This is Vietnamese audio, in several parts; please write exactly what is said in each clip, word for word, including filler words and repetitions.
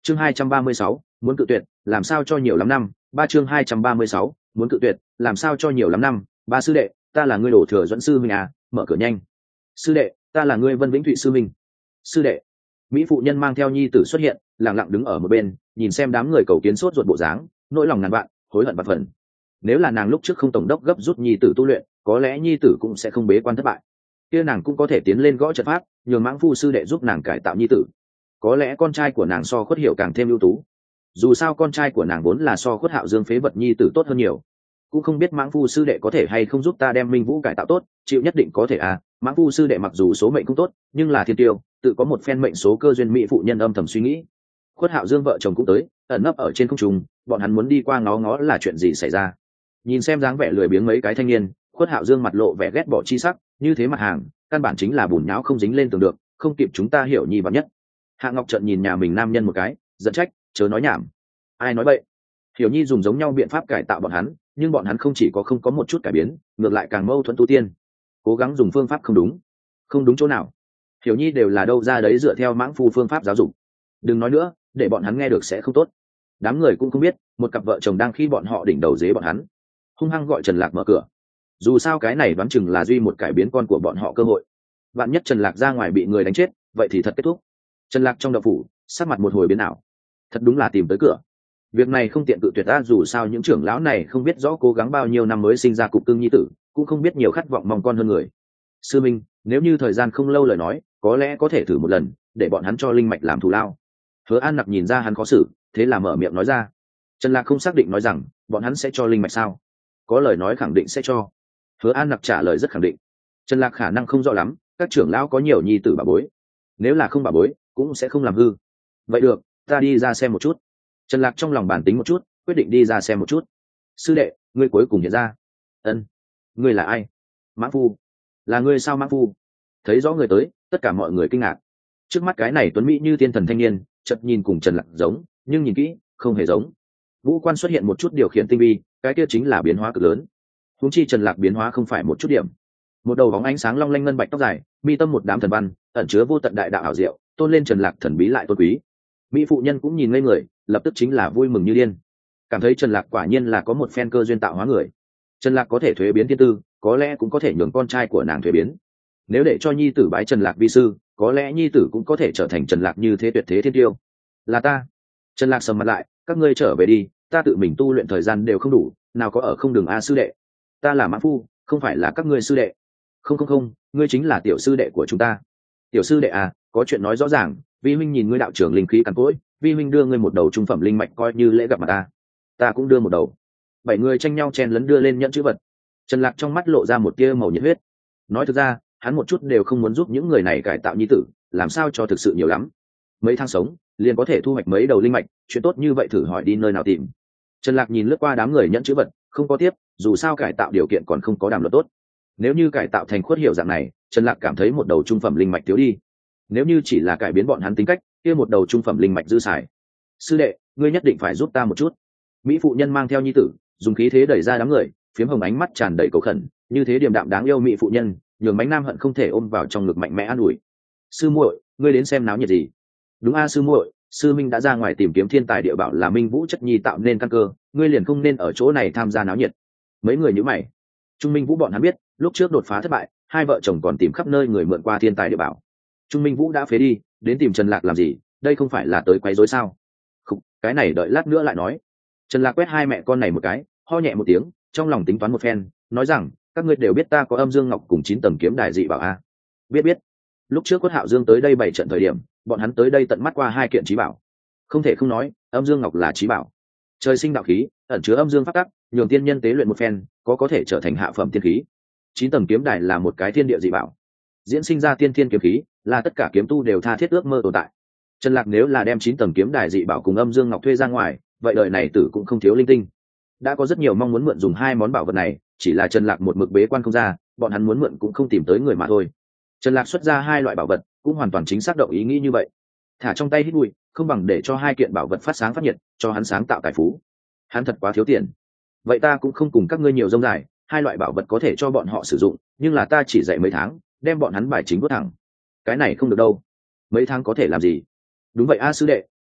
chương hai trăm ba mươi sáu muốn cự tuyệt làm sao cho nhiều lắm năm ba chương hai trăm ba mươi sáu muốn cự tuyệt làm sao cho nhiều lắm năm ba sư đệ ta là ngươi đổ thừa dẫn sư minh à mở cửa nhanh. Sư đệ ta là ngươi Vân Vĩnh Thụy sư minh. Sư đệ. Mỹ phụ nhân mang theo nhi tử xuất hiện, lặng lặng đứng ở một bên nhìn xem đám người cầu kiến sốt ruột bộ dáng, nỗi lòng ngàn vạn hối hận bạt phần. Nếu là nàng lúc trước không tổng đốc gấp rút nhi tử tu luyện, có lẽ nhi tử cũng sẽ không bế quan thất bại, kia nàng cũng có thể tiến lên gõ trận pháp, nhường mãng phu sư đệ giúp nàng cải tạo nhi tử. Có lẽ con trai của nàng so Khuất Hiểu càng thêm ưu tú, dù sao con trai của nàng vốn là so Khuất Hạo Dương phế vật nhi tử tốt hơn nhiều. Cũng không biết mãng phu sư đệ có thể hay không giúp ta đem Minh Vũ cải tạo tốt, chịu nhất định có thể à. Mãng phu sư đệ mặc dù số mệnh cũng tốt, nhưng là thiên tiêu, tự có một phen mệnh số cơ duyên. Mỹ phụ nhân âm thầm suy nghĩ. Khuất Hạo Dương vợ chồng cũng tới, ẩn nấp ở trên không trung, bọn hắn muốn đi qua ngó ngó là chuyện gì xảy ra. Nhìn xem dáng vẻ lười biếng mấy cái thanh niên, Khuất Hạo Dương mặt lộ vẻ ghét bỏ chi sắc, như thế mặt hàng căn bản chính là bùn nhão không dính lên tường được, không kịp chúng ta hiểu nhi vào nhất. Hạ Ngọc Trận nhìn nhà mình nam nhân một cái, giận trách, chớ nói nhảm. Ai nói vậy? Hiểu nhi dùng giống nhau biện pháp cải tạo bọn hắn, nhưng bọn hắn không chỉ có không có một chút cải biến, ngược lại càng mâu thuẫn tu tiên, cố gắng dùng phương pháp không đúng. Không đúng chỗ nào? Hiểu nhi đều là đâu ra đấy dựa theo mãng phu phương pháp giáo dục. Đừng nói nữa, để bọn hắn nghe được sẽ không tốt. Đám người cũng không biết, một cặp vợ chồng đang khi bọn họ đỉnh đầu dế bọn hắn, hung hăng gọi Trần Lạc mở cửa. Dù sao cái này đoán chừng là duy một cải biến con của bọn họ cơ hội. Vạn nhất Trần Lạc ra ngoài bị người đánh chết, vậy thì thật kết thúc. Trần Lạc trong đậu phủ, sắc mặt một hồi biến ảo. Thật đúng là tìm tới cửa. Việc này không tiện cự tuyệt ta, dù sao những trưởng lão này không biết rõ cố gắng bao nhiêu năm mới sinh ra cục cưng nhi tử, cũng không biết nhiều khát vọng mong con hơn người. Sư minh, nếu như thời gian không lâu lời nói, có lẽ có thể thử một lần, để bọn hắn cho linh mạch làm thù lao. Hứa An Nặc nhìn ra hắn khó xử, thế là mở miệng nói ra. Trần Lạc không xác định nói rằng, bọn hắn sẽ cho linh mạch sao? Có lời nói khẳng định sẽ cho. Hứa An Nặc trả lời rất khẳng định. Trần Lạc khả năng không rõ lắm, các trưởng lão có nhiều nhi tử bà bối, nếu là không bà bối cũng sẽ không làm hư. Vậy được, ta đi ra xem một chút. Trần Lạc trong lòng bàn tính một chút, quyết định đi ra xem một chút. Sư đệ, ngươi cuối cùng hiện ra. Ân, ngươi là ai? Mãng phu. Là ngươi sao Mãng phu? Thấy rõ người tới, tất cả mọi người kinh ngạc. Trước mắt cái này tuấn mỹ như tiên thần thanh niên, chợt nhìn cùng Trần Lạc giống, nhưng nhìn kỹ không hề giống. Vũ quan xuất hiện một chút điều khiển tinh vi, cái kia chính là biến hóa cực lớn. Huống chi Trần Lạc biến hóa không phải một chút điểm. Một đầu bóng ánh sáng long lanh ngân bạch tóc dài, mi tâm một đám thần văn, ẩn chứa vô tận đại đạo ảo diệu, tôn lên Trần Lạc thần bí lại tôn quý. Mỹ phụ nhân cũng nhìn ngây người, lập tức chính là vui mừng như điên, cảm thấy Trần Lạc quả nhiên là có một phen cơ duyên tạo hóa người. Trần Lạc có thể thuế biến thiên tư, có lẽ cũng có thể nhường con trai của nàng thuế biến. Nếu để cho nhi tử bái Trần Lạc vi sư, có lẽ nhi tử cũng có thể trở thành Trần Lạc như thế tuyệt thế thiên tiêu. Là ta. Trần Lạc sầm mặt lại, các ngươi trở về đi, ta tự mình tu luyện thời gian đều không đủ, nào có ở không đường a sư đệ. Ta là Mã Phu, không phải là các ngươi sư đệ. Không không không, ngươi chính là tiểu sư đệ của chúng ta. Tiểu sư đệ à, có chuyện nói rõ ràng, vi huynh nhìn ngươi đạo trưởng linh khí cằn cỗi, vi huynh đưa ngươi một đầu trung phẩm linh mạch coi như lễ gặp mặt ta. Ta cũng đưa một đầu. Bảy người tranh nhau chen lấn đưa lên nhẫn chữ vật. Trần Lạc trong mắt lộ ra một tia màu nhiệt huyết. Nói thực ra, hắn một chút đều không muốn giúp những người này cải tạo nhi tử, làm sao cho thực sự nhiều lắm. Mấy tháng sống, liền có thể thu hoạch mấy đầu linh mạch, chuyện tốt như vậy thử hỏi đi nơi nào tìm. Trần Lạc nhìn lướt qua đám người nhẫn chữ vật, không có tiếp, dù sao cải tạo điều kiện còn không có đàm luật tốt. Nếu như cải tạo thành Khuất Hiểu dạng này, Trần Lạc cảm thấy một đầu trung phẩm linh mạch thiếu đi. Nếu như chỉ là cải biến bọn hắn tính cách, kia một đầu trung phẩm linh mạch dư xài. Sư đệ, ngươi nhất định phải giúp ta một chút. Mỹ phụ nhân mang theo nhi tử, dùng khí thế đẩy ra đám người, phiếm hồng ánh mắt tràn đầy cầu khẩn, như thế điềm đạm đáng yêu mỹ phụ nhân, nhường bánh nam hận không thể ôm vào trong ngực mạnh mẽ an ủi. Sư muội, ngươi đến xem náo nhiệt gì? Đúng a sư muội, sư minh đã ra ngoài tìm kiếm thiên tài địa bảo là Minh Vũ chất nhi tạo nên căn cơ, ngươi liền không nên ở chỗ này tham gia náo nhiệt. Mấy người nhíu mày. Trung Minh Vũ bọn hắn biết, lúc trước đột phá thất bại, hai vợ chồng còn tìm khắp nơi người mượn qua thiên tài địa bảo. Trung Minh Vũ đã phế đi, đến tìm Trần Lạc làm gì? Đây không phải là tới quấy rối sao? Không, cái này đợi lát nữa lại nói. Trần Lạc quét hai mẹ con này một cái, ho nhẹ một tiếng, trong lòng tính toán một phen, nói rằng, các ngươi đều biết ta có Âm Dương Ngọc cùng chín tầng kiếm đài dị bảo a. Biết biết. Lúc trước Quất Hạo Dương tới đây bảy trận thời điểm, bọn hắn tới đây tận mắt qua hai kiện chí bảo. Không thể không nói, Âm Dương Ngọc là chí bảo. Trời sinh đạo khí, ẩn chứa âm dương pháp tắc, nhường tiên nhân tế luyện một phen, có có thể trở thành hạ phẩm tiên khí. Chín tầng kiếm đài là một cái thiên địa dị bảo, diễn sinh ra tiên thiên kiếm khí, là tất cả kiếm tu đều tha thiết ước mơ tồn tại. Trần Lạc nếu là đem chín tầng kiếm đài dị bảo cùng Âm Dương Ngọc thuê ra ngoài, vậy đời này tử cũng không thiếu linh tinh. Đã có rất nhiều mong muốn mượn dùng hai món bảo vật này, chỉ là Trần Lạc một mực bế quan không ra, bọn hắn muốn mượn cũng không tìm tới người mà thôi. Trần Lạc xuất ra hai loại bảo vật, cũng hoàn toàn chính xác động ý nghĩ như vậy. Thả trong tay hít bụi, không bằng để cho hai kiện bảo vật phát sáng phát nhiệt, cho hắn sáng tạo tài phú. Hắn thật quá thiếu tiền. Vậy ta cũng không cùng các ngươi nhiều rông dài, hai loại bảo vật có thể cho bọn họ sử dụng, nhưng là ta chỉ dạy mấy tháng, đem bọn hắn bài chính đốt thẳng. Cái này không được đâu. Mấy tháng có thể làm gì? Đúng vậy a sư đệ,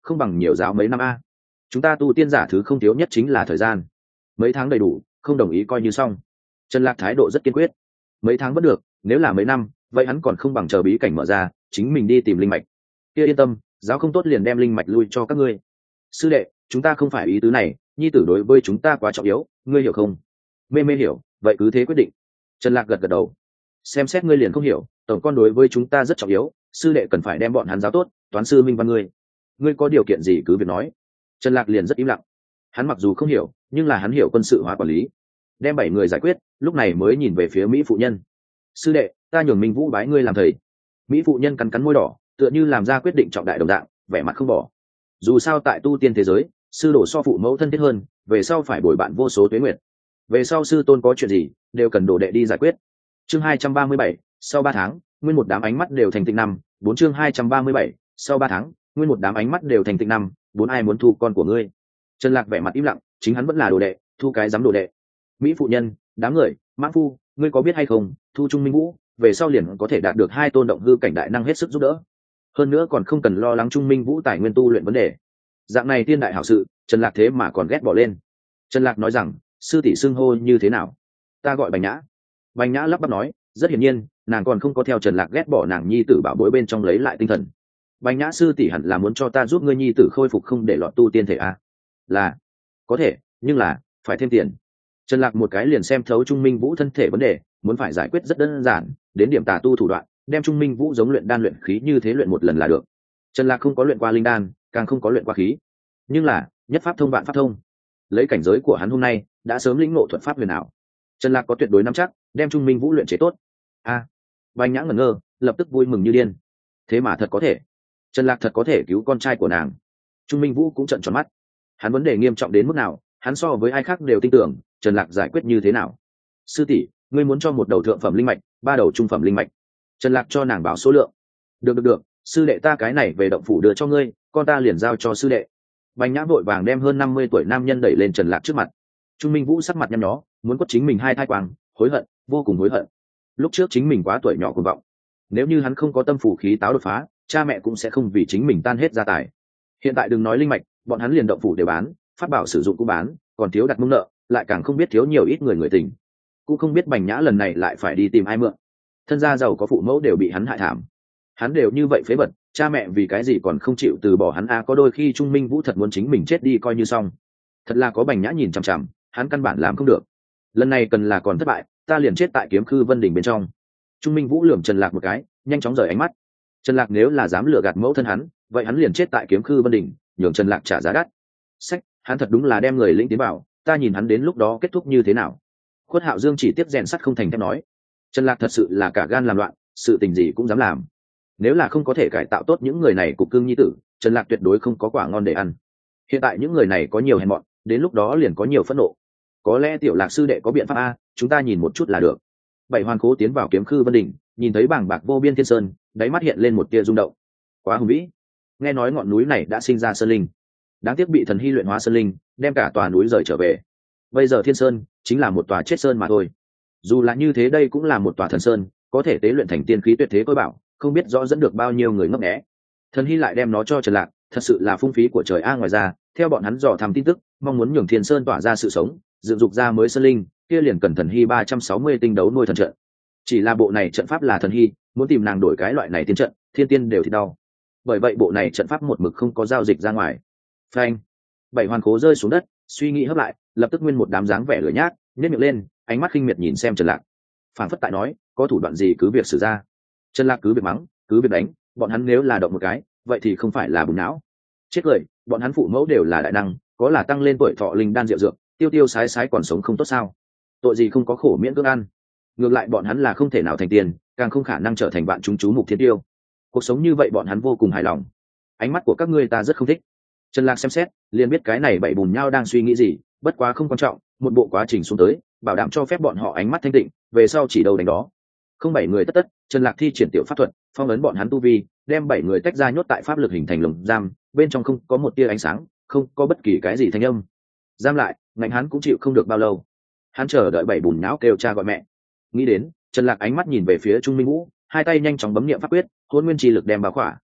không bằng nhiều giáo mấy năm a. Chúng ta tu tiên giả thứ không thiếu nhất chính là thời gian. Mấy tháng đầy đủ, không đồng ý coi như xong. Trần Lạc thái độ rất kiên quyết. Mấy tháng vẫn được, nếu là mấy năm, vậy hắn còn không bằng chờ bí cảnh mở ra, chính mình đi tìm linh mạch. Kia yên tâm, giáo không tốt liền đem linh mạch lui cho các ngươi. Sư đệ, chúng ta không phải ý tứ này, nhi tử đối với chúng ta quá trọng yếu, ngươi hiểu không? Mê mê hiểu, vậy cứ thế quyết định. Trần Lạc gật gật đầu. Xem xét ngươi liền không hiểu, tổng con đối với chúng ta rất trọng yếu, sư đệ cần phải đem bọn hắn giáo tốt. Toán sư minh văn ngươi, ngươi có điều kiện gì cứ việc nói. Trần Lạc liền rất im lặng. Hắn mặc dù không hiểu, nhưng là hắn hiểu quân sự hóa quản lý. Đem bảy người giải quyết, lúc này mới nhìn về phía Mỹ phụ nhân. Sư đệ, ta nhường Minh Vũ bái ngươi làm thầy. Mỹ phụ nhân cắn cắn môi đỏ, tựa như làm ra quyết định trọng đại đồng dạng, vẻ mặt không bỏ. Dù sao tại tu tiên thế giới, sư đồ so phụ mẫu thân thiết hơn, về sau phải bồi bạn vô số tuế nguyệt. Về sau sư tôn có chuyện gì, đều cần đồ đệ đi giải quyết. Chương hai trăm ba mươi bảy, sau ba tháng, nguyên một đám ánh mắt đều thành tịnh năm, bốn chương hai trăm ba mươi bảy, sau ba tháng, nguyên một đám ánh mắt đều thành tịnh năm, bốn ai muốn thu con của ngươi. Trần Lạc vẻ mặt im lặng, chính hắn vẫn là đồ đệ, thu cái dám đồ đệ. Mỹ phụ nhân, đám người, mãn phu, ngươi có biết hay không, thu Trung Minh Vũ, về sau liền có thể đạt được hai tôn động hư cảnh đại năng hết sức giúp đỡ. Hơn nữa còn không cần lo lắng Trung Minh Vũ tài nguyên tu luyện vấn đề. Dạng này tiên đại hảo sự, Trần Lạc thế mà còn ghét bỏ lên. Trần Lạc nói rằng, sư tỷ xưng hô như thế nào? Ta gọi Bành Nhã. Bành Nhã lắp bắp nói, rất hiển nhiên, nàng còn không có theo Trần Lạc ghét bỏ nàng nhi tử bảo bối bên trong lấy lại tinh thần. Bành Nhã sư tỷ hẳn là muốn cho ta giúp ngươi nhi tử khôi phục không để lọt tu tiên thể a. Là, có thể, nhưng là phải thêm tiền. Trần Lạc một cái liền xem thấu Trung Minh Vũ thân thể vấn đề, muốn phải giải quyết rất đơn giản, đến điểm tà tu thủ đoạn, đem Trung Minh Vũ giống luyện đan luyện khí như thế luyện một lần là được. Trần Lạc không có luyện qua linh đan, càng không có luyện qua khí, nhưng là nhất pháp thông vạn pháp thông. Lấy cảnh giới của hắn hôm nay, đã sớm lĩnh ngộ thuật pháp huyền ảo. Trần Lạc có tuyệt đối nắm chắc, đem Trung Minh Vũ luyện chế tốt. A, à, Bành Nhã ngẩn ngơ, lập tức vui mừng như điên. Thế mà thật có thể, Trần Lạc thật có thể cứu con trai của nàng. Trung Minh Vũ cũng trợn tròn mắt. Hắn vấn đề nghiêm trọng đến mức nào, hắn so với ai khác đều tin tưởng Trần Lạc giải quyết như thế nào. Sư tỷ, ngươi muốn cho một đầu thượng phẩm linh mạch, ba đầu trung phẩm linh mạch. Trần Lạc cho nàng báo số lượng. Được được được, sư đệ ta cái này về động phủ đưa cho ngươi, con ta liền giao cho sư đệ. Bành Nhã vội vàng đem hơn năm mươi tuổi nam nhân đẩy lên Trần Lạc trước mặt. Trung Minh Vũ sắc mặt nhăn nhó, muốn quất chính mình hai thai quang, hối hận, vô cùng hối hận. Lúc trước chính mình quá tuổi nhỏ cuồng vọng, nếu như hắn không có tâm phủ khí táo đột phá, cha mẹ cũng sẽ không vì chính mình tan hết gia tài. Hiện tại đừng nói linh mạch, bọn hắn liền động phủ đều bán, pháp bảo sử dụng cũng bán, còn thiếu đặt mông nợ, lại càng không biết thiếu nhiều ít người người tình. Cũng không biết Bành Nhã lần này lại phải đi tìm ai mượn. Thân gia giàu có phụ mẫu đều bị hắn hại thảm. Hắn đều như vậy phế vật, cha mẹ vì cái gì còn không chịu từ bỏ hắn a? À, có đôi khi Trung Minh Vũ thật muốn chính mình chết đi coi như xong. Thật là có Bành Nhã nhìn chằm chằm, hắn căn bản làm không được. Lần này cần là còn thất bại, ta liền chết tại Kiếm Khư Vân Đình bên trong. Trung Minh Vũ lườm Trần Lạc một cái, nhanh chóng rời ánh mắt. Trần Lạc nếu là dám lừa gạt mẫu thân hắn, vậy hắn liền chết tại Kiếm Khư Vân Đình, nhường Trần Lạc trả giá đắt. Sách, hắn thật đúng là đem người lĩnh tiến bảo, ta nhìn hắn đến lúc đó kết thúc như thế nào. Khuất Hạo Dương chỉ tiếp rèn sắt không thành thép nói, Trần Lạc thật sự là cả gan làm loạn, sự tình gì cũng dám làm. Nếu là không có thể cải tạo tốt những người này cục cưng nhi tử, Trần Lạc tuyệt đối không có quả ngon để ăn. Hiện tại những người này có nhiều hèn mọn, đến lúc đó liền có nhiều phẫn nộ. Có lẽ Tiểu Lạc sư đệ có biện pháp a, chúng ta nhìn một chút là được. Bảy Hoàn Cố tiến vào Kiếm Khư Vân Đỉnh, nhìn thấy bảng bạc vô biên thiên sơn, đáy mắt hiện lên một tia rung động. Quá hùng vĩ. Nghe nói ngọn núi này đã sinh ra sơn linh, đáng tiếc bị thần hy luyện hóa sơn linh, đem cả tòa núi rời trở về. Bây giờ thiên sơn chính là một tòa chết sơn mà thôi. Dù là như thế, đây cũng là một tòa thần sơn, có thể tế luyện thành tiên khí tuyệt thế tôi bảo, không biết rõ dẫn được bao nhiêu người ngấp nghé. Thần hy lại đem nó cho Trần Lạc, thật sự là phung phí của trời a. Ngoài ra, theo bọn hắn dò thăm tin tức, mong muốn nhường thiên sơn tỏa ra sự sống, dựng dục ra mới sơn linh, kia liền cần thần hy ba trăm sáu mươi tinh đấu nuôi thần trận. Chỉ là bộ này trận pháp là thần hy, muốn tìm nàng đổi cái loại này tiên trận, thiên tiên đều thì đau. Bởi vậy bộ này trận pháp một mực không có giao dịch ra ngoài. Phanh. Bảy Hoàn Cố rơi xuống đất, suy nghĩ hấp lại, lập tức nguyên một đám dáng vẻ lửa nhác, nhếch miệng lên, ánh mắt khinh miệt nhìn xem Trần Lạc. Phảng phất tại nói, có thủ đoạn gì cứ việc sử ra. Trần Lạc cứ việc mắng, cứ việc đánh, bọn hắn nếu là động một cái, vậy thì không phải là bùn não. Chết cười, bọn hắn phụ mẫu đều là đại năng, có là tăng lên tuổi thọ linh đan diệu dược, tiêu tiêu sái sái còn sống không tốt sao? Tội gì không có khổ miễn cưỡng ăn. Ngược lại bọn hắn là không thể nào thành tiền, càng không khả năng trở thành bạn chúng chú mục thiên tiêu. Cuộc sống như vậy bọn hắn vô cùng hài lòng. Ánh mắt của các ngươi ta rất không thích. Trần Lạc xem xét, liền biết cái này bảy bùn nhau đang suy nghĩ gì, bất quá không quan trọng, một bộ quá trình xuống tới, bảo đảm cho phép bọn họ ánh mắt thanh tịnh, về sau chỉ đâu đánh đó. Không bảy người tất tất, Trần Lạc thi triển tiểu pháp thuật, phong ấn bọn hắn tu vi, đem bảy người tách ra nhốt tại pháp lực hình thành lồng giam, bên trong không có một tia ánh sáng, không có bất kỳ cái gì thanh âm. Giam lại, ngạnh hắn cũng chịu không được bao lâu. Hắn chờ đợi bảy bùn não kêu cha gọi mẹ. Nghĩ đến, Trần Lạc ánh mắt nhìn về phía Trung Minh Vũ, hai tay nhanh chóng bấm niệm pháp quyết, hỗn nguyên chi lực đem bao khỏa.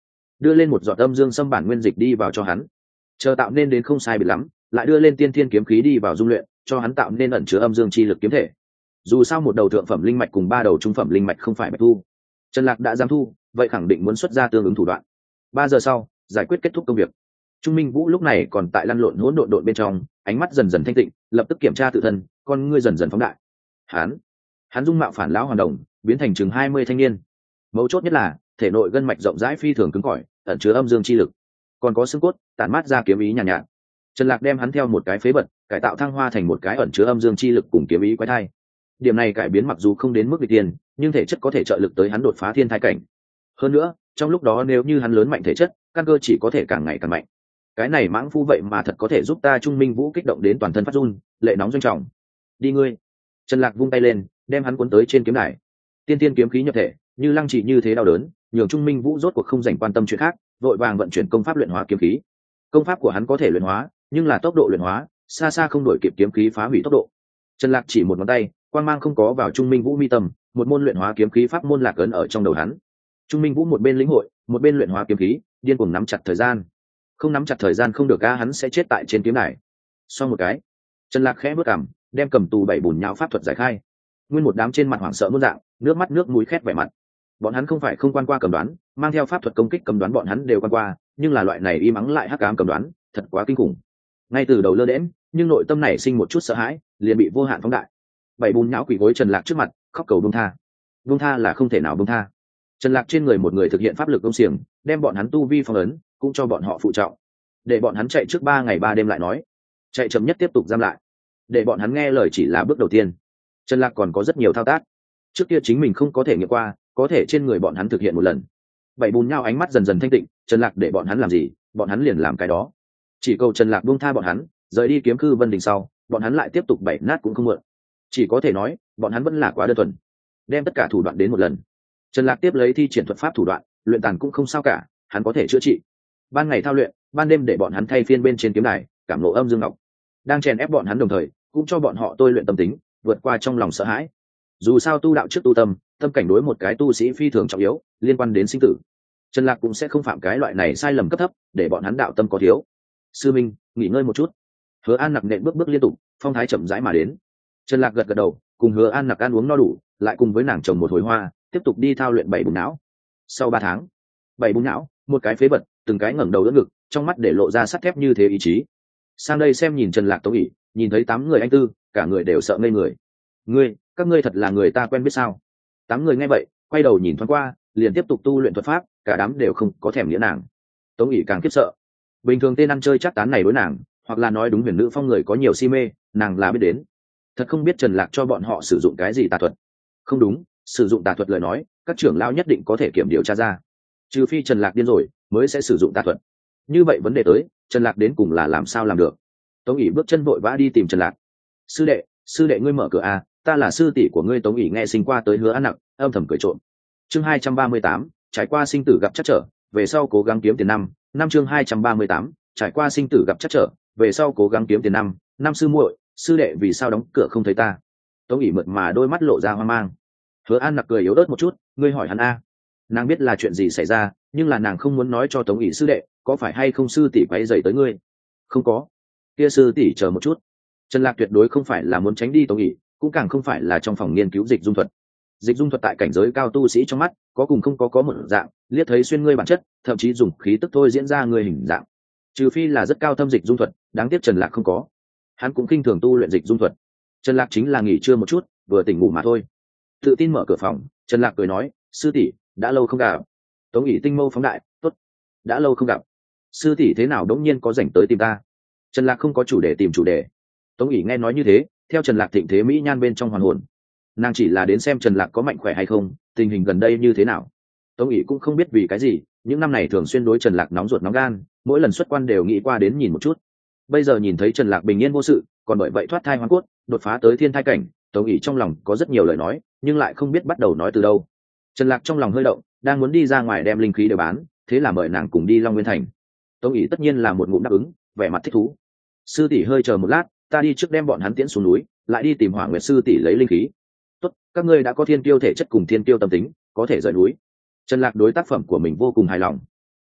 đưa lên một giọt âm dương xâm bản nguyên dịch đi vào cho hắn, chờ tạo nên đến không sai biệt lắm, lại đưa lên tiên thiên kiếm khí đi vào dung luyện, cho hắn tạo nên ẩn chứa âm dương chi lực kiếm thể. Dù sao một đầu thượng phẩm linh mạch cùng ba đầu trung phẩm linh mạch không phải bạch thu, Trần Lạc đã dám thu, vậy khẳng định muốn xuất ra tương ứng thủ đoạn. Ba giờ sau, giải quyết kết thúc công việc. Trung Minh Vũ lúc này còn tại lăn lộn hỗn độn độn bên trong, ánh mắt dần dần thanh tịnh, lập tức kiểm tra tự thân, con ngươi dần dần phóng đại. Hắn, hắn dung mạo phản lão hoàn đồng, biến thành chừng hai mươi thanh niên. Mấu chốt nhất là, thể nội gân mạch rộng rãi phi thường cứng cỏi, ẩn chứa âm dương chi lực, còn có xương cốt, tản mát ra kiếm ý nhàn nhạt, nhạt. Trần Lạc đem hắn theo một cái phế vật, cải tạo thăng hoa thành một cái ẩn chứa âm dương chi lực cùng kiếm ý quái thai. Điểm này cải biến mặc dù không đến mức nghịch tiên, nhưng thể chất có thể trợ lực tới hắn đột phá thiên thai cảnh. Hơn nữa, trong lúc đó nếu như hắn lớn mạnh thể chất, căn cơ chỉ có thể càng ngày càng mạnh. Cái này mãng phu vậy mà thật có thể giúp ta Trung Minh Vũ kích động đến toàn thân phát run, lệ nóng doanh trọng. Đi ngươi. Trần Lạc vung tay lên, đem hắn cuốn tới trên kiếm đài. Tiên tiên kiếm khí nhập thể, như lăng chỉ như thế đau đớn, nhường Trung Minh Vũ rốt cuộc không dành quan tâm chuyện khác, vội vàng vận chuyển công pháp luyện hóa kiếm khí. Công pháp của hắn có thể luyện hóa, nhưng là tốc độ luyện hóa xa xa không đổi kịp kiếm khí phá hủy tốc độ. Trần Lạc chỉ một ngón tay, quang mang không có vào Trung Minh Vũ mi tâm, một môn luyện hóa kiếm khí pháp môn lạc ấn ở trong đầu hắn. Trung Minh Vũ một bên lĩnh hội, một bên luyện hóa kiếm khí, điên cuồng nắm chặt thời gian. Không nắm chặt thời gian không được a, hắn sẽ chết tại trên kiếm đài. Xong một cái, Trần Lạc khẽ bước cằm, đem cầm tù bảy bùn nhão pháp thuật giải khai. Nguyên một đám trên mặt hoảng sợ muôn dạng, nước mắt nước mũi khét vẻ mặt. Bọn hắn không phải không quan qua cầm đoán, mang theo pháp thuật công kích cầm đoán bọn hắn đều quan qua, nhưng là loại này im ắng lại hắc ám cầm đoán, thật quá kinh khủng. Ngay từ đầu lơ đễnh, nhưng nội tâm này sinh một chút sợ hãi, liền bị vô hạn phóng đại. Bảy bùn nhão quỳ gối Trần Lạc trước mặt, khóc cầu buông tha. Buông tha là không thể nào buông tha. Trần Lạc trên người một người thực hiện pháp lực công xiềng, đem bọn hắn tu vi phong ấn, cũng cho bọn họ phụ trọng, để bọn hắn chạy trước ba ngày ba đêm lại nói, chạy chậm nhất tiếp tục giam lại, để bọn hắn nghe lời chỉ là bước đầu tiên. Trần Lạc còn có rất nhiều thao tác, trước kia chính mình không có thể nghiệm qua, có thể trên người bọn hắn thực hiện một lần. Bảy bùn nhão ánh mắt dần dần thanh tịnh, Trần Lạc để bọn hắn làm gì, bọn hắn liền làm cái đó. Chỉ cầu Trần Lạc buông tha bọn hắn, rời đi Kiếm Cư Vân Đình sau, bọn hắn lại tiếp tục bảy nát cũng không muộn. Chỉ có thể nói, bọn hắn vẫn là quá đơn thuần, đem tất cả thủ đoạn đến một lần. Trần Lạc tiếp lấy thi triển thuật pháp thủ đoạn, luyện tàn cũng không sao cả, hắn có thể chữa trị. Ban ngày thao luyện, ban đêm để bọn hắn thay phiên bên trên kiếm đài, cảm ngộ âm dương ngọc, đang chèn ép bọn hắn đồng thời, cũng cho bọn họ tôi luyện tâm tính, vượt qua trong lòng sợ hãi. Dù sao tu đạo trước tu tâm, tâm cảnh đối một cái tu sĩ phi thường trọng yếu, liên quan đến sinh tử. Trần Lạc cũng sẽ không phạm cái loại này sai lầm cấp thấp, để bọn hắn đạo tâm có thiếu. Sư minh, nghỉ ngơi một chút. Hứa An Nặc nện bước bước liên tục, phong thái chậm rãi mà đến. Trần Lạc gật gật đầu, cùng Hứa An Nặc ăn uống no đủ, lại cùng với nàng trồng một hồi hoa, tiếp tục đi thao luyện bảy bùn não. Sau ba tháng, bảy bùn não, một cái phế vật, từng cái ngẩng đầu đỡ ngực, trong mắt để lộ ra sắt thép như thế ý chí. Sang đây xem nhìn Trần Lạc Tống ỉ, nhìn thấy tám người anh tư, cả người đều sợ ngây người. Ngươi, các ngươi thật là người ta quen biết sao? Tám người nghe vậy, quay đầu nhìn thoáng qua, liền tiếp tục tu luyện thuật pháp, cả đám đều không có thèm nghĩa nàng. Tống ỉ càng khiếp sợ. Bình thường tên ăn chơi chắc tán này đối nàng, hoặc là nói đúng huyền nữ phong người có nhiều si mê, nàng là biết đến. Thật không biết Trần Lạc cho bọn họ sử dụng cái gì tà thuật. Không đúng, sử dụng tà thuật lời nói, các trưởng lão nhất định có thể kiểm điều tra ra. Trừ phi Trần Lạc điên rồi, mới sẽ sử dụng tà thuật. Như vậy vấn đề tới, Trần Lạc đến cùng là làm sao làm được? Tống ỉ bước chân vội vã đi tìm Trần Lạc. Sư đệ, sư đệ ngươi mở cửa à, ta là sư tỷ của ngươi. Tống ỉ nghe sinh qua tới Hứa An Nặc, âm thầm cười trộm. Chương hai trăm ba mươi tám, trải qua sinh tử gặp trắc trở, về sau cố gắng kiếm tiền năm. Năm chương hai trăm ba mươi tám, trải qua sinh tử gặp trắc trở, về sau cố gắng kiếm tiền năm. Năm sư muội, sư đệ vì sao đóng cửa không thấy ta? Tống ỉ mượt mà đôi mắt lộ ra hoang mang. Hứa An Nặc cười yếu ớt một chút, ngươi hỏi hắn a. Nàng biết là chuyện gì xảy ra, nhưng là nàng không muốn nói cho Tống ỉ sư đệ, có phải hay không sư tỷ quấy rầy tới ngươi? Không có. Kia sư tỷ chờ một chút. Trần Lạc tuyệt đối không phải là muốn tránh đi Tống ỉ, cũng càng không phải là trong phòng nghiên cứu dịch dung thuật. Dịch dung thuật tại cảnh giới cao tu sĩ trong mắt, có cùng không có có một dạng, liếc thấy xuyên ngươi bản chất, thậm chí dùng khí tức thôi diễn ra ngươi hình dạng. Trừ phi là rất cao thâm dịch dung thuật, đáng tiếc Trần Lạc không có. Hắn cũng khinh thường tu luyện dịch dung thuật. Trần Lạc chính là nghỉ trưa một chút, vừa tỉnh ngủ mà thôi. Tự tin mở cửa phòng, Trần Lạc cười nói, sư tỷ, đã lâu không gặp. Tống ỉ tinh mâu phóng đại, tốt, đã lâu không gặp. Sư tỷ thế nào đống nhiên có rảnh tới tìm ta? Trần Lạc không có chủ đề tìm chủ đề. Tống ỉ nghe nói như thế, theo Trần Lạc thịnh thế mỹ nhan bên trong hoàn hồn. Nàng chỉ là đến xem Trần Lạc có mạnh khỏe hay không, tình hình gần đây như thế nào. Tống ỉ cũng không biết vì cái gì, những năm này thường xuyên đối Trần Lạc nóng ruột nóng gan, mỗi lần xuất quan đều nghĩ qua đến nhìn một chút. Bây giờ nhìn thấy Trần Lạc bình yên vô sự, còn bởi vậy thoát thai hoang cốt, đột phá tới thiên thai cảnh, Tống ỉ trong lòng có rất nhiều lời nói, nhưng lại không biết bắt đầu nói từ đâu. Trần Lạc trong lòng hơi động, đang muốn đi ra ngoài đem linh khí đều bán, thế là mời nàng cùng đi Long Nguyên Thành. Tống ỉ tất nhiên là một ngụm đáp ứng, vẻ mặt thích thú. Sư tỷ hơi chờ một lát, ta đi trước đem bọn hắn tiễn xuống núi, lại đi tìm Hỏa Nguyệt sư tỷ lấy linh khí. Tốt, các ngươi đã có thiên tiêu thể chất cùng thiên tiêu tâm tính, có thể rời núi. Trần Lạc đối tác phẩm của mình vô cùng hài lòng.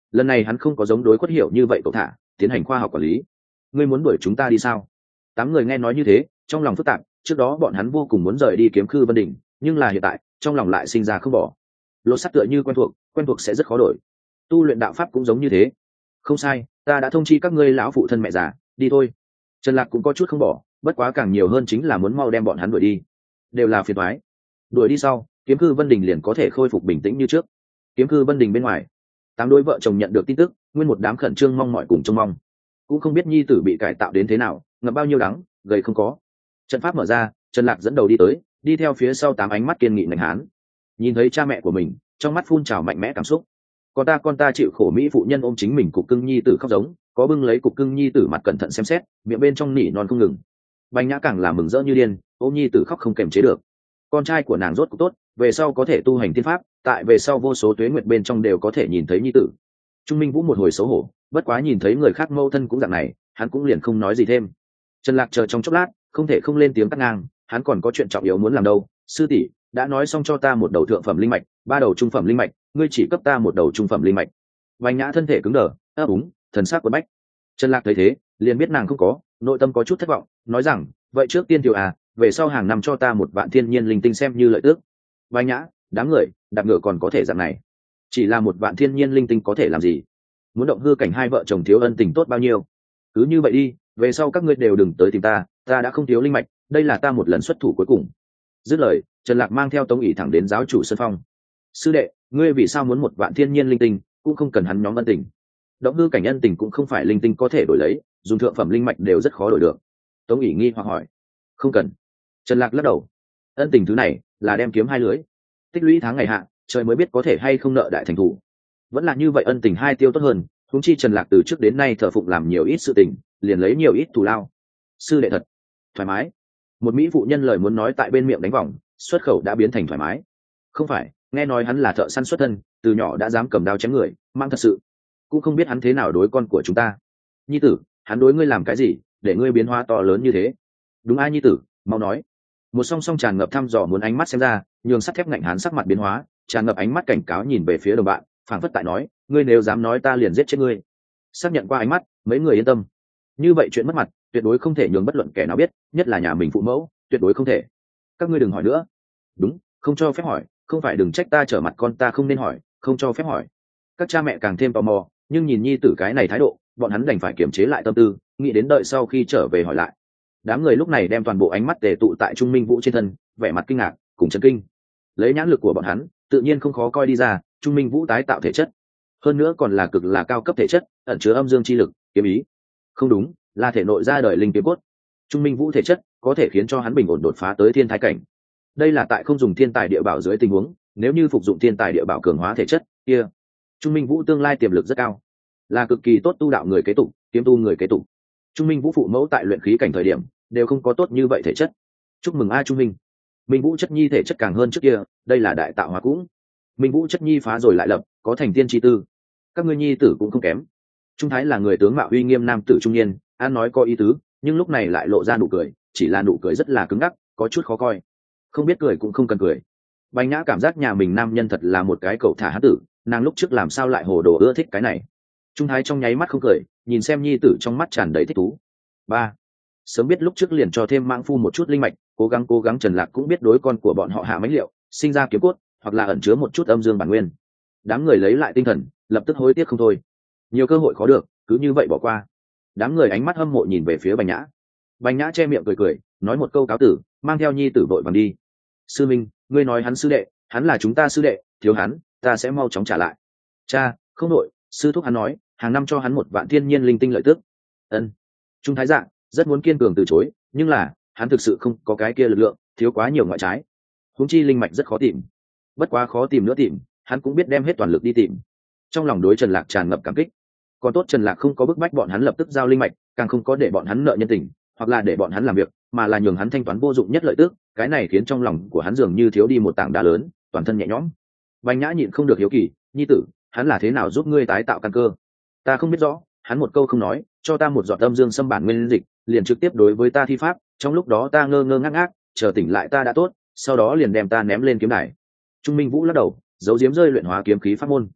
lần này hắn không có giống đối Quất Hiểu như vậy cậu thả tiến hành khoa học quản lý. Ngươi muốn đuổi chúng ta đi sao? Tám người nghe nói như thế trong lòng phức tạp, trước đó bọn hắn vô cùng muốn rời đi Kiếm Khư Vân Đình, nhưng là hiện tại trong lòng lại sinh ra không bỏ. Lột sắt tựa như quen thuộc, quen thuộc sẽ rất khó đổi. Tu luyện đạo pháp cũng giống như thế. Không sai, ta đã thông chi các ngươi lão phụ thân mẹ già, đi thôi. Trần Lạc cũng có chút không bỏ, bất quá càng nhiều hơn chính là muốn mau đem bọn hắn đuổi đi. Đều là phiền toái. Đuổi đi sau, Kiếm Khư Vân Đình liền có thể khôi phục bình tĩnh như trước. Kiếm Khư Vân Đình bên ngoài, tám đôi vợ chồng nhận được tin tức, nguyên một đám khẩn trương mong mỏi cùng trông mong. Cũng không biết nhi tử bị cải tạo đến thế nào, ngập bao nhiêu đắng, gầy không có. Trận pháp mở ra, Trần Lạc dẫn đầu đi tới, đi theo phía sau tám ánh mắt kiên nghị nành hán. Nhìn thấy cha mẹ của mình, trong mắt phun trào mạnh mẽ cảm xúc. Con ta con ta chịu khổ mỹ phụ nhân ôm chính mình cục cưng nhi tử khóc giống, có bưng lấy cục cưng nhi tử mặt cẩn thận xem xét, miệng bên trong nỉ non không ngừng. Bành Nhã càng là mừng rỡ như điên, ôm nhi tử khóc không kềm chế được. Con trai của nàng rốt cuộc tốt, về sau có thể tu hành thiên pháp, tại về sau vô số tuế nguyệt bên trong đều có thể nhìn thấy nhi tử. Trung Minh Vũ một hồi xấu hổ, bất quá nhìn thấy người khác mâu thân cũng dạng này, hắn cũng liền không nói gì thêm. Trần Lạc chờ trong chốc lát, không thể không lên tiếng cắt ngang, hắn còn có chuyện trọng yếu muốn làm đâu. Sư tỷ đã nói xong cho ta một đầu thượng phẩm linh mạch, ba đầu trung phẩm linh mạch, ngươi chỉ cấp ta một đầu trung phẩm linh mạch. Bành Nhã thân thể cứng đờ, ấp úng, thần sắc quẫn bách. Trần Lạc thấy thế, liền biết nàng không có, nội tâm có chút thất vọng, nói rằng, vậy trước tiên tiểu à, về sau hàng năm cho ta một vạn thiên nhiên linh tinh xem như lợi tước. Bành Nhã, đám người, đạp ngựa còn có thể dạng này. Chỉ là một vạn thiên nhiên linh tinh có thể làm gì? Muốn động hư cảnh hai vợ chồng thiếu ân tình tốt bao nhiêu? Cứ như vậy đi, về sau các ngươi đều đừng tới tìm ta, ta đã không thiếu linh mạch, đây là ta một lần xuất thủ cuối cùng. Dứt lời, Trần Lạc mang theo Tống ỷ thẳng đến giáo chủ Sơn Phong. Sư đệ, ngươi vì sao muốn một vạn thiên nhiên linh tinh, cũng không cần hắn nhóm ân tình. Động hư cảnh ân tình cũng không phải linh tinh có thể đổi lấy, dùng thượng phẩm linh mạch đều rất khó đổi được. Tống ỷ nghi hoặc hỏi. Không cần. Trần Lạc lắc đầu. Ân tình thứ này là đem kiếm hai lưới, tích lũy tháng ngày hạ, trời mới biết có thể hay không nợ đại thành thủ. Vẫn là như vậy, ân tình hai tiêu tốt hơn, huống chi Trần Lạc từ trước đến nay thờ phụng làm nhiều ít sự tình, liền lấy nhiều ít thù lao. Sư đệ thật thoải mái. Một mỹ phụ nhân lời muốn nói tại bên miệng đánh vòng, xuất khẩu đã biến thành thoải mái. Không phải, nghe nói hắn là thợ săn xuất thân, từ nhỏ đã dám cầm đao chém người, mang thật sự. Cũng không biết hắn thế nào đối con của chúng ta. Nhi tử, hắn đối ngươi làm cái gì, để ngươi biến hóa to lớn như thế? Đúng ai nhi tử, mau nói. Một song song tràn ngập thăm dò muốn ánh mắt xem ra, nhường sắt thép ngạnh hắn sắc mặt biến hóa, tràn ngập ánh mắt cảnh cáo nhìn về phía đồng bạn, phảng phất tại nói, ngươi nếu dám nói ta liền giết chết ngươi. Xác nhận qua ánh mắt, mấy người yên tâm. Như vậy chuyện mất mặt, tuyệt đối không thể nhường bất luận kẻ nào biết, nhất là nhà mình phụ mẫu, tuyệt đối không thể. Các ngươi đừng hỏi nữa. Đúng, không cho phép hỏi, không phải đừng trách ta trở mặt con ta không nên hỏi, không cho phép hỏi. Các cha mẹ càng thêm tò mò, nhưng nhìn nhi tử cái này thái độ, bọn hắn đành phải kiềm chế lại tâm tư, nghĩ đến đợi sau khi trở về hỏi lại. Đám người lúc này đem toàn bộ ánh mắt tề tụ tại Trung Minh Vũ trên thân, vẻ mặt kinh ngạc cùng chấn kinh. Lấy nhãn lực của bọn hắn, tự nhiên không khó coi đi ra, Trung Minh Vũ tái tạo thể chất, hơn nữa còn là cực là cao cấp thể chất, ẩn chứa âm dương chi lực, kiếm ý. Không đúng, là thể nội ra đời linh kiếm cốt. Trung Minh Vũ thể chất có thể khiến cho hắn bình ổn đột phá tới thiên thái cảnh. Đây là tại không dùng thiên tài địa bảo dưới tình huống, nếu như phục dụng thiên tài địa bảo cường hóa thể chất, kia Trung Minh Vũ tương lai tiềm lực rất cao, là cực kỳ tốt tu đạo người kế tục, kiếm tu người kế tục. Trung Minh Vũ phụ mẫu tại luyện khí cảnh thời điểm đều không có tốt như vậy thể chất. Chúc mừng a Trung Minh. Minh Vũ chất nhi thể chất càng hơn trước kia, đây là đại tạo hóa cũng. Minh Vũ chất nhi phá rồi lại lập, có thành tiên chi tư. Các ngươi nhi tử cũng không kém. Trung Thái là người tướng mạo uy nghiêm nam tử trung niên, an nói có ý tứ, nhưng lúc này lại lộ ra nụ cười, chỉ là nụ cười rất là cứng ngắc, có chút khó coi. Không biết cười cũng không cần cười. Bành Nhã cảm giác nhà mình nam nhân thật là một cái cậu thả hán tử, nàng lúc trước làm sao lại hồ đồ ưa thích cái này. Trung Thái trong nháy mắt không cười, nhìn xem nhi tử trong mắt tràn đầy thích thú. Ba, sớm biết lúc trước liền cho thêm mãng phu một chút linh mạch, cố gắng cố gắng Trần Lạc cũng biết đối con của bọn họ hạ mãnh liệu, sinh ra kiếm cốt, hoặc là ẩn chứa một chút âm dương bản nguyên. Đám người lấy lại tinh thần, lập tức hối tiếc không thôi. Nhiều cơ hội khó được, cứ như vậy bỏ qua. Đám người ánh mắt hâm mộ nhìn về phía Bành Nhã. Bành Nhã che miệng cười cười, nói một câu cáo tử, mang theo nhi tử vội vàng đi. Sư Minh, ngươi nói hắn sư đệ, hắn là chúng ta sư đệ, thiếu hắn, ta sẽ mau chóng trả lại. Cha, không nội, sư thúc hắn nói, hàng năm cho hắn một vạn thiên nhiên linh tinh lợi tức. Ân. Trung Thái Dạng rất muốn kiên cường từ chối, nhưng là hắn thực sự không có cái kia lực lượng, thiếu quá nhiều ngoại trái. Huống chi linh mạch rất khó tìm, bất quá khó tìm nữa tìm, hắn cũng biết đem hết toàn lực đi tìm. Trong lòng đối Trần Lạc tràn ngập cảm kích. Còn tốt Trần Lạc không có bức bách bọn hắn lập tức giao linh mạch, càng không có để bọn hắn nợ nhân tình, hoặc là để bọn hắn làm việc, mà là nhường hắn thanh toán vô dụng nhất lợi tức, cái này khiến trong lòng của hắn dường như thiếu đi một tảng đá lớn, toàn thân nhẹ nhõm. Bành Nhã nhịn không được hiếu kỳ, nhi tử, hắn là thế nào giúp ngươi tái tạo căn cơ? Ta không biết rõ, hắn một câu không nói, cho ta một giọt âm dương xâm bản nguyên dịch, liền trực tiếp đối với ta thi pháp, trong lúc đó ta ngơ ngơ ngác ngác, chờ tỉnh lại ta đã tốt, sau đó liền đem ta ném lên kiếm đài. Trung Minh Vũ lắc đầu, giấu giếm rơi luyện hóa kiếm khí pháp môn.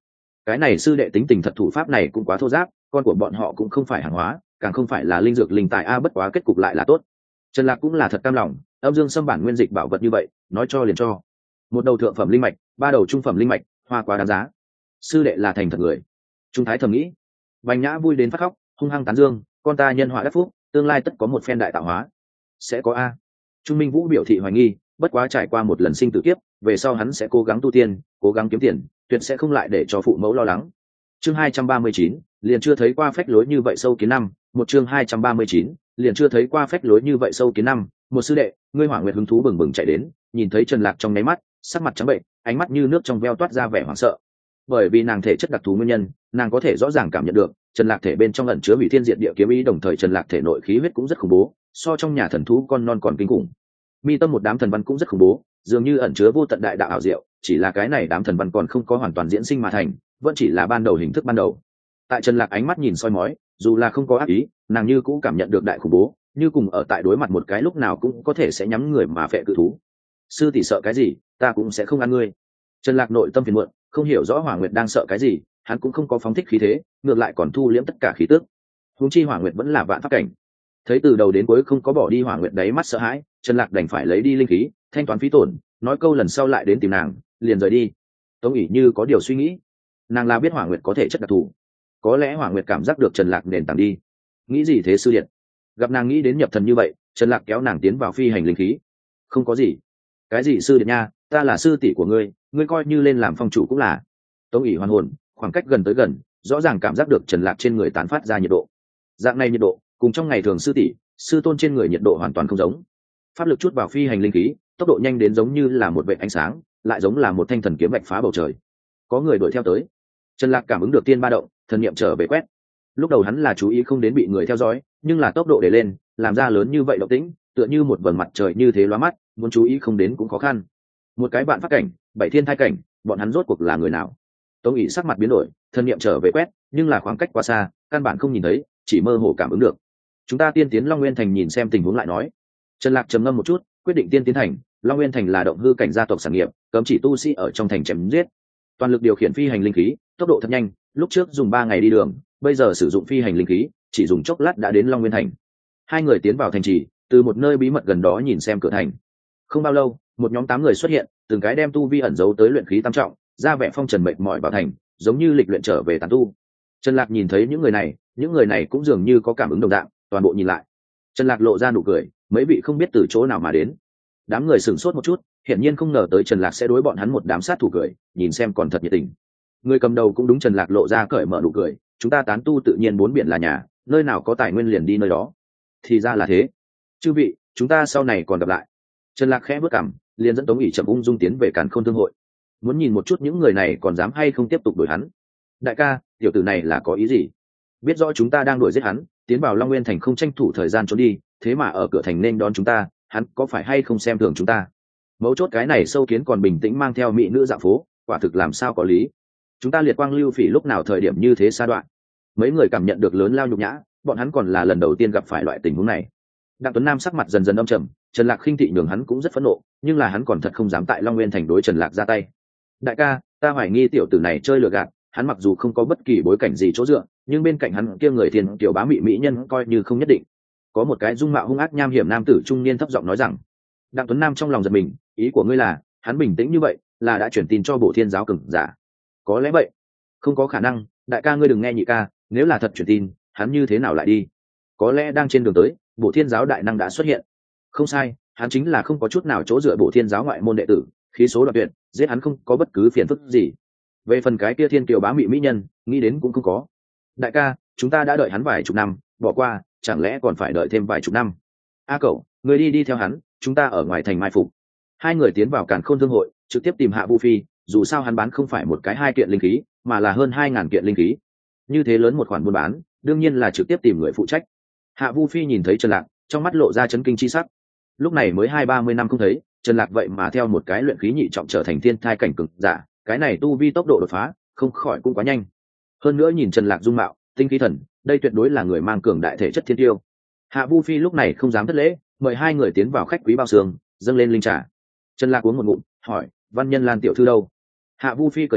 cái này sư đệ tính tình thật, thủ pháp này cũng quá thô giáp, con của bọn họ cũng không phải hàng hóa, càng không phải là linh dược linh tài a, bất quá kết cục lại là tốt. Trần Lạc cũng là thật cam lòng, âm dương xâm bản nguyên dịch bảo vật như vậy, nói cho liền cho. Một đầu thượng phẩm linh mạch, ba đầu trung phẩm linh mạch, hoa quá đáng giá. Sư đệ là thành thật người. Trung thái thầm nghĩ. Bành Nhã vui đến phát khóc, hung hăng tán dương, con ta nhân họa đắc phúc, tương lai tất có một phen đại tạo hóa. Sẽ có a. Trung Minh Vũ biểu thị hoài nghi, bất quá trải qua một lần sinh tử kiếp, về sau hắn sẽ cố gắng tu tiên, cố gắng kiếm tiền, tuyệt sẽ không lại để cho phụ mẫu lo lắng. Chương hai trăm ba mươi chín, liền chưa thấy qua phách lối như vậy sâu kiến năm, một chương hai trăm ba mươi chín, liền chưa thấy qua phách lối như vậy sâu kiến năm, một sư đệ, ngươi Hỏa Nguyệt hứng thú bừng bừng chạy đến, nhìn thấy Trần Lạc trong nháy mắt, sắc mặt trắng bệnh, ánh mắt như nước trong veo toát ra vẻ hoảng sợ. Bởi vì nàng thể chất đặc thù nguyên nhân, nàng có thể rõ ràng cảm nhận được, Trần Lạc thể bên trong ẩn chứa hủy thiên diệt địa kiếm ý, đồng thời Trần Lạc thể nội khí huyết cũng rất khủng bố, so trong nhà thần thú con non còn kinh khủng. Mi tâm một đám thần văn cũng rất khủng bố, dường như ẩn chứa vô tận đại đạo ảo diệu, chỉ là cái này đám thần văn còn không có hoàn toàn diễn sinh mà thành, vẫn chỉ là ban đầu hình thức ban đầu. Tại Trần Lạc ánh mắt nhìn soi mói, dù là không có ác ý, nàng như cũng cảm nhận được đại khủng bố, như cùng ở tại đối mặt một cái lúc nào cũng có thể sẽ nhắm người mà phệ cự thú. Sư tỷ sợ cái gì, ta cũng sẽ không ăn ngươi. Trần Lạc nội tâm phiền muộn, không hiểu rõ Hỏa Nguyệt đang sợ cái gì, hắn cũng không có phóng thích khí thế, ngược lại còn thu liễm tất cả khí tức. Huống chi Hỏa Nguyệt vẫn là vạn pháp cảnh. Thấy từ đầu đến cuối không có bỏ đi Hỏa Nguyệt đáy mắt sợ hãi, Trần Lạc đành phải lấy đi linh khí, thanh toán phí tổn, nói câu lần sau lại đến tìm nàng, liền rời đi. Tống ỉ như có điều suy nghĩ, nàng là biết Hỏa Nguyệt có thể chất đặc thù, có lẽ Hỏa Nguyệt cảm giác được Trần Lạc nền tảng đi. Nghĩ gì thế sư điện? Gặp nàng nghĩ đến nhập thần như vậy, Trần Lạc kéo nàng tiến vào phi hành linh khí. Không có gì. Cái gì sư điện nha, ta là sư tỷ của ngươi, ngươi coi như lên làm phong chủ cũng là. Tống ỉ hoàn hồn, khoảng cách gần tới gần, rõ ràng cảm giác được Trần Lạc trên người tán phát ra nhiệt độ. Dạng này nhiệt độ, cùng trong ngày thường sư tỷ, sư tôn trên người nhiệt độ hoàn toàn không giống. Pháp lực chút vào phi hành linh khí, tốc độ nhanh đến giống như là một vệt ánh sáng, lại giống là một thanh thần kiếm vạch phá bầu trời. Có người đuổi theo tới. Trần Lạc cảm ứng được tiên ba động, thần niệm trở về quét. Lúc đầu hắn là chú ý không đến bị người theo dõi, nhưng là tốc độ để lên, làm ra lớn như vậy động tĩnh, tựa như một vầng mặt trời như thế lóa mắt, muốn chú ý không đến cũng khó khăn. Một cái bạn phát cảnh, bảy thiên thai cảnh, bọn hắn rốt cuộc là người nào? Tống ỷ sắc mặt biến đổi, thần niệm trở về quét, nhưng là khoảng cách quá xa, căn bản không nhìn thấy, chỉ mơ hồ cảm ứng được. Chúng ta tiên tiến Long Nguyên Thành nhìn xem tình huống lại nói. Trần Lạc trầm ngâm một chút, quyết định tiên tiến thành. Long Nguyên Thành là động hư cảnh gia tộc sản nghiệp, cấm chỉ tu sĩ ở trong thành chém giết. Toàn lực điều khiển phi hành linh khí, tốc độ thật nhanh, lúc trước dùng ba ngày đi đường, bây giờ sử dụng phi hành linh khí, chỉ dùng chốc lát đã đến Long Nguyên Thành. Hai người tiến vào thành trì, từ một nơi bí mật gần đó nhìn xem cửa thành. Không bao lâu, một nhóm tám người xuất hiện, từng cái đem tu vi ẩn giấu tới luyện khí tam trọng, ra vẻ phong trần mệt mỏi vào thành, giống như lịch luyện trở về tán tu. Trần Lạc nhìn thấy những người này, những người này cũng dường như có cảm ứng đồng dạng, toàn bộ nhìn lại. Trần Lạc lộ ra nụ cười, mấy vị không biết từ chỗ nào mà đến. Đám người sửng sốt một chút, hiển nhiên không ngờ tới Trần Lạc sẽ đối bọn hắn một đám sát thủ cười, nhìn xem còn thật nhiệt tình. Người cầm đầu cũng đúng Trần Lạc lộ ra cởi mở nụ cười, chúng ta tán tu tự nhiên bốn biển là nhà, nơi nào có tài nguyên liền đi nơi đó. Thì ra là thế. Chư vị, chúng ta sau này còn gặp lại. Trần Lạc khẽ bước cằm, liền dẫn Tống ỷ chậm ung dung tiến về Càn Khôn Thương hội. Muốn nhìn một chút những người này còn dám hay không tiếp tục đuổi hắn. Đại ca, tiểu tử này là có ý gì? Biết rõ chúng ta đang đuổi giết hắn, tiến vào Long Nguyên Thành không tranh thủ thời gian trốn đi, thế mà ở cửa thành nên đón chúng ta, hắn có phải hay không xem thường chúng ta? Mấu chốt cái này sâu kiến còn bình tĩnh mang theo mỹ nữ dạo phố, quả thực làm sao có lý. Chúng ta liệt quang lưu phỉ lúc nào thời điểm như thế sa đoạn. Mấy người cảm nhận được lớn lao nhục nhã, bọn hắn còn là lần đầu tiên gặp phải loại tình huống này. Đặng Tuấn Nam sắc mặt dần dần âm trầm, Trần Lạc khinh thị nhường hắn cũng rất phẫn nộ, nhưng là hắn còn thật không dám tại Long Nguyên Thành đối Trần Lạc ra tay. Đại ca, ta hoài nghi tiểu tử này chơi lừa gạt, hắn mặc dù không có bất kỳ bối cảnh gì chỗ dựa, nhưng bên cạnh hắn kia người tiền tiểu bá mị mỹ nhân coi như không nhất định. Có một cái dung mạo hung ác nham hiểm nam tử trung niên thấp giọng nói rằng. Đặng Tuấn Nam trong lòng giật mình, ý của ngươi là, hắn bình tĩnh như vậy, là đã chuyển tin cho Bổ Thiên giáo cường giả. Có lẽ vậy. Không có khả năng, đại ca ngươi đừng nghe nhị ca, nếu là thật chuyển tin, hắn như thế nào lại đi? Có lẽ đang trên đường tới, Bổ Thiên giáo đại năng đã xuất hiện. Không sai, hắn chính là không có chút nào chỗ dựa Bổ Thiên giáo ngoại môn đệ tử, khí số đoạn tuyệt, giết hắn không có bất cứ phiền phức gì. Về phần cái kia thiên kiều bá mị mỹ nhân, nghĩ đến cũng không có. Đại ca, chúng ta đã đợi hắn vài chục năm, bỏ qua, chẳng lẽ còn phải đợi thêm vài chục năm? A cậu, người đi đi theo hắn, chúng ta ở ngoài thành mai phục. Hai người tiến vào Càn Khôn Thương hội, trực tiếp tìm Hạ Vu Phi, dù sao hắn bán không phải một cái hai kiện linh khí, mà là hơn hai ngàn kiện linh khí. Như thế lớn một khoản buôn bán, đương nhiên là trực tiếp tìm người phụ trách. Hạ Vu Phi nhìn thấy Trần Lạc, trong mắt lộ ra chấn kinh chi sắc. Lúc này mới hai ba mươi năm không thấy, Trần Lạc vậy mà theo một cái luyện khí nhị trọng trở thành thiên thai cảnh cực giả, cái này tu vi tốc độ đột phá, không khỏi cũng quá nhanh. Hơn nữa nhìn Trần Lạc dung mạo, tinh khí thần, đây tuyệt đối là người mang cường đại thể chất thiên tiêu. Hạ Vu Phi lúc này không dám thất lễ, mời hai người tiến vào khách quý bao xương, dâng lên linh trà. Trần Lạc uống một ngụm, hỏi, văn nhân Lan tiểu thư đâu? Hạ Vu Phi cười nói,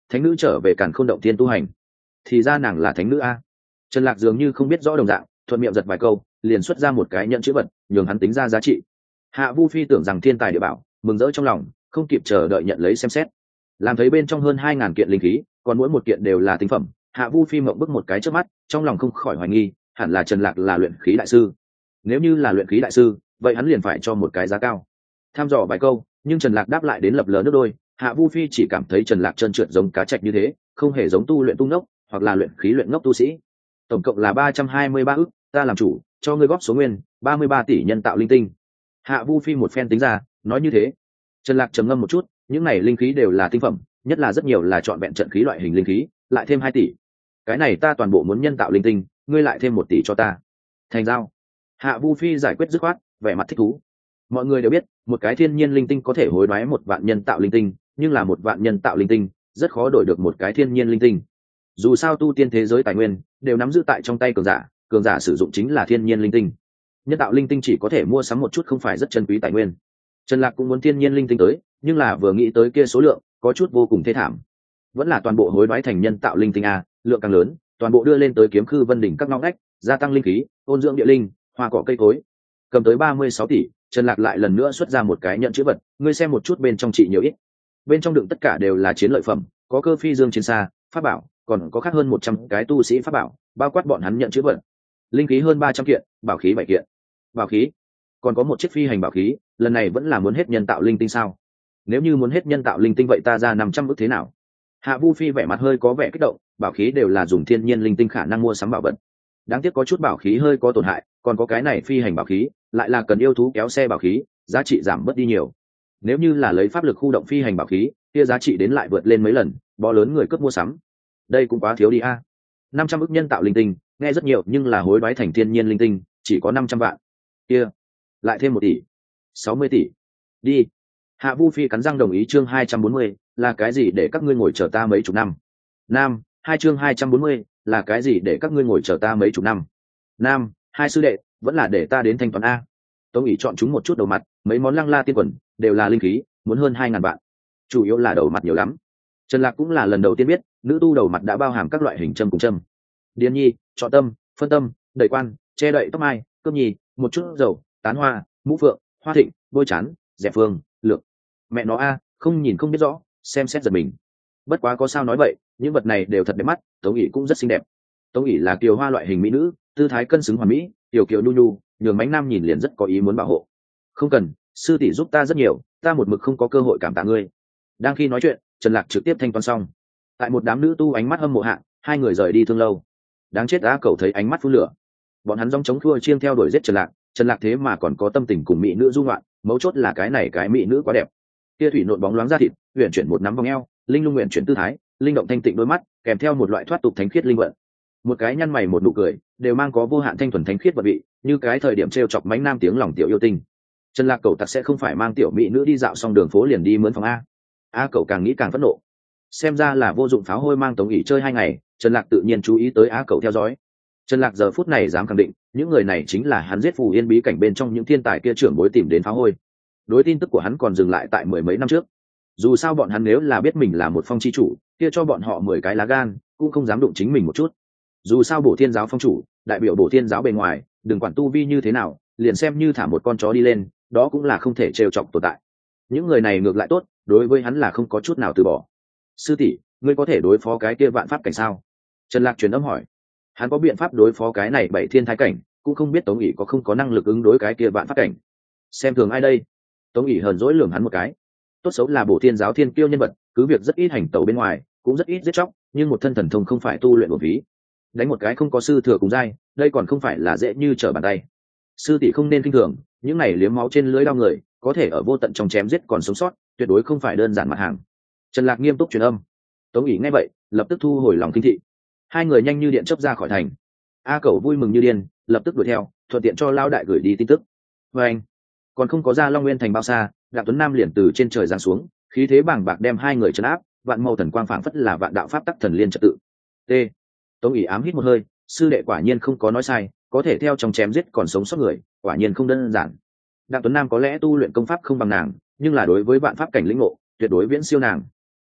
thánh nữ trở về càn khôn động tiên tu hành. Thì ra nàng là thánh nữ a. Trần Lạc dường như không biết rõ đồng dạng, thuận miệng giật vài câu, liền xuất ra một cái nhận chữ vật, nhường hắn tính ra giá trị. Hạ Vu Phi tưởng rằng thiên tài địa bảo, mừng rỡ trong lòng, không kịp chờ đợi nhận lấy xem xét. Làm thấy bên trong hơn hai ngàn kiện linh khí, còn mỗi một kiện đều là tinh phẩm, Hạ Vu Phi mộng bức một cái trước mắt, trong lòng không khỏi hoài nghi, hẳn là Trần Lạc là luyện khí đại sư. Nếu như là luyện khí đại sư, vậy hắn liền phải cho một cái giá cao. Tham dò vài câu, nhưng Trần Lạc đáp lại đến lập lờ nước đôi, Hạ Vu Phi chỉ cảm thấy Trần Lạc trơn trượt giống cá trạch như thế, không hề giống tu luyện tu ngốc, hoặc là luyện khí luyện ngốc tu sĩ. Tổng cộng là ba trăm hai mươi ba ức, ta làm chủ, cho ngươi góp số nguyên, ba mươi ba tỷ nhân tạo linh tinh. Hạ Vu Phi một phen tính ra, nói như thế. Trần Lạc trầm ngâm một chút, những này linh khí đều là tinh phẩm, nhất là rất nhiều là chọn vẹn trận khí loại hình linh khí, lại thêm hai tỷ. Cái này ta toàn bộ muốn nhân tạo linh tinh, ngươi lại thêm một tỷ cho ta. Thành giao. Hạ Vu Phi giải quyết dứt khoát, vẻ mặt thích thú. Mọi người đều biết, một cái thiên nhiên linh tinh có thể hối đoái một vạn nhân tạo linh tinh, nhưng là một vạn nhân tạo linh tinh, rất khó đổi được một cái thiên nhiên linh tinh. Dù sao tu tiên thế giới tài nguyên đều nắm giữ tại trong tay cường giả, cường giả sử dụng chính là thiên nhiên linh tinh. Nhân tạo linh tinh chỉ có thể mua sắm một chút không phải rất chân quý tài nguyên. Trần Lạc cũng muốn thiên nhiên linh tinh tới, nhưng là vừa nghĩ tới kia số lượng, có chút vô cùng thê thảm. Vẫn là toàn bộ hối đoái thành nhân tạo linh tinh a, lượng càng lớn, toàn bộ đưa lên tới kiếm khư vân đỉnh các ngóc ngách, gia tăng linh khí, ôn dưỡng địa linh, hoa cỏ cây cối. Cầm tới ba mươi sáu tỷ, Trần Lạc lại lần nữa xuất ra một cái nhận chữ vật, ngươi xem một chút bên trong trị nhiều ít. Bên trong đựng tất cả đều là chiến lợi phẩm, có cơ phi dương chiến xa, pháp bảo, còn có khác hơn một trăm cái tu sĩ pháp bảo, bao quát bọn hắn nhận chữ vật. Linh khí hơn ba trăm kiện, bảo khí bảy kiện. Bảo khí, còn có một chiếc phi hành bảo khí, lần này vẫn là muốn hết nhân tạo linh tinh sao? Nếu như muốn hết nhân tạo linh tinh vậy ta ra năm trăm ức thế nào? Hạ Vu Phi vẻ mặt hơi có vẻ kích động, bảo khí đều là dùng thiên nhiên linh tinh khả năng mua sắm bảo vật. Đáng tiếc có chút bảo khí hơi có tổn hại, còn có cái này phi hành bảo khí, lại là cần yêu thú kéo xe bảo khí, giá trị giảm bớt đi nhiều. Nếu như là lấy pháp lực khu động phi hành bảo khí, kia giá trị đến lại vượt lên mấy lần, bó lớn người cướp mua sắm. Đây cũng quá thiếu đi a. năm trăm ức nhân tạo linh tinh, nghe rất nhiều nhưng là hối đoái thành thiên nhiên linh tinh, chỉ có năm trăm vạn. Kia, lại thêm một tỷ, sáu mươi tỷ. Đi. Hạ Vu Phi cắn răng đồng ý. Chương hai trăm bốn mươi, là cái gì để các ngươi ngồi chờ ta mấy chục năm? Nam, hai chương hai trăm bốn mươi, là cái gì để các ngươi ngồi chờ ta mấy chục năm? Nam, hai sư đệ, vẫn là để ta đến thanh toán a. Tống ỷ chọn chúng một chút đầu mặt, mấy món lăng la tiên quần, đều là linh khí, muốn hơn hai ngàn vạn. Chủ yếu là đầu mặt nhiều lắm. Trần Lạc cũng là lần đầu tiên biết, nữ tu đầu mặt đã bao hàm các loại hình châm cùng châm. Điền nhi, chọn tâm, phân tâm, đẩy quan, che đậy tóc mai, cơm nhi, một chút dầu, tán hoa, mũ phượng, hoa thịnh, bôi chán, dẹp phương, lược. Mẹ nó a, không nhìn không biết rõ, xem xét giật mình. Bất quá có sao nói vậy, những vật này đều thật đẹp mắt, Tống ỷ cũng rất xinh đẹp. Tống ỷ là kiều hoa loại hình mỹ nữ, tư thái cân xứng hoàn mỹ, tiểu kiều nhu nhu, nhường mánh nam nhìn liền rất có ý muốn bảo hộ. Không cần, sư tỷ giúp ta rất nhiều, ta một mực không có cơ hội cảm tạ ngươi. Đang khi nói chuyện, Trần Lạc trực tiếp thanh toán xong. Tại một đám nữ tu ánh mắt hâm mộ hạ, hai người rời đi thương lâu. Đáng chết, á cẩu thấy ánh mắt phun lửa. Bọn hắn dòng chống thua chiêng theo đuổi giết Trần Lạc, Trần Lạc thế mà còn có tâm tình cùng mỹ nữ du ngoạn, mấu chốt là cái này cái mỹ nữ quá đẹp. Kia thủy nộn bóng loáng da thịt, huyền chuyển một nắm vòng eo, linh lung nguyện chuyển tư thái, linh động thanh tịnh đôi mắt, kèm theo một loại thoát tục thánh khiết linh vận. Một cái nhăn mày một nụ cười, đều mang có vô hạn thanh thuần thánh khiết vật vị, như cái thời điểm trêu chọc mánh nam tiếng lòng tiểu yêu tinh. Trần Lạc cẩu tặc sẽ không phải mang tiểu mỹ nữ đi dạo xong đường phố liền đi mướn phòng a. A cẩu càng nghĩ càng phẫn nộ. Xem ra là vô dụng pháo hôi mang Tống ỷ chơi hai ngày, Trần Lạc tự nhiên chú ý tới A cẩu theo dõi. Trần Lạc giờ phút này dám khẳng định, những người này chính là hắn giết Phù Yên bí cảnh bên trong những thiên tài kia trưởng bối tìm đến pháo hôi. Đối tin tức của hắn còn dừng lại tại mười mấy năm trước. Dù sao bọn hắn nếu là biết mình là một phong chi chủ, kia cho bọn họ mười cái lá gan, cũng không dám đụng chính mình một chút. Dù sao Bổ Thiên giáo phong chủ, đại biểu Bổ Thiên giáo bề ngoài, đừng quản tu vi như thế nào, liền xem như thả một con chó đi lên, đó cũng là không thể trêu chọc tồn tại. Những người này ngược lại tốt, đối với hắn là không có chút nào từ bỏ. Sư tỷ, ngươi có thể đối phó cái kia vạn pháp cảnh sao? Trần Lạc truyền âm hỏi. Hắn có biện pháp đối phó cái này bảy thiên thái cảnh, cũng không biết Tống ỷ có không có năng lực ứng đối cái kia vạn pháp cảnh. Xem thường ai đây? Tống ỷ hờn dỗi lườm hắn một cái. Tốt xấu là Bổ Thiên giáo thiên kiêu nhân vật, cứ việc rất ít hành tẩu bên ngoài, cũng rất ít giết chóc, nhưng một thân thần thông không phải tu luyện một ví. Đánh một cái không có sư thừa cùng giai, đây còn không phải là dễ như trở bàn tay. Sư tỷ không nên kinh thường, những này liếm máu trên lưỡi đao người, có thể ở vô tận trong chém giết còn sống sót, tuyệt đối không phải đơn giản mặt hàng. Trần Lạc nghiêm túc truyền âm. Tống ỷ nghe vậy, lập tức thu hồi lòng kinh thị. Hai người nhanh như điện chớp ra khỏi thành. A cẩu vui mừng như điên, lập tức đuổi theo, thuận tiện cho Lao đại gửi đi tin tức. Và anh, còn không có ra Long Nguyên thành bao xa, Đặng Tuấn Nam liền từ trên trời giáng xuống, khí thế bàng bạc đem hai người trấn áp, vạn màu thần quang phảng phất là vạn đạo pháp tắc thần liên trật tự. T. Tống ỷ ám hít một hơi, sư đệ quả nhiên không có nói sai, có thể theo trong chém giết còn sống sót người, quả nhiên không đơn giản. Đặng Tuấn Nam có lẽ tu luyện công pháp không bằng nàng, nhưng là đối với vạn pháp cảnh lĩnh ngộ, tuyệt đối viễn siêu nàng.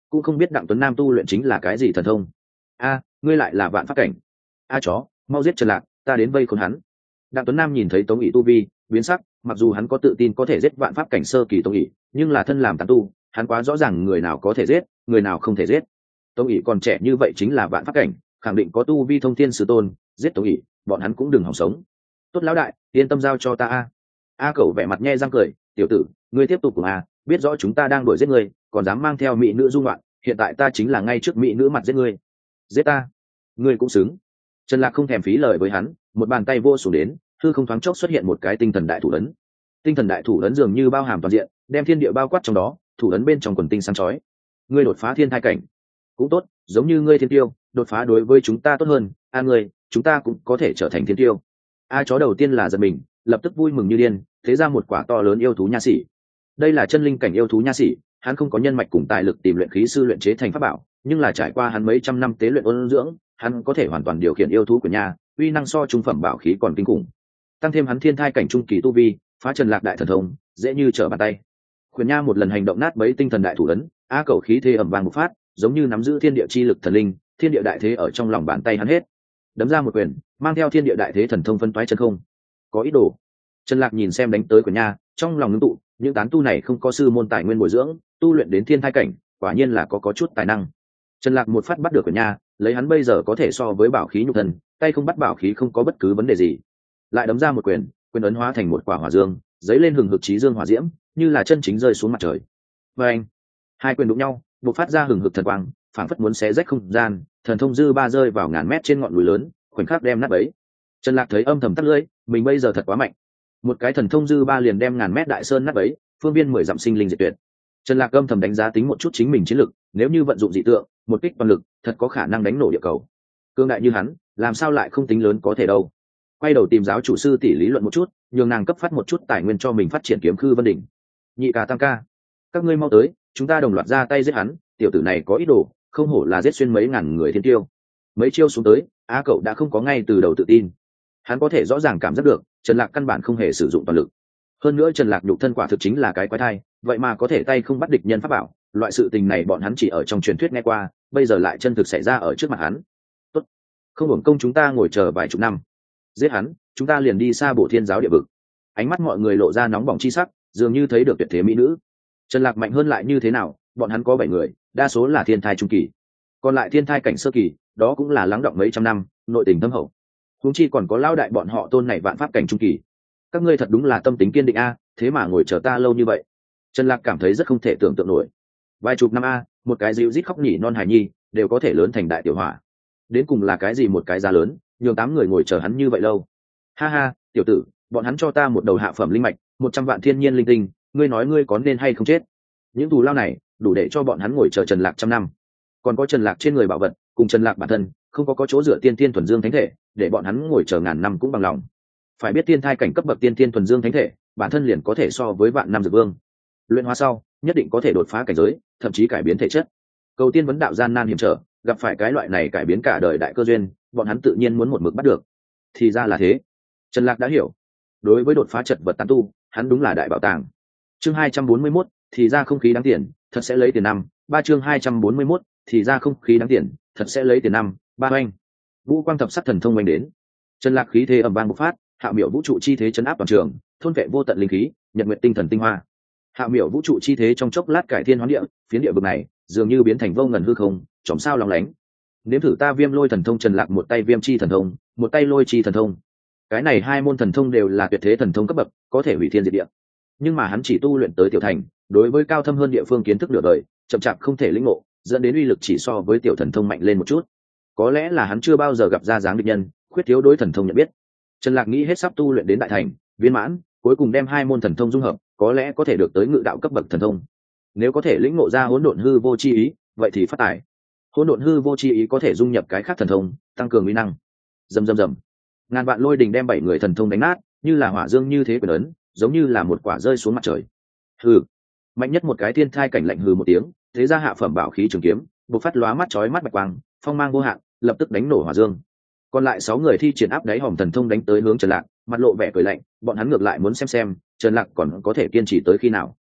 cũng không biết đặng tuấn nam tu luyện chính là cái gì thần thông. A, ngươi lại là vạn pháp cảnh. A chó, mau giết Trần Lạc, ta đến vây khốn hắn. Đặng tuấn nam nhìn thấy Tống ỷ tu vi biến sắc, mặc dù hắn có tự tin có thể giết vạn pháp cảnh sơ kỳ Tống ỷ, nhưng là thân làm tán tu, hắn quá rõ ràng người nào có thể giết, người nào không thể giết. Tống ỷ còn trẻ như vậy chính là vạn pháp cảnh, khẳng định có tu vi thông thiên sư tôn, giết Tống ỷ bọn hắn cũng đừng hòng sống. Tốt lão đại, yên tâm giao cho ta. A a Cẩu vẻ mặt nhe răng cười, tiểu tử, ngươi tiếp tục cùng a, biết rõ chúng ta đang đuổi giết ngươi, còn dám mang theo mỹ nữ dung loạn, hiện tại ta chính là ngay trước mỹ nữ mặt giết ngươi. Giết ta, ngươi cũng xứng. Trần Lạc không thèm phí lời với hắn, một bàn tay vô xuống đến, hư không thoáng chốc xuất hiện một cái tinh thần đại thủ ấn. Tinh thần đại thủ ấn dường như bao hàm toàn diện, đem thiên địa bao quát trong đó, thủ ấn bên trong quần tinh sáng chói. Ngươi đột phá thiên thai cảnh, cũng tốt, giống như ngươi thiên tiêu, đột phá đối với chúng ta tốt hơn, a ngươi, chúng ta cũng có thể trở thành thiên tiêu. A chó đầu tiên là giật mình, lập tức vui mừng như điên, thế ra một quả to lớn yêu thú nha sĩ. Đây là chân linh cảnh yêu thú nha sĩ, hắn không có nhân mạch cùng tài lực tìm luyện khí sư luyện chế thành pháp bảo, nhưng là trải qua hắn mấy trăm năm tế luyện ôn dưỡng, hắn có thể hoàn toàn điều khiển yêu thú của nha, uy năng so trung phẩm bảo khí còn kinh khủng. Tăng thêm hắn thiên thai cảnh trung kỳ tu vi, phá Trần Lạc đại thần thông, dễ như trở bàn tay. Khuyển nha một lần hành động nát bấy tinh thần đại thủ ấn, a Cẩu khí thế ầm vang một phát, giống như nắm giữ thiên địa chi lực thần linh, thiên địa đại thế ở trong lòng bàn tay hắn hết. Đấm ra một quyền, mang theo thiên địa đại thế thần thông phân toái chân không. Có ý đồ. Trần Lạc nhìn xem đánh tới của nha, trong lòng ngưng tụ, những tán tu này không có sư môn tài nguyên bồi dưỡng, tu luyện đến thiên thai cảnh, quả nhiên là có có chút tài năng. Trần Lạc một phát bắt được của nha, lấy hắn bây giờ có thể so với bảo khí nhục thân, tay không bắt bảo khí không có bất cứ vấn đề gì. Lại đấm ra một quyền, quyền ấn hóa thành một quả hỏa dương, giấy lên hừng hực chí dương hỏa diễm, như là chân chính rơi xuống mặt trời. Và anh, hai quyền đụng nhau, bộc phát ra hừng hực thần quang, phảng phất muốn xé rách không gian, thần thông dư ba rơi vào ngàn mét trên ngọn núi lớn, khoảnh khắc đem nát bấy. Trần Lạc thấy âm thầm tắt lưỡi, mình bây giờ thật quá mạnh. Một cái thần thông dư ba liền đem ngàn mét đại sơn nát bấy, phương viên mười dặm sinh linh diệt tuyệt. Trần Lạc âm thầm đánh giá tính một chút chính mình chiến lực, nếu như vận dụng dị tượng, một kích toàn lực, thật có khả năng đánh nổ địa cầu. Cương đại như hắn, làm sao lại không tính lớn có thể đâu. Quay đầu tìm giáo chủ sư tỷ lý luận một chút, nhường nàng cấp phát một chút tài nguyên cho mình phát triển kiếm khư vân đỉnh. Nhị ca tam ca, các ngươi mau tới, chúng ta đồng loạt ra tay giết hắn, tiểu tử này có ý đồ, không hổ là giết xuyên mấy ngàn người thiên tiêu. Mấy chiêu xuống tới, a Cậu đã không có ngay từ đầu tự tin. Hắn có thể rõ ràng cảm giác được, Trần Lạc căn bản không hề sử dụng toàn lực. Hơn nữa Trần Lạc nhục thân quả thực chính là cái quái thai, vậy mà có thể tay không bắt địch nhân pháp bảo, loại sự tình này bọn hắn chỉ ở trong truyền thuyết nghe qua, bây giờ lại chân thực xảy ra ở trước mặt hắn. Tốt, không hưởng công chúng ta ngồi chờ vài chục năm. Giết hắn, chúng ta liền đi xa Bổ Thiên giáo địa vực. Ánh mắt mọi người lộ ra nóng bỏng chi sắc, dường như thấy được tuyệt thế mỹ nữ. Trần Lạc mạnh hơn lại như thế nào, bọn hắn có bảy người, đa số là thiên thai trung kỳ. Còn lại thiên thai cảnh sơ kỳ, đó cũng là lắng động mấy trăm năm, nội tình thâm hậu. Huống chi còn có lao đại bọn họ tôn này vạn pháp cảnh trung kỳ. Các ngươi thật đúng là tâm tính kiên định a, thế mà ngồi chờ ta lâu như vậy. Trần Lạc cảm thấy rất không thể tưởng tượng nổi. Vài chục năm a, một cái dịu rít khóc nhỉ non hài nhi, đều có thể lớn thành đại tiểu hỏa. Đến cùng là cái gì một cái giá lớn, nhường tám người ngồi chờ hắn như vậy lâu. Ha ha, tiểu tử, bọn hắn cho ta một đầu hạ phẩm linh mạch, một trăm vạn thiên nhiên linh tinh, ngươi nói ngươi có nên hay không chết? Những thù lao này, đủ để cho bọn hắn ngồi chờ Trần Lạc trăm năm. Còn có Trần Lạc trên người bảo vật, cùng Trần Lạc bản thân, không có có chỗ dựa tiên tiên thuần dương thánh thể, để bọn hắn ngồi chờ ngàn năm cũng bằng lòng. Phải biết tiên thai cảnh cấp bậc tiên tiên thuần dương thánh thể, bản thân liền có thể so với vạn năm dược vương. Luyện hóa sau, nhất định có thể đột phá cảnh giới, thậm chí cải biến thể chất. Cầu tiên vấn đạo gian nan hiểm trở, gặp phải cái loại này cải biến cả đời đại cơ duyên, bọn hắn tự nhiên muốn một mực bắt được. Thì ra là thế. Trần Lạc đã hiểu. Đối với đột phá chật vật tán tu, hắn đúng là đại bảo tàng. Chương hai trăm bốn mươi mốt, thì ra không khí đáng tiền, thật sẽ lấy tiền năm. Ba chương hai trăm bốn mươi mốt, thì ra không khí đáng tiền, thật sẽ lấy tiền năm. Ba oanh. Vũ quang thập sắc thần thông oanh đến. Trần Lạc khí thế ầm vang bộc phát, Hạo Miểu vũ trụ chi thế chấn áp toàn trường, thôn vệ vô tận linh khí, nhật nguyệt tinh thần tinh hoa. Hạo Miểu vũ trụ chi thế trong chốc lát cải thiên hóa địa, phiến địa vực này dường như biến thành vô ngần hư không, chòm sao lóng lánh. Nếm thử ta Viêm Lôi thần thông. Trần Lạc một tay Viêm chi thần thông, một tay Lôi chi thần thông. Cái này hai môn thần thông đều là tuyệt thế thần thông cấp bậc, có thể hủy thiên diệt địa. Nhưng mà hắn chỉ tu luyện tới tiểu thành, đối với cao thâm hơn địa phương kiến thức nửa đời, chậm chạp không thể lĩnh ngộ, dẫn đến uy lực chỉ so với tiểu thần thông mạnh lên một chút. Có lẽ là hắn chưa bao giờ gặp ra dáng địch nhân, khuyết thiếu đối thần thông nhận biết. Trần Lạc nghĩ hết sắp tu luyện đến đại thành, viên mãn, cuối cùng đem hai môn thần thông dung hợp, có lẽ có thể được tới ngự đạo cấp bậc thần thông. Nếu có thể lĩnh ngộ ra hỗn độn hư vô chi ý, vậy thì phát tài. Hỗn độn hư vô chi ý có thể dung nhập cái khác thần thông, tăng cường uy năng. Rầm rầm rầm. Ngàn vạn lôi đình đem bảy người thần thông đánh nát, như là hỏa dương như thế quyền ấn, giống như là một quả rơi xuống mặt trời. Hừ. Mạnh nhất một cái thiên thai cảnh lạnh hừ một tiếng, thế ra hạ phẩm bảo khí trường kiếm, bộc phát lóa mắt chói mắt bạch quang, phong mang vô hạn, lập tức đánh nổ hỏa dương. Còn lại sáu người thi triển áp đáy hòm thần thông đánh tới hướng Trần Lạc, mặt lộ vẻ cười lạnh, bọn hắn ngược lại muốn xem xem Trần Lạc còn có thể kiên trì tới khi nào.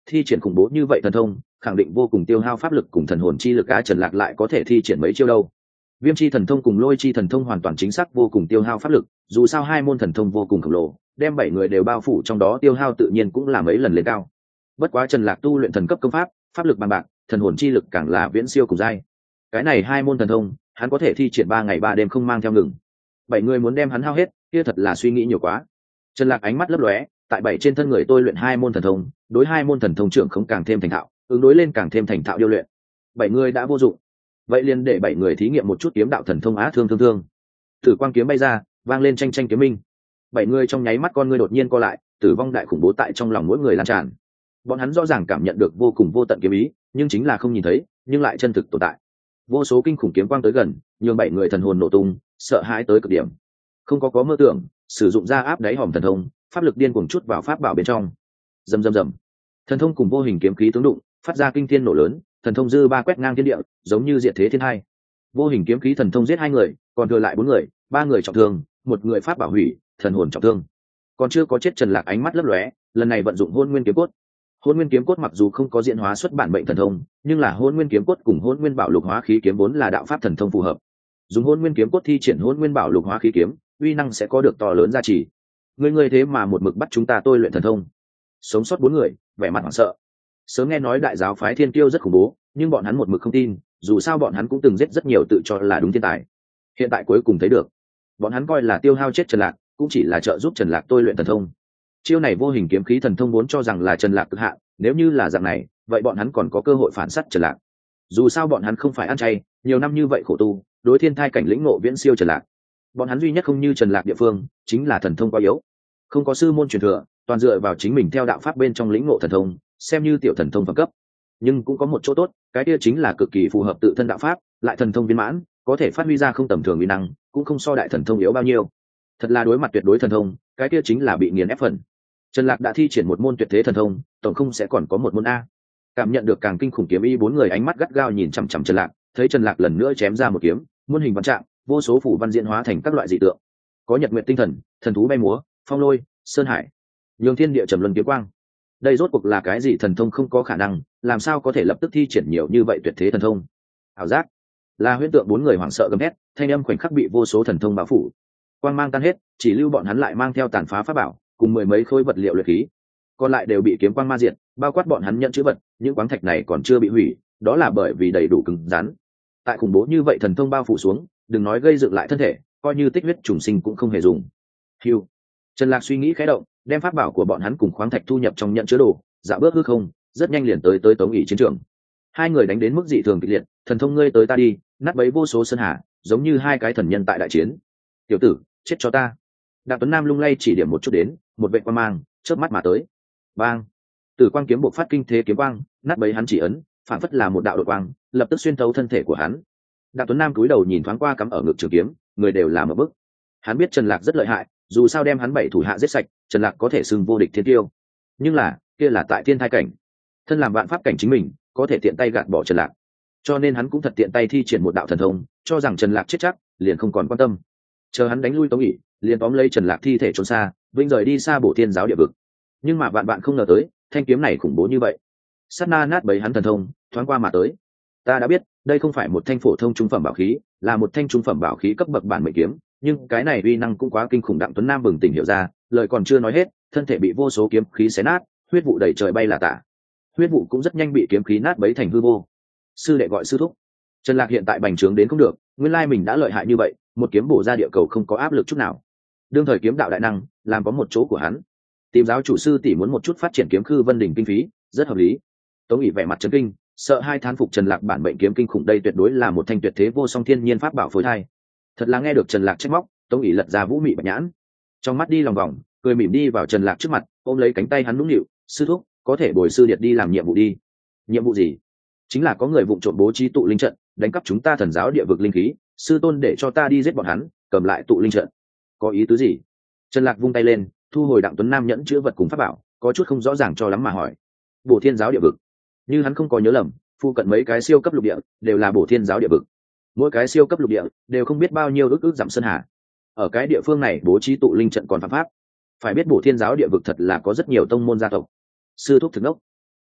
thi triển khủng bố như vậy thần thông khẳng định vô cùng tiêu hao pháp lực cùng thần hồn chi lực. Á, Trần Lạc lại có thể thi triển mấy chiêu đâu? Viêm chi thần thông cùng lôi chi thần thông hoàn toàn chính xác vô cùng tiêu hao pháp lực, dù sao hai môn thần thông vô cùng khổng lồ, đem bảy người đều bao phủ trong đó, tiêu hao tự nhiên cũng là mấy lần lên cao. Bất quá Trần Lạc tu luyện thần cấp công pháp, pháp lực bằng bạc, thần hồn chi lực càng là viễn siêu cùng giai. Cái này hai môn thần thông, hắn có thể thi triển ba ngày ba đêm không mang theo ngừng. Bảy người muốn đem hắn hao hết, kia thật là suy nghĩ nhiều quá. Trần Lạc ánh mắt lấp lóe, tại bảy trên thân người tôi luyện hai môn thần thông, đối hai môn thần thông trưởng không càng thêm thành thạo, ứng đối lên càng thêm thành thạo điêu luyện. Bảy người đã vô dụng, vậy liền để bảy người thí nghiệm một chút kiếm đạo thần thông. Á, thương thương thương, tử quang kiếm bay ra, vang lên tranh tranh kiếm minh. Bảy người trong nháy mắt con người đột nhiên co lại, tử vong đại khủng bố tại trong lòng mỗi người lan tràn. Bọn hắn rõ ràng cảm nhận được vô cùng vô tận kiếm ý, nhưng chính là không nhìn thấy, nhưng lại chân thực tồn tại. Vô số kinh khủng kiếm quang tới gần, nhường bảy người thần hồn nổ tung, sợ hãi tới cực điểm. Không có có mơ tưởng, sử dụng ra áp đáy hòm thần thông, pháp lực điên cuồng chút vào pháp bảo bên trong. Rầm rầm rầm, thần thông cùng vô hình kiếm khí tướng đụng, phát ra kinh thiên nổ lớn, thần thông dư ba quét ngang thiên địa, giống như diệt thế thiên hai. Vô hình kiếm khí thần thông giết hai người, còn thừa lại bốn người, ba người trọng thương, một người pháp bảo hủy, thần hồn trọng thương. Còn chưa có chết Trần Lạc ánh mắt lấp lóe, lần này vận dụng hôn nguyên kiếm cốt. Hôn nguyên kiếm cốt mặc dù không có diễn hóa xuất bản mệnh thần thông, nhưng là hôn nguyên kiếm cốt cùng hôn nguyên bảo lục hóa khí kiếm vốn là đạo pháp thần thông phù hợp. Dùng hôn nguyên kiếm cốt thi triển hôn nguyên bảo lục hóa khí kiếm, uy năng sẽ có được to lớn giá trị. Người người thế mà một mực bắt chúng ta tôi luyện thần thông. Sống sót bốn người, vẻ mặt hoảng sợ. Sớm nghe nói đại giáo phái Thiên Kiêu rất khủng bố, nhưng bọn hắn một mực không tin, dù sao bọn hắn cũng từng giết rất nhiều tự cho là đúng thiên tài. Hiện tại cuối cùng thấy được, bọn hắn coi là tiêu hao chết Trần Lạc, cũng chỉ là trợ giúp Trần Lạc tôi luyện thần thông. Chiêu này vô hình kiếm khí thần thông vốn cho rằng là Trần Lạc cực hạn, nếu như là dạng này, vậy bọn hắn còn có cơ hội phản sát Trần Lạc. Dù sao bọn hắn không phải ăn chay, nhiều năm như vậy khổ tu, đối thiên thai cảnh lĩnh ngộ viễn siêu Trần Lạc. Bọn hắn duy nhất không như Trần Lạc địa phương, chính là thần thông quá yếu, không có sư môn truyền thừa, toàn dựa vào chính mình theo đạo pháp bên trong lĩnh ngộ thần thông, xem như tiểu thần thông phẩm cấp. Nhưng cũng có một chỗ tốt, cái kia chính là cực kỳ phù hợp tự thân đạo pháp, lại thần thông viên mãn, có thể phát huy ra không tầm thường uy năng, cũng không so đại thần thông yếu bao nhiêu. Thật là đối mặt tuyệt đối thần thông, cái kia chính là bị nghiền ép phần. Trần Lạc đã thi triển một môn tuyệt thế thần thông, tổng không sẽ còn có một môn a. Cảm nhận được càng kinh khủng kiếm ý, bốn người ánh mắt gắt gao nhìn chằm chằm Trần Lạc, thấy Trần Lạc lần nữa chém ra một kiếm, muôn hình vạn trạng, vô số phủ văn diễn hóa thành các loại dị tượng. Có nhật nguyệt tinh thần, thần thú bay múa, phong lôi, sơn hải, nhường thiên địa trầm luân kiếm quang. Đây rốt cuộc là cái gì thần thông không có khả năng, làm sao có thể lập tức thi triển nhiều như vậy tuyệt thế thần thông? Ảo giác, là huyễn tượng. Bốn người hoảng sợ gầm hét, thanh âm khoảnh khắc bị vô số thần thông bao phủ. Quang mang tan hết, chỉ lưu bọn hắn lại mang theo tàn phá pháp bảo, cùng mười mấy khối vật liệu luyện khí, còn lại đều bị kiếm quang ma diệt, bao quát bọn hắn nhận chữ vật. Những khoáng thạch này còn chưa bị hủy, đó là bởi vì đầy đủ cứng rắn. Tại khủng bố như vậy thần thông bao phủ xuống, đừng nói gây dựng lại thân thể, coi như tích huyết trùng sinh cũng không hề dùng. Hiu, Trần Lạc suy nghĩ khẽ động, đem pháp bảo của bọn hắn cùng khoáng thạch thu nhập trong nhận chứa đồ, dạo bước hư không, rất nhanh liền tới tới Tống ỷ chiến trường. Hai người đánh đến mức dị thường kịch liệt, thần thông ngươi tới ta đi, nát bấy vô số sơn hà, giống như hai cái thần nhân tại đại chiến. Tiểu tử, chết cho ta! Đặng Tuấn Nam lung lay chỉ điểm một chút đến, một vệt quang mang chớp mắt mà tới. Bang! Tử quang kiếm bộc phát kinh thế kiếm quang, nát bấy hắn chỉ ấn, phản phất là một đạo đột quang, lập tức xuyên thấu thân thể của hắn. Đặng Tuấn Nam cúi đầu nhìn thoáng qua cắm ở ngực trường kiếm, người đều là một bức. Hắn biết Trần Lạc rất lợi hại, dù sao đem hắn bảy thủ hạ giết sạch, Trần Lạc có thể xưng vô địch thiên tiêu. Nhưng là, kia là tại thiên thai cảnh, thân làm vạn pháp cảnh chính mình, có thể tiện tay gạt bỏ Trần Lạc. Cho nên hắn cũng thật tiện tay thi triển một đạo thần thông, cho rằng Trần Lạc chết chắc, liền không còn quan tâm. Chờ hắn đánh lui Tống ỷ, liền tóm lấy Trần Lạc thi thể trốn xa, vinh rời đi xa Bổ Thiên giáo địa vực. Nhưng mà bạn bạn không ngờ tới, thanh kiếm này khủng bố như vậy. Sát na nát bấy hắn thần thông, thoáng qua mà tới. Ta đã biết, đây không phải một thanh phổ thông trung phẩm bảo khí, là một thanh trung phẩm bảo khí cấp bậc bản mệnh kiếm, nhưng cái này uy năng cũng quá kinh khủng. Đặng Tuấn Nam bừng tỉnh hiểu ra, lời còn chưa nói hết, thân thể bị vô số kiếm khí xé nát, huyết vụ đầy trời bay là tả. Huyết vụ cũng rất nhanh bị kiếm khí nát bấy thành hư vô. Sư đệ gọi sư thúc. Trần Lạc hiện tại bành trướng đến không được, nguyên lai mình đã lợi hại như vậy, một kiếm bổ ra địa cầu không có áp lực chút nào. Đương thời kiếm đạo đại năng, làm có một chỗ của hắn. Tìm giáo chủ sư tỷ muốn một chút phát triển kiếm khư vân đỉnh kinh phí, rất hợp lý. Tống ỷ vẻ mặt chấn kinh, sợ hai thán phục Trần Lạc bản mệnh kiếm kinh khủng, đây tuyệt đối là một thanh tuyệt thế vô song thiên nhiên pháp bảo phối thai. Thật là nghe được Trần Lạc trách móc, Tống ỷ lật ra vũ mị bạch nhãn, trong mắt đi lòng vòng, cười mỉm đi vào Trần Lạc trước mặt, ôm lấy cánh tay hắn nũng nịu, sư thúc, có thể bồi sư điệt đi làm nhiệm vụ đi. Nhiệm vụ gì? Chính là có người vụng trộm bố trí tụ linh trận, đánh cắp chúng ta thần giáo địa vực linh khí, sư tôn để cho ta đi giết bọn hắn, cầm lại tụ linh trận. Có ý tứ gì? Trần Lạc vung tay lên, thu hồi Đặng Tuấn Nam nhẫn chữ vật cùng pháp bảo, có chút không rõ ràng cho lắm mà hỏi. Bổ Thiên giáo địa vực? Như hắn không có nhớ lầm, phụ cận mấy cái siêu cấp lục địa đều là Bổ Thiên giáo địa vực. Mỗi cái siêu cấp lục địa đều không biết bao nhiêu ước ước dặm sơn hà. Ở cái địa phương này bố trí tụ linh trận còn phạm pháp. Phải biết Bổ Thiên giáo địa vực thật là có rất nhiều tông môn gia tộc. Sư thúc thực nốc.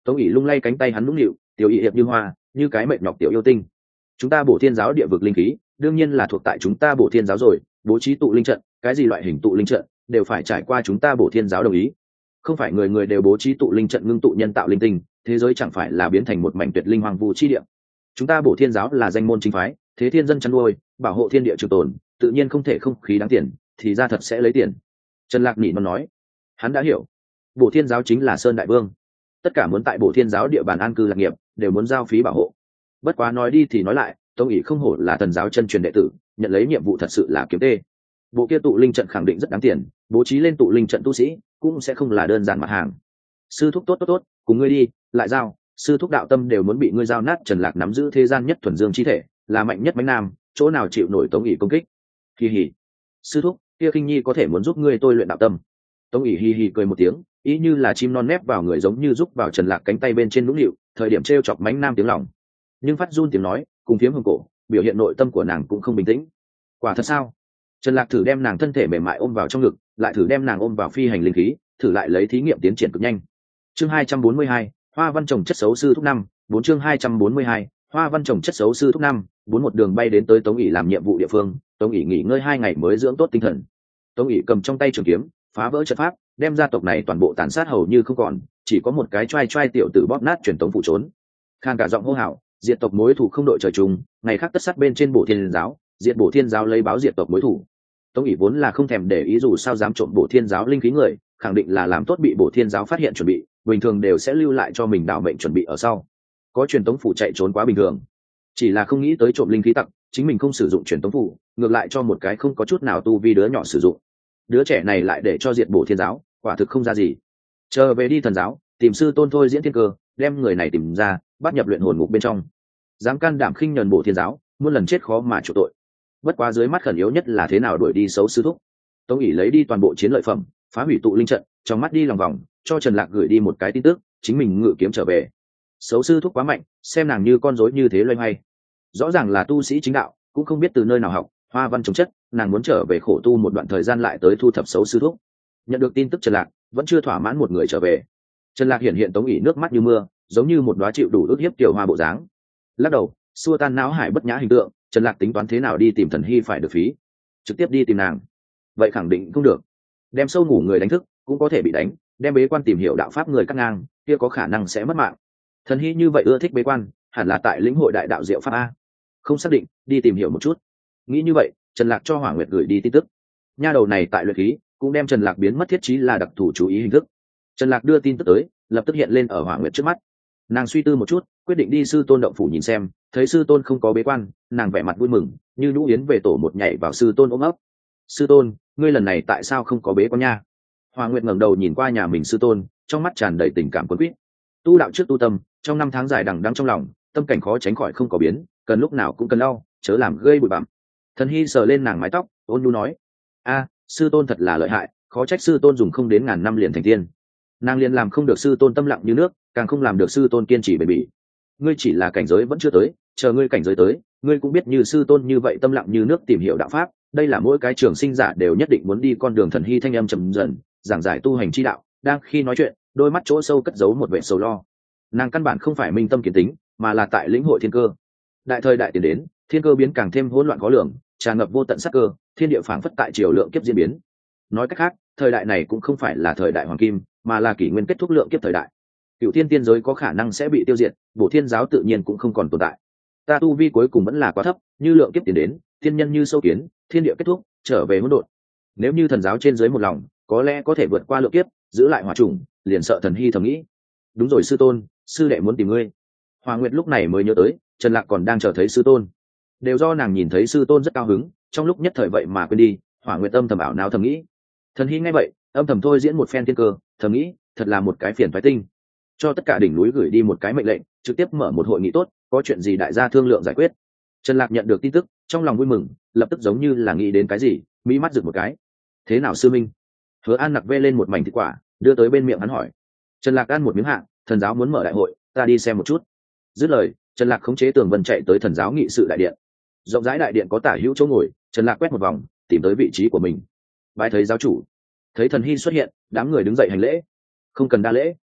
Tống ỷ lung lay cánh tay hắn nũng nịu, tiểu ỷ hiệp như hoa, như cái mệt nhọc tiểu yêu tinh. Chúng ta bổ thiên giáo địa vực linh khí đương nhiên là thuộc tại chúng ta bổ thiên giáo rồi, bố trí tụ linh trận, cái gì loại hình tụ linh trận đều phải trải qua chúng ta bổ thiên giáo đồng ý. Không phải người người đều bố trí tụ linh trận ngưng tụ nhân tạo linh tinh, thế giới chẳng phải là biến thành một mảnh tuyệt linh hoàng vu chi địa. Chúng ta bổ thiên giáo là danh môn chính phái, thế thiên dân chăn nuôi, bảo hộ thiên địa trường tồn, tự nhiên không thể không khí đáng tiền, thì ra thật sẽ lấy tiền. Trần Lạc nỉ non nói, hắn đã hiểu, bổ thiên giáo chính là sơn đại vương, tất cả muốn tại bổ thiên giáo địa bàn an cư lạc nghiệp đều muốn giao phí bảo hộ. Bất quá nói đi thì nói lại, Tống ỷ không hổ là thần giáo chân truyền đệ tử, nhận lấy nhiệm vụ thật sự là kiếm tê. Bộ kia tụ linh trận khẳng định rất đáng tiền, bố trí lên tụ linh trận tu sĩ cũng sẽ không là đơn giản mặt hàng. Sư thúc tốt tốt tốt, cùng ngươi đi, lại giao, sư thúc đạo tâm đều muốn bị ngươi giao nát. Trần Lạc nắm giữ thế gian nhất thuần dương chi thể, là mạnh nhất mãnh nam, chỗ nào chịu nổi Tống ỷ công kích. Kỳ hỉ, sư thúc, kia Khinh Nhi có thể muốn giúp ngươi tôi luyện đạo tâm. Tống ỷ hi hi cười một tiếng, ý như là chim non nép vào người, giống như giúp vào Trần Lạc cánh tay bên trên nũng nịu, thời điểm trêu chọc mãnh nam tiếng lòng. Nhưng phát run tiếng nói cùng phiếm hương cổ, biểu hiện nội tâm của nàng cũng không bình tĩnh. Quả thật sao? Trần Lạc thử đem nàng thân thể mềm mại ôm vào trong ngực, lại thử đem nàng ôm vào phi hành linh khí, thử lại lấy thí nghiệm tiến triển cực nhanh. Chương hai trăm bốn mươi hai, Hoa văn trồng chất xấu sư thúc năm, bốn chương hai trăm bốn mươi hai, Hoa văn trồng chất xấu sư thúc năm, bốn một đường bay đến tới Tống ỷ làm nhiệm vụ địa phương. Tống ỷ nghỉ ngơi hai ngày mới dưỡng tốt tinh thần. Tống ỷ cầm trong tay trường kiếm, phá vỡ trận pháp, đem gia tộc này toàn bộ tàn sát hầu như không còn, chỉ có một cái trai trai tiểu tử bóp nát truyền tống phụ trốn. Khan cả giọng hô hào, diệt tộc mối thủ không đội trời chung, ngày khác tất sát bên trên bổ thiên giáo, diệt bổ thiên giáo lấy báo diệt tộc mối thủ. Tống ỷ vốn là không thèm để ý dù sao dám trộm bổ thiên giáo linh khí người, khẳng định là làm tốt bị bổ thiên giáo phát hiện chuẩn bị, bình thường đều sẽ lưu lại cho mình đạo mệnh chuẩn bị ở sau. Có truyền tống phủ chạy trốn quá bình thường, chỉ là không nghĩ tới trộm linh khí tặc, chính mình không sử dụng truyền tống phủ, ngược lại cho một cái không có chút nào tu vi đứa nhỏ sử dụng. Đứa trẻ này lại để cho diệt bổ thiên giáo, quả thực không ra gì. Chờ về đi thần giáo, tìm sư tôn thôi diễn thiên cơ, đem người này tìm ra, bắt nhập luyện hồn ngục bên trong. Dám can đảm khinh nhẫn bổ thiên giáo, muôn lần chết khó mà chịu tội. Bất quá dưới mắt khẩn yếu nhất là thế nào đuổi đi xấu sư thúc. Tống ỷ lấy đi toàn bộ chiến lợi phẩm, phá hủy tụ linh trận, trong mắt đi lòng vòng, cho Trần Lạc gửi đi một cái tin tức, chính mình ngự kiếm trở về. Xấu sư thúc quá mạnh, xem nàng như con rối như thế loay hoay. Rõ ràng là tu sĩ chính đạo, cũng không biết từ nơi nào học hoa văn chống chất, nàng muốn trở về khổ tu một đoạn thời gian lại tới thu thập xấu sư thúc. Nhận được tin tức Trần Lạc vẫn chưa thỏa mãn một người trở về. Trần Lạc hiện hiện Tống ỷ nước mắt như mưa, giống như một đóa chịu đủ ức hiếp tiểu hoa bộ dáng. Lắc đầu xua tan não hải bất nhã hình tượng, Trần Lạc tính toán thế nào đi tìm Thần Hy phải được phí, trực tiếp đi tìm nàng vậy khẳng định không được. Đem sâu ngủ người đánh thức cũng có thể bị đánh, đem bế quan tìm hiểu đạo pháp người cắt ngang kia có khả năng sẽ mất mạng. Thần Hy như vậy ưa thích bế quan, hẳn là tại lĩnh hội đại đạo diệu pháp a. Không xác định, đi tìm hiểu một chút. Nghĩ như vậy, Trần Lạc cho Hỏa Nguyệt gửi đi tin tức. Nha đầu này tại luyện khí, cũng đem Trần Lạc biến mất thiết trí là đặc thù chú ý hình thức. Trần Lạc đưa tin tức tới, lập tức hiện lên ở Hỏa Nguyệt trước mắt. Nàng suy tư một chút, quyết định đi sư tôn động phủ nhìn xem. Thấy sư tôn không có bế quan, nàng vẻ mặt vui mừng, như nhũ yến về tổ một nhảy vào sư tôn ôm ấp. Sư tôn, ngươi lần này tại sao không có bế quan nha? Hỏa Nguyệt ngẩng đầu nhìn qua nhà mình sư tôn, trong mắt tràn đầy tình cảm cuốn quýt. Tu đạo trước tu tâm, trong năm tháng dài đằng đẵng trong lòng, tâm cảnh khó tránh khỏi không có biến, cần lúc nào cũng cần đau, chớ làm gây bụi bặm. Thần Hy sờ lên nàng mái tóc, ôn nhu nói: a sư tôn thật là lợi hại, khó trách sư tôn dùng không đến ngàn năm liền thành tiên. Nàng liền làm không được sư tôn tâm lặng như nước, càng không làm được sư tôn kiên trì bền bỉ. Ngươi chỉ là cảnh giới vẫn chưa tới, chờ ngươi cảnh giới tới, ngươi cũng biết như sư tôn như vậy tâm lặng như nước tìm hiểu đạo pháp, đây là mỗi cái trường sinh giả đều nhất định muốn đi con đường. Thần Hy thanh âm trầm dần, giảng giải tu hành chi đạo, đang khi nói chuyện, đôi mắt chỗ sâu cất giấu một vẻ sầu lo. Nàng căn bản không phải minh tâm kiến tính, mà là tại lĩnh hội thiên cơ. Đại thời đại tiến đến, thiên cơ biến càng thêm hỗn loạn khó lường, tràn ngập vô tận sát cơ, thiên địa phảng phất tại chiều lượng kiếp diễn biến. Nói cách khác, thời đại này cũng không phải là thời đại hoàng kim, mà là kỷ nguyên kết thúc lượng kiếp thời đại. Cửu thiên tiên giới có khả năng sẽ bị tiêu diệt, bổ thiên giáo tự nhiên cũng không còn tồn tại. Ta tu vi cuối cùng vẫn là quá thấp, như lượng kiếp tiến đến, thiên nhân như sâu kiến, thiên địa kết thúc, trở về hỗn độn. Nếu như thần giáo trên dưới một lòng, có lẽ có thể vượt qua lượng kiếp, giữ lại hỏa trùng, liền sợ Thần Hy thầm nghĩ. Đúng rồi sư tôn, sư đệ muốn tìm ngươi. Hoàng Nguyệt lúc này mới nhớ tới, Trần Lạc còn đang chờ thấy sư tôn. Đều do nàng nhìn thấy sư tôn rất cao hứng, trong lúc nhất thời vậy mà quên đi. Hoàng Nguyệt âm thầm ảo não thầm nghĩ. Thần Hy nghe vậy, âm thầm thôi diễn một phen thiên cơ, thầm nghĩ, thật là một cái phiền phái tinh. Cho tất cả đỉnh núi gửi đi một cái mệnh lệnh, trực tiếp mở một hội nghị tốt, có chuyện gì đại gia thương lượng giải quyết. Trần Lạc nhận được tin tức, trong lòng vui mừng, lập tức giống như là nghĩ đến cái gì, mỹ mắt rực một cái. Thế nào sư minh? Hứa An nặc vê lên một mảnh thịt quả, đưa tới bên miệng hắn hỏi. Trần Lạc ăn một miếng hạ, thần giáo muốn mở đại hội, ta đi xem một chút. Dứt lời, Trần Lạc khống chế Tường Vân chạy tới thần giáo nghị sự đại điện. Rộng rãi đại điện có tả hữu chỗ ngồi, Trần Lạc quét một vòng, tìm tới vị trí của mình. Bái thấy giáo chủ. Thấy Thần Hy xuất hiện, đám người đứng dậy hành lễ. Không cần đa lễ.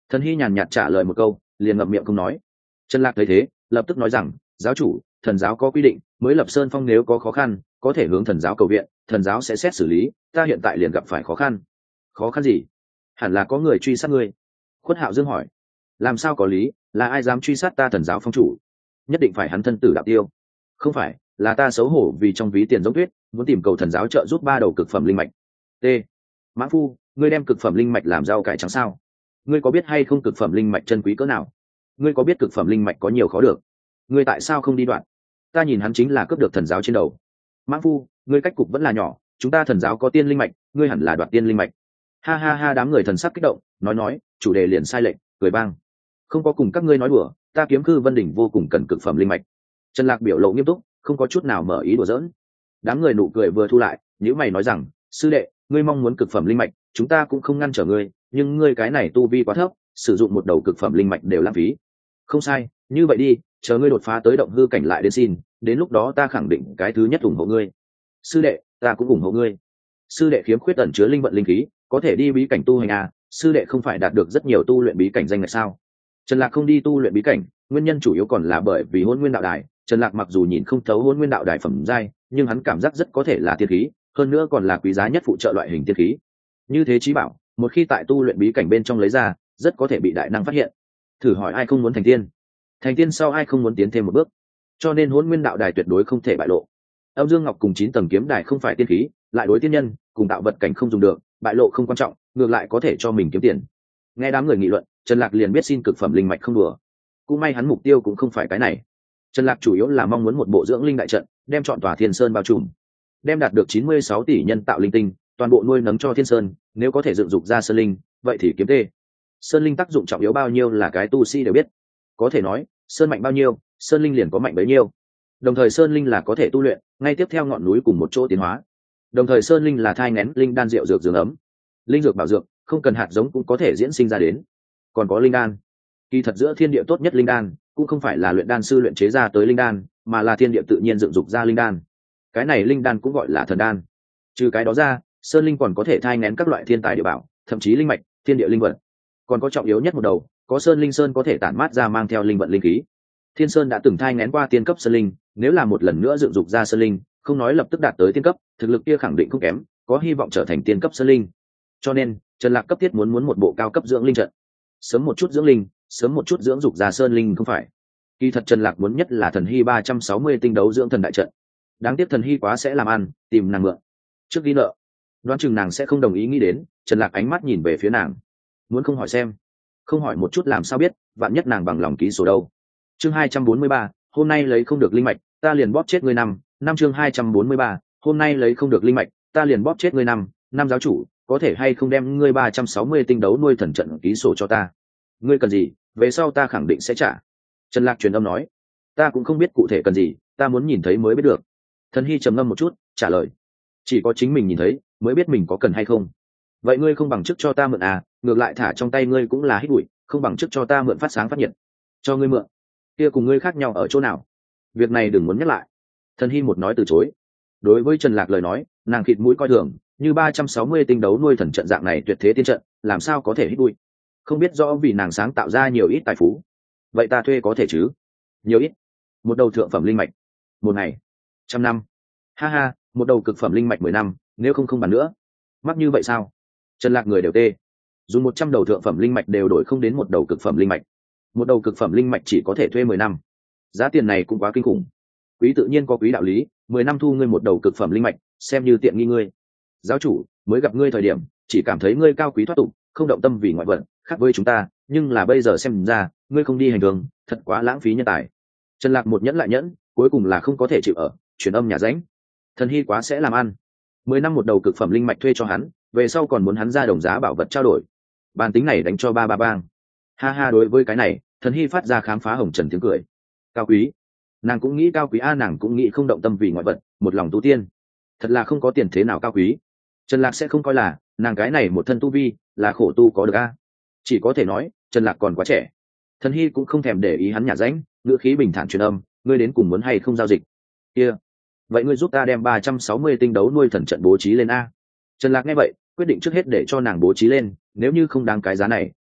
Thần Hy nhàn nhạt trả lời một câu, liền ngậm miệng không nói. Trần Lạc thấy thế, lập tức nói rằng, giáo chủ, thần giáo có quy định, mới lập sơn phong nếu có khó khăn, có thể hướng thần giáo cầu viện, thần giáo sẽ xét xử lý. Ta hiện tại liền gặp phải khó khăn. Khó khăn gì? Hẳn là có người truy sát ngươi. Khuất Hạo Dương hỏi. Làm sao có lý? Là ai dám truy sát ta thần giáo phong chủ? Nhất định phải hắn thân tử đạo tiêu. Không phải, là ta xấu hổ vì trong ví tiền giống tuyết, muốn tìm cầu thần giáo trợ giúp ba đầu cực phẩm linh mạch. T. Mã Phu, ngươi đem cực phẩm linh mạch làm rau cải trắng sao? Ngươi có biết hay không cực phẩm linh mạch chân quý cỡ nào? Ngươi có biết cực phẩm linh mạch có nhiều khó được? Ngươi tại sao không đi đoạn? Ta nhìn hắn chính là cướp được thần giáo trên đầu. Mã Phu, ngươi cách cục vẫn là nhỏ, chúng ta thần giáo có tiên linh mạch, ngươi hẳn là đoạt tiên linh mạch. Ha ha ha, đám người thần sắc kích động, nói nói, chủ đề liền sai lệch, cười bang. Không có cùng các ngươi nói đùa, ta Kiếm Cư Vân Đỉnh vô cùng cần cực phẩm linh mạch. Trần Lạc biểu lộ nghiêm túc, không có chút nào mở ý đùa giỡn. Đám người nụ cười vừa thu lại, nhíu mày nói rằng, sư đệ, ngươi mong muốn cực phẩm linh mạch, chúng ta cũng không ngăn trở ngươi, nhưng ngươi cái này tu vi quá thấp, sử dụng một đầu cực phẩm linh mạch đều lãng phí. Không sai, như vậy đi, chờ ngươi đột phá tới động hư cảnh lại đến xin, đến lúc đó ta khẳng định cái thứ nhất ủng hộ ngươi. Sư đệ, ta cũng ủng hộ ngươi. Sư đệ khiếm khuyết ẩn chứa linh vận linh khí, có thể đi bí cảnh tu hành à? Sư đệ không phải đạt được rất nhiều tu luyện bí cảnh danh ngạch sao? Trần Lạc không đi tu luyện bí cảnh, nguyên nhân chủ yếu còn là bởi vì Hỗn Nguyên đạo đài. Trần Lạc mặc dù nhìn không thấu Hỗn Nguyên đạo đài phẩm giai, nhưng hắn cảm giác rất có thể là tiên khí, hơn nữa còn là quý giá nhất phụ trợ loại hình tiên khí. Như thế chí bảo, một khi tại tu luyện bí cảnh bên trong lấy ra, rất có thể bị đại năng phát hiện. Thử hỏi ai không muốn thành tiên? Thành tiên sau ai không muốn tiến thêm một bước? Cho nên Hỗn Nguyên đạo đài tuyệt đối không thể bại lộ. Âm Dương Ngọc cùng chín tầng kiếm đài không phải tiên khí, lại đối tiên nhân, cùng tạo vật cảnh không dùng được, bại lộ không quan trọng, ngược lại có thể cho mình kiếm tiền. Nghe đám người nghị luận, Trần Lạc liền biết xin cực phẩm linh mạch không đùa. Cũng may hắn mục tiêu cũng không phải cái này. Trần Lạc chủ yếu là mong muốn một bộ dưỡng linh đại trận, đem chọn tòa Thiên Sơn bao trùm, đem đạt được chín mươi sáu tỷ nhân tạo linh tinh, toàn bộ nuôi nấng cho Thiên Sơn, nếu có thể dựng dục ra sơn linh, vậy thì kiếm tê. Sơn linh tác dụng trọng yếu bao nhiêu là cái tu sĩ đều biết. Có thể nói, sơn mạnh bao nhiêu, sơn linh liền có mạnh bấy nhiêu. Đồng thời sơn linh là có thể tu luyện, ngay tiếp theo ngọn núi cùng một chỗ tiến hóa. Đồng thời sơn linh là thai nghén linh đan rượu dược dưỡng ấm. Linh dược bảo dược, không cần hạt giống cũng có thể diễn sinh ra đến. Còn có linh đan. Kỳ thật giữa thiên địa tốt nhất linh đan, cũng không phải là luyện đan sư luyện chế ra tới linh đan, mà là thiên địa tự nhiên dựng dục ra linh đan. Cái này linh đan cũng gọi là thần đan. Trừ cái đó ra, sơn linh còn có thể thai nghén các loại thiên tài địa bảo, thậm chí linh mạch, thiên địa linh vật. Còn có trọng yếu nhất một đầu, có sơn linh sơn có thể tản mát ra mang theo linh vận linh khí. Thiên Sơn đã từng thai nghén qua tiên cấp sơn linh, nếu là một lần nữa dựng dục ra sơn linh, không nói lập tức đạt tới tiên cấp, thực lực kia khẳng định không kém, có hy vọng trở thành tiên cấp sơn linh. Cho nên, Trần Lạc cấp thiết muốn muốn một bộ cao cấp dưỡng linh trận. Sớm một chút dưỡng linh, sớm một chút dưỡng dục ra sơn linh không phải. Kỳ thật Trần Lạc muốn nhất là thần hy ba trăm sáu mươi tinh đấu dưỡng thần đại trận. Đáng tiếc thần hy quá sẽ làm ăn, tìm nàng mượn. Trước ghi nợ, đoán chừng nàng sẽ không đồng ý nghĩ đến, Trần Lạc ánh mắt nhìn về phía nàng. Muốn không hỏi xem, không hỏi một chút làm sao biết, vạn nhất nàng bằng lòng ký sổ đâu. Chương hai trăm bốn mươi ba, hôm nay lấy không được linh mạch, ta liền bóp chết ngươi năm, năm chương hai trăm bốn mươi ba, hôm nay lấy không được linh mạch, ta liền bóp chết ngươi năm, năm giáo chủ, có thể hay không đem ngươi ba trăm sáu mươi tinh đấu nuôi thần trận ký sổ cho ta? Ngươi cần gì, về sau ta khẳng định sẽ trả. Trần Lạc truyền âm nói, ta cũng không biết cụ thể cần gì, ta muốn nhìn thấy mới biết được. Thần Hy trầm ngâm một chút, trả lời, chỉ có chính mình nhìn thấy mới biết mình có cần hay không. Vậy ngươi không bằng chức cho ta mượn à, ngược lại thả trong tay ngươi cũng là hít bụi, không bằng chức cho ta mượn phát sáng phát nhiệt. Cho ngươi mượn, kia cùng ngươi khác nhau ở chỗ nào? Việc này đừng muốn nhắc lại. Thần Hy một nói từ chối. Đối với Trần Lạc lời nói, nàng khịt mũi coi thường, như ba trăm sáu mươi tinh đấu nuôi thần trận dạng này tuyệt thế tiên trận, làm sao có thể hít bụi? Không biết rõ vì nàng sáng tạo ra nhiều ít tài phú. Vậy ta thuê có thể chứ? Nhiều ít? Một đầu thượng phẩm linh mạch, một ngày, trăm năm. Ha ha, một đầu cực phẩm linh mạch mười năm, nếu không không bàn nữa. Mắc như vậy sao? Trần Lạc người đều tê. Dùng một trăm đầu thượng phẩm linh mạch đều đổi không đến một đầu cực phẩm linh mạch. Một đầu cực phẩm linh mạch chỉ có thể thuê mười năm. Giá tiền này cũng quá kinh khủng. Quý tự nhiên có quý đạo lý, mười năm thu ngươi một đầu cực phẩm linh mạch, xem như tiện nghi ngươi. Giáo chủ, mới gặp ngươi thời điểm, chỉ cảm thấy ngươi cao quý thoát tục, không động tâm vì ngoại vật, khác với chúng ta, nhưng là bây giờ xem ra, ngươi không đi hành đường, thật quá lãng phí nhân tài. Trần Lạc một nhẫn lại nhẫn, cuối cùng là không có thể chịu ở, truyền âm nhà ránh. Thần Hy quá sẽ làm ăn. Mười năm một đầu cực phẩm linh mạch thuê cho hắn, về sau còn muốn hắn ra đồng giá bảo vật trao đổi. Bàn tính này đánh cho ba ba bang. Ha ha, đối với cái này, Thần Hy phát ra khám phá hồng trần tiếng cười. Cao quý, nàng cũng nghĩ cao quý a, nàng cũng nghĩ không động tâm vì ngoại vật, một lòng tu tiên. Thật là không có tiền thế nào cao quý. Trần Lạc sẽ không coi là nàng cái này một thân tu vi là khổ tu có được a. Chỉ có thể nói Trần Lạc còn quá trẻ. Thần Hy cũng không thèm để ý hắn nhả ránh, ngữ khí bình thản truyền âm, ngươi đến cùng muốn hay không giao dịch? Kia, vậy ngươi giúp ta đem ba trăm sáu mươi tinh đấu nuôi thần trận bố trí lên a. Trần Lạc nghe vậy, quyết định trước hết để cho nàng bố trí lên, nếu như không đáng cái giá này,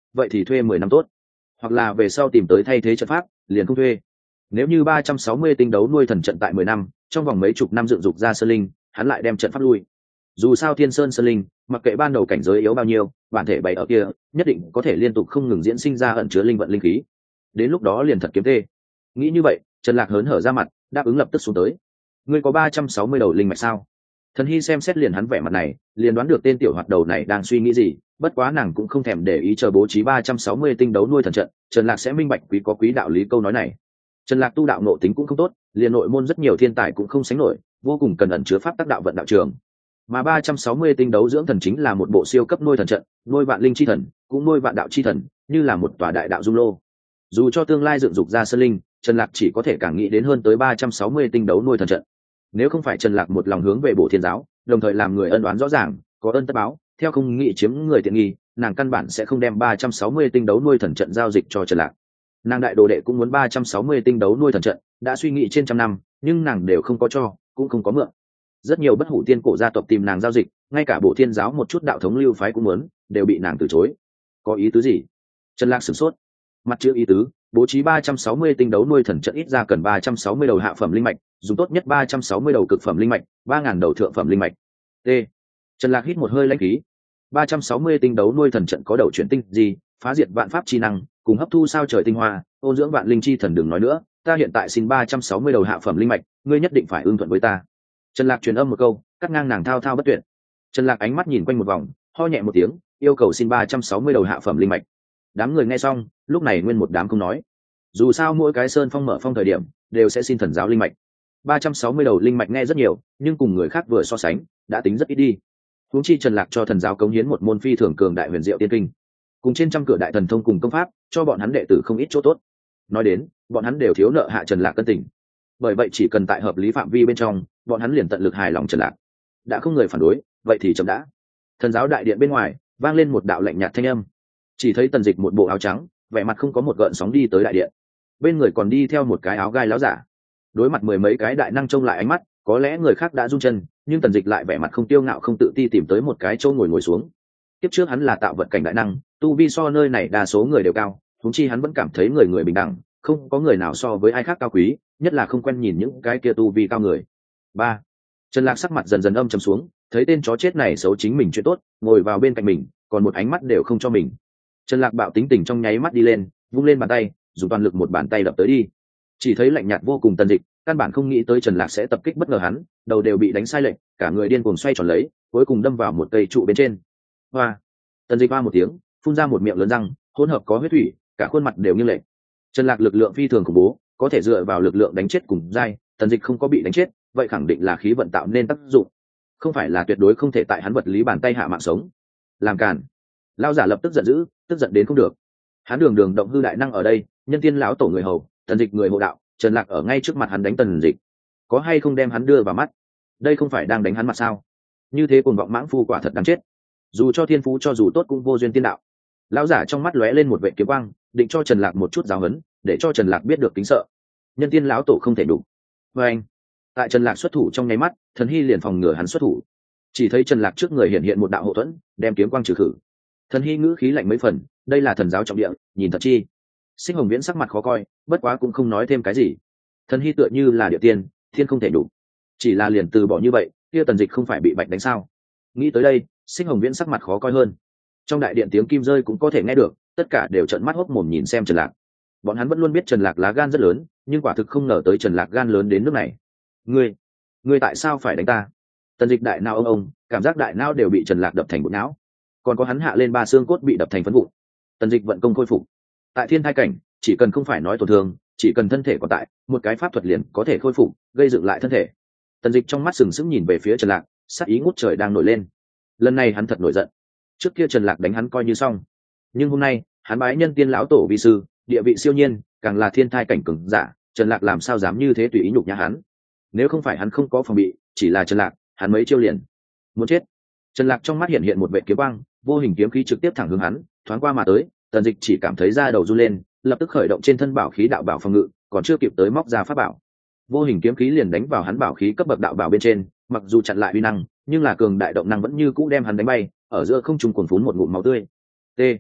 vậy thì thuê mười năm tốt, hoặc là về sau tìm tới thay thế trận pháp liền không thuê. Nếu như ba trăm sáu mươi tinh đấu nuôi thần trận tại mười năm, trong vòng mấy chục năm dựng dục ra sơn linh, hắn lại đem trận pháp lui. Dù sao thiên sơn sơn linh, mặc kệ ban đầu cảnh giới yếu bao nhiêu, bản thể bày ở kia nhất định có thể liên tục không ngừng diễn sinh ra ẩn chứa linh vận linh khí, đến lúc đó liền thật kiếm tê. Nghĩ như vậy, Trần Lạc hớn hở ra mặt, đáp ứng lập tức xuống tới. Ngươi có ba trăm sáu mươi đầu linh mạch sao? Thần Hy xem xét liền hắn vẻ mặt này, liền đoán được tên tiểu hoạt đầu này đang suy nghĩ gì, bất quá nàng cũng không thèm để ý, chờ bố trí ba trăm sáu mươi tinh đấu nuôi thần trận, Trần Lạc sẽ minh bạch quý có quý đạo lý câu nói này. Trần Lạc tu đạo nội tính cũng không tốt, liền nội môn rất nhiều thiên tài cũng không sánh nổi, vô cùng cần ẩn chứa pháp tác đạo vận đạo trường. Mà ba trăm sáu mươi tinh đấu dưỡng thần chính là một bộ siêu cấp nuôi thần trận, nuôi vạn linh chi thần, cũng nuôi vạn đạo chi thần, như là một tòa đại đạo dung lô. Dù cho tương lai dựng dục ra sơn linh, Trần Lạc chỉ có thể càng nghĩ đến hơn tới ba trăm sáu mươi tinh đấu nuôi thần trận. Nếu không phải Trần Lạc một lòng hướng về Bổ Thiên giáo, đồng thời làm người ân oán rõ ràng, có ơn tất báo, theo không nghĩ chiếm người tiện nghi, nàng căn bản sẽ không đem ba trăm sáu mươi tinh đấu nuôi thần trận giao dịch cho Trần Lạc. Nàng đại đồ đệ cũng muốn ba trăm sáu mươi tinh đấu nuôi thần trận, đã suy nghĩ trên trăm năm, nhưng nàng đều không có cho, cũng không có mượn. Rất nhiều bất hủ tiên cổ gia tộc tìm nàng giao dịch, ngay cả Bổ Thiên giáo một chút đạo thống lưu phái cũng muốn, đều bị nàng từ chối. Có ý tứ gì? Trần Lạc sửng sốt. Mặt chữ ý tứ, bố trí ba trăm sáu mươi tinh đấu nuôi thần trận ít ra cần ba trăm sáu mươi đầu hạ phẩm linh mạch, dùng tốt nhất ba trăm sáu mươi đầu cực phẩm linh mạch, ba nghìn đầu thượng phẩm linh mạch. T. Trần Lạc hít một hơi lãnh khí. ba trăm sáu mươi tinh đấu nuôi thần trận có đầu chuyển tinh gì, phá diệt vạn pháp chi năng, cùng hấp thu sao trời tinh hoa, ôn dưỡng vạn linh chi thần, đừng nói nữa, ta hiện tại xin ba trăm sáu mươi đầu hạ phẩm linh mạch, ngươi nhất định phải ưng thuận với ta. Trần Lạc truyền âm một câu, cắt ngang nàng thao thao bất tuyệt. Trần Lạc ánh mắt nhìn quanh một vòng, ho nhẹ một tiếng, yêu cầu xin ba trăm sáu mươi đầu hạ phẩm linh mạch. Đám người nghe xong, lúc này nguyên một đám không nói. Dù sao mỗi cái sơn phong mở phong thời điểm đều sẽ xin thần giáo linh mạch. ba trăm sáu mươi đầu linh mạch nghe rất nhiều, nhưng cùng người khác vừa so sánh, đã tính rất ít đi. Huống chi Trần Lạc cho thần giáo cống hiến một môn phi thường cường đại huyền diệu tiên kinh, cùng trên trăm cửa đại thần thông cùng công pháp, cho bọn hắn đệ tử không ít chỗ tốt. Nói đến, bọn hắn đều thiếu nợ hạ Trần Lạc cân tình. Bởi vậy chỉ cần tại hợp lý phạm vi bên trong, bọn hắn liền tận lực hài lòng Trần Lạc. Đã không người phản đối, vậy thì chậm đã. Thần giáo đại điện bên ngoài vang lên một đạo lạnh nhạt thanh âm. Chỉ thấy Tần Dịch một bộ áo trắng, vẻ mặt không có một gợn sóng đi tới đại điện. Bên người còn đi theo một cái áo gai láo giả. Đối mặt mười mấy cái đại năng trông lại ánh mắt, có lẽ người khác đã run chân, nhưng Tần Dịch lại vẻ mặt không tiêu ngạo không tự ti tìm tới một cái chỗ ngồi ngồi xuống. Tiếp trước hắn là tạo vật cảnh đại năng, tu vi so nơi này đa số người đều cao, huống chi hắn vẫn cảm thấy người người bình đẳng, không có người nào so với ai khác cao quý, nhất là không quen nhìn những cái kia tu vi cao người. Ba. Trần Lạc sắc mặt dần dần âm trầm xuống, thấy tên chó chết này xấu chính mình chuyện tốt, ngồi vào bên cạnh mình, còn một ánh mắt đều không cho mình. Trần Lạc bạo tính tình trong nháy mắt đi lên, vung lên bàn tay, dùng toàn lực một bàn tay đập tới đi. Chỉ thấy lạnh nhạt vô cùng Tần Dịch, căn bản không nghĩ tới Trần Lạc sẽ tập kích bất ngờ hắn, đầu đều bị đánh sai lệch, cả người điên cuồng xoay tròn lấy, cuối cùng đâm vào một cây trụ bên trên. Hoa! Tần Dịch hoa một tiếng, phun ra một miệng lớn răng, hỗn hợp có huyết thủy, cả khuôn mặt đều nghiêng lệch. Trần Lạc lực lượng phi thường khủng bố, có thể dựa vào lực lượng đánh chết cùng giai, Tần Dịch không có bị đánh chết, vậy khẳng định là khí vận tạo nên tác dụng, không phải là tuyệt đối không thể tại hắn vật lý bàn tay hạ mạng sống. Làm cản! Lão giả lập tức giận dữ, tức giận đến không được. Hắn đường đường động hư đại năng ở đây, nhân tiên lão tổ người hầu, Tần Dịch người hộ đạo, Trần Lạc ở ngay trước mặt hắn đánh Tần Dịch, có hay không đem hắn đưa vào mắt? Đây không phải đang đánh hắn mặt sao? Như thế cuồng vọng mãng phu quả thật đáng chết. Dù cho thiên phú cho dù tốt cũng vô duyên tiên đạo. Lão giả trong mắt lóe lên một vệ kiếm quang, định cho Trần Lạc một chút giáo huấn, để cho Trần Lạc biết được kính sợ. Nhân tiên lão tổ không thể đủ. Và anh, tại Trần Lạc xuất thủ trong nháy mắt, Thần Hy liền phòng ngừa hắn xuất thủ. Chỉ thấy Trần Lạc trước người hiện hiện một đạo hộ thuẫn, đem kiếm quang trừ khử. Thần Hy ngữ khí lạnh mấy phần, đây là thần giáo trọng địa, nhìn thật chi. Sinh Hồng Viễn sắc mặt khó coi, bất quá cũng không nói thêm cái gì. Thần Hy tựa như là địa tiên, thiên không thể đủ. Chỉ là liền từ bỏ như vậy, kia Tần Dịch không phải bị bạch đánh sao? Nghĩ tới đây, Sinh Hồng Viễn sắc mặt khó coi hơn. Trong đại điện tiếng kim rơi cũng có thể nghe được, tất cả đều trợn mắt hốc mồm nhìn xem Trần Lạc. Bọn hắn vẫn luôn biết Trần Lạc lá gan rất lớn, nhưng quả thực không ngờ tới Trần Lạc gan lớn đến nước này. Ngươi, ngươi tại sao phải đánh ta? Tần Dịch đại não ông ông, cảm giác đại não đều bị Trần Lạc đập thành bột não. Còn có hắn hạ lên ba xương cốt bị đập thành phấn vụn. Tần Dịch vận công khôi phục. Tại thiên thai cảnh, chỉ cần không phải nói tổn thương, chỉ cần thân thể còn tại, một cái pháp thuật liền có thể khôi phục, gây dựng lại thân thể. Tần Dịch trong mắt sừng sững nhìn về phía Trần Lạc, sát ý ngút trời đang nổi lên. Lần này hắn thật nổi giận. Trước kia Trần Lạc đánh hắn coi như xong, nhưng hôm nay hắn bái nhân tiên lão tổ vi sư, địa vị siêu nhiên, càng là thiên thai cảnh cường giả, Trần Lạc làm sao dám như thế tùy ý nhục nhã hắn? Nếu không phải hắn không có phòng bị, chỉ là Trần Lạc, hắn mấy chiêu liền muốn chết. Trần Lạc trong mắt hiện hiện một vệ kiếm quang, vô hình kiếm khí trực tiếp thẳng hướng hắn, thoáng qua mà tới. Tần Dịch chỉ cảm thấy da đầu run lên, lập tức khởi động trên thân bảo khí đạo bảo phòng ngự, còn chưa kịp tới móc ra pháp bảo, vô hình kiếm khí liền đánh vào hắn bảo khí cấp bậc đạo bảo bên trên, mặc dù chặn lại uy năng, nhưng là cường đại động năng vẫn như cũ đem hắn đánh bay, ở giữa không trung cuồn phún một ngụm máu tươi. T.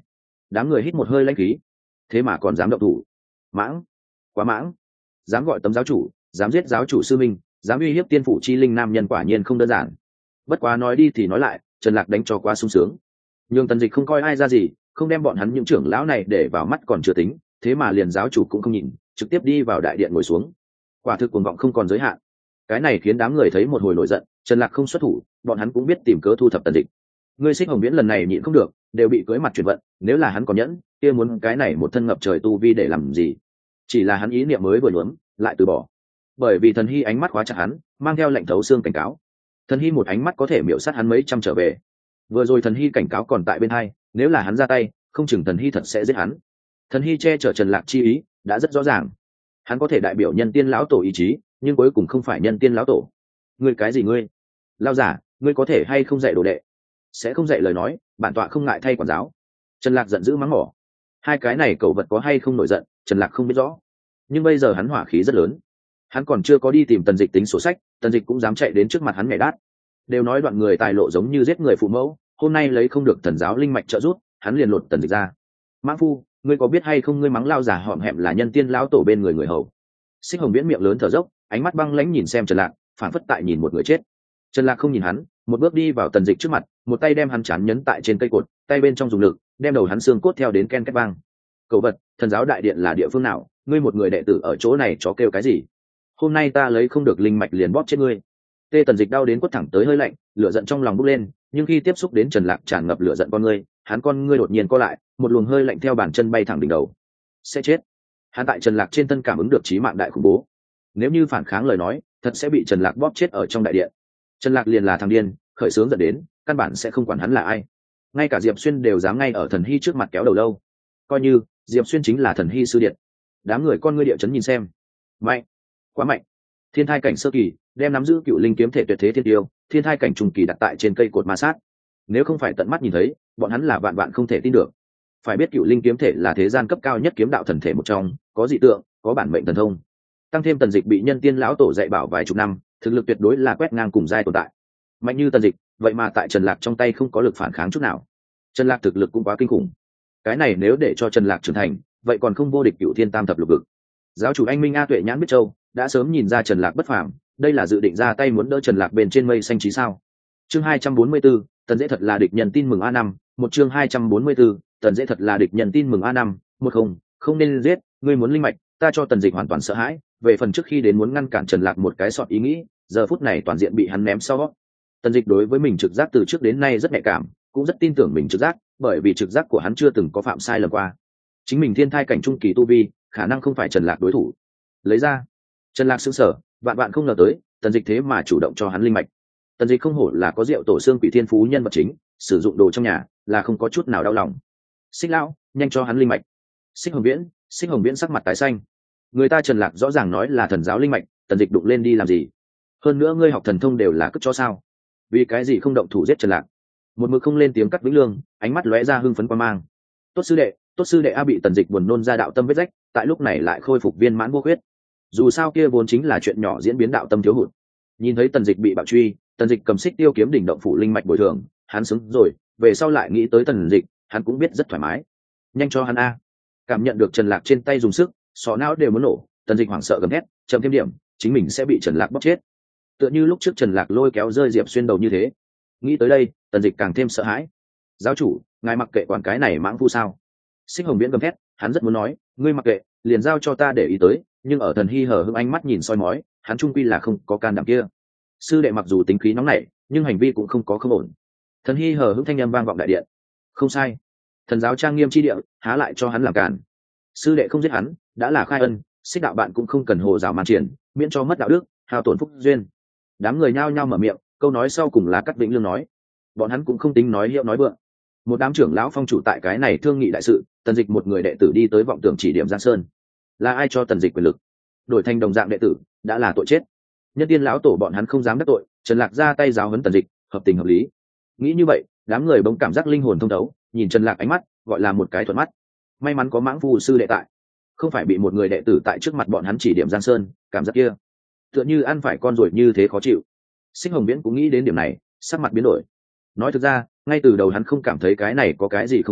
Đám người hít một hơi lãnh khí, thế mà còn dám động thủ. Mãng, quá mãng, dám gọi tấm giáo chủ, dám giết giáo chủ sư minh, dám uy hiếp tiên phủ chi linh nam nhân, quả nhiên không đơn giản. Bất quá nói đi thì nói lại, Trần Lạc đánh cho quá sung sướng, nhưng Tần Dịch không coi ai ra gì, không đem bọn hắn những trưởng lão này để vào mắt còn chưa tính, thế mà liền giáo chủ cũng không nhìn, trực tiếp đi vào đại điện ngồi xuống. Quả thực cuồng vọng không còn giới hạn. Cái này khiến đám người thấy một hồi nổi giận. Trần Lạc không xuất thủ, bọn hắn cũng biết tìm cớ thu thập Tần Dịch. Ngươi Xích Hồng Viễn lần này nhịn không được, đều bị cưới mặt chuyển vận, nếu là hắn còn nhẫn, kia muốn cái này một thân ngập trời tu vi để làm gì? Chỉ là hắn ý niệm mới vừa nhuốm, lại từ bỏ. Bởi vì Thần Hy ánh mắt khóa chặt hắn, mang theo lệnh thấu xương cảnh cáo. Thần Hy một ánh mắt có thể miểu sát hắn mấy trăm trở về. Vừa rồi Thần Hy cảnh cáo còn tại bên hai, nếu là hắn ra tay, không chừng Thần Hy thật sẽ giết hắn. Thần Hy che chở Trần Lạc chi ý đã rất rõ ràng, hắn có thể đại biểu nhân tiên lão tổ ý chí, nhưng cuối cùng không phải nhân tiên lão tổ. Ngươi cái gì ngươi? Lao giả, ngươi có thể hay không dạy đồ đệ? Sẽ không dạy lời nói, bản tọa không ngại thay quản giáo. Trần Lạc giận dữ mắng mỏ. Hai cái này cẩu vật có hay không nổi giận, Trần Lạc không biết rõ, nhưng bây giờ hắn hỏa khí rất lớn. Hắn còn chưa có đi tìm Tần Dịch tính sổ sách, Tần Dịch cũng dám chạy đến trước mặt hắn nhảy đát. Đều nói đoạn người tài lộ giống như giết người phụ mẫu, hôm nay lấy không được thần giáo linh mạch trợ giúp, hắn liền lột Tần Dịch ra. Mã phu, ngươi có biết hay không, ngươi mắng lao giả hõm hẹm là nhân tiên lão tổ bên người người hầu. Xích Hồng Viễn miệng lớn thở dốc, ánh mắt băng lãnh nhìn xem Trần Lạc, phản phất tại nhìn một người chết. Trần Lạc không nhìn hắn, một bước đi vào Tần Dịch trước mặt, một tay đem hắn chán nhấn tại trên cây cột, tay bên trong dùng lực đem đầu hắn xương cốt theo đến ken két vang. Cẩu vật, thần giáo đại điện là địa phương nào? Ngươi một người đệ tử ở chỗ này chó kêu cái gì? Hôm nay ta lấy không được linh mạch liền bóp chết ngươi. Tê Tần Dịch đau đến quất thẳng tới hơi lạnh, lửa giận trong lòng bốc lên, nhưng khi tiếp xúc đến Trần Lạc tràn ngập lửa giận con ngươi, hắn con ngươi đột nhiên co lại, một luồng hơi lạnh theo bàn chân bay thẳng đỉnh đầu. Sẽ chết. Hắn tại Trần Lạc trên thân cảm ứng được chí mạng đại khủng bố. Nếu như phản kháng lời nói, thật sẽ bị Trần Lạc bóp chết ở trong đại điện. Trần Lạc liền là thằng điên, khởi sướng dẫn đến, căn bản sẽ không quản hắn là ai. Ngay cả Diệp Xuyên đều dám ngay ở Thần Hy trước mặt kéo đầu lâu. Coi như Diệp Xuyên chính là Thần Hy sư điện. Đám người con ngươi địa chấn nhìn xem. Mạnh, quá mạnh. Thiên thai cảnh sơ kỳ, đem nắm giữ cựu linh kiếm thể tuyệt thế thiên tiêu, thiên thai cảnh trung kỳ đặt tại trên cây cột ma sát. Nếu không phải tận mắt nhìn thấy, bọn hắn là vạn vạn không thể tin được. Phải biết cựu linh kiếm thể là thế gian cấp cao nhất kiếm đạo thần thể một trong, có dị tượng, có bản mệnh thần thông. Tăng thêm Tần Dịch bị nhân tiên lão tổ dạy bảo vài chục năm, thực lực tuyệt đối là quét ngang cùng giai tồn tại. Mạnh như Tần Dịch, vậy mà tại Trần Lạc trong tay không có lực phản kháng chút nào. Trần Lạc thực lực cũng quá kinh khủng. Cái này nếu để cho Trần Lạc trưởng thành, vậy còn không vô địch cựu thiên tam thập lục vực. Giáo chủ anh Minh A Tuệ nhãn biết châu, đã sớm nhìn ra Trần Lạc bất phàm, đây là dự định ra tay muốn đỡ Trần Lạc bên trên mây xanh chí sao? Chương hai trăm bốn mươi 44, Tần Dễ thật là địch nhân tin mừng a năm, một chương hai trăm bốn mươi 44, Tần Dễ thật là địch nhân tin mừng a năm, một không, không nên giết, ngươi muốn linh mạch, ta cho Tần Dịch hoàn toàn sợ hãi, về phần trước khi đến muốn ngăn cản Trần Lạc một cái sọt ý nghĩ, giờ phút này toàn diện bị hắn ném sau. Tần Dịch đối với mình trực giác từ trước đến nay rất nhạy cảm, cũng rất tin tưởng mình trực giác, bởi vì trực giác của hắn chưa từng có phạm sai lầm qua. Chính mình thiên thai cảnh trung kỳ tu vi, khả năng không phải Trần Lạc đối thủ. Lấy ra. Trần Lạc sững sờ, vạn vạn không ngờ tới, Tần Dịch thế mà chủ động cho hắn linh mạch. Tần Dịch không hổ là có rượu tổ xương quỷ thiên phú nhân vật chính, sử dụng đồ trong nhà là không có chút nào đau lòng. Xích lão, nhanh cho hắn linh mạch. Xích Hồng Viễn, Xích Hồng Viễn sắc mặt tái xanh. Người ta Trần Lạc rõ ràng nói là thần giáo linh mạch, Tần Dịch đụng lên đi làm gì? Hơn nữa ngươi học thần thông đều là cất cho sao? Vì cái gì không động thủ giết Trần Lạc? Một mực không lên tiếng cắt Vĩnh Lương, ánh mắt lóe ra hưng phấn quan mang. Tốt sư đệ, tốt sư đệ a, bị Tần Dịch buồn nôn ra đạo tâm vết rách, tại lúc này lại khôi phục viên mãn vô khuyết. Dù sao kia vốn chính là chuyện nhỏ diễn biến đạo tâm thiếu hụt. Nhìn thấy Tần Dịch bị bạo truy, Tần Dịch cầm xích tiêu kiếm đỉnh động phủ linh mạch bồi thường, hắn xứng rồi, về sau lại nghĩ tới Tần Dịch, hắn cũng biết rất thoải mái. Nhanh cho hắn a. Cảm nhận được Trần Lạc trên tay dùng sức, sọ não đều muốn nổ, Tần Dịch hoảng sợ gầm hét, chậm thêm điểm, chính mình sẽ bị Trần Lạc bóp chết. Tựa như lúc trước Trần Lạc lôi kéo rơi Diệp Xuyên đầu như thế. Nghĩ tới đây, Tần Dịch càng thêm sợ hãi. Giáo chủ, ngài mặc kệ quản cái này mãng phu sao? Xích Hồng Viễn gầm hét, hắn rất muốn nói, ngươi mặc kệ, liền giao cho ta để ý tới, nhưng ở Thần Hy hở hững ánh mắt nhìn soi mói, hắn trung quy là không có can đảm kia. Sư đệ mặc dù tính khí nóng nảy, nhưng hành vi cũng không có không ổn. Thần Hy hở hững thanh âm vang vọng đại điện. Không sai, thần giáo trang nghiêm chi địa, há lại cho hắn làm cản. Sư đệ không giết hắn, đã là khai ân, Xích đạo bạn cũng không cần hồ rào màn triển, miễn cho mất đạo đức, hao tổn phúc duyên. Đám người nhao nhao mở miệng, câu nói sau cùng là Cát Vĩnh Lương nói. Bọn hắn cũng không tính nói hiệu nói vượng. Một đám trưởng lão phong chủ tại cái này thương nghị đại sự, Tần Dịch một người đệ tử đi tới vọng tưởng chỉ điểm Giang Sơn. Là ai cho Tần Dịch quyền lực? Đổi thành đồng dạng đệ tử, đã là tội chết. Nhân tiên lão tổ bọn hắn không dám đắc tội, Trần Lạc ra tay giáo huấn Tần Dịch, hợp tình hợp lý. Nghĩ như vậy, đám người bỗng cảm giác linh hồn thông thấu, nhìn Trần Lạc ánh mắt, gọi là một cái thuận mắt. May mắn có Mãng Phu sư đệ tại, không phải bị một người đệ tử tại trước mặt bọn hắn chỉ điểm Giang Sơn, cảm giác kia tựa như ăn phải con ruồi như thế khó chịu. Xích Hồng Viễn cũng nghĩ đến điểm này, sắc mặt biến đổi. Nói thực ra, ngay từ đầu hắn không cảm thấy cái này có cái gì không đúng,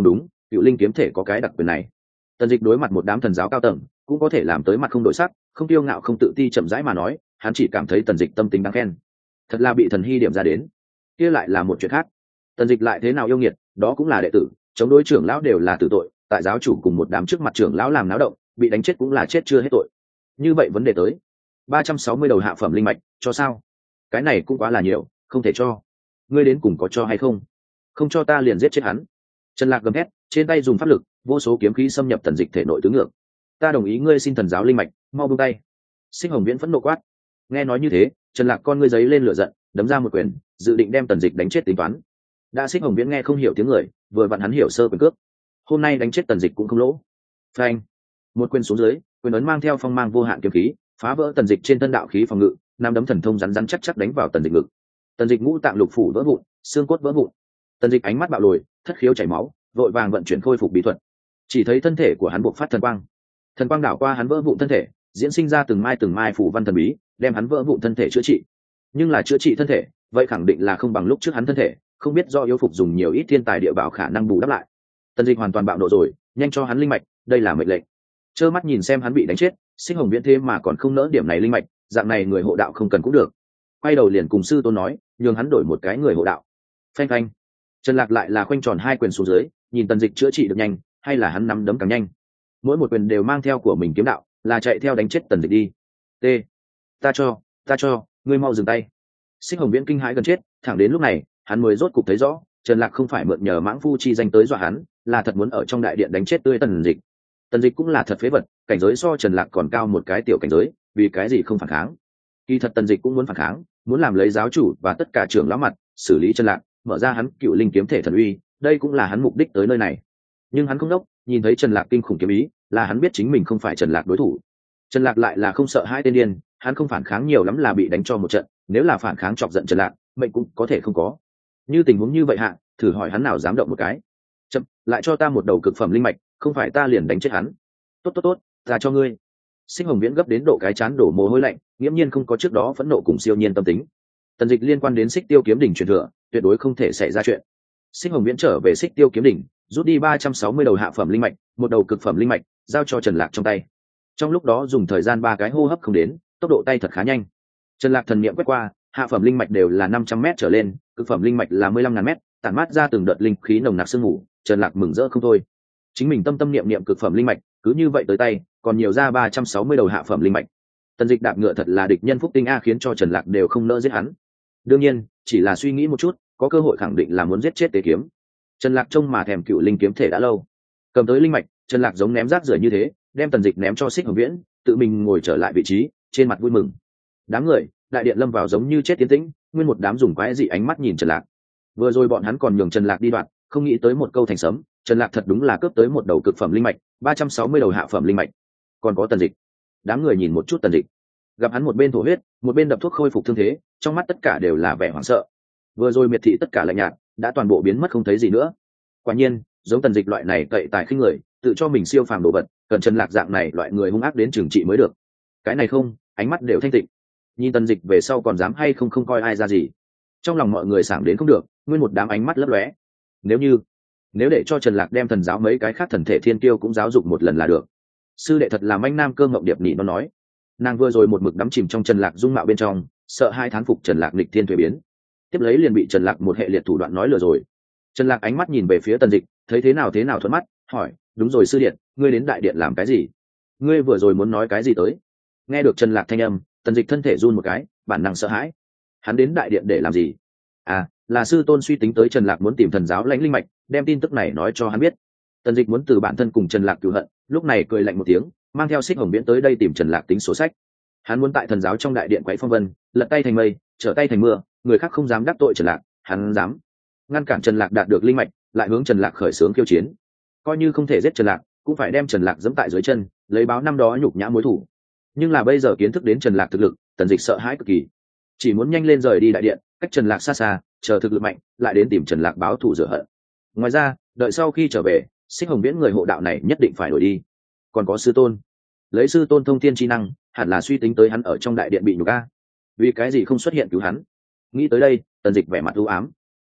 cựu linh kiếm thể có cái đặc quyền này. Tần Dịch đối mặt một đám thần giáo cao tầng cũng có thể làm tới mặt không đổi sắc, không tiêu ngạo không tự ti, chậm rãi mà nói, hắn chỉ cảm thấy Tần Dịch tâm tính đáng khen. Thật là bị thần hy điểm ra đến, kia lại là một chuyện khác. Tần Dịch lại thế nào yêu nghiệt, đó cũng là đệ tử, chống đối trưởng lão đều là tử tội, tại giáo chủ cùng một đám trước mặt trưởng lão làm náo động, bị đánh chết cũng là chết chưa hết tội. Như vậy vấn đề tới, ba trăm sáu mươi đầu hạ phẩm linh mạch, cho sao? Cái này cũng quá là nhiều, không thể cho. Ngươi đến cùng có cho hay không? Không cho ta liền giết chết hắn. Trần Lạc gầm thét, trên tay dùng pháp lực, vô số kiếm khí xâm nhập Tần Dịch thể nội tứ ngược. Ta đồng ý ngươi xin thần giáo linh mạch, mau buông tay. Sinh Hồng Viễn phẫn nộ quát. Nghe nói như thế, Trần Lạc con ngươi giấy lên lửa giận, đấm ra một quyền, dự định đem Tần Dịch đánh chết tính toán. Đã Sinh Hồng Viễn nghe không hiểu tiếng người, vừa vặn hắn hiểu sơ quyền cước. Hôm nay đánh chết Tần Dịch cũng không lỗ. Phanh! Một quyền xuống dưới, quyền ấn mang theo phong mang vô hạn kiếm khí, phá vỡ Tần Dịch trên thân đạo khí phòng ngự, nam đấm thần thông rắn rắn chắc chắc đánh vào Tần Dịch ngực. Tần Dịch ngũ tạng lục phủ vỡ vụn, xương cốt vỡ vụn. Tần Dịch ánh mắt bạo lồi, thất khiếu chảy máu, vội vàng vận chuyển khôi phục bí thuật. Chỉ thấy thân thể của hắn bộc phát thần quang, thần quang đảo qua hắn vỡ vụn thân thể, diễn sinh ra từng mai từng mai phủ văn thần bí, đem hắn vỡ vụn thân thể chữa trị. Nhưng là chữa trị thân thể, vậy khẳng định là không bằng lúc trước hắn thân thể, không biết do yếu phục dùng nhiều ít thiên tài địa bảo khả năng bù đắp lại. Tần Dịch hoàn toàn bạo nộ rồi, nhanh cho hắn linh mạch, đây là mệnh lệnh. Trơ mắt nhìn xem hắn bị đánh chết, Sinh Hồng Viễn thế mà còn không nỡ điểm này linh mạch, dạng này người hộ đạo không cần cũng được. Quay đầu liền cùng sư tôn nói, nhường hắn đổi một cái người hộ đạo. Phanh phanh. Trần Lạc lại là khoanh tròn hai quyền xuống dưới, nhìn Tần Dịch chữa trị được nhanh, hay là hắn nắm đấm càng nhanh. Mỗi một quyền đều mang theo của mình kiếm đạo, là chạy theo đánh chết Tần Dịch đi. T. Ta cho, ta cho, ngươi mau dừng tay. Sinh Hồng Viễn kinh hãi gần chết, thẳng đến lúc này, hắn mới rốt cục thấy rõ, Trần Lạc không phải mượn nhờ mãng phu chi danh tới dọa hắn, là thật muốn ở trong đại điện đánh chết tươi Tần Dịch. Tần Dịch cũng là thật phế vật, cảnh giới so Trần Lạc còn cao một cái tiểu cảnh giới, vì cái gì không phản kháng? Kỳ thật Tần Dịch cũng muốn phản kháng, muốn làm lấy giáo chủ và tất cả trưởng lão mặt, xử lý Trần Lạc, mở ra hắn cựu linh kiếm thể thần uy, đây cũng là hắn mục đích tới nơi này. Nhưng hắn không đốc, nhìn thấy Trần Lạc kinh khủng kiếm ý, là hắn biết chính mình không phải Trần Lạc đối thủ. Trần Lạc lại là không sợ hai tên điên, hắn không phản kháng nhiều lắm là bị đánh cho một trận, nếu là phản kháng chọc giận Trần Lạc, mệnh cũng có thể không có. Như tình huống như vậy hạ, thử hỏi hắn nào dám động một cái. Chậm, lại cho ta một đầu cực phẩm linh mạch, không phải ta liền đánh chết hắn. Tốt tốt tốt, ta cho ngươi. Sinh Hồng Viễn gấp đến độ cái chán đổ mồ hôi lạnh, nghiễm nhiên không có trước đó phẫn nộ cùng siêu nhiên tâm tính. Tần Dịch liên quan đến Xích Tiêu kiếm đỉnh truyền thừa, tuyệt đối không thể xảy ra chuyện. Sinh Hồng Viễn trở về Xích Tiêu kiếm đỉnh, rút đi ba trăm sáu mươi đầu hạ phẩm linh mạch, một đầu cực phẩm linh mạch, giao cho Trần Lạc trong tay. Trong lúc đó dùng thời gian ba cái hô hấp không đến, tốc độ tay thật khá nhanh. Trần Lạc thần niệm quét qua, hạ phẩm linh mạch đều là năm trăm mét trở lên, cực phẩm linh mạch là mười lăm ngàn mét, tản mát ra từng đợt linh khí nồng nặc sương mù. Trần Lạc mừng rỡ không thôi. Chính mình tâm tâm niệm niệm cực phẩm linh mạch, cứ như vậy tới tay, còn nhiều ra ba trăm sáu mươi đầu hạ phẩm linh mạch. Tần Dịch đạp ngựa thật là địch nhân phúc tinh a, khiến cho Trần Lạc đều không nỡ giết hắn. Đương nhiên, chỉ là suy nghĩ một chút, có cơ hội khẳng định là muốn giết chết Tế Kiếm. Trần Lạc trông mà thèm cựu linh kiếm thể đã lâu. Cầm tới linh mạch, Trần Lạc giống ném rác rưởi như thế, đem Tần Dịch ném cho Xích Hồng Viễn, tự mình ngồi trở lại vị trí, trên mặt vui mừng. Đám người, đại điện lâm vào giống như chết tiến tĩnh, nguyên một đám dùng quái dị ánh mắt nhìn Trần Lạc. Vừa rồi bọn hắn còn nhường Trần Lạc đi đoạn, không nghĩ tới một câu thành sấm, Trần Lạc thật đúng là cướp tới một đầu cực phẩm linh mạch, ba trăm sáu mươi đầu hạ phẩm linh mạch. Còn có Tần Dịch. Đám người nhìn một chút Tần Dịch, gặp hắn một bên thổ huyết, một bên đập thuốc khôi phục thương thế, trong mắt tất cả đều là vẻ hoảng sợ. Vừa rồi miệt thị tất cả lạnh nhạt, đã toàn bộ biến mất không thấy gì nữa. Quả nhiên, giống Tần Dịch loại này cậy tài khinh người, tự cho mình siêu phàm đồ vật, cần Trần Lạc dạng này loại người hung ác đến trừng trị mới được. Cái này không, ánh mắt đều thanh tịnh. Nhìn Tần Dịch về sau còn dám hay không không coi ai ra gì. Trong lòng mọi người sảng đến không được, nguyên một đám ánh mắt lấp lóe. Nếu như, nếu để cho Trần Lạc đem thần giáo mấy cái khác thần thể thiên kiêu cũng giáo dục một lần là được. Sư đệ thật là manh nam cơ ngọc điệp nhị nó nói. Nàng vừa rồi một mực đắm chìm trong Trần Lạc dung mạo bên trong, sợ hai thán phục Trần Lạc nghịch thiên thuế biến, tiếp lấy liền bị Trần Lạc một hệ liệt thủ đoạn nói lừa rồi. Trần Lạc ánh mắt nhìn về phía Tần Dịch, thấy thế nào thế nào thuận mắt, hỏi, đúng rồi sư điện, ngươi đến đại điện làm cái gì? Ngươi vừa rồi muốn nói cái gì tới? Nghe được Trần Lạc thanh âm, Tần Dịch thân thể run một cái, bản năng sợ hãi. Hắn đến đại điện để làm gì? À, là sư tôn suy tính tới Trần Lạc muốn tìm thần giáo lãnh linh mạch, đem tin tức này nói cho hắn biết. Tần Dịch muốn từ bản thân cùng Trần Lạc cừu hận, lúc này cười lạnh một tiếng, mang theo Xích Hồng Viễn tới đây tìm Trần Lạc tính sổ sách. Hắn muốn tại thần giáo trong đại điện quấy phong vân, lật tay thành mây, trở tay thành mưa, người khác không dám đắc tội Trần Lạc, hắn dám ngăn cản Trần Lạc đạt được linh mạch, lại hướng Trần Lạc khởi xướng khiêu chiến. Coi như không thể giết Trần Lạc, cũng phải đem Trần Lạc giẫm tại dưới chân, lấy báo năm đó nhục nhã mối thù. Nhưng là bây giờ kiến thức đến Trần Lạc thực lực, Tần Dịch sợ hãi cực kỳ, chỉ muốn nhanh lên rời đi đại điện, cách Trần Lạc xa xa, chờ thực lực mạnh, lại đến tìm Trần Lạc báo thù rửa hận. Ngoài ra, đợi sau khi trở về, Xích Hồng Viễn người hộ đạo này nhất định phải đổi đi. Còn có sư tôn, lấy sư tôn thông thiên chi năng, hẳn là suy tính tới hắn ở trong đại điện bị nhục a, vì cái gì không xuất hiện cứu hắn? Nghĩ tới đây, Tần Dịch vẻ mặt u ám.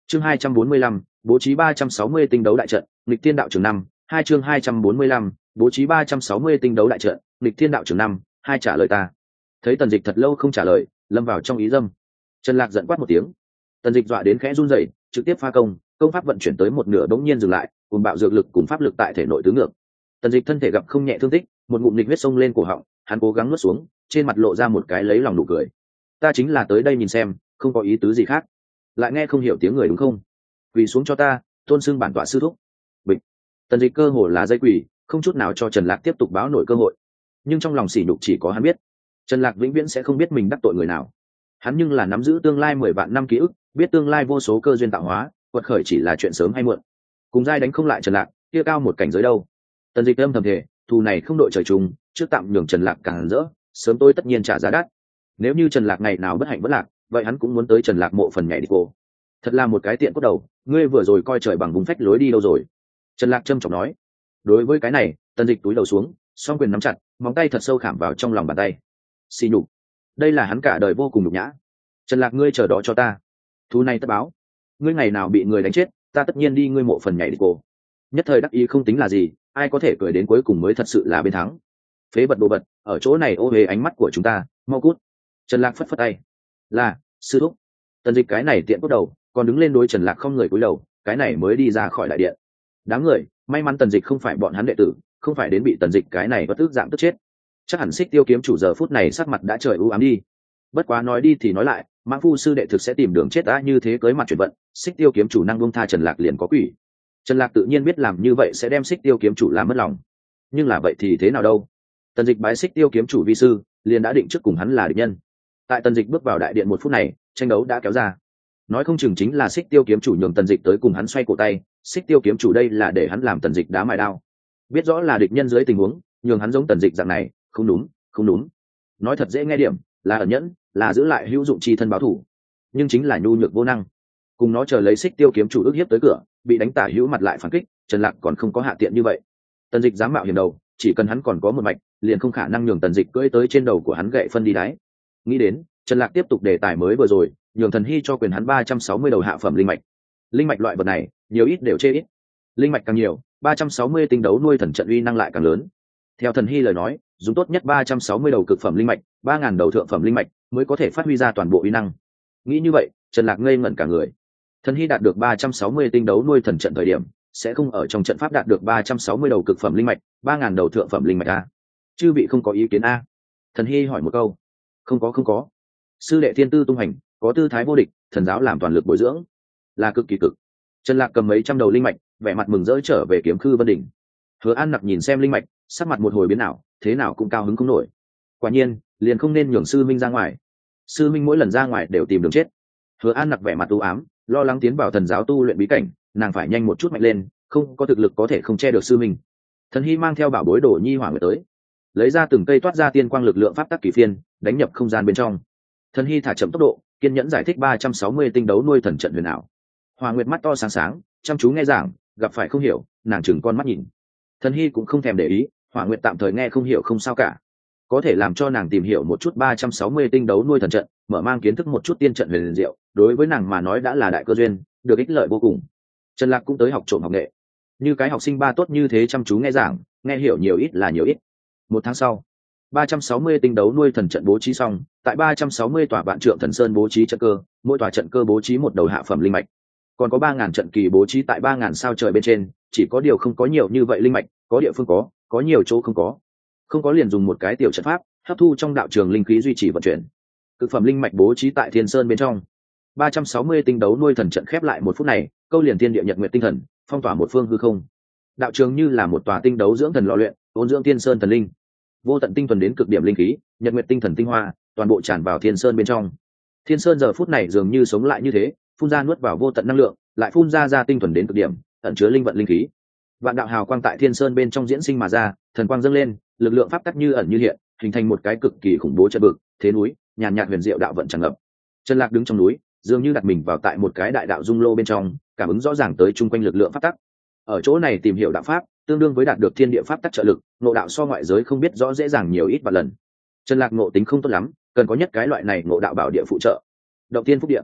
chương hai trăm bốn mươi lăm, bố trí ba trăm sáu mươi tinh đấu đại trận, nghịch thiên đạo trường năm, hai chương hai trăm bốn mươi lăm, bố trí ba trăm sáu mươi tinh đấu đại trận, nghịch thiên đạo trường năm, hai trả lời ta. Thấy Tần Dịch thật lâu không trả lời, lâm vào trong ý dâm. Trần Lạc giận quát một tiếng. Tần Dịch dọa đến khẽ run rẩy, trực tiếp pha công, công pháp vận chuyển tới một nửa bỗng nhiên dừng lại, cùng bạo dược lực cùng pháp lực tại thể nội tứ ngược. Tần Dịch thân thể gặp không nhẹ thương tích, một ngụm nghịch huyết xông lên cổ họng, hắn cố gắng nuốt xuống, trên mặt lộ ra một cái lấy lòng nụ cười. Ta chính là tới đây nhìn xem, không có ý tứ gì khác. Lại nghe không hiểu tiếng người đúng không? Quỳ xuống cho ta, tôn xưng bản tọa sư thúc. Bịch. Tần Dịch cơ hồ là dây quỳ, không chút nào cho Trần Lạc tiếp tục báo nổi cơ hội. Nhưng trong lòng sỉ nhục chỉ có hắn biết. Trần Lạc vĩnh viễn sẽ không biết mình đắc tội người nào. Hắn nhưng là nắm giữ tương lai mười vạn năm ký ức, biết tương lai vô số cơ duyên tạo hóa, quật khởi chỉ là chuyện sớm hay muộn. Cùng giai đánh không lại Trần Lạc, kia cao một cảnh giới đâu. Tần Dịch âm thầm thề, thù này không đội trời chung, trước tạm nhường Trần Lạc càng rỡ, sớm tôi tất nhiên trả giá đắt. Nếu như Trần Lạc ngày nào bất hạnh bất lạc, vậy hắn cũng muốn tới Trần Lạc mộ phần nhảy đi cô. Thật là một cái tiện cốt đầu, ngươi vừa rồi coi trời bằng vùng phách lối đi đâu rồi? Trần Lạc trâm trọng nói. Đối với cái này, Tần Dịch túi đầu xuống, song quyền nắm chặt, móng tay thật sâu khảm vào trong lòng bàn tay. Xì nhục, đây là hắn cả đời vô cùng nhục nhã. Trần Lạc, ngươi chờ đó cho ta, thú này tất báo. Ngươi ngày nào bị người đánh chết, ta tất nhiên đi ngươi mộ phần nhảy đi cô. Nhất thời đắc ý không tính là gì, ai có thể cười đến cuối cùng mới thật sự là bên thắng. Phế vật đồ vật, ở chỗ này ô uế ánh mắt của chúng ta, mau cút. Trần Lạc phất phất tay. Là sư thúc. Tần Dịch cái này tiện cốt đầu, còn đứng lên đối Trần Lạc không người cúi đầu, cái này mới đi ra khỏi đại điện. Đáng người, may mắn Tần Dịch không phải bọn hắn đệ tử, không phải đến bị Tần Dịch cái này bất tức dạng tức chết. Chắc hẳn Xích Tiêu kiếm chủ giờ phút này sắc mặt đã trời u ám đi. Bất quá nói đi thì nói lại, Mãng Phu sư đệ thực sẽ tìm đường chết đã như thế cưới mặt chuyển vận, Xích Tiêu kiếm chủ năng buông tha Trần Lạc liền có quỷ. Trần Lạc tự nhiên biết làm như vậy sẽ đem Xích Tiêu kiếm chủ làm mất lòng. Nhưng là vậy thì thế nào đâu? Tần Dịch bái Xích Tiêu kiếm chủ vi sư, liền đã định trước cùng hắn là địch nhân. Tại Tần Dịch bước vào đại điện một phút này, tranh đấu đã kéo ra. Nói không chừng chính là Xích Tiêu kiếm chủ nhường Tần Dịch tới cùng hắn xoay cổ tay, Xích Tiêu kiếm chủ đây là để hắn làm Tần Dịch đá mài đao. Biết rõ là địch nhân dưới tình huống, nhường hắn giống Tần Dịch dạng này, không đúng, không đúng. Nói thật dễ nghe điểm, là ẩn nhẫn, là giữ lại hữu dụng chi thân báo thủ, nhưng chính là nhu nhược vô năng. Cùng nó chờ lấy Xích Tiêu kiếm chủ ức hiếp tới cửa, bị đánh tả hữu mặt lại phản kích, Trần Lạc còn không có hạ tiện như vậy. Tần Dịch dám mạo hiểm đầu, chỉ cần hắn còn có một mạch, liền không khả năng nhường Tần Dịch cưỡi tới trên đầu của hắn gậy phân đi đáy. Nghĩ đến, Trần Lạc tiếp tục đề tài mới vừa rồi, nhường Thần Hy cho quyền hắn ba trăm sáu mươi đầu hạ phẩm linh mạch. Linh mạch loại vật này, nhiều ít đều chê ít. Linh mạch càng nhiều, ba trăm sáu mươi tinh đấu nuôi thần trận uy năng lại càng lớn. Theo Thần Hy lời nói, dùng tốt nhất ba trăm sáu mươi đầu cực phẩm linh mạch, ba ngàn đầu thượng phẩm linh mạch mới có thể phát huy ra toàn bộ uy năng. Nghĩ như vậy, Trần Lạc ngây ngẩn cả người. Thần Hy đạt được ba trăm sáu mươi tinh đấu nuôi thần trận thời điểm, sẽ không ở trong trận pháp đạt được ba trăm sáu mươi đầu cực phẩm linh mạch, ba ngàn đầu thượng phẩm linh mạch a. Chư vị không có ý kiến a? Thần Hy hỏi một câu. Không có không có. Sư đệ thiên tư tung hành, có tư thái vô địch, thần giáo làm toàn lực bồi dưỡng, là cực kỳ cực. Trần Lạc cầm mấy trăm đầu linh mạch, vẻ mặt mừng rỡ trở về Kiếm Khư Vân Đỉnh. Hứa An Nặc nhìn xem linh mạch, sắc mặt một hồi biến ảo, thế nào cũng cao hứng không nổi. Quả nhiên, liền không nên nhường sư minh ra ngoài. Sư minh mỗi lần ra ngoài đều tìm đường chết. Hứa An Nặc vẻ mặt u ám, lo lắng tiến vào thần giáo tu luyện bí cảnh, nàng phải nhanh một chút mạnh lên, không có thực lực có thể không che được sư minh. Thần Hy mang theo bảo bối đồ nhi hỏa người tới, lấy ra từng cây toát ra tiên quang lực lượng pháp tắc kỳ phiên, đánh nhập không gian bên trong. Thần Hy thả chậm tốc độ, kiên nhẫn giải thích ba trăm sáu mươi tinh đấu nuôi thần trận huyền ảo. Hỏa Nguyệt mắt to sáng sáng, chăm chú nghe giảng, gặp phải không hiểu, nàng chừng con mắt nhìn. Thần Hy cũng không thèm để ý, Hỏa Nguyệt tạm thời nghe không hiểu không sao cả, có thể làm cho nàng tìm hiểu một chút ba trăm sáu mươi tinh đấu nuôi thần trận, mở mang kiến thức một chút tiên trận huyền diệu, đối với nàng mà nói đã là đại cơ duyên, được ích lợi vô cùng. Trần Lạc cũng tới học trộm học nghệ, như cái học sinh ba tốt như thế chăm chú nghe giảng, nghe hiểu nhiều ít là nhiều ít. Một tháng sau, ba trăm sáu mươi tinh đấu nuôi thần trận bố trí xong, tại ba trăm sáu mươi tòa vạn trượng thần sơn bố trí trận cơ, mỗi tòa trận cơ bố trí một đầu hạ phẩm linh mạch. Còn có ba ngàn trận kỳ bố trí tại ba ngàn sao trời bên trên, chỉ có điều không có nhiều như vậy linh mạch, có địa phương có, có nhiều chỗ không có. Không có liền dùng một cái tiểu trận pháp, hấp thu trong đạo trường linh khí duy trì vận chuyển. Cực phẩm linh mạch bố trí tại Thiên Sơn bên trong. ba trăm sáu mươi tinh đấu nuôi thần trận khép lại một phút này, câu liền thiên địa nhật nguyệt tinh thần, phong tỏa một phương hư không. Đạo trường như là một tòa tinh đấu dưỡng thần lò luyện, ôn dưỡng Thiên Sơn thần linh. Vô tận tinh thuần đến cực điểm linh khí, nhật nguyệt tinh thần tinh hoa, toàn bộ tràn vào Thiên Sơn bên trong. Thiên Sơn giờ phút này dường như sống lại như thế, phun ra nuốt vào vô tận năng lượng, lại phun ra ra tinh thuần đến cực điểm, ẩn chứa linh vận linh khí. Vạn đạo hào quang tại Thiên Sơn bên trong diễn sinh mà ra, thần quang dâng lên, lực lượng pháp tắc như ẩn như hiện, hình thành một cái cực kỳ khủng bố trận vực, thế núi, nhàn nhạt huyền diệu đạo vận tràn ngập. Trần Lạc đứng trong núi, dường như đặt mình vào tại một cái đại đạo dung lô bên trong, cảm ứng rõ ràng tới chung quanh lực lượng pháp tắc. Ở chỗ này tìm hiểu đạo pháp, tương đương với đạt được thiên địa pháp tắc trợ lực, ngộ đạo so ngoại giới không biết rõ dễ dàng nhiều ít và lần. Trần Lạc ngộ tính không tốt lắm, cần có nhất cái loại này ngộ đạo bảo địa phụ trợ. Động tiên phúc địa.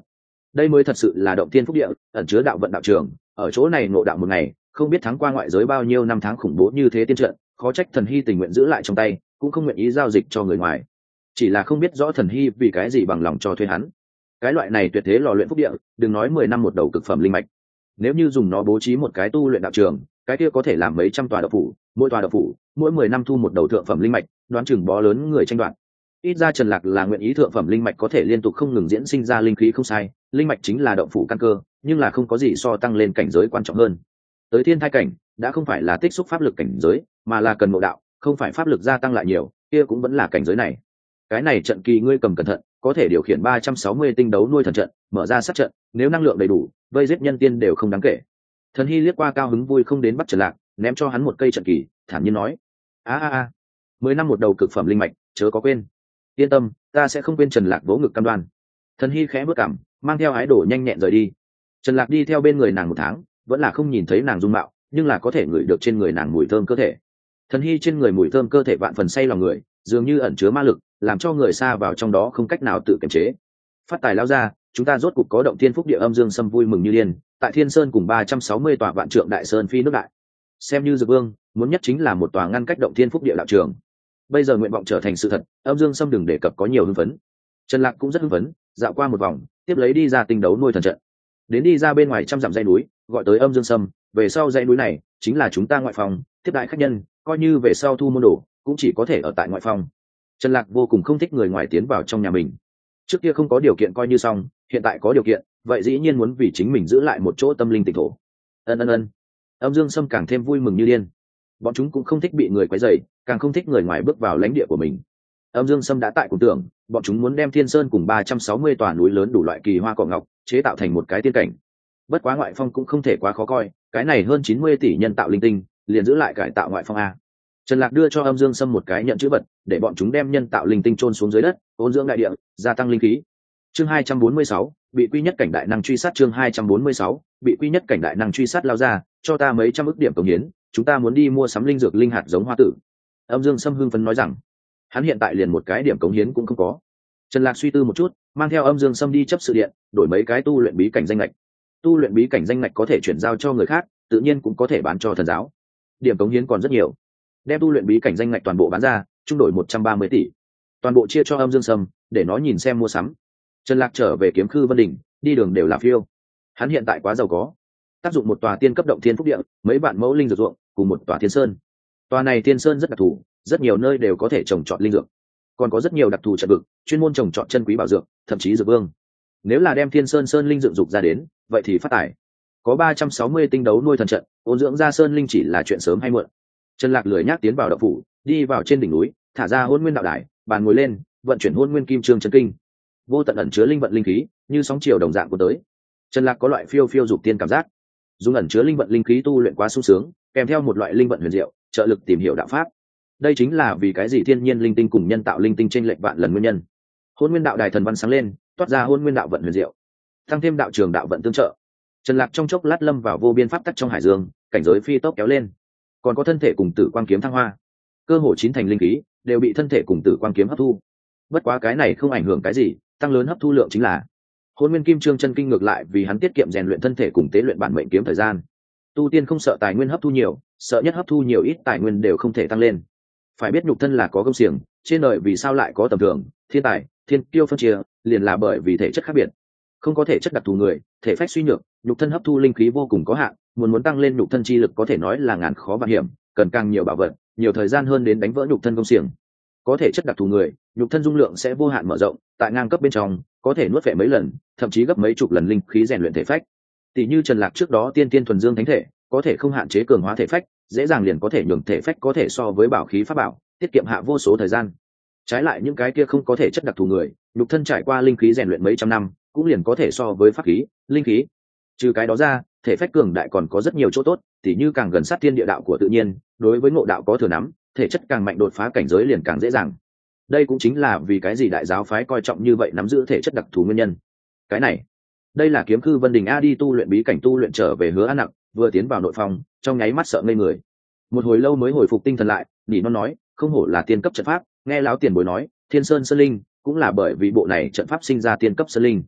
đây mới thật sự là động tiên phúc địa, ẩn chứa đạo vận đạo trường. Ở chỗ này ngộ đạo một ngày, không biết thắng qua ngoại giới bao nhiêu năm tháng khủng bố như thế tiên trận, khó trách Thần Hy tình nguyện giữ lại trong tay, cũng không nguyện ý giao dịch cho người ngoài. Chỉ là không biết rõ Thần Hy vì cái gì bằng lòng cho thuê hắn. Cái loại này tuyệt thế lò luyện phúc địa, đừng nói mười năm một đầu cực phẩm linh mạch, nếu như dùng nó bố trí một cái tu luyện đạo trường, cái kia có thể làm mấy trăm tòa đạo phủ, mỗi tòa đạo phủ mỗi mười năm thu một đầu thượng phẩm linh mạch, đoán chừng bó lớn người tranh đoạt. Ít ra Trần Lạc là nguyện ý thượng phẩm linh mạch có thể liên tục không ngừng diễn sinh ra linh khí không sai, linh mạch chính là động phủ căn cơ, nhưng là không có gì so tăng lên cảnh giới quan trọng hơn. Tới thiên thai cảnh, đã không phải là tích xúc pháp lực cảnh giới, mà là cần ngộ đạo, không phải pháp lực gia tăng lại nhiều, kia cũng vẫn là cảnh giới này. Cái này trận kỳ ngươi cầm cẩn thận, có thể điều khiển ba trăm sáu mươi tinh đấu nuôi thần trận, mở ra sát trận, nếu năng lượng đầy đủ, vây giết nhân tiên đều không đáng kể. Thần Hy liếc qua cao hứng vui không đến bắt Trần Lạc, ném cho hắn một cây trận kỳ, thản nhiên nói: "A a a, mười năm một đầu cực phẩm linh mạch, chớ có quên." "Yên tâm, ta sẽ không quên." Trần Lạc vỗ ngực cam đoan. Thần Hy khẽ bước cảm, mang theo ái đổ nhanh nhẹn rời đi. Trần Lạc đi theo bên người nàng một tháng, vẫn là không nhìn thấy nàng dung mạo, nhưng là có thể ngửi được trên người nàng mùi thơm cơ thể. Thần Hy trên người mùi thơm cơ thể vạn phần say lòng người, dường như ẩn chứa ma lực, làm cho người xa vào trong đó không cách nào tự kiềm chế. Phát tài lao ra, chúng ta rốt cục có động thiên phúc địa âm dương sâm vui mừng như điên, tại Thiên Sơn cùng ba trăm sáu mươi tòa vạn trượng đại sơn phi nước đại. Xem như Dược Vương, muốn nhất chính là một tòa ngăn cách động thiên phúc địa đạo trường. Bây giờ nguyện vọng trở thành sự thật, âm dương sâm đừng đề cập có nhiều hưng phấn. Trần Lạc cũng rất hưng phấn, dạo qua một vòng, tiếp lấy đi ra tinh đấu nuôi thần trận. Đến đi ra bên ngoài trăm dặm dãy núi, gọi tới âm dương sâm, về sau dãy núi này chính là chúng ta ngoại phòng, tiếp đại khách nhân, coi như về sau thu môn đồ, cũng chỉ có thể ở tại ngoại phòng. Trần Lạc vô cùng không thích người ngoài tiến vào trong nhà mình. Trước kia không có điều kiện coi như xong, hiện tại có điều kiện, vậy dĩ nhiên muốn vì chính mình giữ lại một chỗ tâm linh tịnh thổ. Ân ân ân. Âm Dương Sâm càng thêm vui mừng như điên. Bọn chúng cũng không thích bị người quấy rầy, càng không thích người ngoài bước vào lãnh địa của mình. Âm Dương Sâm đã tại cùng tưởng, bọn chúng muốn đem Thiên Sơn cùng ba trăm sáu mươi tòa núi lớn đủ loại kỳ hoa cỏ ngọc, chế tạo thành một cái tiên cảnh. Bất quá ngoại phong cũng không thể quá khó coi, cái này hơn chín mươi tỷ nhân tạo linh tinh, liền giữ lại cải tạo ngoại phong a. Trần Lạc đưa cho Âm Dương Sâm một cái nhận chữ vật, để bọn chúng đem nhân tạo linh tinh chôn xuống dưới đất, ôn dưỡng đại địa, gia tăng linh khí. Chương hai trăm bốn mươi sáu, bị quy nhất cảnh đại năng truy sát. Chương hai trăm bốn mươi sáu, bị quy nhất cảnh đại năng truy sát lao ra, cho ta mấy trăm ức điểm cống hiến, chúng ta muốn đi mua sắm linh dược linh hạt giống hoa tử. Âm Dương Sâm hưng phấn nói rằng, hắn hiện tại liền một cái điểm cống hiến cũng không có. Trần Lạc suy tư một chút, mang theo Âm Dương Sâm đi chấp sự điện, đổi mấy cái tu luyện bí cảnh danh ngạch. Tu luyện bí cảnh danh ngạch có thể chuyển giao cho người khác, tự nhiên cũng có thể bán cho thần giáo. Điểm cống hiến còn rất nhiều. Đem tu luyện bí cảnh danh ngạch toàn bộ bán ra, trung đổi một trăm ba mươi tỷ, toàn bộ chia cho Âm Dương Sâm, để nó nhìn xem mua sắm. Trần Lạc trở về Kiếm Khư Vân Đỉnh, đi đường đều là phiêu. Hắn hiện tại quá giàu có, tác dụng một tòa tiên cấp động thiên phúc địa, mấy vạn mẫu linh dược ruộng, cùng một tòa Thiên Sơn. Tòa này Thiên Sơn rất đặc thù, rất nhiều nơi đều có thể trồng trọt linh dược, còn có rất nhiều đặc thù trận vực, chuyên môn trồng trọt chân quý bảo dược, thậm chí dược vương. Nếu là đem Thiên Sơn sơn linh dựng dục ra đến, vậy thì phát tài. Có ba trăm sáu mươi tinh đấu nuôi thần trận, ôn dưỡng ra sơn linh chỉ là chuyện sớm hay muộn. Trần Lạc lười nhác tiến vào động phủ, đi vào trên đỉnh núi, thả ra Hôn Nguyên đạo đài, bàn ngồi lên, vận chuyển Hôn Nguyên Kim Trương chân kinh. Vô tận ẩn chứa linh vận linh khí, như sóng chiều đồng dạng của tới. Trần Lạc có loại phiêu phiêu dục tiên cảm giác. Dùng ẩn chứa linh vận linh khí tu luyện quá sung sướng, kèm theo một loại linh vận huyền diệu, trợ lực tìm hiểu đạo pháp. Đây chính là vì cái gì thiên nhiên linh tinh cùng nhân tạo linh tinh chênh lệch vạn lần nguyên nhân. Hôn Nguyên đạo đài thần văn sáng lên, toát ra Hôn Nguyên đạo vận huyền diệu, tăng thêm đạo trường đạo vận tương trợ. Trần Lạc trong chốc lát lâm vào vô biên pháp tắc trong hải dương, cảnh giới phi tốc kéo lên. Còn có thân thể cùng tử quang kiếm thăng hoa, cơ hội chín thành linh khí đều bị thân thể cùng tử quang kiếm hấp thu. Bất quá cái này không ảnh hưởng cái gì, tăng lớn hấp thu lượng chính là. Hôn Nguyên Kim Trương chân kinh ngược lại vì hắn tiết kiệm rèn luyện thân thể cùng tế luyện bản mệnh kiếm thời gian. Tu tiên không sợ tài nguyên hấp thu nhiều, sợ nhất hấp thu nhiều ít tài nguyên đều không thể tăng lên. Phải biết nhục thân là có công xiềng, trên đời vì sao lại có tầm thường, thiên tài, thiên kiêu phân chia, liền là bởi vì thể chất khác biệt. Không có thể chất đặc thù người, thể phách suy nhược, nhục thân hấp thu linh khí vô cùng có hạn, muốn muốn tăng lên nhục thân chi lực có thể nói là ngàn khó vạn hiểm, cần càng nhiều bảo vật, nhiều thời gian hơn đến đánh vỡ nhục thân công xiềng. Có thể chất đặc thù người, nhục thân dung lượng sẽ vô hạn mở rộng, tại ngang cấp bên trong, có thể nuốt phệ mấy lần, thậm chí gấp mấy chục lần linh khí rèn luyện thể phách. Tỷ như Trần Lạc trước đó tiên tiên thuần dương thánh thể, có thể không hạn chế cường hóa thể phách, dễ dàng liền có thể nhường thể phách có thể so với bảo khí pháp bảo, tiết kiệm hạ vô số thời gian. Trái lại những cái kia không có thể chất đặc thù người, nhục thân trải qua linh khí rèn luyện mấy trăm năm, cũng liền có thể so với pháp khí, linh khí. Trừ cái đó ra, thể phách cường đại còn có rất nhiều chỗ tốt, tỉ như càng gần sát thiên địa đạo của tự nhiên, đối với ngộ đạo có thừa nắm, thể chất càng mạnh đột phá cảnh giới liền càng dễ dàng. Đây cũng chính là vì cái gì đại giáo phái coi trọng như vậy nắm giữ thể chất đặc thù nguyên nhân. Cái này, đây là Kiếm Khư Vân Đình a đi tu luyện bí cảnh tu luyện trở về Hứa An Nặc, vừa tiến vào nội phòng, trong nháy mắt sợ ngây người. Một hồi lâu mới hồi phục tinh thần lại, nhỉ non nói, không hổ là tiên cấp trận pháp, nghe lão tiền bối nói, Thiên Sơn Sơn Linh cũng là bởi vì bộ này trận pháp sinh ra tiên cấp sơn linh.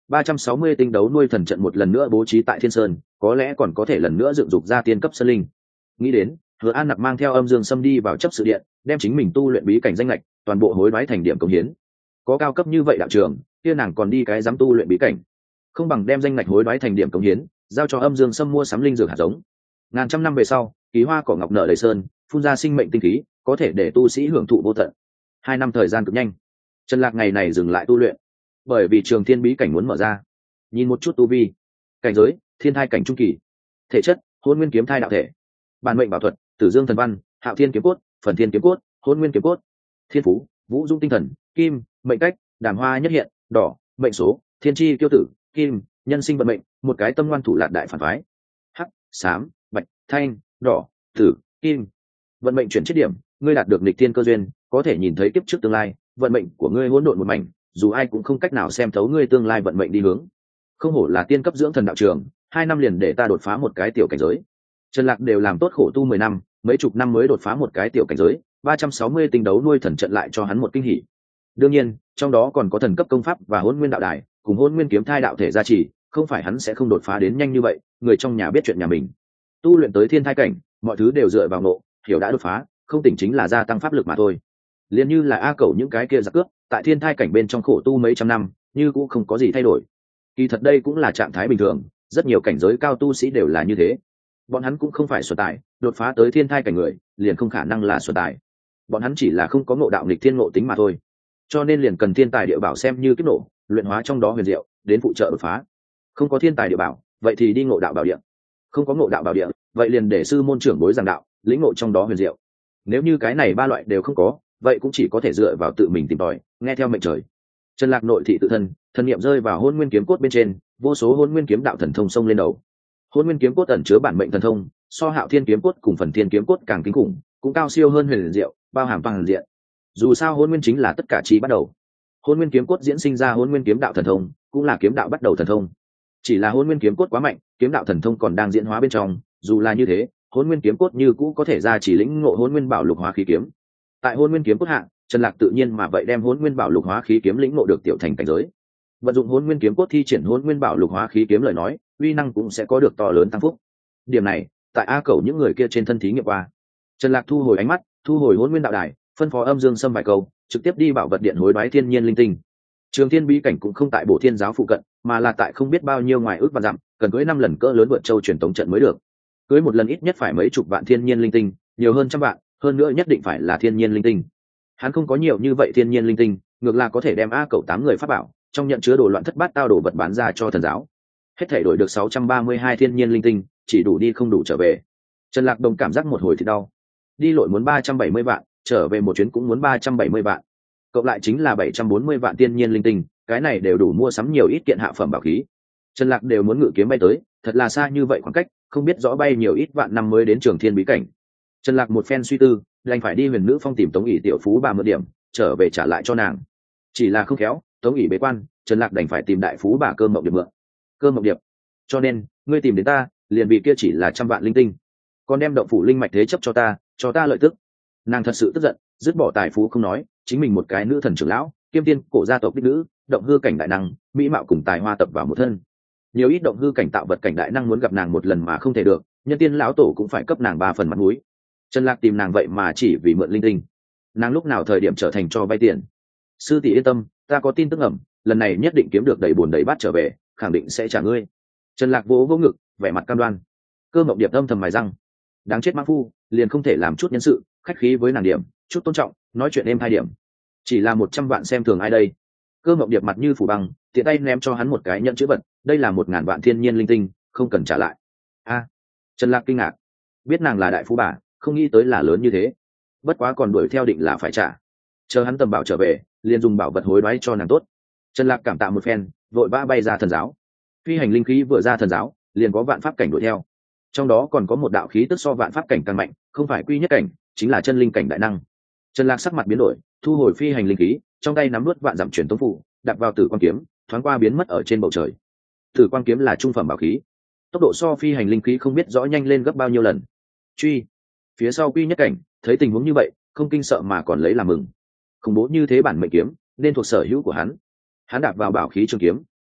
ba trăm sáu mươi tinh đấu nuôi thần trận một lần nữa bố trí tại Thiên Sơn, có lẽ còn có thể lần nữa dựng dục ra tiên cấp sơn linh. Nghĩ đến, Hứa An Nặc mang theo Âm Dương Sâm đi vào chấp sự điện, đem chính mình tu luyện bí cảnh danh lệch, toàn bộ hối đoái thành điểm công hiến. Có cao cấp như vậy đạo trường, kia nàng còn đi cái dám tu luyện bí cảnh. Không bằng đem danh lệch hối đoái thành điểm công hiến, giao cho Âm Dương Sâm mua sắm linh dược hạt giống. Ngàn trăm năm về sau, kỳ hoa cỏ ngọc nở đầy sơn, phun ra sinh mệnh tinh khí, có thể để tu sĩ hưởng thụ vô tận. Hai năm thời gian cực nhanh, Trần Lạc ngày này dừng lại tu luyện, bởi vì Trường Thiên bí cảnh muốn mở ra. Nhìn một chút tu vi, cảnh giới, thiên thai cảnh trung kỳ, thể chất, hôn nguyên kiếm thai đạo thể, bản mệnh bảo thuật, tử dương thần văn, hạo thiên kiếm cốt, phần thiên kiếm cốt, hôn nguyên kiếm cốt, thiên phú, vũ dung tinh thần, kim, mệnh cách, đàm hoa nhất hiện, đỏ, mệnh số, thiên chi tiêu tử, kim, nhân sinh vận mệnh, một cái tâm ngoan thủ lạt đại phản phái, hắc, xám, bạch, thanh, đỏ, tử, kim. Vận mệnh chuyển chiết điểm, ngươi đạt được nghịch thiên cơ duyên, có thể nhìn thấy kiếp trước tương lai, vận mệnh của ngươi hỗn độn một mảnh, dù ai cũng không cách nào xem thấu ngươi tương lai vận mệnh đi hướng. Không hổ là tiên cấp dưỡng thần đạo trường, hai năm liền để ta đột phá một cái tiểu cảnh giới. Trần Lạc đều làm tốt khổ tu mười năm, mấy chục năm mới đột phá một cái tiểu cảnh giới, ba trăm sáu mươi tinh đấu nuôi thần trận lại cho hắn một kinh hỉ. Đương nhiên, trong đó còn có thần cấp công pháp và hỗn nguyên đạo đài, cùng hỗn nguyên kiếm thai đạo thể gia trì, không phải hắn sẽ không đột phá đến nhanh như vậy, người trong nhà biết chuyện nhà mình. Tu luyện tới thiên thai cảnh, mọi thứ đều dựa vào ngộ, hiểu đã đột phá, không tỉnh chính là gia tăng pháp lực mà thôi. Liên như là A Cẩu những cái kia giặc cướp, tại thiên thai cảnh bên trong khổ tu mấy trăm năm, như cũng không có gì thay đổi. Kỳ thật đây cũng là trạng thái bình thường, rất nhiều cảnh giới cao tu sĩ đều là như thế. Bọn hắn cũng không phải xuẩn tài, đột phá tới thiên thai cảnh người, liền không khả năng là xuẩn tài. Bọn hắn chỉ là không có ngộ đạo nghịch thiên ngộ tính mà thôi. Cho nên liền cần thiên tài địa bảo xem như kích nổ, luyện hóa trong đó huyền diệu, đến phụ trợ đột phá. Không có thiên tài địa bảo, vậy thì đi ngộ đạo bảo địa. Không có ngộ đạo bảo địa, vậy liền để sư môn trưởng bối giảng đạo, lĩnh ngộ trong đó huyền diệu. Nếu như cái này ba loại đều không có, vậy cũng chỉ có thể dựa vào tự mình tìm tòi, nghe theo mệnh trời. Trần Lạc nội thị tự thân, thần niệm rơi vào hôn nguyên kiếm cốt bên trên, vô số hôn nguyên kiếm đạo thần thông xông lên đầu. Hôn nguyên kiếm cốt ẩn chứa bản mệnh thần thông, so hạo thiên kiếm cốt cùng phần thiên kiếm cốt càng kinh khủng, cũng cao siêu hơn huyền diệu, bao hàm toàn diện. Dù sao hôn nguyên chính là tất cả trí bắt đầu. Hôn nguyên kiếm cốt diễn sinh ra hôn nguyên kiếm đạo thần thông, cũng là kiếm đạo bắt đầu thần thông. Chỉ là hôn nguyên kiếm cốt quá mạnh, kiếm đạo thần thông còn đang diễn hóa bên trong, dù là như thế, hôn nguyên kiếm cốt như cũ có thể ra chỉ lĩnh ngộ hôn nguyên bảo lục hóa khí kiếm. Tại hôn nguyên kiếm cốt hạ, Trần Lạc tự nhiên mà vậy đem hôn nguyên bảo lục hóa khí kiếm lĩnh ngộ được tiểu thành cảnh giới. Vận dụng hôn nguyên kiếm cốt thi triển hôn nguyên bảo lục hóa khí kiếm lời nói, uy năng cũng sẽ có được to lớn tăng phúc. Điểm này, tại A Cẩu những người kia trên thân thí nghiệm qua. Trần Lạc thu hồi ánh mắt, thu hồi hôn nguyên đạo đài, phân phó Âm Dương Sâm vài câu, trực tiếp đi bảo vật điện hối đoái thiên nhiên linh tinh. Trường Thiên bí cảnh cũng không tại Bổ Thiên giáo phụ cận, mà là tại không biết bao nhiêu ngoài ước và dặm, cần cưới năm lần cỡ lớn vượt châu truyền tống trận mới được. Cưới một lần ít nhất phải mấy chục vạn thiên nhiên linh tinh, nhiều hơn trăm vạn, hơn nữa nhất định phải là thiên nhiên linh tinh. Hắn không có nhiều như vậy thiên nhiên linh tinh, ngược là có thể đem A Cẩu tám người pháp bảo, trong nhận chứa đồ loạn thất bát tao đồ vật bán ra cho thần giáo. Hết thể đổi được sáu trăm ba mươi hai thiên nhiên linh tinh, chỉ đủ đi không đủ trở về. Trần Lạc Đồng cảm giác một hồi thì đau. Đi lội muốn ba trăm bảy mươi vạn, trở về một chuyến cũng muốn ba trăm bảy mươi vạn. Cộng lại chính là bảy trăm bốn mươi vạn thiên nhiên linh tinh, cái này đều đủ mua sắm nhiều ít kiện hạ phẩm bảo khí. Trần Lạc đều muốn ngự kiếm bay tới, thật là xa như vậy khoảng cách, không biết rõ bay nhiều ít vạn năm mới đến Trường Thiên bí cảnh. Trần Lạc một phen suy tư, đành phải đi Huyền Nữ Phong tìm Tống ỷ tiểu phú bà mượn điểm, trở về trả lại cho nàng. Chỉ là không khéo, Tống ỷ bế quan, Trần Lạc đành phải tìm đại phú bà Cơ Mộng Điệp mượn. Cơ Mộng Điệp, cho nên ngươi tìm đến ta, liền vì kia chỉ là trăm vạn linh tinh, còn đem động phủ linh mạch thế chấp cho ta, cho ta lợi tức. Nàng thật sự tức giận, dứt bỏ tài phú không nói, chính mình một cái nữ thần trưởng lão, kiêm tiên cổ gia tộc đích nữ, động hư cảnh đại năng, mỹ mạo cùng tài hoa tập vào một thân. Nhiều ít động hư cảnh tạo vật cảnh đại năng muốn gặp nàng một lần mà không thể được, nhân tiên lão tổ cũng phải cấp nàng ba phần mặt mũi. Trần Lạc tìm nàng vậy mà chỉ vì mượn linh tinh, nàng lúc nào thời điểm trở thành cho vay tiền. Sư tỷ yên tâm, ta có tin tức ẩm, lần này nhất định kiếm được đầy bùn đầy bát trở về, khẳng định sẽ trả ngươi. Trần Lạc vỗ vỗ ngực, vẻ mặt cam đoan. Cơ Mộng Điệp âm thầm mài răng, đáng chết mã phu, liền không thể làm chút nhân sự, khách khí với nàng điểm, chút tôn trọng, nói chuyện êm hai điểm. Chỉ là một trăm vạn xem thường ai đây? Cơ Mộng Điệp mặt như phủ băng, tiện tay ném cho hắn một cái nhận chữ vật, đây là một ngàn vạn thiên nhiên linh tinh, không cần trả lại. A, Trần Lạc kinh ngạc, biết nàng là đại phú bà, không nghĩ tới là lớn như thế. Bất quá còn đuổi theo định là phải trả. Chờ hắn tầm bảo trở về, liền dùng bảo vật hối đoái cho nàng tốt. Trần Lạc cảm tạ một phen, vội vã bay ra thần giáo. Phi hành linh khí vừa ra thần giáo, liền có vạn pháp cảnh đuổi theo. Trong đó còn có một đạo khí tức so vạn pháp cảnh càng mạnh, không phải quy nhất cảnh, chính là chân linh cảnh đại năng. Trần Lạc sắc mặt biến đổi, thu hồi phi hành linh khí, trong tay nắm nuốt vạn dặm truyền tống phủ, đặt vào Tử Quang kiếm, thoáng qua biến mất ở trên bầu trời. Tử Quang kiếm là trung phẩm bảo khí, tốc độ so phi hành linh khí không biết rõ nhanh lên gấp bao nhiêu lần. Truy, phía sau quy nhất cảnh, thấy tình huống như vậy, không kinh sợ mà còn lấy làm mừng. Khủng bố như thế bản mệnh kiếm, nên thuộc sở hữu của hắn. Hắn đạp vào bảo khí trường kiếm,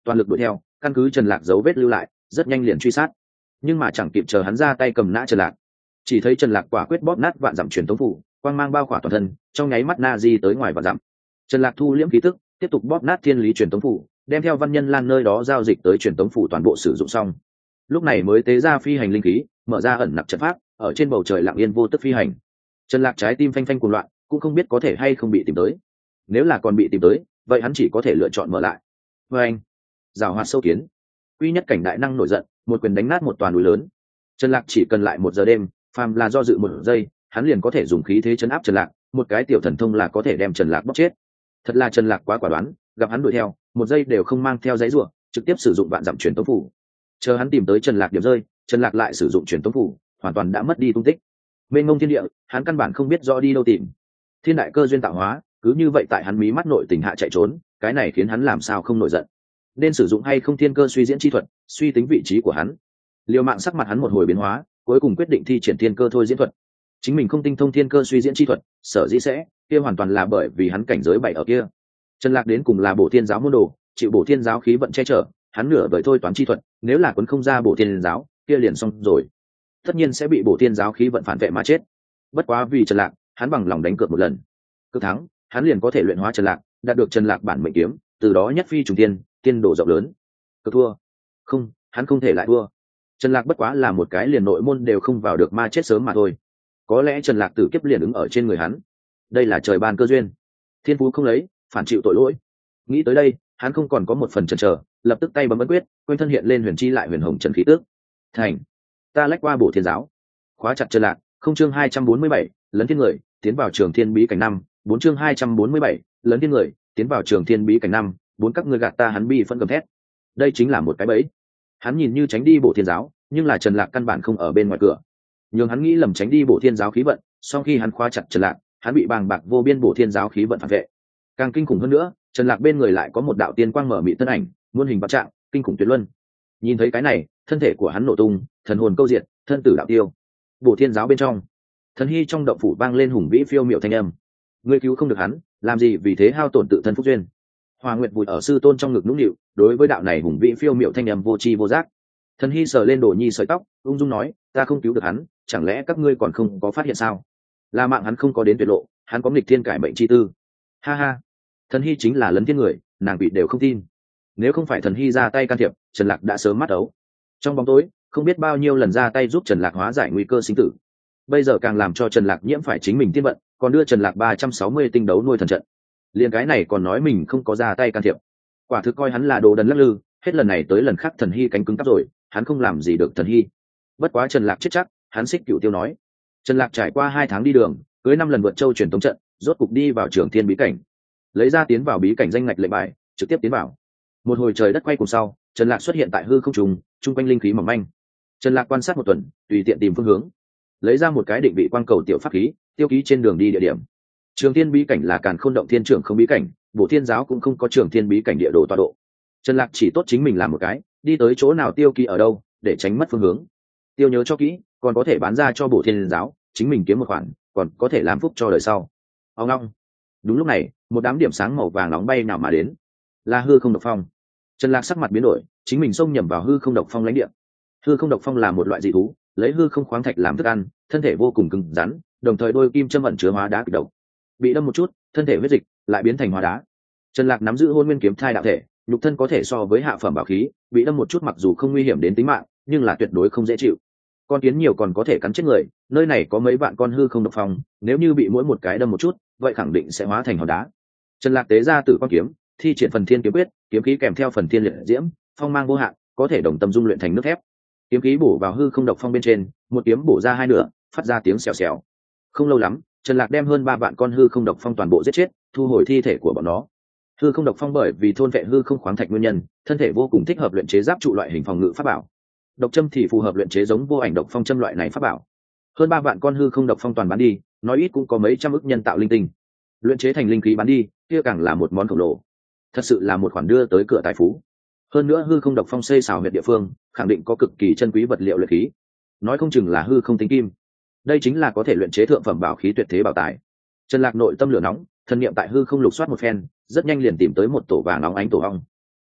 toàn lực đuổi theo, căn cứ Trần Lạc dấu vết lưu lại, rất nhanh liền truy sát. Nhưng mà chẳng kịp chờ hắn ra tay cầm nã Trần Lạc, chỉ thấy Trần Lạc quả quyết bóp nát vạn dặm truyền tống phủ, quang mang bao khỏa toàn thân, trong nháy mắt na di tới ngoài vạn dặm. Trần Lạc thu liễm khí tức, tiếp tục bóp nát thiên lý truyền tống phủ, đem theo Văn Nhân Lan nơi đó giao dịch tới truyền tống phủ toàn bộ sử dụng xong. Lúc này mới tế ra phi hành linh khí, mở ra ẩn nặc trận pháp, ở trên bầu trời lặng yên vô tức phi hành. Trần Lạc trái tim phanh phanh cuồng loạn, cũng không biết có thể hay không bị tìm tới. Nếu là còn bị tìm tới, vậy hắn chỉ có thể lựa chọn mở lại. Và anh, giảo hoạt sâu kiến, quy nhất cảnh đại năng nổi giận, một quyền đánh nát một toàn núi lớn. Trần Lạc chỉ cần lại một giờ đêm, phàm là do dự một giây, hắn liền có thể dùng khí thế chấn áp Trần Lạc, một cái tiểu thần thông là có thể đem Trần Lạc bóc chết. Thật là Trần Lạc quá quả đoán, gặp hắn đuổi theo, một giây đều không mang theo giấy rủa, trực tiếp sử dụng vạn dặm truyền tống phủ. Chờ hắn tìm tới Trần Lạc điểm rơi, Trần Lạc lại sử dụng truyền tống phủ, hoàn toàn đã mất đi tung tích. Mênh mông thiên địa, hắn căn bản không biết rõ đi đâu tìm. Thiên đại cơ duyên tạo hóa, cứ như vậy tại hắn mí mắt nội tình hạ chạy trốn, cái này khiến hắn làm sao không nổi giận. Nên sử dụng hay không thiên cơ suy diễn chi thuật, suy tính vị trí của hắn. Liều mạng sắc mặt hắn một hồi biến hóa, cuối cùng quyết định thi triển thiên cơ thôi diễn thuật. Chính mình không tinh thông thiên cơ suy diễn chi thuật, sở dĩ sẽ kia hoàn toàn là bởi vì hắn cảnh giới bảy ở kia. Trần Lạc đến cùng là Bổ Thiên giáo môn đồ, chịu Bổ Thiên giáo khí vận che chở, hắn nửa vời thôi toán chi thuật, nếu là cuốn không ra Bổ Thiên giáo, kia liền xong rồi. Tất nhiên sẽ bị Bổ Thiên giáo khí vận phản vệ mà chết. Bất quá vì Trần Lạc, hắn bằng lòng đánh cược một lần. Cứ thắng, hắn liền có thể luyện hóa Trần Lạc, đạt được Trần Lạc bản mệnh kiếm, từ đó nhất phi trùng thiên, tiên độ rộng lớn. Cứ thua, không, hắn không thể lại thua. Trần Lạc bất quá là một cái liền nội môn đều không vào được ma chết sớm mà thôi. Có lẽ Trần Lạc tử kiếp liền ứng ở trên người hắn. Đây là trời ban cơ duyên. Thiên phú không lấy, phản chịu tội lỗi. Nghĩ tới đây, hắn không còn có một phần chần chờ, lập tức tay bấm ấn quyết, quanh thân hiện lên huyền chi lại huyền hồng trần khí tước. Thành, ta lách qua Bổ Thiên giáo. Khóa chặt Trần Lạc, không chương hai trăm bốn mươi bảy, lấn thiên người, tiến vào trường thiên bí cảnh năm, bốn chương hai trăm bốn mươi bảy, lấn thiên người, tiến vào trường thiên bí cảnh năm, bốn các ngươi gạt ta hắn bi phân cầm thét. Đây chính là một cái bẫy. Hắn nhìn như tránh đi Bổ Thiên giáo, nhưng là Trần Lạc căn bản không ở bên ngoài cửa. Nhưng hắn nghĩ lầm tránh đi Bổ Thiên giáo khí vận, sau khi hắn khóa chặt Trần Lạc, hắn bị bàng bạc vô biên Bổ Thiên giáo khí vận phản vệ. Càng kinh khủng hơn nữa, Trần Lạc bên người lại có một đạo tiên quang mở mị thân ảnh, muôn hình bát trạng, kinh khủng tuyệt luân. Nhìn thấy cái này, thân thể của hắn nổ tung, thần hồn câu diệt, thân tử đạo tiêu. Bổ Thiên giáo bên trong, Thần Hy trong động phủ vang lên hùng vĩ phiêu miệu thanh âm. Ngươi cứu không được hắn, làm gì vì thế hao tổn tự thân phúc duyên. Hoa Nguyệt vùi ở sư tôn trong ngực nũng nịu, đối với đạo này hùng vĩ phiêu miệu thanh âm vô tri vô giác. Thần Hy sờ lên Đồ Nhi sợi tóc, ung dung nói, ta không cứu được hắn, chẳng lẽ các ngươi còn không có phát hiện sao? Là mạng hắn không có đến tuyệt lộ, hắn có nghịch thiên cải mệnh chi tư. Ha ha, Thần Hy chính là lấn thiên người, nàng bị đều không tin. Nếu không phải Thần Hy ra tay can thiệp, Trần Lạc đã sớm mắt ấu. Trong bóng tối, không biết bao nhiêu lần ra tay giúp Trần Lạc hóa giải nguy cơ sinh tử. Bây giờ càng làm cho Trần Lạc nhiễm phải chính mình tiên vận, còn đưa Trần Lạc ba trăm sáu mươi tinh đấu nuôi thần trận. Liên cái này còn nói mình không có ra tay can thiệp. Quả thực coi hắn là đồ đần lắc lư, hết lần này tới lần khác Thần Hy cánh cứng cắp rồi, hắn không làm gì được Thần Hy. Bất quá Trần Lạc chết chắc, hắn xích cửu tiêu nói. Trần Lạc trải qua hai tháng đi đường, cưới năm lần vượt châu truyền tống trận, rốt cục đi vào trường thiên bí cảnh. Lấy ra tiến vào bí cảnh danh ngạch lệnh bài, trực tiếp tiến vào. Một hồi trời đất quay cùng sau, Trần Lạc xuất hiện tại hư không trùng, trung quanh linh khí mỏng manh. Trần Lạc quan sát một tuần, tùy tiện tìm phương hướng, lấy ra một cái định vị quang cầu tiểu pháp khí, tiêu ký trên đường đi địa điểm. Trường thiên bí cảnh là Càn Khôn động thiên trưởng không bí cảnh, Bổ Thiên giáo cũng không có trường thiên bí cảnh địa đồ tọa độ. Trần Lạc chỉ tốt chính mình làm một cái, đi tới chỗ nào tiêu ký ở đâu, để tránh mất phương hướng. Tiêu nhớ cho kỹ, còn có thể bán ra cho Bổ Thiên giáo, chính mình kiếm một khoản, còn có thể làm phúc cho đời sau. Ông long. Đúng lúc này, một đám điểm sáng màu vàng nóng bay nào mà đến, là hư không độc phong. Trần Lạc sắc mặt biến đổi, chính mình xông nhầm vào hư không độc phong lãnh địa. Hư không độc phong là một loại dị thú, lấy hư không khoáng thạch làm thức ăn, thân thể vô cùng cứng rắn, đồng thời đôi kim châm ẩn chứa hóa đá kịch độc. Bị đâm một chút, thân thể huyết dịch lại biến thành hóa đá. Trần Lạc nắm giữ Hôn Nguyên kiếm thai đạo thể, nhục thân có thể so với hạ phẩm bảo khí, bị đâm một chút mặc dù không nguy hiểm đến tính mạng, nhưng là tuyệt đối không dễ chịu. Con kiến nhiều còn có thể cắn chết người, nơi này có mấy vạn con hư không độc phong, nếu như bị mỗi một cái đâm một chút, vậy khẳng định sẽ hóa thành hòn đá. Trần Lạc tế ra Tử Quang kiếm, thi triển Phần Thiên kiếm quyết, kiếm khí kèm theo Phần Thiên liệt diễm, phong mang vô hạn, có thể đồng tâm dung luyện thành nước thép. Kiếm khí bổ vào hư không độc phong bên trên, một kiếm bổ ra hai nửa, phát ra tiếng xèo xèo. Không lâu lắm, Trần Lạc đem hơn ba vạn con hư không độc phong toàn bộ giết chết, thu hồi thi thể của bọn nó. Hư không độc phong bởi vì thôn vệ hư không khoáng thạch nguyên nhân, thân thể vô cùng thích hợp luyện chế giáp trụ loại hình phòng ngự pháp bảo. Độc châm thì phù hợp luyện chế giống vô ảnh độc phong châm loại này pháp bảo. Hơn ba vạn con hư không độc phong toàn bán đi, nói ít cũng có mấy trăm ức nhân tạo linh tinh. Luyện chế thành linh khí bán đi, kia càng là một món khổng lồ. Thật sự là một khoản đưa tới cửa tài phú. Hơn nữa hư không độc phong xây xào huyệt địa phương, khẳng định có cực kỳ chân quý vật liệu luyện khí. Nói không chừng là hư không tính kim. Đây chính là có thể luyện chế thượng phẩm bảo khí tuyệt thế bảo tài. Trần Lạc nội tâm lửa nóng, thân niệm tại hư không lục soát một phen, rất nhanh liền tìm tới một tổ vàng nóng ánh tổ ong.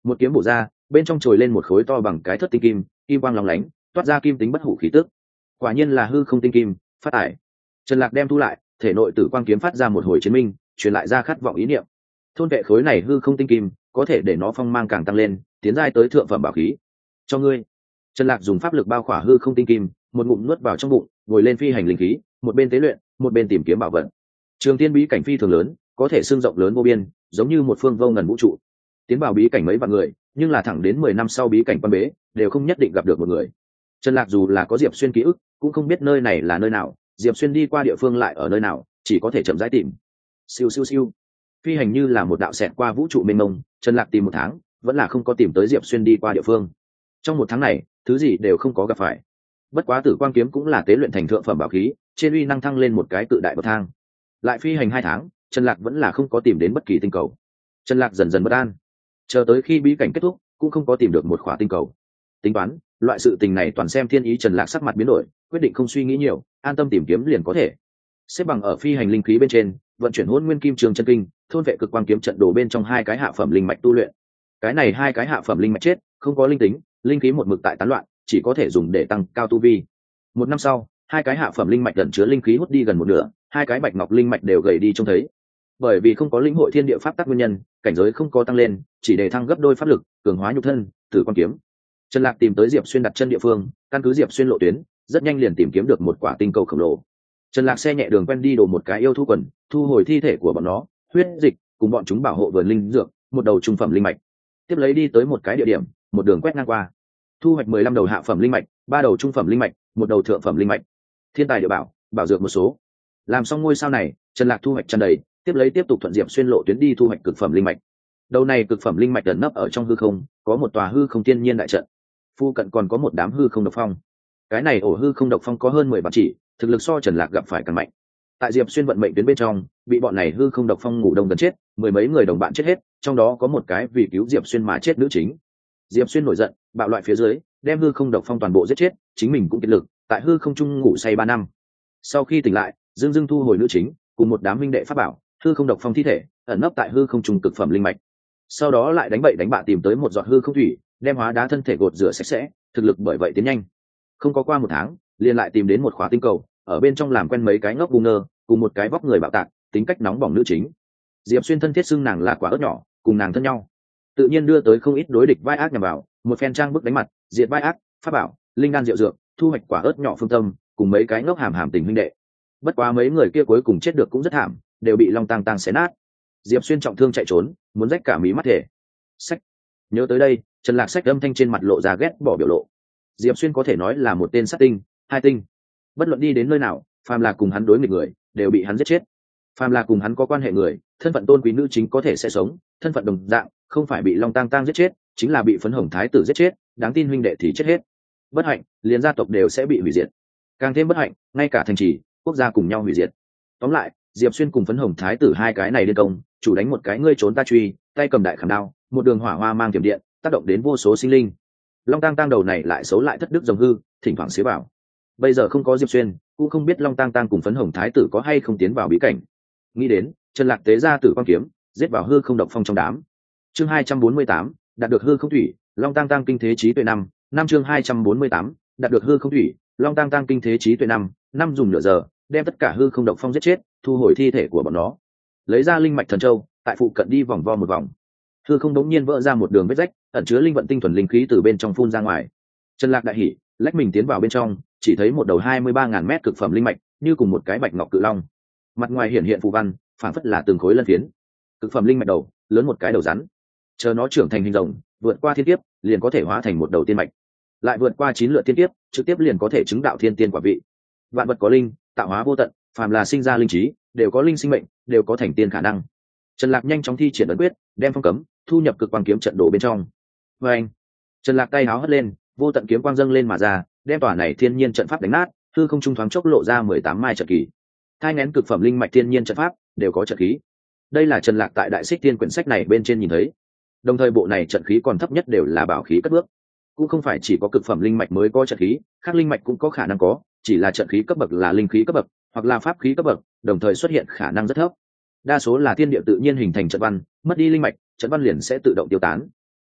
một kiếm bổ ra, bên trong trồi lên một khối to bằng cái thất tinh kim, kim quang lóng lánh, toát ra kim tính bất hủ khí tức. Quả nhiên là hư không tinh kim, phát tải. Trần Lạc đem thu lại, thể nội tử quang kiếm phát ra một hồi chiến minh, truyền lại ra khát vọng ý niệm. Thôn vệ khối này hư không tinh kim, có thể để nó phong mang càng tăng lên, tiến giai tới thượng phẩm bảo khí. Cho ngươi. Trần Lạc dùng pháp lực bao khỏa hư không tinh kim, một ngụm nuốt vào trong bụng, ngồi lên phi hành linh khí, một bên tế luyện, một bên tìm kiếm bảo vật. Trường Tiên bí cảnh phi thường lớn, có thể xương rộng lớn vô biên, giống như một phương vô ngần vũ trụ. Tiến vào bí cảnh mấy vạn người, nhưng là thẳng đến mười năm sau bí cảnh quan bế, đều không nhất định gặp được một người. Trần Lạc dù là có Diệp Xuyên ký ức, cũng không biết nơi này là nơi nào, Diệp Xuyên đi qua địa phương lại ở nơi nào, chỉ có thể chậm rãi tìm. Siêu siêu siêu. Phi hành như là một đạo xẹt qua vũ trụ mênh mông, Trần Lạc tìm một tháng, vẫn là không có tìm tới Diệp Xuyên đi qua địa phương. Trong một tháng này, thứ gì đều không có gặp phải. Bất quá Tử Quang kiếm cũng là tế luyện thành thượng phẩm bảo khí, trên uy năng thăng lên một cái cự đại bậc thang. Lại phi hành hai tháng, Trần Lạc vẫn là không có tìm đến bất kỳ tinh cầu. Trần Lạc dần dần bất an. Chờ tới khi bí cảnh kết thúc, cũng không có tìm được một khỏa tinh cầu. Tính toán, loại sự tình này toàn xem thiên ý. Trần Lạc sắc mặt biến đổi, quyết định không suy nghĩ nhiều, an tâm tìm kiếm liền có thể. Xếp bằng ở phi hành linh khí bên trên, vận chuyển Hỗn Nguyên Kim Trường chân kinh, thôn vệ cực quang kiếm trận đồ bên trong hai cái hạ phẩm linh mạch tu luyện. Cái này hai cái hạ phẩm linh mạch chết, không có linh tính, linh khí một mực tại tán loạn, chỉ có thể dùng để tăng cao tu vi. Một năm sau, hai cái hạ phẩm linh mạch gần chứa linh khí hút đi gần một nửa, hai cái bạch ngọc linh mạch đều gầy đi trông thấy. Bởi vì không có lĩnh hội thiên địa pháp tắc nguyên nhân, cảnh giới không có tăng lên, chỉ để thăng gấp đôi pháp lực, cường hóa nhục thân, Tử Quang kiếm. Trần Lạc tìm tới Diệp Xuyên đặt chân địa phương, căn cứ Diệp Xuyên lộ tuyến, rất nhanh liền tìm kiếm được một quả tinh cầu khổng lồ. Trần Lạc xe nhẹ đường quen đi đồ một cái yêu thú quần, thu hồi thi thể của bọn nó, huyết dịch, cùng bọn chúng bảo hộ vườn linh dược, một đầu trung phẩm linh mạch. Tiếp lấy đi tới một cái địa điểm, một đường quét ngang qua, thu hoạch mười lăm đầu hạ phẩm linh mạch, ba đầu trung phẩm linh mạch, một đầu thượng phẩm linh mạch. Thiên tài địa bảo, bảo dược một số. Làm xong ngôi sao này, Trần Lạc thu hoạch tràn đầy, tiếp lấy tiếp tục thuận Diệp Xuyên lộ tuyến đi thu hoạch cực phẩm linh mạch. Đầu này cực phẩm linh mạch ẩn nấp ở trong hư không, có một tòa hư không tiên nhiên đại trận. Phu cận còn có một đám hư không độc phong. Cái này ổ hư không độc phong có hơn mười vạn chỉ, thực lực so Trần Lạc gặp phải càng mạnh. Tại Diệp Xuyên vận mệnh tuyến bên trong, bị bọn này hư không độc phong ngủ đông gần chết, mười mấy người đồng bạn chết hết, trong đó có một cái vì cứu Diệp Xuyên mà chết nữ chính. Diệp Xuyên nổi giận, bạo loại phía dưới, đem hư không độc phong toàn bộ giết chết, chính mình cũng kiệt lực, tại hư không trung ngủ say ba năm. Sau khi tỉnh lại, Dương Dương thu hồi nữ chính, cùng một đám minh đệ pháp bảo, hư không độc phong thi thể, ẩn nấp tại hư không trung cực phẩm linh mạch. Sau đó lại đánh bậy đánh bạ tìm tới một giọt hư không thủy, đem hóa đá thân thể gột rửa sạch sẽ, thực lực bởi vậy tiến nhanh. Không có qua một tháng, liền lại tìm đến một khóa tinh cầu, ở bên trong làm quen mấy cái ngốc ngu ngơ, cùng một cái vóc người bạo tạc, tính cách nóng bỏng nữ chính. Diệp Xuyên thân thiết xưng nàng là quả ớt nhỏ, cùng nàng thân nhau, tự nhiên đưa tới không ít đối địch vai ác nhằm vào, một phen trang bức đánh mặt, diệt vai ác, pháp bảo, linh đan diệu dược, thu hoạch quả ớt nhỏ phương tâm, cùng mấy cái ngốc hàm hàm tình huynh đệ. Bất quá mấy người kia cuối cùng chết được cũng rất thảm, đều bị long tang tang xé nát. Diệp Xuyên trọng thương chạy trốn, muốn rách cả mí mắt thể. Sách. Nhớ tới đây, Trần Lạc sách âm thanh trên mặt lộ ra ghét bỏ biểu lộ. Diệp Xuyên có thể nói là một tên sát tinh, hai tinh. Bất luận đi đến nơi nào, phàm là cùng hắn đối nghịch người, đều bị hắn giết chết. Phàm là cùng hắn có quan hệ người, thân phận tôn quý nữ chính có thể sẽ sống, thân phận đồng dạng, không phải bị long tang tang giết chết, chính là bị phấn hồng thái tử giết chết, đáng tin huynh đệ thì chết hết. Bất hạnh, liền gia tộc đều sẽ bị hủy diệt. Càng thêm bất hạnh, ngay cả thành trì, quốc gia cùng nhau hủy diệt. Tóm lại, Diệp Xuyên cùng phấn hồng thái tử hai cái này điên công, chủ đánh một cái ngươi trốn ta truy, tay cầm đại khảm đao, một đường hỏa hoa mang tiềm điện, tác động đến vô số sinh linh. Long tang tang đầu này lại xấu lại thất đức rồng hư, thỉnh thoảng xế vào. Bây giờ không có Diệp Xuyên, cũng không biết long tang tang cùng phấn hồng thái tử có hay không tiến vào bí cảnh. Nghĩ đến, Trần Lạc tế ra Tử Quang kiếm, giết vào hư không độc phong trong đám. Chương hai trăm bốn mươi tám, đạt được hư không thủy, long tang tang kinh thế trí tuệ năm, năm chương hai trăm bốn mươi tám, đạt được hư không thủy, long tang tang kinh thế trí tuệ năm, năm dùng nửa giờ, đem tất cả hư không độc phong giết chết, thu hồi thi thể của bọn nó. Lấy ra linh mạch thần châu, tại phụ cận đi vòng vo một vòng. Hư không đống nhiên vỡ ra một đường vết rách, ẩn chứa linh vận tinh thuần linh khí từ bên trong phun ra ngoài. Trần Lạc đại hỉ, lách mình tiến vào bên trong, chỉ thấy một đầu hai mươi ba ngàn mét cực phẩm linh mạch, như cùng một cái bạch ngọc cự long. Mặt ngoài hiển hiện phù văn, phản phất là từng khối lân phiến. Cực phẩm linh mạch đầu, lớn một cái đầu rắn. Chờ nó trưởng thành hình rồng, vượt qua thiên kiếp, liền có thể hóa thành một đầu tiên mạch. Lại vượt qua chín lượt thiên kiếp, trực tiếp liền có thể chứng đạo thiên tiên quả vị. Vạn vật có linh, tạo hóa vô tận, phàm là sinh ra linh trí, đều có linh sinh mệnh, đều có thành tiên khả năng. Trần Lạc nhanh chóng thi triển ấn quyết, đem phong cấm thu nhập cực quang kiếm trận đồ bên trong. Và anh, Trần Lạc tay háo hất lên, vô tận kiếm quang dâng lên mà ra, đem tòa này thiên nhiên trận pháp đánh nát, hư không trung thoáng chốc lộ ra mười tám mai trận kỳ. Thai nghén cực phẩm linh mạch thiên nhiên trận pháp đều có trận khí. Đây là Trần Lạc tại Đại Xích Tiên quyển sách này bên trên nhìn thấy. Đồng thời bộ này trận khí còn thấp nhất đều là bảo khí cất bước. Cũng không phải chỉ có cực phẩm linh mạch mới có trận khí, khác linh mạch cũng có khả năng có, chỉ là trận khí cấp bậc là linh khí cấp bậc, hoặc là pháp khí cấp bậc, đồng thời xuất hiện khả năng rất thấp. Đa số là thiên địa tự nhiên hình thành trận văn, mất đi linh mạch, trận văn liền sẽ tự động tiêu tán.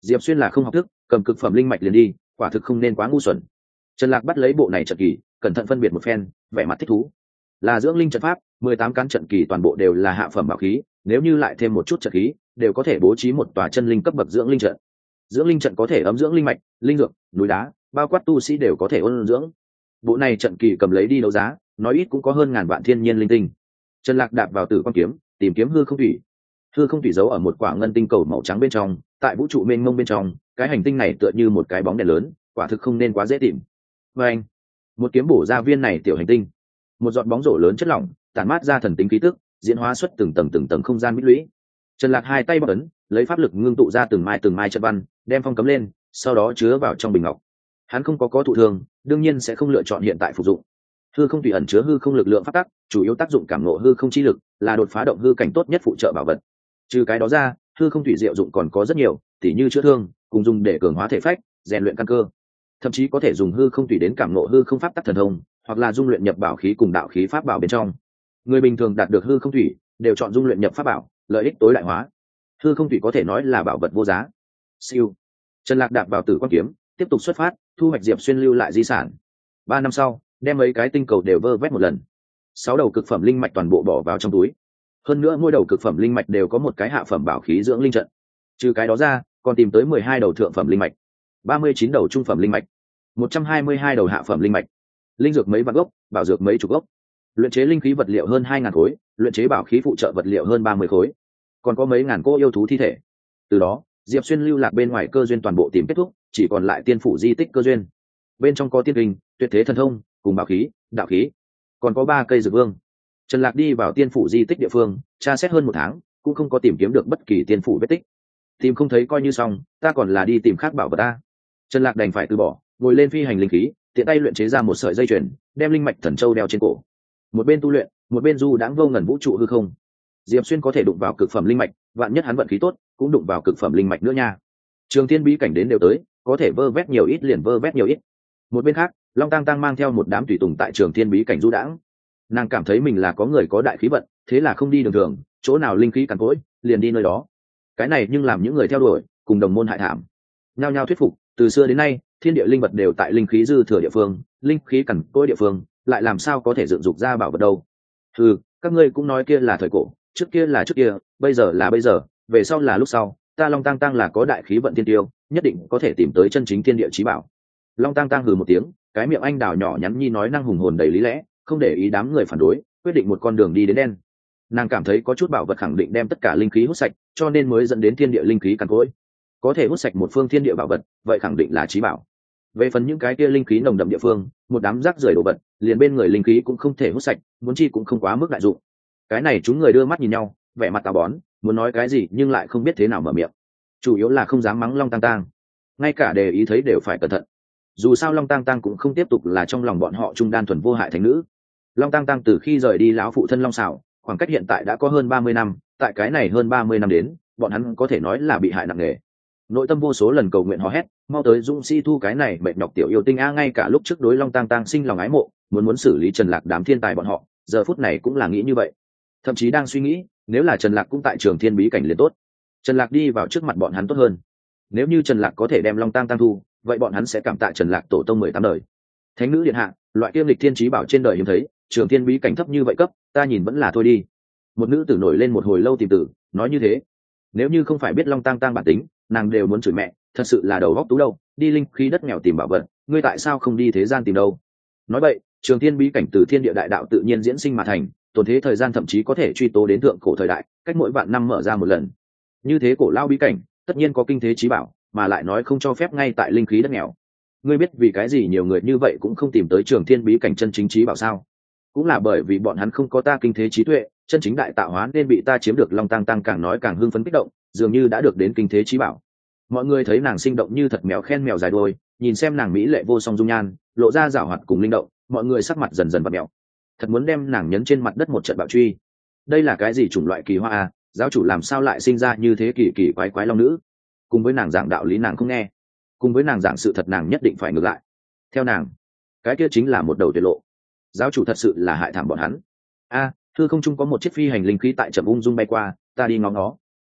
Diệp Xuyên là không học thức, cầm cực phẩm linh mạch liền đi, quả thực không nên quá ngu xuẩn. Trần Lạc bắt lấy bộ này trận kỳ, cẩn thận phân biệt một phen, vẻ mặt thích thú. Là dưỡng linh trận pháp, mười tám cán trận kỳ toàn bộ đều là hạ phẩm bảo khí, nếu như lại thêm một chút trận khí, đều có thể bố trí một tòa chân linh cấp bậc dưỡng linh trận. Dưỡng linh trận có thể ấm dưỡng linh mạch, linh dược, núi đá, bao quát tu sĩ đều có thể ôn dưỡng. Bộ này trận kỳ cầm lấy đi đấu giá, nói ít cũng có hơn ngàn vạn thiên nhiên linh tinh. Trần Lạc đạp vào Tử Quang kiếm, tìm kiếm hư không thủy. Hư không thủy giấu ở một quả ngân tinh cầu màu trắng bên trong, tại vũ trụ mênh mông bên trong, cái hành tinh này tựa như một cái bóng đèn lớn, quả thực không nên quá dễ tìm. Và anh, một kiếm bổ ra viên này tiểu hành tinh, một giọt bóng rổ lớn chất lỏng, tản mát ra thần tính khí tức, diễn hóa xuất từng tầng từng tầng không gian bích lũy. Trần Lạc hai tay bấm ấn, lấy pháp lực ngưng tụ ra từng mai từng mai trận văn, đem phong cấm lên, sau đó chứa vào trong bình ngọc. Hắn không có có thụ thương, đương nhiên sẽ không lựa chọn hiện tại phục dụng. Hư không tùy ẩn chứa hư không lực lượng pháp tắc, chủ yếu tác dụng cảm ngộ hư không chi lực, là đột phá động hư cảnh tốt nhất phụ trợ bảo vật. Trừ cái đó ra, hư không thủy diệu dụng còn có rất nhiều, tỉ như chữa thương, cùng dùng để cường hóa thể phách, rèn luyện căn cơ. Thậm chí có thể dùng hư không thủy đến cảm ngộ hư không pháp tắc thần thông, hoặc là dung luyện nhập bảo khí cùng đạo khí pháp bảo bên trong. Người bình thường đạt được hư không thủy, đều chọn dung luyện nhập pháp bảo, lợi ích tối đại hóa. Hư không thủy có thể nói là bảo vật vô giá. Siêu. Trần Lạc đạp vào Tử Quang kiếm, tiếp tục xuất phát, thu hoạch Diệp Xuyên lưu lại di sản. Ba năm sau, đem mấy cái tinh cầu đều vơ vét một lần. Sáu đầu cực phẩm linh mạch toàn bộ bỏ vào trong túi. Hơn nữa mỗi đầu cực phẩm linh mạch đều có một cái hạ phẩm bảo khí dưỡng linh trận. Trừ cái đó ra, còn tìm tới mười hai đầu thượng phẩm linh mạch, ba mươi chín đầu trung phẩm linh mạch, một trăm hai mươi hai đầu hạ phẩm linh mạch, linh dược mấy vạn gốc, bảo dược mấy chục gốc, luyện chế linh khí vật liệu hơn hai ngàn khối, luyện chế bảo khí phụ trợ vật liệu hơn ba mươi khối, còn có mấy ngàn cô yêu thú thi thể. Từ đó, Diệp Xuyên lưu lạc bên ngoài cơ duyên toàn bộ tìm kết thúc, chỉ còn lại tiên phủ di tích cơ duyên. Bên trong có tiên kinh, tuyệt thế thần thông, cùng bảo khí, đạo khí, còn có ba cây dược vương. Trần Lạc đi vào tiên phủ di tích địa phương, tra xét hơn một tháng, cũng không có tìm kiếm được bất kỳ tiên phủ vết tích. Tìm không thấy coi như xong, ta còn là đi tìm khác bảo vật ta. Trần Lạc đành phải từ bỏ, ngồi lên phi hành linh khí, tiện tay luyện chế ra một sợi dây chuyền, đem linh mạch thần châu đeo trên cổ. Một bên tu luyện, một bên du đãng vô ngần vũ trụ hư không. Diệp Xuyên có thể đụng vào cực phẩm linh mạch, vạn nhất hắn vận khí tốt, cũng đụng vào cực phẩm linh mạch nữa nha. Trường Thiên bí cảnh đến đều tới, có thể vơ vét nhiều ít liền vơ vét nhiều ít. Một bên khác, Long Tang Tăng mang theo một đám tùy tùng tại Trường Thiên bí cảnh du đãng. Nàng cảm thấy mình là có người có đại khí vận, thế là không đi đường thường, chỗ nào linh khí cằn cỗi, liền đi nơi đó. Cái này nhưng làm những người theo đuổi, cùng đồng môn hại thảm. Nhao nhao thuyết phục, từ xưa đến nay, thiên địa linh vật đều tại linh khí dư thừa địa phương, linh khí cằn cỗi địa phương, lại làm sao có thể dựng dục ra bảo vật đâu? Ừ, các ngươi cũng nói kia là thời cổ, trước kia là trước kia, bây giờ là bây giờ, về sau là lúc sau, ta Long Tang Tăng là có đại khí vận thiên tiêu, nhất định có thể tìm tới chân chính thiên địa chí bảo. Long Tang Tăng hừ một tiếng, cái miệng anh đào nhỏ nhắn nhi nói năng hùng hồn đầy lý lẽ, không để ý đám người phản đối, quyết định một con đường đi đến đen. Nàng cảm thấy có chút bảo vật khẳng định đem tất cả linh khí hút sạch, cho nên mới dẫn đến thiên địa linh khí cằn cỗi. Có thể hút sạch một phương thiên địa bảo vật, vậy khẳng định là chí bảo. Về phần những cái kia linh khí nồng đậm địa phương, một đám rác rưởi đồ vật, liền bên người linh khí cũng không thể hút sạch, muốn chi cũng không quá mức đại dụng. Cái này chúng người đưa mắt nhìn nhau, vẻ mặt táo bón, muốn nói cái gì nhưng lại không biết thế nào mở miệng. Chủ yếu là không dám mắng Long Tang Tăng, ngay cả đề ý thấy đều phải cẩn thận. Dù sao Long Tang Tăng cũng không tiếp tục là trong lòng bọn họ trung đan thuần vô hại thánh nữ. Long Tang Tăng từ khi rời đi lão phụ thân Long Sảo, khoảng cách hiện tại đã có hơn ba mươi năm, tại cái này hơn ba mươi năm đến, bọn hắn có thể nói là bị hại nặng nề. Nội tâm vô số lần cầu nguyện hò hét, mau tới Dũng Sĩ thu cái này mệt nhọc tiểu yêu tinh a, ngay cả lúc trước đối Long Tang Tăng sinh lòng ái mộ, muốn muốn xử lý Trần Lạc đám thiên tài bọn họ, giờ phút này cũng là nghĩ như vậy. Thậm chí đang suy nghĩ, nếu là Trần Lạc cũng tại Trường Thiên bí cảnh liền tốt. Trần Lạc đi vào trước mặt bọn hắn tốt hơn. Nếu như Trần Lạc có thể đem Long Tang Tăng thu, vậy bọn hắn sẽ cảm tạ Trần Lạc tổ tông mười tám đời. Thánh nữ điện hạ, loại kiêm lịch thiên chí bảo trên đời hiếm thấy, Trường Thiên bí cảnh thấp như vậy cấp, ta nhìn vẫn là thôi đi. Một nữ tử nổi lên một hồi lâu tìm tử, nói như thế. Nếu như không phải biết Long Tang Tăng bản tính, nàng đều muốn chửi mẹ, thật sự là đầu góc tú đâu, đi linh khí đất nghèo tìm bảo vật, ngươi tại sao không đi thế gian tìm đâu? Nói vậy, Trường Thiên bí cảnh từ thiên địa đại đạo tự nhiên diễn sinh mà thành, tồn thế thời gian thậm chí có thể truy tố đến thượng cổ thời đại, cách mỗi vạn năm mở ra một lần. Như thế cổ lao bí cảnh, tất nhiên có kinh thế chí bảo, mà lại nói không cho phép ngay tại linh khí đất nghèo. Ngươi biết vì cái gì nhiều người như vậy cũng không tìm tới Trường Thiên bí cảnh chân chính chí bảo sao? Cũng là bởi vì bọn hắn không có ta kinh thế trí tuệ, chân chính đại tạo hóa nên bị ta chiếm được. Long Tang Tăng càng nói càng hưng phấn kích động, dường như đã được đến kinh thế chí bảo. Mọi người thấy nàng sinh động như thật mèo khen mèo dài đuôi, nhìn xem nàng mỹ lệ vô song dung nhan, lộ ra giảo hoạt cùng linh động, mọi người sắc mặt dần dần vặn mèo. Thật muốn đem nàng nhấn trên mặt đất một trận bạo truy. Đây là cái gì chủng loại kỳ hoa à, giáo chủ làm sao lại sinh ra như thế kỳ kỳ quái quái long nữ? Cùng với nàng giảng đạo lý nàng không nghe, cùng với nàng giảng sự thật nàng nhất định phải ngược lại. Theo nàng, cái kia chính là một đầu tuyệt lộ. Giáo chủ thật sự là hại thảm bọn hắn. A, à, thư không trung có một chiếc phi hành linh khí tại trầm ung dung bay qua, ta đi ngó ngó.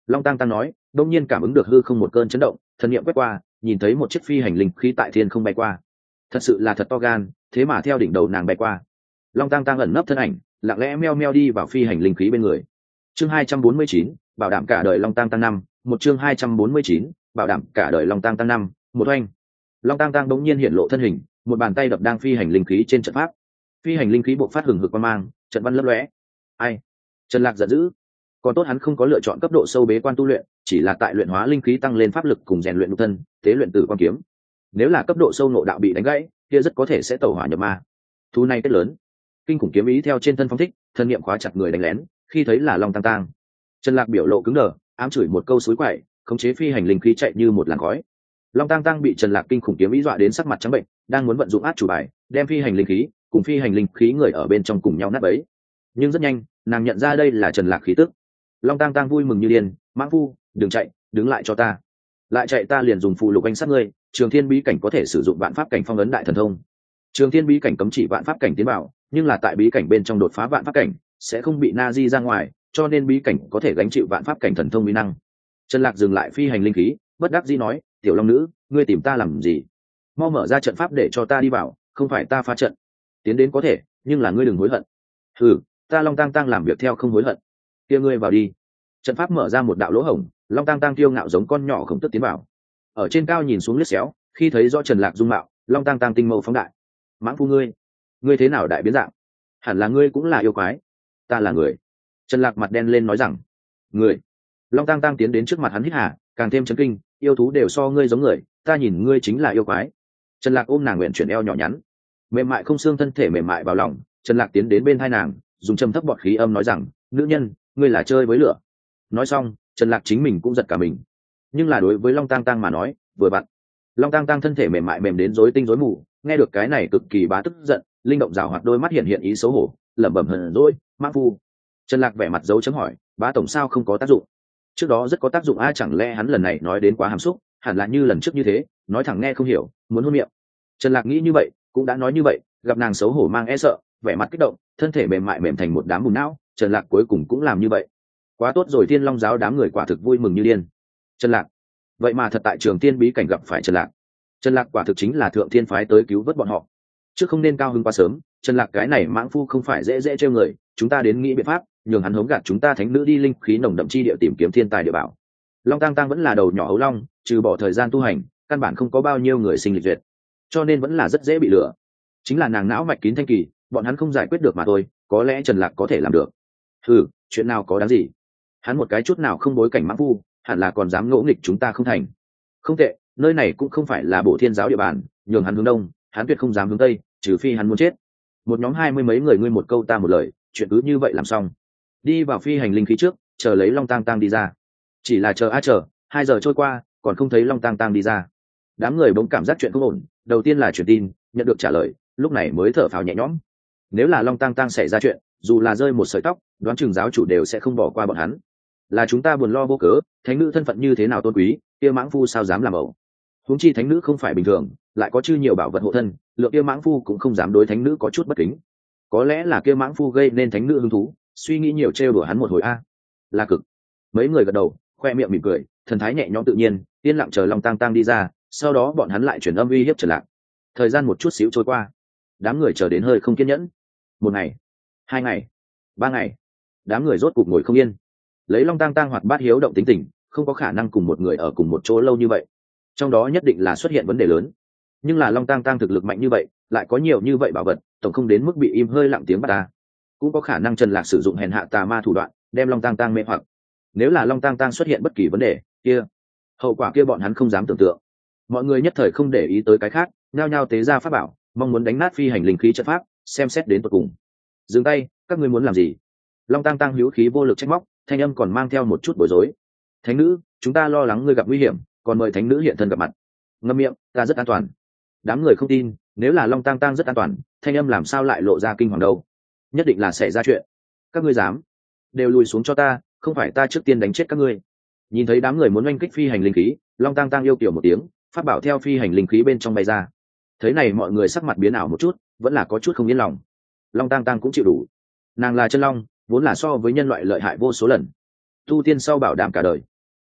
Long Tăng Tăng nói, đông nhiên cảm ứng được hư không một cơn chấn động, thần niệm quét qua, nhìn thấy một chiếc phi hành linh khí tại thiên không bay qua. Thật sự là thật to gan, thế mà theo đỉnh đầu nàng bay qua. Long Tăng Tăng ẩn nấp thân ảnh, lặng lẽ meo meo đi vào phi hành linh khí bên người. Chương hai trăm bốn mươi chín, bảo đảm cả đời Long Tăng Tăng năm, một chương hai trăm bốn mươi chín, bảo đảm cả đời Long Tăng Tăng năm, một oanh. Long Tăng Tăng bỗng nhiên hiện lộ thân hình, một bàn tay đập đang phi hành linh khí trên trận pháp. Phi hành linh khí bộc phát hừng hực quang mang, trận văn lấp lóe. Ai? Trần Lạc giận dữ. Còn tốt hắn không có lựa chọn cấp độ sâu bế quan tu luyện, chỉ là tại luyện hóa linh khí tăng lên pháp lực cùng rèn luyện nhục thân, tế luyện tử quan kiếm. Nếu là cấp độ sâu nội đạo bị đánh gãy, kia rất có thể sẽ tẩu hỏa nhập ma. Thu này kết lớn, kinh khủng kiếm ý theo trên thân phong thích, thân niệm khóa chặt người đánh lén, khi thấy là Long Tăng Tăng. Trần Lạc biểu lộ cứng đờ, ám chửi một câu suối quậy, khống chế phi hành linh khí chạy như một làn khói. Long Tăng Tăng bị Trần Lạc kinh khủng kiếm ý dọa đến sắc mặt trắng bệnh, đang muốn vận dụng át chủ bài, đem phi hành linh khí cùng phi hành linh khí người ở bên trong cùng nhau nát bấy. Nhưng rất nhanh, nàng nhận ra đây là Trần Lạc khí tức. Long Tăng Tăng vui mừng như điên, mãng phu, đừng chạy, đứng lại cho ta. Lại chạy ta liền dùng phù lục anh sát ngươi. Trường Thiên bí cảnh có thể sử dụng vạn pháp cảnh phong ấn đại thần thông. Trường Thiên bí cảnh cấm chỉ vạn pháp cảnh tiến vào, nhưng là tại bí cảnh bên trong đột phá vạn pháp cảnh sẽ không bị na di ra ngoài, cho nên bí cảnh có thể gánh chịu vạn pháp cảnh thần thông uy năng. Trần Lạc dừng lại phi hành linh khí, bất đắc dĩ nói, tiểu long nữ, ngươi tìm ta làm gì? Mau mở ra trận pháp để cho ta đi vào, không phải ta phá trận. Tiến đến có thể, nhưng là ngươi đừng hối hận. Ừ, ta Long Tăng Tăng làm việc theo không hối hận. Kia ngươi vào đi. Trận pháp mở ra một đạo lỗ hổng, Long Tăng Tăng tiêu ngạo giống con nhỏ khổng tức tiến vào. Ở trên cao nhìn xuống liếc xéo, khi thấy rõ Trần Lạc dung mạo, Long Tăng Tăng tinh mâu phóng đại. Mãng phu ngươi, ngươi thế nào đại biến dạng? Hẳn là ngươi cũng là yêu quái. Ta là người. Trần Lạc mặt đen lên nói rằng, người. Long Tăng Tăng tiến đến trước mặt hắn hít hà, càng thêm chấn kinh, yêu thú đều so ngươi giống người, ta nhìn ngươi chính là yêu quái. Trần Lạc ôm nàng nguyện chuyển eo nhỏ nhắn, mềm mại không xương thân thể mềm mại vào lòng. Trần Lạc tiến đến bên hai nàng, dùng trầm thấp bọt khí âm nói rằng, nữ nhân, ngươi là chơi với lửa. Nói xong, Trần Lạc chính mình cũng giật cả mình, nhưng là đối với Long Tăng Tăng mà nói, vừa vặn. Long Tăng Tăng thân thể mềm mại mềm đến rối tinh rối mù, nghe được cái này cực kỳ bá tức giận, linh động rào hoạt đôi mắt hiện hiện ý xấu hổ, lẩm bẩm hờn dỗi, mãng phu. Trần Lạc vẻ mặt dấu chấm hỏi, bá tổng sao không có tác dụng? Trước đó rất có tác dụng a, chẳng lẽ hắn lần này nói đến quá hàm xúc, hẳn là như lần trước như thế, nói thẳng nghe không hiểu, muốn hôn miệng. Trần Lạc nghĩ như vậy, cũng đã nói như vậy, gặp nàng xấu hổ mang e sợ, vẻ mặt kích động, thân thể mềm mại mềm thành một đám bùn não, Trần Lạc cuối cùng cũng làm như vậy. Quá tốt rồi, Thiên Long giáo đám người quả thực vui mừng như điên. Trần Lạc, vậy mà thật tại Trường Tiên bí cảnh gặp phải Trần Lạc. Trần Lạc quả thực chính là thượng thiên phái tới cứu vớt bọn họ. Chứ không nên cao hứng quá sớm, Trần Lạc cái này mãng phu không phải dễ dễ trêu người, chúng ta đến nghĩ biện pháp, nhường hắn hống gạt chúng ta thánh nữ đi linh khí nồng đậm chi địa tìm kiếm thiên tài địa bảo. Long Tăng Tăng vẫn là đầu nhỏ ấu long, trừ bỏ thời gian tu hành, căn bản không có bao nhiêu người sinh lịch duyệt, cho nên vẫn là rất dễ bị lừa. Chính là nàng não mạch kín thanh kỳ, bọn hắn không giải quyết được mà thôi, có lẽ Trần Lạc có thể làm được. Ừ, chuyện nào có đáng gì? Hắn một cái chút nào không bối cảnh mãng phu, hẳn là còn dám ngỗ nghịch chúng ta không thành. Không tệ, nơi này cũng không phải là Bộ Thiên giáo địa bàn, nhường hắn hướng đông, hắn tuyệt không dám hướng tây, trừ phi hắn muốn chết. Một nhóm hai mươi mấy người ngươi một câu ta một lời, chuyện cứ như vậy làm xong. Đi vào phi hành linh khí trước, chờ lấy Long Tăng Tăng đi ra. Chỉ là chờ a chờ, hai giờ trôi qua, còn không thấy Long Tăng Tăng đi ra. Đám người bỗng cảm giác chuyện không ổn, đầu tiên là truyền tin, nhận được trả lời, lúc này mới thở phào nhẹ nhõm. Nếu là Long Tăng Tăng xảy ra chuyện, dù là rơi một sợi tóc, đoán chừng giáo chủ đều sẽ không bỏ qua bọn hắn. Là chúng ta buồn lo vô cớ, thánh nữ thân phận như thế nào tôn quý, kia mãng phu sao dám làm ẩu. Huống chi thánh nữ không phải bình thường, lại có chư nhiều bảo vật hộ thân, lượng kia mãng phu cũng không dám đối thánh nữ có chút bất kính. Có lẽ là kia mãng phu gây nên thánh nữ hứng thú, suy nghĩ nhiều trêu đùa hắn một hồi a. Là cực. Mấy người gật đầu, khoe miệng mỉm cười, thần thái nhẹ nhõm tự nhiên, yên lặng chờ Long Tăng Tăng đi ra, sau đó bọn hắn lại chuyển âm uy hiếp Trần Lạc. Thời gian một chút xíu trôi qua, đám người chờ đến hơi không kiên nhẫn. Một ngày, hai ngày, ba ngày, đám người rốt cục ngồi không yên. Lấy Long Tăng Tăng hoạt bát hiếu động tính tình, không có khả năng cùng một người ở cùng một chỗ lâu như vậy, trong đó nhất định là xuất hiện vấn đề lớn. Nhưng là Long Tăng Tăng thực lực mạnh như vậy, lại có nhiều như vậy bảo vật, tổng không đến mức bị im hơi lặng tiếng bắt ta. Cũng có khả năng Trần Lạc sử dụng hèn hạ tà ma thủ đoạn, đem Long Tăng Tăng mê hoặc. Nếu là Long Tăng Tăng xuất hiện bất kỳ vấn đề, kia hậu quả kia bọn hắn không dám tưởng tượng. Mọi người nhất thời không để ý tới cái khác, nhao nhao tế ra pháp bảo, mong muốn đánh nát phi hành linh khí trận pháp, xem xét đến tận cùng. Dừng tay, các ngươi muốn làm gì? Long Tăng Tăng hữu khí vô lực trách móc, thanh âm còn mang theo một chút bối rối. Thánh nữ, chúng ta lo lắng ngươi gặp nguy hiểm, còn mời thánh nữ hiện thân gặp mặt. Ngậm miệng, ta rất an toàn. Đám người không tin, nếu là Long Tăng Tăng rất an toàn, thanh âm làm sao lại lộ ra kinh hoàng đâu? Nhất định là xảy ra chuyện. Các ngươi dám? Đều lùi xuống cho ta, không phải ta trước tiên đánh chết các ngươi. Nhìn thấy đám người muốn oanh kích phi hành linh khí, Long Tăng Tăng yêu kiểu một tiếng, phát bảo theo phi hành linh khí bên trong bay ra. Thấy này mọi người sắc mặt biến ảo một chút, vẫn là có chút không yên lòng. Long Tăng Tăng cũng chịu đủ. Nàng là chân long, vốn là so với nhân loại lợi hại vô số lần. Tu tiên sau bảo đảm cả đời,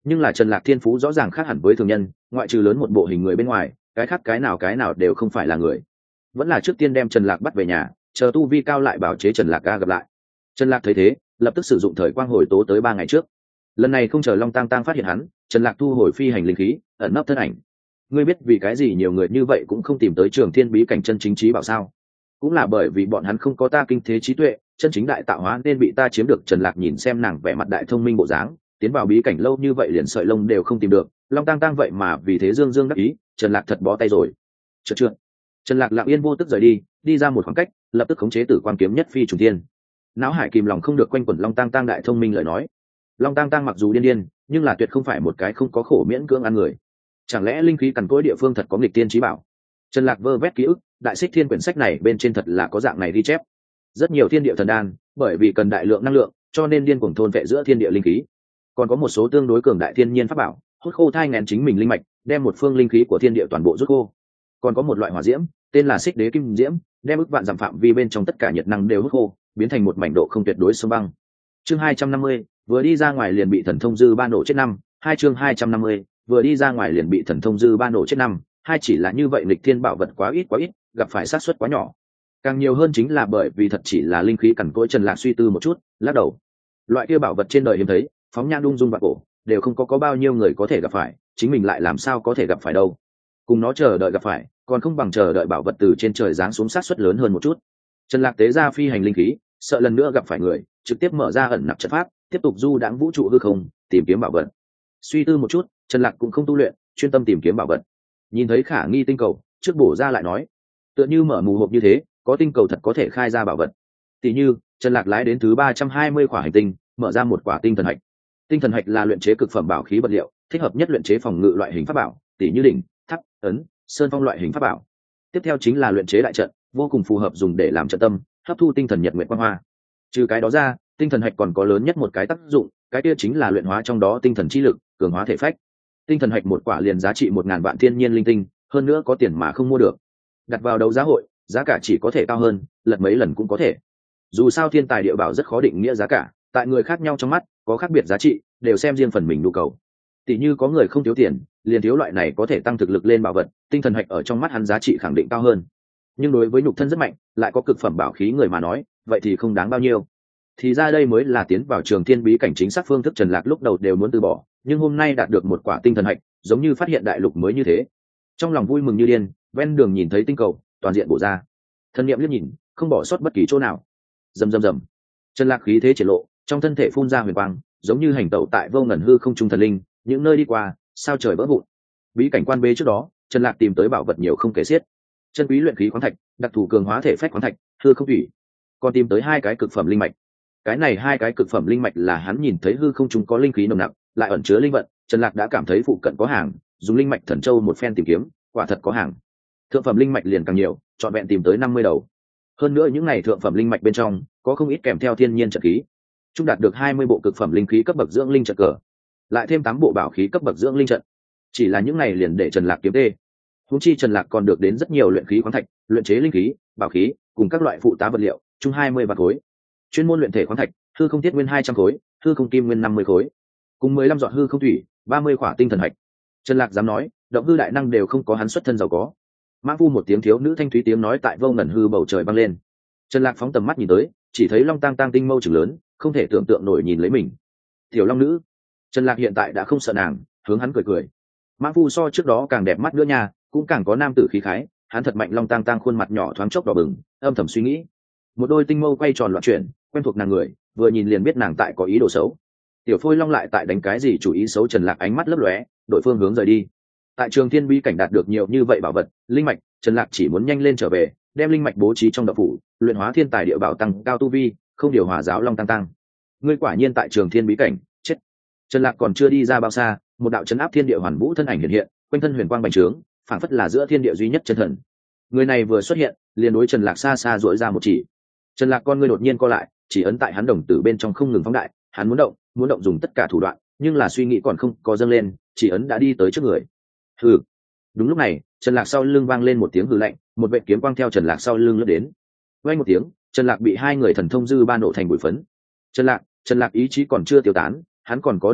nhưng là Trần Lạc thiên phú rõ ràng khác hẳn với thường nhân, ngoại trừ lớn một bộ hình người bên ngoài, cái khác cái nào cái nào đều không phải là người. Vẫn là trước tiên đem Trần Lạc bắt về nhà, chờ tu vi cao lại bảo chế Trần Lạc ga gặp lại. Trần Lạc thấy thế, lập tức sử dụng thời quang hồi tố tới ba ngày trước. Lần này không chờ Long Tang Tang phát hiện hắn, Trần Lạc thu hồi phi hành linh khí, ẩn nấp thân ảnh. Ngươi biết vì cái gì nhiều người như vậy cũng không tìm tới Trường Thiên bí cảnh chân chính trí bảo sao? Cũng là bởi vì bọn hắn không có ta kinh thế trí tuệ, chân chính đại tạo hóa nên bị ta chiếm được. Trần Lạc nhìn xem nàng vẻ mặt đại thông minh bộ dáng, tiến vào bí cảnh lâu như vậy liền sợi lông đều không tìm được, Long Tang Tang vậy mà vì thế dương dương đắc ý, Trần Lạc thật bó tay rồi. Chợt chợt, Trần Lạc lặng yên vô tức rời đi, đi ra một khoảng cách, lập tức khống chế tử quan kiếm nhất phi trùng thiên. Náo hải kìm lòng không được quanh quẩn Long Tang Tang đại thông minh lời nói. Long Tang Tang mặc dù điên điên, nhưng là tuyệt không phải một cái không có khổ miễn cưỡng ăn người. Chẳng lẽ linh khí cằn cỗi địa phương thật có nghịch tiên trí bảo? Trần Lạc vơ vét ký ức, đại xích thiên quyển sách này bên trên thật là có dạng này ghi chép. Rất nhiều thiên địa thần đan, bởi vì cần đại lượng năng lượng, cho nên điên cuồng thôn vệ giữa thiên địa linh khí. Còn có một số tương đối cường đại thiên nhiên pháp bảo, hút khô thai nghén chính mình linh mạch, đem một phương linh khí của thiên địa toàn bộ rút khô. Còn có một loại hỏa diễm, tên là xích đế kim diễm, đem ức vạn dặm phạm vi bên trong tất cả nhiệt năng đều hút khô, biến thành một mảnh độ không tuyệt đối sông băng. Chương hai trăm năm mươi, vừa đi ra ngoài liền bị thần thông dư ba nổ chết năm. Hai chương hai trăm năm mươi, vừa đi ra ngoài liền bị thần thông dư ba nổ chết năm. Hai chỉ là như vậy lịch thiên bảo vật quá ít quá ít, gặp phải sát suất quá nhỏ. Càng nhiều hơn chính là bởi vì thật chỉ là linh khí cằn cỗi. Trần Lạc suy tư một chút, lắc đầu. Loại kia bảo vật trên đời hiếm thấy, phóng nhãn đung dung và cổ, đều không có có bao nhiêu người có thể gặp phải, chính mình lại làm sao có thể gặp phải đâu. Cùng nó chờ đợi gặp phải, còn không bằng chờ đợi bảo vật từ trên trời giáng xuống, sát suất lớn hơn một chút. Trần Lạc tế ra phi hành linh khí, sợ lần nữa gặp phải người, trực tiếp mở ra ẩn nặc trận pháp, tiếp tục du đãng vũ trụ hư không, tìm kiếm bảo vật. Suy tư một chút, Trần Lạc cũng không tu luyện, chuyên tâm tìm kiếm bảo vật. Nhìn thấy khả nghi tinh cầu, trước bổ ra lại nói, tựa như mở mù hộp như thế, có tinh cầu thật có thể khai ra bảo vật. Tỷ như, Trần Lạc lái đến thứ ba trăm hai mươi quả hành tinh, mở ra một quả tinh thần hạch. Tinh thần hạch là luyện chế cực phẩm bảo khí vật liệu, thích hợp nhất luyện chế phòng ngự loại hình pháp bảo, tỷ như đỉnh, tháp, ấn, sơn phong loại hình pháp bảo. Tiếp theo chính là luyện chế đại trận, vô cùng phù hợp dùng để làm trận tâm, hấp thu tinh thần nhật nguyệt quang hoa. Trừ cái đó ra, tinh thần hạch còn có lớn nhất một cái tác dụng, cái kia chính là luyện hóa trong đó tinh thần chi lực, cường hóa thể phách. Tinh thần hạch một quả liền giá trị một ngàn vạn thiên nhiên linh tinh, hơn nữa có tiền mà không mua được. Đặt vào đấu giá hội, giá cả chỉ có thể cao hơn, lật mấy lần cũng có thể. Dù sao thiên tài địa bảo rất khó định nghĩa giá cả, tại người khác nhau trong mắt có khác biệt giá trị, đều xem riêng phần mình nhu cầu. Tỷ như có người không thiếu tiền, liền thiếu loại này có thể tăng thực lực lên bảo vật, tinh thần hạch ở trong mắt hắn giá trị khẳng định cao hơn. Nhưng đối với nhục thân rất mạnh, lại có cực phẩm bảo khí người mà nói, vậy thì không đáng bao nhiêu. Thì ra đây mới là tiến vào Trường Thiên bí cảnh chính xác phương thức. Trần Lạc lúc đầu đều muốn từ bỏ, nhưng hôm nay đạt được một quả tinh thần hạch, giống như phát hiện đại lục mới như thế. Trong lòng vui mừng như điên, ven đường nhìn thấy tinh cầu, toàn diện bổ ra. Thân niệm liếc nhìn, không bỏ sót bất kỳ chỗ nào. Rầm rầm rầm. Trần Lạc khí thế triển lộ, trong thân thể phun ra huyền quang, giống như hành tẩu tại vô ngần hư không trung thần linh, những nơi đi qua, sao trời vỡ vụn. Bí cảnh quan bế trước đó, Trần Lạc tìm tới bảo vật nhiều không kể xiết. Chân quý luyện khí khoáng thạch, đặc thù cường hóa thể phách khoáng thạch, hư không thủy. Còn tìm tới hai cái cực phẩm linh mạch. Cái này hai cái cực phẩm linh mạch là hắn nhìn thấy hư không trung có linh khí nồng nặc, lại ẩn chứa linh vận, Trần Lạc đã cảm thấy phụ cận có hàng, dùng linh mạch thần châu một phen tìm kiếm, quả thật có hàng. Thượng phẩm linh mạch liền càng nhiều, trọn vẹn tìm tới năm mươi đầu. Hơn nữa những này thượng phẩm linh mạch bên trong, có không ít kèm theo thiên nhiên trận khí. Chúng đạt được hai mươi bộ cực phẩm linh khí cấp bậc dưỡng linh trận cờ, lại thêm tám bộ bảo khí cấp bậc dưỡng linh trận. Chỉ là những này liền để Trần Lạc kiếm tê. Huống chi Trần Lạc còn được đến rất nhiều luyện khí khoáng thạch, luyện chế linh khí, bảo khí, cùng các loại phụ tá vật liệu, chung hai mươi vạn khối. Chuyên môn luyện thể khoáng thạch, hư không thiết nguyên hai trăm khối, hư không kim nguyên năm mươi khối, cùng mười lăm giọt hư không thủy, ba mươi khỏa tinh thần hạch. Trần Lạc dám nói, động hư đại năng đều không có hắn xuất thân giàu có. Mã Vu một tiếng thiếu nữ thanh thúy tiếng nói tại vô ngần hư bầu trời vang lên. Trần Lạc phóng tầm mắt nhìn tới, chỉ thấy Long Tang Tang tinh mâu trừng lớn, không thể tưởng tượng nổi nhìn lấy mình. Tiểu Long nữ. Trần Lạc hiện tại đã không sợ nàng, hướng hắn cười cười. Mã Vu so trước đó càng đẹp mắt nữa nha, cũng càng có nam tử khí khái, hắn thật mạnh. Long Tang Tang khuôn mặt nhỏ thoáng chốc đỏ bừng, âm thầm suy nghĩ. Một đôi tinh mâu quay tròn loạn chuyển, quen thuộc nàng người, vừa nhìn liền biết nàng tại có ý đồ xấu. Tiểu Phôi Long lại tại đánh cái gì chủ ý xấu? Trần Lạc ánh mắt lấp lóe, đội phương hướng rời đi. Tại Trường Thiên bí cảnh đạt được nhiều như vậy bảo vật, linh mạch, Trần Lạc chỉ muốn nhanh lên trở về, đem linh mạch bố trí trong đạo phủ, luyện hóa thiên tài địa bảo tăng cao tu vi, không điều hòa giáo Long Tăng Tăng. Ngươi quả nhiên tại Trường Thiên bí cảnh, chết. Trần Lạc còn chưa đi ra bao xa, một đạo chấn áp thiên địa hoàn vũ thân ảnh hiện hiện, quanh thân huyền quang bành trướng, phảng phất là giữa thiên địa duy nhất chân thần. Người này vừa xuất hiện, liền đối Trần Lạc xa xa duỗi ra một chỉ. Trần Lạc con ngươi đột nhiên co lại, chỉ ấn tại hắn đồng tử bên trong không ngừng phóng đại, hắn muốn động, muốn động dùng tất cả thủ đoạn, nhưng là suy nghĩ còn không có dâng lên, chỉ ấn đã đi tới trước người. Hừ. Đúng lúc này, Trần Lạc sau lưng vang lên một tiếng hừ lạnh, một vệt kiếm quang theo Trần Lạc sau lưng lướt đến. Vang một tiếng, Trần Lạc bị hai người thần thông dư ba nổ thành bụi phấn. Trần Lạc, Trần Lạc ý chí còn chưa tiêu tán, hắn còn có được cứu,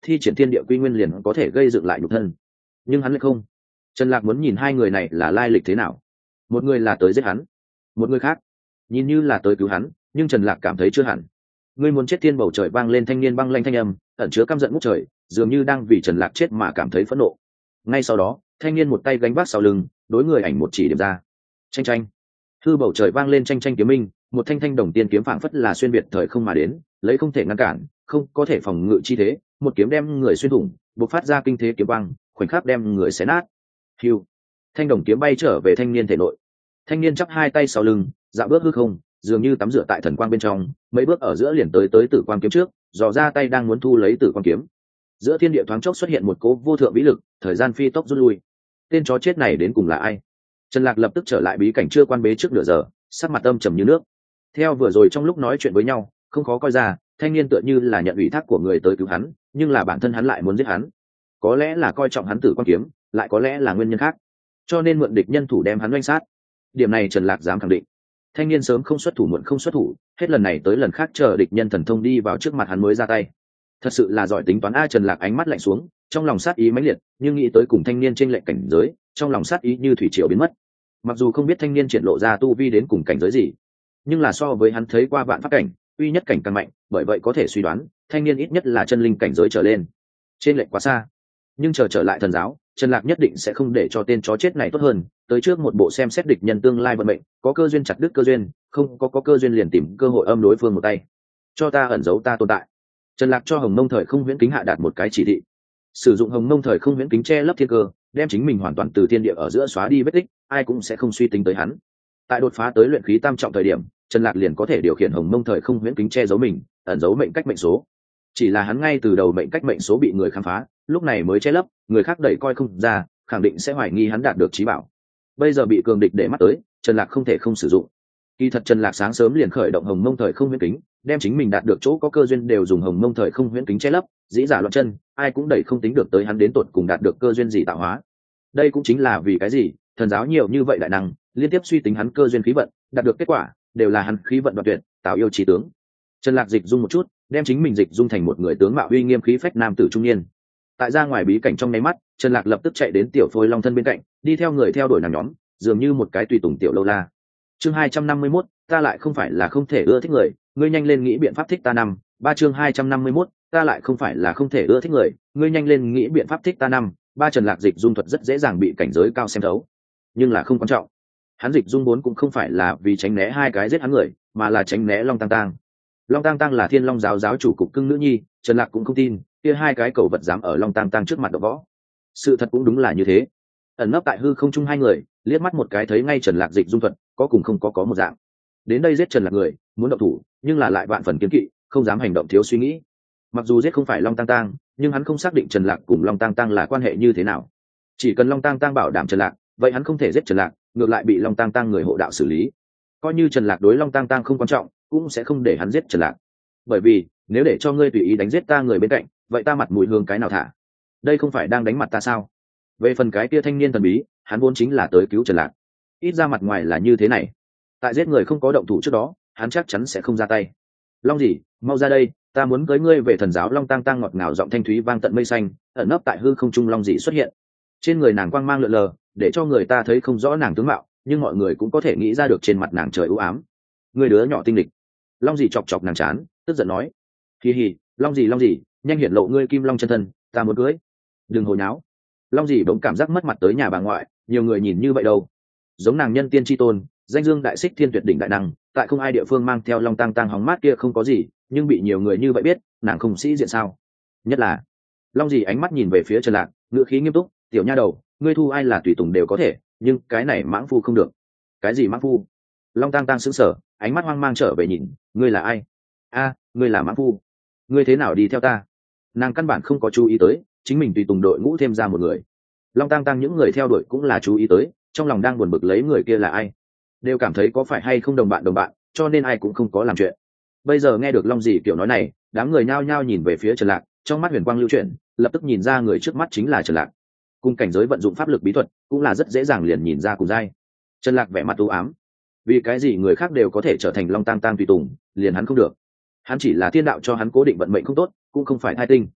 thi triển thiên địa quy nguyên liền có thể gây dựng lại nhục thân, nhưng hắn lại không. Trần Lạc muốn nhìn hai người này là lai lịch thế nào. Một người là tới giết hắn, một người khác nhìn như là tới cứu hắn, nhưng Trần Lạc cảm thấy chưa hẳn. Ngươi muốn chết, thiên bầu trời vang lên thanh niên băng lanh thanh âm, ẩn chứa căm giận ngút trời, dường như đang vì Trần Lạc chết mà cảm thấy phẫn nộ. Ngay sau đó, thanh niên một tay gánh vác sau lưng, đối người ảnh một chỉ điểm ra. Tranh tranh. Hư bầu trời vang lên tranh tranh kiếm minh, một thanh thanh đồng tiên kiếm phảng phất là xuyên việt thời không mà đến, lấy không thể ngăn cản, không có thể phòng ngự chi thế, một kiếm đem người xuyên thủng, bộc phát ra kinh thế kiếm quang, khoảnh khắc đem người xé nát. Hưu. Thanh đồng kiếm bay trở về thanh niên thể nội. Thanh niên chắp hai tay sau lưng, dạo bước hư không, dường như tắm rửa tại thần quang bên trong, mấy bước ở giữa liền tới tới tử quang kiếm trước, dò ra tay đang muốn thu lấy tử quang kiếm. Giữa thiên địa thoáng chốc xuất hiện một cỗ vô thượng vĩ lực, thời gian phi tốc rút lui. Tên chó chết này đến cùng là ai? Trần Lạc lập tức trở lại bí cảnh chưa quan bế trước nửa giờ, sắc mặt âm trầm như nước. Theo vừa rồi trong lúc nói chuyện với nhau, không khó coi ra, thanh niên tựa như là nhận ủy thác của người tới cứu hắn, nhưng là bản thân hắn lại muốn giết hắn. Có lẽ là coi trọng hắn tử quang kiếm, lại có lẽ là nguyên nhân khác, cho nên mượn địch nhân thủ đem hắn oanh sát. Điểm này Trần Lạc dám khẳng định. Thanh niên sớm không xuất thủ muộn không xuất thủ, hết lần này tới lần khác chờ địch nhân thần thông đi vào trước mặt hắn mới ra tay. Thật sự là giỏi tính toán a. Trần Lạc ánh mắt lạnh xuống, trong lòng sát ý mãnh liệt, nhưng nghĩ tới cùng thanh niên trên lệnh cảnh giới, trong lòng sát ý như thủy triều biến mất. Mặc dù không biết thanh niên triển lộ ra tu vi đến cùng cảnh giới gì, nhưng là so với hắn thấy qua vạn pháp cảnh, uy nhất cảnh càng mạnh, bởi vậy có thể suy đoán, thanh niên ít nhất là chân linh cảnh giới trở lên. Trên lệnh quá xa, nhưng chờ trở lại thần giáo, Trần Lạc nhất định sẽ không để cho tên chó chết này tốt hơn, tới trước một bộ xem xét địch nhân tương lai vận mệnh, có cơ duyên chặt đứt cơ duyên, không có có cơ duyên liền tìm cơ hội âm đối phương một tay. Cho ta ẩn giấu ta tồn tại. Trần Lạc cho Hồng Mông Thời Không Huyễn Kính hạ đạt một cái chỉ thị. Sử dụng Hồng Mông Thời Không Huyễn Kính che lấp thiên cơ, đem chính mình hoàn toàn từ thiên địa ở giữa xóa đi vết tích, ai cũng sẽ không suy tính tới hắn. Tại đột phá tới luyện khí tam trọng thời điểm, Trần Lạc liền có thể điều khiển Hồng Mông Thời Không Huyễn Kính che giấu mình, ẩn giấu mệnh cách mệnh số. Chỉ là hắn ngay từ đầu mệnh cách mệnh số bị người khám phá, lúc này mới che lấp, người khác đẩy coi không ra, khẳng định sẽ hoài nghi hắn đạt được trí bảo. Bây giờ bị cường địch để mắt tới, Trần Lạc không thể không sử dụng. Kỳ thật Trần Lạc sáng sớm liền khởi động Hồng Mông Thời Không Huyễn Kính, đem chính mình đạt được chỗ có cơ duyên đều dùng Hồng Mông Thời Không Huyễn Kính che lấp, dĩ giả loạn chân, ai cũng đẩy không tính được tới hắn đến tột cùng đạt được cơ duyên gì tạo hóa. Đây cũng chính là vì cái gì thần giáo nhiều như vậy đại năng liên tiếp suy tính hắn cơ duyên khí vận, đạt được kết quả đều là hắn khí vận đoạn tuyệt, tạo yêu trí tướng. Trần Lạc dịch dung một chút, đem chính mình dịch dung thành một người tướng mạo uy nghiêm khí phách nam tử trung niên. Tại ra ngoài bí cảnh trong nháy mắt, Trần Lạc lập tức chạy đến tiểu phôi long thân bên cạnh, đi theo người theo đuổi nàng nhóm, dường như một cái tùy tùng tiểu lâu la. Chương hai trăm năm mươi mốt, ta lại không phải là không thể ưa thích người, ngươi nhanh lên nghĩ biện pháp thích ta năm. Ba chương hai trăm năm mươi mốt, ta lại không phải là không thể ưa thích người, ngươi nhanh lên nghĩ biện pháp thích ta năm. Ba Trần Lạc dịch dung thuật rất dễ dàng bị cảnh giới cao xem thấu, nhưng là không quan trọng. Hắn dịch dung vốn cũng không phải là vì tránh né hai cái giết hắn người, mà là tránh né Long Tang Tang. Long Tang Tang là Thiên Long giáo giáo chủ cục cưng nữ nhi, Trần Lạc cũng không tin, kia hai cái cầu vật dám ở Long Tang Tang trước mặt đấu võ. Sự thật cũng đúng là như thế. Ẩn nấp tại hư không trung hai người, liếc mắt một cái thấy ngay Trần Lạc dịch dung thuật, có cùng không có có một dạng. Đến đây giết Trần Lạc người, muốn động thủ, nhưng là lại vạn phần kiêng kỵ, không dám hành động thiếu suy nghĩ. Mặc dù giết không phải Long Tang Tang, nhưng hắn không xác định Trần Lạc cùng Long Tang Tang là quan hệ như thế nào. Chỉ cần Long Tang Tang bảo đảm Trần Lạc, vậy hắn không thể giết Trần Lạc, ngược lại bị Long Tang Tang người hộ đạo xử lý. Coi như Trần Lạc đối Long Tang Tang không quan trọng, cũng sẽ không để hắn giết Trần Lạc. Bởi vì, nếu để cho ngươi tùy ý đánh giết ta người bên cạnh, vậy ta mặt mũi hướng cái nào thả? Đây không phải đang đánh mặt ta sao? Về phần cái kia thanh niên thần bí, hắn vốn chính là tới cứu Trần Lạc. Ít ra mặt ngoài là như thế này. Tại giết người không có động thủ trước đó, hắn chắc chắn sẽ không ra tay. Long gì, mau ra đây, ta muốn cưới ngươi về thần giáo. Long Tang Tang ngọt ngào giọng thanh thúy vang tận mây xanh, ẩn nấp tại hư không trung Long dị xuất hiện. Trên người nàng quang mang lượn lờ, để cho người ta thấy không rõ nàng tướng mạo, nhưng mọi người cũng có thể nghĩ ra được trên mặt nàng trời u ám. Người đứa nhỏ tinh lịch. Long dị chọc chọc nàng chán, tức giận nói: "Hì hì, Long dị Long dị, nhanh hiển lộ ngươi kim long chân thân, ta muốn cưới." "Đừng hồ nháo." Long dị bỗng cảm giác mất mặt tới nhà bà ngoại, nhiều người nhìn như vậy đâu. Giống nàng nhân tiên chi tôn, danh dương đại xích thiên tuyệt đỉnh đại năng, tại không ai địa phương mang theo Long Tang Tang hóng mát kia không có gì, nhưng bị nhiều người như vậy biết, nàng không sĩ diện sao? Nhất là Long dị ánh mắt nhìn về phía Trần Lạc, ngữ khí nghiêm túc: "Tiểu nha đầu, ngươi thu ai là tùy tùng đều có thể, nhưng cái này mãng phu không được." "Cái gì mãng phu?" Long Tang Tang sững sờ, ánh mắt hoang mang trở về nhìn: "Ngươi là ai?" "A, ngươi là mãng phu? Ngươi thế nào đi theo ta?" Nàng căn bản không có chú ý tới, chính mình tùy tùng đội ngũ thêm ra một người. Long Tang Tang những người theo đuổi cũng là chú ý tới, trong lòng đang buồn bực lấy người kia là ai, đều cảm thấy có phải hay không đồng bạn đồng bạn, cho nên ai cũng không có làm chuyện. Bây giờ nghe được Long dị kiểu nói này, đám người nhao nhao nhìn về phía Trần Lạc, trong mắt huyền quang lưu chuyển, lập tức nhìn ra người trước mắt chính là Trần Lạc. Cùng cảnh giới vận dụng pháp lực bí thuật, cũng là rất dễ dàng liền nhìn ra cùng giai. Trần Lạc vẻ mặt u ám, vì cái gì người khác đều có thể trở thành Long Tang Tang tùy tùng, liền hắn không được? Hắn chỉ là thiên đạo cho hắn cố định vận mệnh không tốt, cũng không phải thai tinh.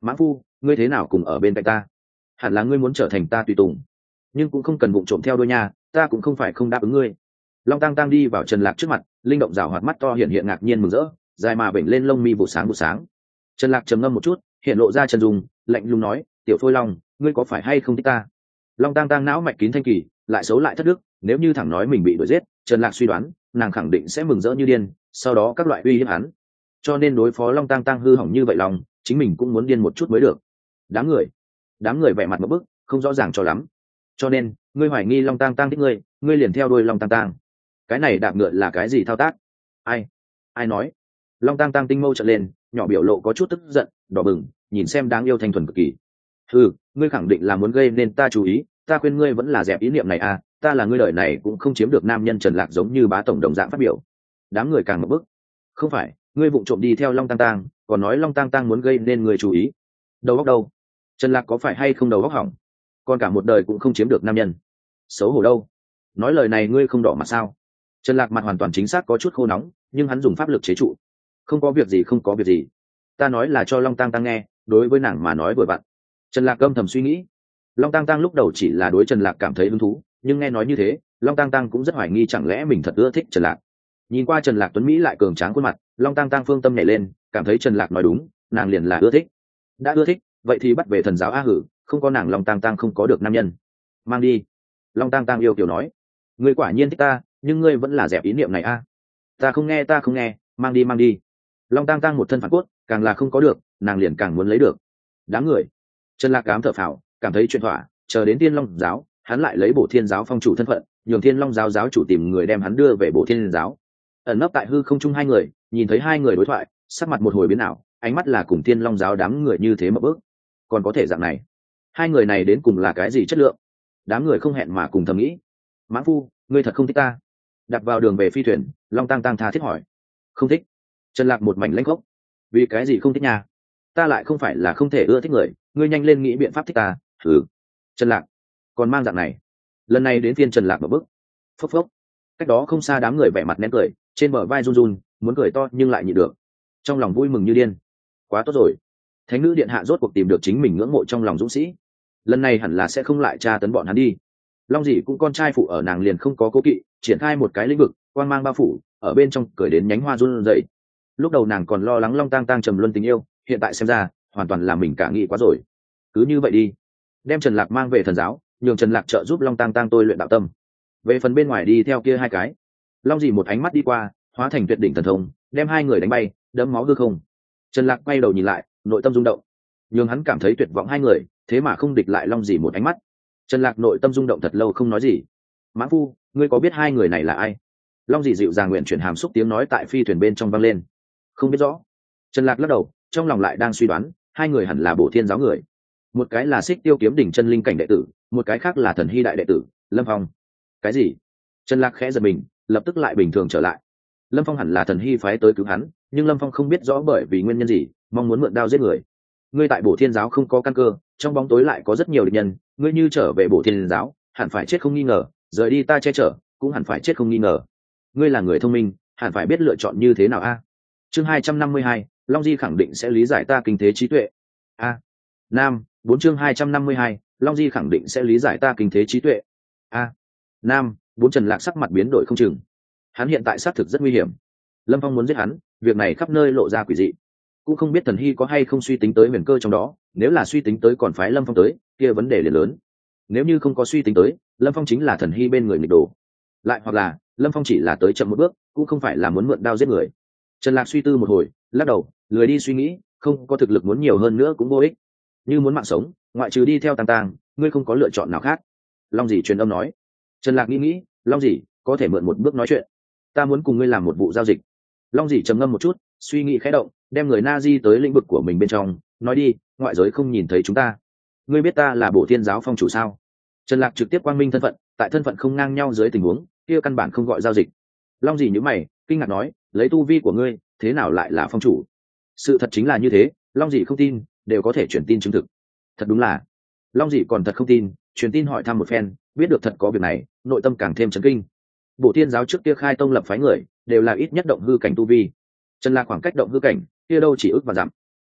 mãn phu, ngươi thế nào cùng ở bên cạnh ta? Hẳn là ngươi muốn trở thành ta tùy tùng, nhưng cũng không cần vụng trộm theo đôi nha, ta cũng không phải không đáp ứng ngươi. Long Tăng Tăng đi vào Trần Lạc trước mặt, linh động rào hoạt mắt to hiện hiện ngạc nhiên mừng rỡ, dài mà bệnh lên lông mi vụ sáng vụ sáng. Trần Lạc trầm ngâm một chút, hiện lộ ra chân dung, lạnh lùng nói, tiểu Phôi Long, ngươi có phải hay không thích ta? Long Tăng Tăng não mạch kín thanh kỳ, lại xấu lại thất đức, nếu như thẳng nói mình bị đuổi giết, Trần Lạc suy đoán nàng khẳng định sẽ mừng rỡ như điên, sau đó các loại uy hiếp hắn. Cho nên đối phó Long Tăng Tăng hư hỏng như vậy lòng, chính mình cũng muốn điên một chút mới được. Đám người, đám người vẻ mặt một bức, không rõ ràng cho lắm. Cho nên, ngươi hoài nghi Long Tăng Tăng thích ngươi, ngươi liền theo đuôi Long Tăng Tăng. Cái này đạp ngựa là cái gì thao tác? Ai? Ai nói? Long Tăng Tăng tinh mâu trợn lên, nhỏ biểu lộ có chút tức giận, đỏ bừng, nhìn xem đáng yêu thanh thuần cực kỳ. Ừ, ngươi khẳng định là muốn gây nên ta chú ý, ta khuyên ngươi vẫn là dẹp ý niệm này à, ta là ngươi đời này cũng không chiếm được nam nhân Trần Lạc giống như bá tổng đồng dạng phát biểu. Đám người càng ngập bức. Không phải, ngươi vụng trộm đi theo Long Tăng Tăng, còn nói Long Tăng Tăng muốn gây nên người chú ý. Đầu óc đâu? Trần Lạc có phải hay không đầu óc hỏng? Còn cả một đời cũng không chiếm được nam nhân. Xấu hổ đâu? Nói lời này ngươi không đỏ mặt sao? Trần Lạc mặt hoàn toàn chính xác có chút khô nóng, nhưng hắn dùng pháp lực chế trụ. Không có việc gì, không có việc gì. Ta nói là cho Long Tăng Tăng nghe, đối với nàng mà nói vừa vặn. Trần Lạc âm thầm suy nghĩ. Long Tăng Tăng lúc đầu chỉ là đối Trần Lạc cảm thấy hứng thú, nhưng nghe nói như thế, Long Tăng Tăng cũng rất hoài nghi chẳng lẽ mình thật ưa thích Trần Lạc. Nhìn qua Trần Lạc tuấn mỹ lại cường tráng khuôn mặt, Long Tăng Tăng phương tâm nhảy lên, cảm thấy Trần Lạc nói đúng, nàng liền là ưa thích. Đã ưa thích, vậy thì bắt về thần giáo a hử, không có nàng Long Tăng Tăng không có được nam nhân. Mang đi. Long Tăng Tăng yêu kiều nói, ngươi quả nhiên thích ta, nhưng ngươi vẫn là dẹp ý niệm này a. Ta không nghe, ta không nghe, mang đi mang đi. Long Tăng Tăng một thân phản cốt, càng là không có được, nàng liền càng muốn lấy được. Đám người. Trần Lạc cám thở phào, cảm thấy chuyện thỏa, chờ đến Thiên Long giáo, hắn lại lấy Bổ Thiên giáo phong chủ thân phận, nhường Thiên Long giáo giáo chủ tìm người đem hắn đưa về Bổ Thiên giáo. Ẩn nấp tại hư không trung hai người, nhìn thấy hai người đối thoại, sắc mặt một hồi biến ảo, ánh mắt là cùng Thiên Long giáo đám người như thế mà bước. Còn có thể dạng này, hai người này đến cùng là cái gì chất lượng? Đám người không hẹn mà cùng thầm nghĩ. Mãn phu, ngươi thật không thích ta? Đặt vào đường về phi thuyền, Long Tăng Tăng tha thiết hỏi. Không thích. Trần Lạc một mảnh lãnh khốc. Vì cái gì không thích nha? Ta lại không phải là không thể ưa thích người, ngươi nhanh lên nghĩ biện pháp thích ta. Thử. Trần Lạc, còn mang dạng này. Lần này đến phiên Trần Lạc một bước. Phốc phốc. Cách đó không xa đám người vẻ mặt nén cười, trên bờ vai run run, muốn cười to nhưng lại nhịn được. Trong lòng vui mừng như điên. Quá tốt rồi. Thánh nữ điện hạ rốt cuộc tìm được chính mình ngưỡng mộ trong lòng dũng sĩ. Lần này hẳn là sẽ không lại tra tấn bọn hắn đi. Long Dĩ cũng con trai phụ ở nàng liền không có cố kỵ, triển khai một cái lĩnh vực, quang mang bao phủ, ở bên trong cười đến nhánh hoa run rẩy. Lúc đầu nàng còn lo lắng Long Tăng Tăng trầm luân tình yêu, hiện tại xem ra, hoàn toàn là mình cả nghĩ quá rồi. Cứ như vậy đi, đem Trần Lạc mang về thần giáo, nhường Trần Lạc trợ giúp Long Tăng Tăng tôi luyện đạo tâm. Về phần bên ngoài đi theo kia hai cái, Long Dĩ một ánh mắt đi qua, hóa thành tuyệt đỉnh thần thông, đem hai người đánh bay, đẫm máu hư không. Trần Lạc quay đầu nhìn lại, nội tâm rung động, nhường hắn cảm thấy tuyệt vọng hai người, thế mà không địch lại Long Dĩ một ánh mắt. Trần Lạc nội tâm rung động thật lâu không nói gì. Mã phu, ngươi có biết hai người này là ai? Long Dĩ dịu dàng nguyện chuyển hàm xúc tiếng nói tại phi thuyền bên trong vang lên. Không biết rõ. Trần Lạc lắc đầu, trong lòng lại đang suy đoán, hai người hẳn là Bổ Thiên giáo người. Một cái là Xích Tiêu kiếm đỉnh chân linh cảnh đệ tử, một cái khác là Thần Hy đại đệ tử, Lâm Phong. Cái gì? Trần Lạc khẽ giật mình, lập tức lại bình thường trở lại. Lâm Phong hẳn là Thần Hy phái tới cứu hắn, nhưng Lâm Phong không biết rõ bởi vì nguyên nhân gì, mong muốn mượn đao giết người. Ngươi tại Bổ Thiên giáo không có căn cơ, trong bóng tối lại có rất nhiều địch nhân, ngươi như trở về Bổ Thiên giáo, hẳn phải chết không nghi ngờ, rời đi ta che chở, cũng hẳn phải chết không nghi ngờ. Ngươi là người thông minh, hẳn phải biết lựa chọn như thế nào a. Chương hai trăm năm mươi hai, Long Di khẳng định sẽ lý giải ta kinh thế trí tuệ. A. Nam, bốn chương hai trăm năm mươi hai, Long Di khẳng định sẽ lý giải ta kinh thế trí tuệ. A. Nam, bốn Trần Lạc sắc mặt biến đổi không chừng. Hắn hiện tại xác thực rất nguy hiểm. Lâm Phong muốn giết hắn, việc này khắp nơi lộ ra quỷ dị. Cũng không biết Thần Hy có hay không suy tính tới huyền cơ trong đó, nếu là suy tính tới còn phái Lâm Phong tới, kia vấn đề liền lớn. Nếu như không có suy tính tới, Lâm Phong chính là Thần Hy bên người nghịch đồ. Lại hoặc là, Lâm Phong chỉ là tới chậm một bước, cũng không phải là muốn mượn đao giết người. Trần Lạc suy tư một hồi, lắc đầu, lười đi suy nghĩ, không có thực lực muốn nhiều hơn nữa cũng vô ích. Như muốn mạng sống, ngoại trừ đi theo Tăng Tăng, ngươi không có lựa chọn nào khác. Long Dĩ truyền âm nói. Trần Lạc nghĩ nghĩ, Long Dĩ, có thể mượn một bước nói chuyện. Ta muốn cùng ngươi làm một vụ giao dịch. Long Dĩ trầm ngâm một chút, suy nghĩ khẽ động, đem người Na Di tới lĩnh vực của mình bên trong, nói đi, ngoại giới không nhìn thấy chúng ta. Ngươi biết ta là Bổ Thiên giáo phong chủ sao? Trần Lạc trực tiếp quang minh thân phận, tại thân phận không ngang nhau dưới tình huống, kia căn bản không gọi giao dịch. Long Dĩ nhíu mày, kinh ngạc nói, lấy tu vi của ngươi, thế nào lại là phong chủ? Sự thật chính là như thế, Long Dĩ không tin, đều có thể truyền tin chứng thực. Thật đúng là. Long Dĩ còn thật không tin, truyền tin hỏi thăm một phen, biết được thật có việc này, nội tâm càng thêm chấn kinh. Bổ Thiên giáo trước kia khai tông lập phái người, đều là ít nhất động hư cảnh tu vi. Trần Lạc khoảng cách động hư cảnh, kia đâu chỉ ước và dặm.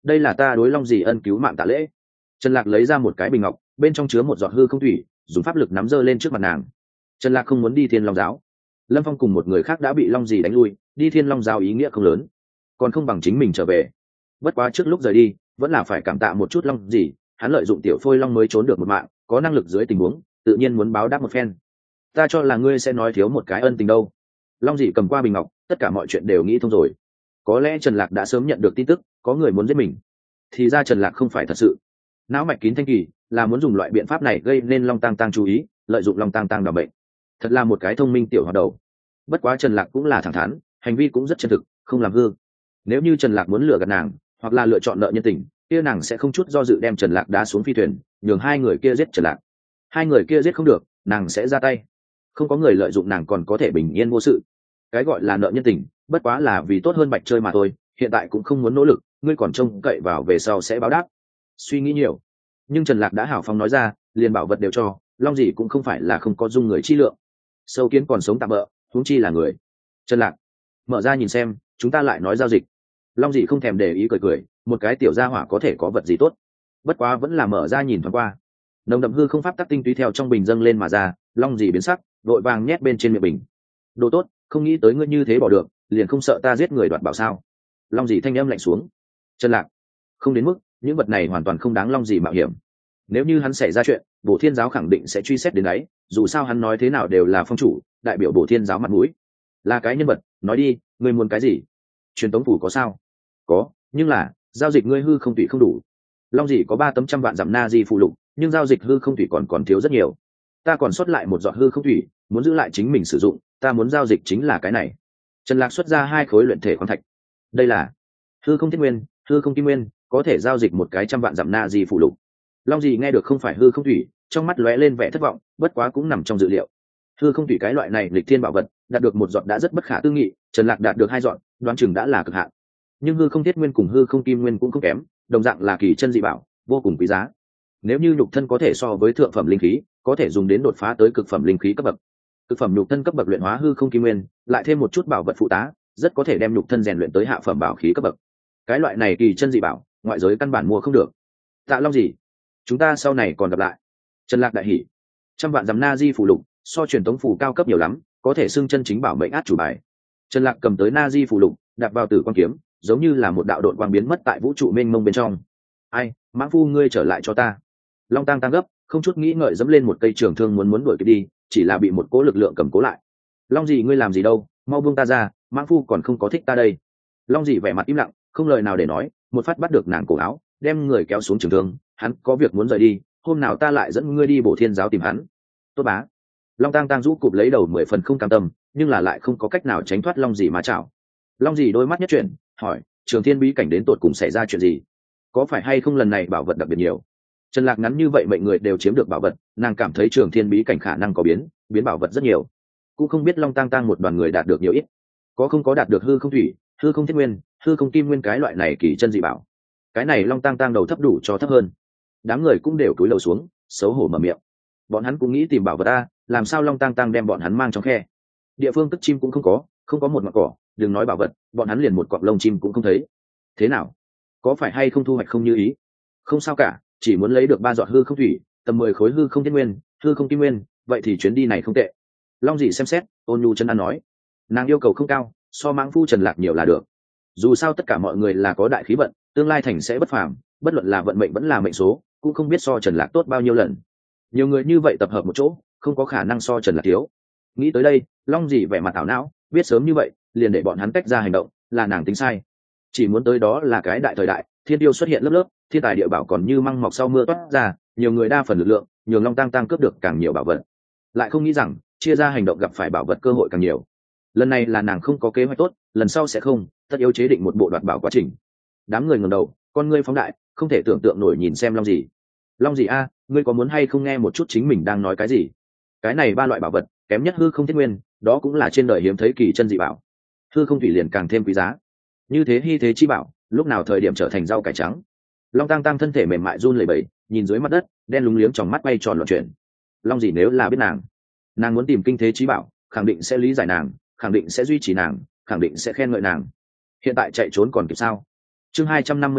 đây là ta đối long dì ân cứu mạng tạ lễ. Trần Lạc lấy ra một cái bình ngọc, bên trong chứa một giọt hư không thủy, dùng pháp lực nắm giơ lên trước mặt nàng. Trần Lạc không muốn đi Thiên Long giáo, Lâm Phong cùng một người khác đã bị long dì đánh lui, đi Thiên Long giáo ý nghĩa không lớn, còn không bằng chính mình trở về. Bất quá trước lúc rời đi vẫn là phải cảm tạ một chút long dì, hắn lợi dụng tiểu phôi long mới trốn được một mạng, có năng lực dưới tình huống tự nhiên muốn báo đáp một phen. Ta cho là ngươi sẽ nói thiếu một cái ân tình đâu. Long dì cầm qua bình ngọc, tất cả mọi chuyện đều nghĩ thông rồi. Có lẽ Trần Lạc đã sớm nhận được tin tức có người muốn giết mình, thì ra Trần Lạc không phải thật sự não mạch kín thanh kỳ, là muốn dùng loại biện pháp này gây nên long tang tang chú ý, lợi dụng long tang tang đảm bệnh. Thật là một cái thông minh tiểu hoạt đầu. Bất quá Trần Lạc cũng là thẳng thắn, hành vi cũng rất chân thực, không làm hư. Nếu như Trần Lạc muốn lừa gạt nàng, hoặc là lựa chọn nợ nhân tình, kia nàng sẽ không chút do dự đem Trần Lạc đá xuống phi thuyền, nhường hai người kia giết Trần Lạc. Hai người kia giết không được, nàng sẽ ra tay. Không có người lợi dụng nàng còn có thể bình yên vô sự. Cái gọi là nợ nhân tình, bất quá là vì tốt hơn bạch chơi mà thôi, hiện tại cũng không muốn nỗ lực, ngươi còn trông cậy vào về sau sẽ báo đáp. Suy nghĩ nhiều. Nhưng Trần Lạc đã hào phóng nói ra, liền bảo vật đều cho, long gì cũng không phải là không có dung người chi lượng. Sâu kiến còn sống tạm bỡ, huống chi là người. Trần Lạc, mở ra nhìn xem, chúng ta lại nói giao dịch. Long dị không thèm để ý cười cười, một cái tiểu gia hỏa có thể có vật gì tốt. Bất quá vẫn là mở ra nhìn thoáng qua. Nồng đậm hư không pháp tắc tinh túy theo trong bình dâng lên mà ra, long dị biến sắc, vội vàng nhét bên trên miệng bình. Đồ tốt, không nghĩ tới ngươi như thế bỏ được, liền không sợ ta giết người đoạt bảo sao? Long dị thanh âm lạnh xuống. Trần Lạc, không đến mức, những vật này hoàn toàn không đáng long dị mạo hiểm. Nếu như hắn xảy ra chuyện, Bổ Thiên giáo khẳng định sẽ truy xét đến đấy, dù sao hắn nói thế nào đều là phong chủ, đại biểu Bổ Thiên giáo mặt mũi. Là cái nhân vật, nói đi, ngươi muốn cái gì? Truyền tống phủ có sao? Có, nhưng là giao dịch ngươi hư không thủy không đủ. Long dị có ba tấm trăm vạn dặm na di phụ lục, nhưng giao dịch hư không thủy còn còn thiếu rất nhiều. Ta còn sót lại một giọt hư không thủy, muốn giữ lại chính mình sử dụng, ta muốn giao dịch chính là cái này. Trần Lạc xuất ra hai khối luyện thể khoáng thạch. Đây là hư không thiết nguyên, hư không kim nguyên, có thể giao dịch một cái trăm vạn dặm na di phụ lục. Long dị nghe được không phải hư không thủy, trong mắt lóe lên vẻ thất vọng, bất quá cũng nằm trong dự liệu. Hư không thủy cái loại này lịch thiên bảo vật, đạt được một giọt đã rất bất khả tư nghị, Trần Lạc đạt được hai giọt, đoán chừng đã là cực hạn. Nhưng hư không thiết nguyên cùng hư không kim nguyên cũng không kém, đồng dạng là kỳ chân dị bảo, vô cùng quý giá. Nếu như nhục thân có thể so với thượng phẩm linh khí, có thể dùng đến đột phá tới cực phẩm linh khí cấp bậc. Cực phẩm nhục thân cấp bậc luyện hóa hư không kim nguyên, lại thêm một chút bảo vật phụ tá, rất có thể đem nhục thân rèn luyện tới hạ phẩm bảo khí cấp bậc. Cái loại này kỳ chân dị bảo, ngoại giới căn bản mua không được. Tạ Long gì? Chúng ta sau này còn gặp lại. Trần Lạc đại hỉ. Trăm vạn dặm na di phù lục, so truyền tống phù cao cấp nhiều lắm, có thể xưng chân chính bảo mệnh át chủ bài. Trần Lạc cầm tới na di phù lục, đặt vào tử quang kiếm, giống như là một đạo độn quang biến mất tại vũ trụ mênh mông bên trong. Ai, mãng phu ngươi trở lại cho ta. Long Tang tăng gấp, không chút nghĩ ngợi dẫm lên một cây trường thương muốn muốn đuổi kịp đi, chỉ là bị một cỗ lực lượng cầm cố lại. Long dị ngươi làm gì đâu, mau buông ta ra, mãng phu còn không có thích ta đây. Long dị vẻ mặt im lặng, không lời nào để nói, một phát bắt được nàng cổ áo, đem người kéo xuống trường thương. Hắn có việc muốn rời đi, hôm nào ta lại dẫn ngươi đi Bổ Thiên giáo tìm hắn. Tốt bá. Long Tang Tang rũ cụp lấy đầu mười phần không cam tâm, nhưng là lại không có cách nào tránh thoát long dị mà chảo. Long dị đôi mắt nhất chuyển, hỏi, Trường Thiên bí cảnh đến tột cùng xảy ra chuyện gì? Có phải hay không lần này bảo vật đặc biệt nhiều? Trần Lạc ngắn như vậy mệnh người đều chiếm được bảo vật, nàng cảm thấy Trường Thiên bí cảnh khả năng có biến, biến bảo vật rất nhiều. Cũng không biết Long Tang Tang một đoàn người đạt được nhiều ít, có không có đạt được hư không thủy, hư không thiết nguyên, hư không kim nguyên cái loại này kỳ chân dị bảo. Cái này Long Tang Tang đầu thấp đủ cho thấp hơn. Đám người cũng đều cúi đầu xuống, xấu hổ mở miệng. Bọn hắn cũng nghĩ tìm bảo vật a, làm sao Long Tang Tang đem bọn hắn mang trong khe? Địa phương tức chim cũng không có, không có một ngọn cỏ, đừng nói bảo vật, bọn hắn liền một cọng lông chim cũng không thấy. Thế nào? Có phải hay không thu hoạch không như ý? Không sao cả, chỉ muốn lấy được ba giọt hư không thủy, tầm mười khối hư không thiên nguyên, hư không kim nguyên, vậy thì chuyến đi này không tệ. Long dị xem xét, ôn nhu chân ăn nói, nàng yêu cầu không cao, so mãng phu Trần Lạc nhiều là được. Dù sao tất cả mọi người là có đại khí vận, tương lai thành sẽ bất phàm, bất luận là vận mệnh vẫn là mệnh số, cũng không biết so Trần Lạc tốt bao nhiêu lần. Nhiều người như vậy tập hợp một chỗ, không có khả năng so Trần Lạc thiếu. Nghĩ tới đây, Long dị vẻ mặt thảo não, biết sớm như vậy, liền để bọn hắn tách ra hành động, là nàng tính sai. Chỉ muốn tới đó là cái đại thời đại, thiên tiêu xuất hiện lớp lớp, thiên tài địa bảo còn như măng mọc sau mưa toát ra, nhiều người đa phần lực lượng, nhường Long Tang Tang cướp được càng nhiều bảo vật. Lại không nghĩ rằng, chia ra hành động gặp phải bảo vật cơ hội càng nhiều. Lần này là nàng không có kế hoạch tốt, lần sau sẽ không, tất yếu chế định một bộ đoạt bảo quá trình. Đám người ngẩng đầu, con ngươi phóng đại, không thể tưởng tượng nổi nhìn xem Long dị. Long dị a, ngươi có muốn hay không nghe một chút chính mình đang nói cái gì? Cái này ba loại bảo vật, kém nhất hư không thiết nguyên, đó cũng là trên đời hiếm thấy kỳ chân dị bảo. Hư không thủy liền càng thêm quý giá. Như thế hy thế chi bảo, lúc nào thời điểm trở thành rau cải trắng. Long Tang Tang thân thể mềm mại run lẩy bẩy, nhìn dưới mặt đất, đen lúng liếng trong mắt quay tròn loạn chuyển. Long dị nếu là biết nàng, nàng muốn tìm kinh thế chi bảo, khẳng định sẽ lý giải nàng, khẳng định sẽ duy trì nàng, khẳng định sẽ khen ngợi nàng. Hiện tại chạy trốn còn kịp sao? Chương hai trăm năm mươi ba,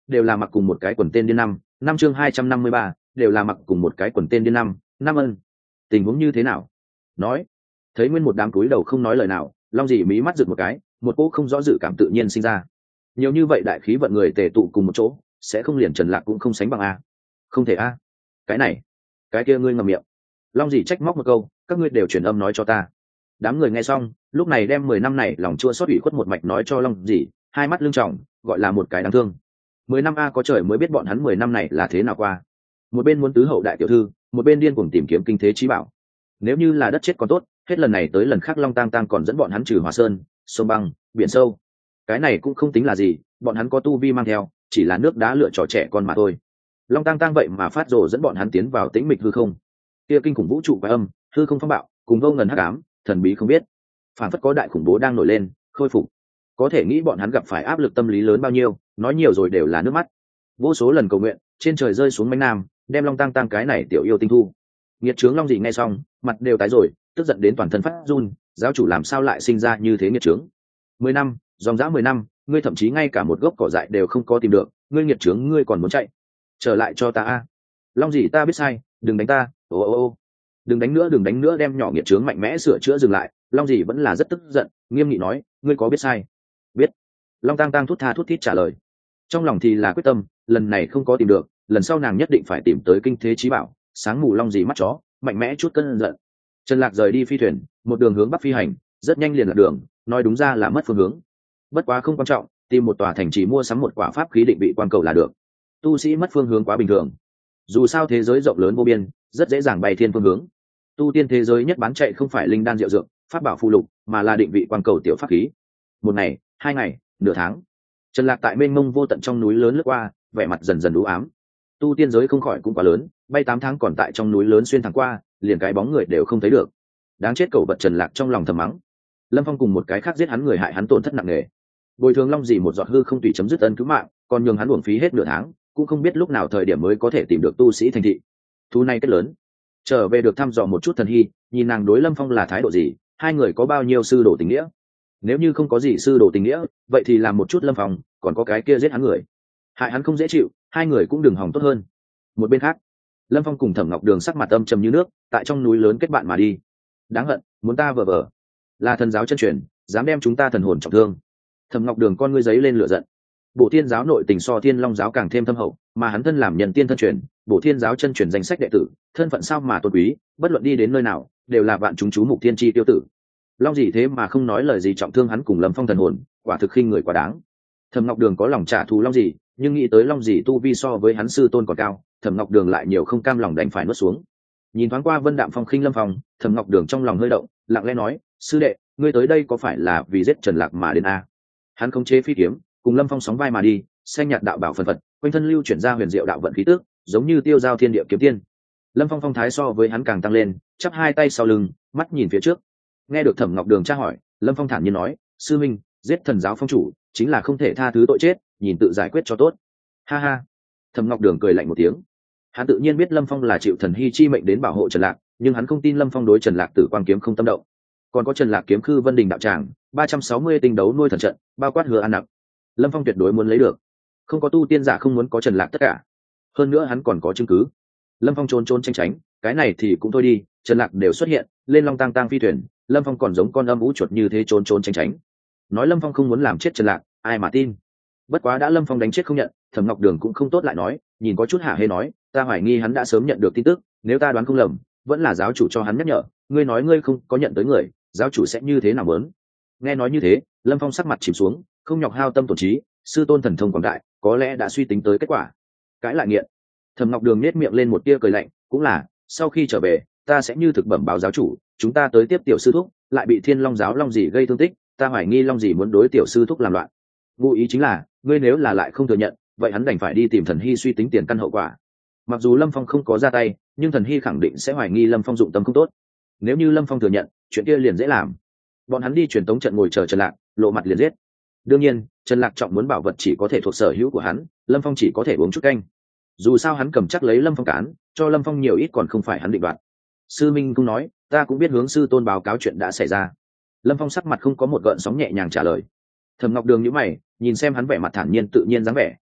đều là mặc cùng một cái quần tên điên năm năm chương hai trăm năm mươi ba đều là mặc cùng một cái quần tên điên năm năm ân tình huống như thế nào nói. Thấy nguyên một đám cúi đầu không nói lời nào, Long Dĩ mí mắt rực một cái, một cỗ không rõ dự cảm tự nhiên sinh ra. Nhiều như vậy đại khí vận người tề tụ cùng một chỗ, sẽ không liền Trần Lạc cũng không sánh bằng a. Không thể a. Cái này, cái kia ngươi ngậm miệng. Long Dĩ trách móc một câu, các ngươi đều truyền âm nói cho ta. Đám người nghe xong, lúc này đem mười năm này lòng chua xót ủy khuất một mạch nói cho Long Dĩ, hai mắt lưng tròng, gọi là một cái đáng thương. Mười năm a có trời mới biết bọn hắn mười năm này là thế nào qua. Một bên muốn tứ hậu đại tiểu thư, một bên điên cuồng tìm kiếm kinh thế chí bảo. Nếu như là đất chết còn tốt, hết lần này tới lần khác Long Tang Tang còn dẫn bọn hắn trừ Hỏa Sơn, sông băng, biển sâu. Cái này cũng không tính là gì, bọn hắn có tu vi mang theo, chỉ là nước đá lựa trò trẻ con mà thôi. Long Tang Tang vậy mà phát rồ dẫn bọn hắn tiến vào tĩnh mịch hư không. Kia kinh khủng vũ trụ quái âm, hư không phong bạo, cùng vô ngần hắc ám, thần bí không biết. Phản phất có đại khủng bố đang nổi lên, khôi phục. Có thể nghĩ bọn hắn gặp phải áp lực tâm lý lớn bao nhiêu, nói nhiều rồi đều là nước mắt. Vô số lần cầu nguyện, trên trời rơi xuống mánh nam, đem Long Tang Tang cái này tiểu yêu tinh thu. Nghiệt trướng Long Dĩ nghe xong, mặt đều tái rồi, tức giận đến toàn thân phát run, giáo chủ làm sao lại sinh ra như thế nghiệt trướng. Mười năm, dòng dã mười năm, ngươi thậm chí ngay cả một gốc cỏ dại đều không có tìm được, ngươi nghiệt trướng ngươi còn muốn chạy. Trở lại cho ta a. Long Dĩ ta biết sai, đừng đánh ta, ô ô ô. Đừng đánh nữa, đừng đánh nữa, đem nhỏ nghiệt trướng mạnh mẽ sửa chữa dừng lại. Long Dĩ vẫn là rất tức giận, nghiêm nghị nói, ngươi có biết sai? Biết. Long Tang Tang thút tha thút thít trả lời. Trong lòng thì là quyết tâm, lần này không có tìm được, lần sau nàng nhất định phải tìm tới kinh thế chí bảo. Sáng mù Long Dĩ mắt chó, mạnh mẽ chút cơn giận. Trần Lạc rời đi phi thuyền, một đường hướng bắc phi hành, rất nhanh liền lạc đường, nói đúng ra là mất phương hướng. Bất quá không quan trọng, tìm một tòa thành trì mua sắm một quả pháp khí định vị quan cầu là được. Tu sĩ mất phương hướng quá bình thường. Dù sao thế giới rộng lớn vô biên, rất dễ dàng bay thiên phương hướng. Tu tiên thế giới nhất bán chạy không phải linh đan diệu dược, pháp bảo phù lục, mà là định vị quan cầu tiểu pháp khí. Một ngày, hai ngày, nửa tháng. Trần Lạc tại mênh mông vô tận trong núi lớn lướt qua, vẻ mặt dần dần u ám. Tu tiên giới không khỏi cũng quá lớn, bay tám tháng còn tại trong núi lớn xuyên thẳng qua, liền cái bóng người đều không thấy được. Đáng chết cẩu vật. Trần Lạc trong lòng thầm mắng. Lâm Phong cùng một cái khác giết hắn người hại hắn tổn thất nặng nề. Bồi thường Long Dĩ một giọt hư không tùy chấm dứt ân cứu mạng, còn nhường hắn uổng phí hết nửa tháng, cũng không biết lúc nào thời điểm mới có thể tìm được tu sĩ thành thị. Thu này kết lớn. Trở về được thăm dò một chút Thần Hy, nhìn nàng đối Lâm Phong là thái độ gì, hai người có bao nhiêu sư đồ tình nghĩa. Nếu như không có gì sư đồ tình nghĩa, vậy thì làm một chút Lâm Phong, còn có cái kia giết hắn người, hại hắn không dễ chịu, hai người cũng đừng hòng tốt hơn. Một bên khác, Lâm Phong cùng Thẩm Ngọc Đường sắc mặt âm trầm như nước, tại trong núi lớn kết bạn mà đi. Đáng hận, muốn ta vờ vờ, là thần giáo chân truyền, dám đem chúng ta thần hồn trọng thương. Thẩm Ngọc Đường con ngươi giấy lên lửa giận. Bổ Thiên giáo nội tình so Thiên Long giáo càng thêm thâm hậu, mà hắn thân làm nhân tiên thân truyền, Bổ Thiên giáo chân truyền danh sách đệ tử, thân phận sao mà tôn quý, bất luận đi đến nơi nào, đều là vạn chúng chú mục thiên chi tiêu tử. Long Dĩ thế mà không nói lời gì trọng thương hắn cùng Lâm Phong thần hồn, quả thực khinh người quá đáng. Thẩm Ngọc Đường có lòng trả thù Long Dĩ, nhưng nghĩ tới Long Dĩ tu vi so với hắn sư tôn còn cao, Thẩm Ngọc Đường lại nhiều không cam lòng đành phải nuốt xuống. Nhìn thoáng qua Vân Đạm Phong khinh Lâm Phong, Thẩm Ngọc Đường trong lòng hơi động, lặng lẽ nói, sư đệ, ngươi tới đây có phải là vì giết Trần Lạc mà đến a? Hắn không chế phi kiếm, cùng Lâm Phong sóng vai mà đi, xanh nhạt đạo bảo phần phật, quanh thân lưu chuyển ra huyền diệu đạo vận khí tức, giống như tiêu giao thiên địa kiếm tiên. Lâm Phong phong thái so với hắn càng tăng lên, chắp hai tay sau lưng, mắt nhìn phía trước. Nghe được Thẩm Ngọc Đường tra hỏi, Lâm Phong thản nhiên nói, sư minh, giết thần giáo phong chủ chính là không thể tha thứ tội chết, nhìn tự giải quyết cho tốt. Ha ha. Thẩm Ngọc Đường cười lạnh một tiếng. Hắn tự nhiên biết Lâm Phong là chịu thần hy chi mệnh đến bảo hộ Trần Lạc, nhưng hắn không tin Lâm Phong đối Trần Lạc Tử Quang kiếm không tâm động. Còn có Trần Lạc kiếm khư Vân Đình đạo tràng, ba trăm sáu mươi tinh đấu nuôi thần trận, bao quát hứa an nặng. Lâm Phong tuyệt đối muốn lấy được. Không có tu tiên giả không muốn có Trần Lạc tất cả. Hơn nữa hắn còn có chứng cứ. Lâm Phong trốn trốn tránh tránh, cái này thì cũng thôi đi, Trần Lạc đều xuất hiện, lên Long Tang Tang phi thuyền, Lâm Phong còn giống con âm ú chuột như thế trốn trốn tránh tránh. Nói Lâm Phong không muốn làm chết Trần Lạc, ai mà tin. Bất quá đã Lâm Phong đánh chết không nhận, Thẩm Ngọc Đường cũng không tốt lại nói, nhìn có chút hả hê nói, ta hoài nghi hắn đã sớm nhận được tin tức, nếu ta đoán không lầm, vẫn là giáo chủ cho hắn nhắc nhở, ngươi nói ngươi không có nhận tới người, giáo chủ sẽ như thế nào muốn. Nghe nói như thế, Lâm Phong sắc mặt chìm xuống, không nhọc hao tâm tổn trí, sư tôn thần thông quảng đại, có lẽ đã suy tính tới kết quả. Cãi lại nghiện. Thẩm Ngọc Đường nhếch miệng lên một tia cười lạnh, cũng là, sau khi trở về, ta sẽ như thực bẩm báo giáo chủ, chúng ta tới tiếp tiểu sư thúc, lại bị Thiên Long giáo Long Dĩ gây thương tích, ta hoài nghi Long Dĩ muốn đối tiểu sư thúc làm loạn. Ngụ ý chính là, ngươi nếu là lại không thừa nhận, vậy hắn đành phải đi tìm Thần Hy suy tính tiền căn hậu quả. Mặc dù Lâm Phong không có ra tay, nhưng Thần Hy khẳng định sẽ hoài nghi Lâm Phong dụng tâm không tốt. Nếu như Lâm Phong thừa nhận, chuyện kia liền dễ làm. Bọn hắn đi truyền tống trận ngồi chờ Trần Lạc, lộ mặt liền giết. Đương nhiên, Trần Lạc trọng muốn bảo vật chỉ có thể thuộc sở hữu của hắn, Lâm Phong chỉ có thể uống chút canh. Dù sao hắn cầm chắc lấy Lâm Phong cán, cho Lâm Phong nhiều ít còn không phải hắn định đoạt. Sư Minh cũng nói, ta cũng biết hướng sư tôn báo cáo chuyện đã xảy ra. Lâm Phong sắc mặt không có một gợn sóng, nhẹ nhàng trả lời. Thẩm Ngọc Đường nhíu mày, nhìn xem hắn vẻ mặt thản nhiên tự nhiên dáng vẻ,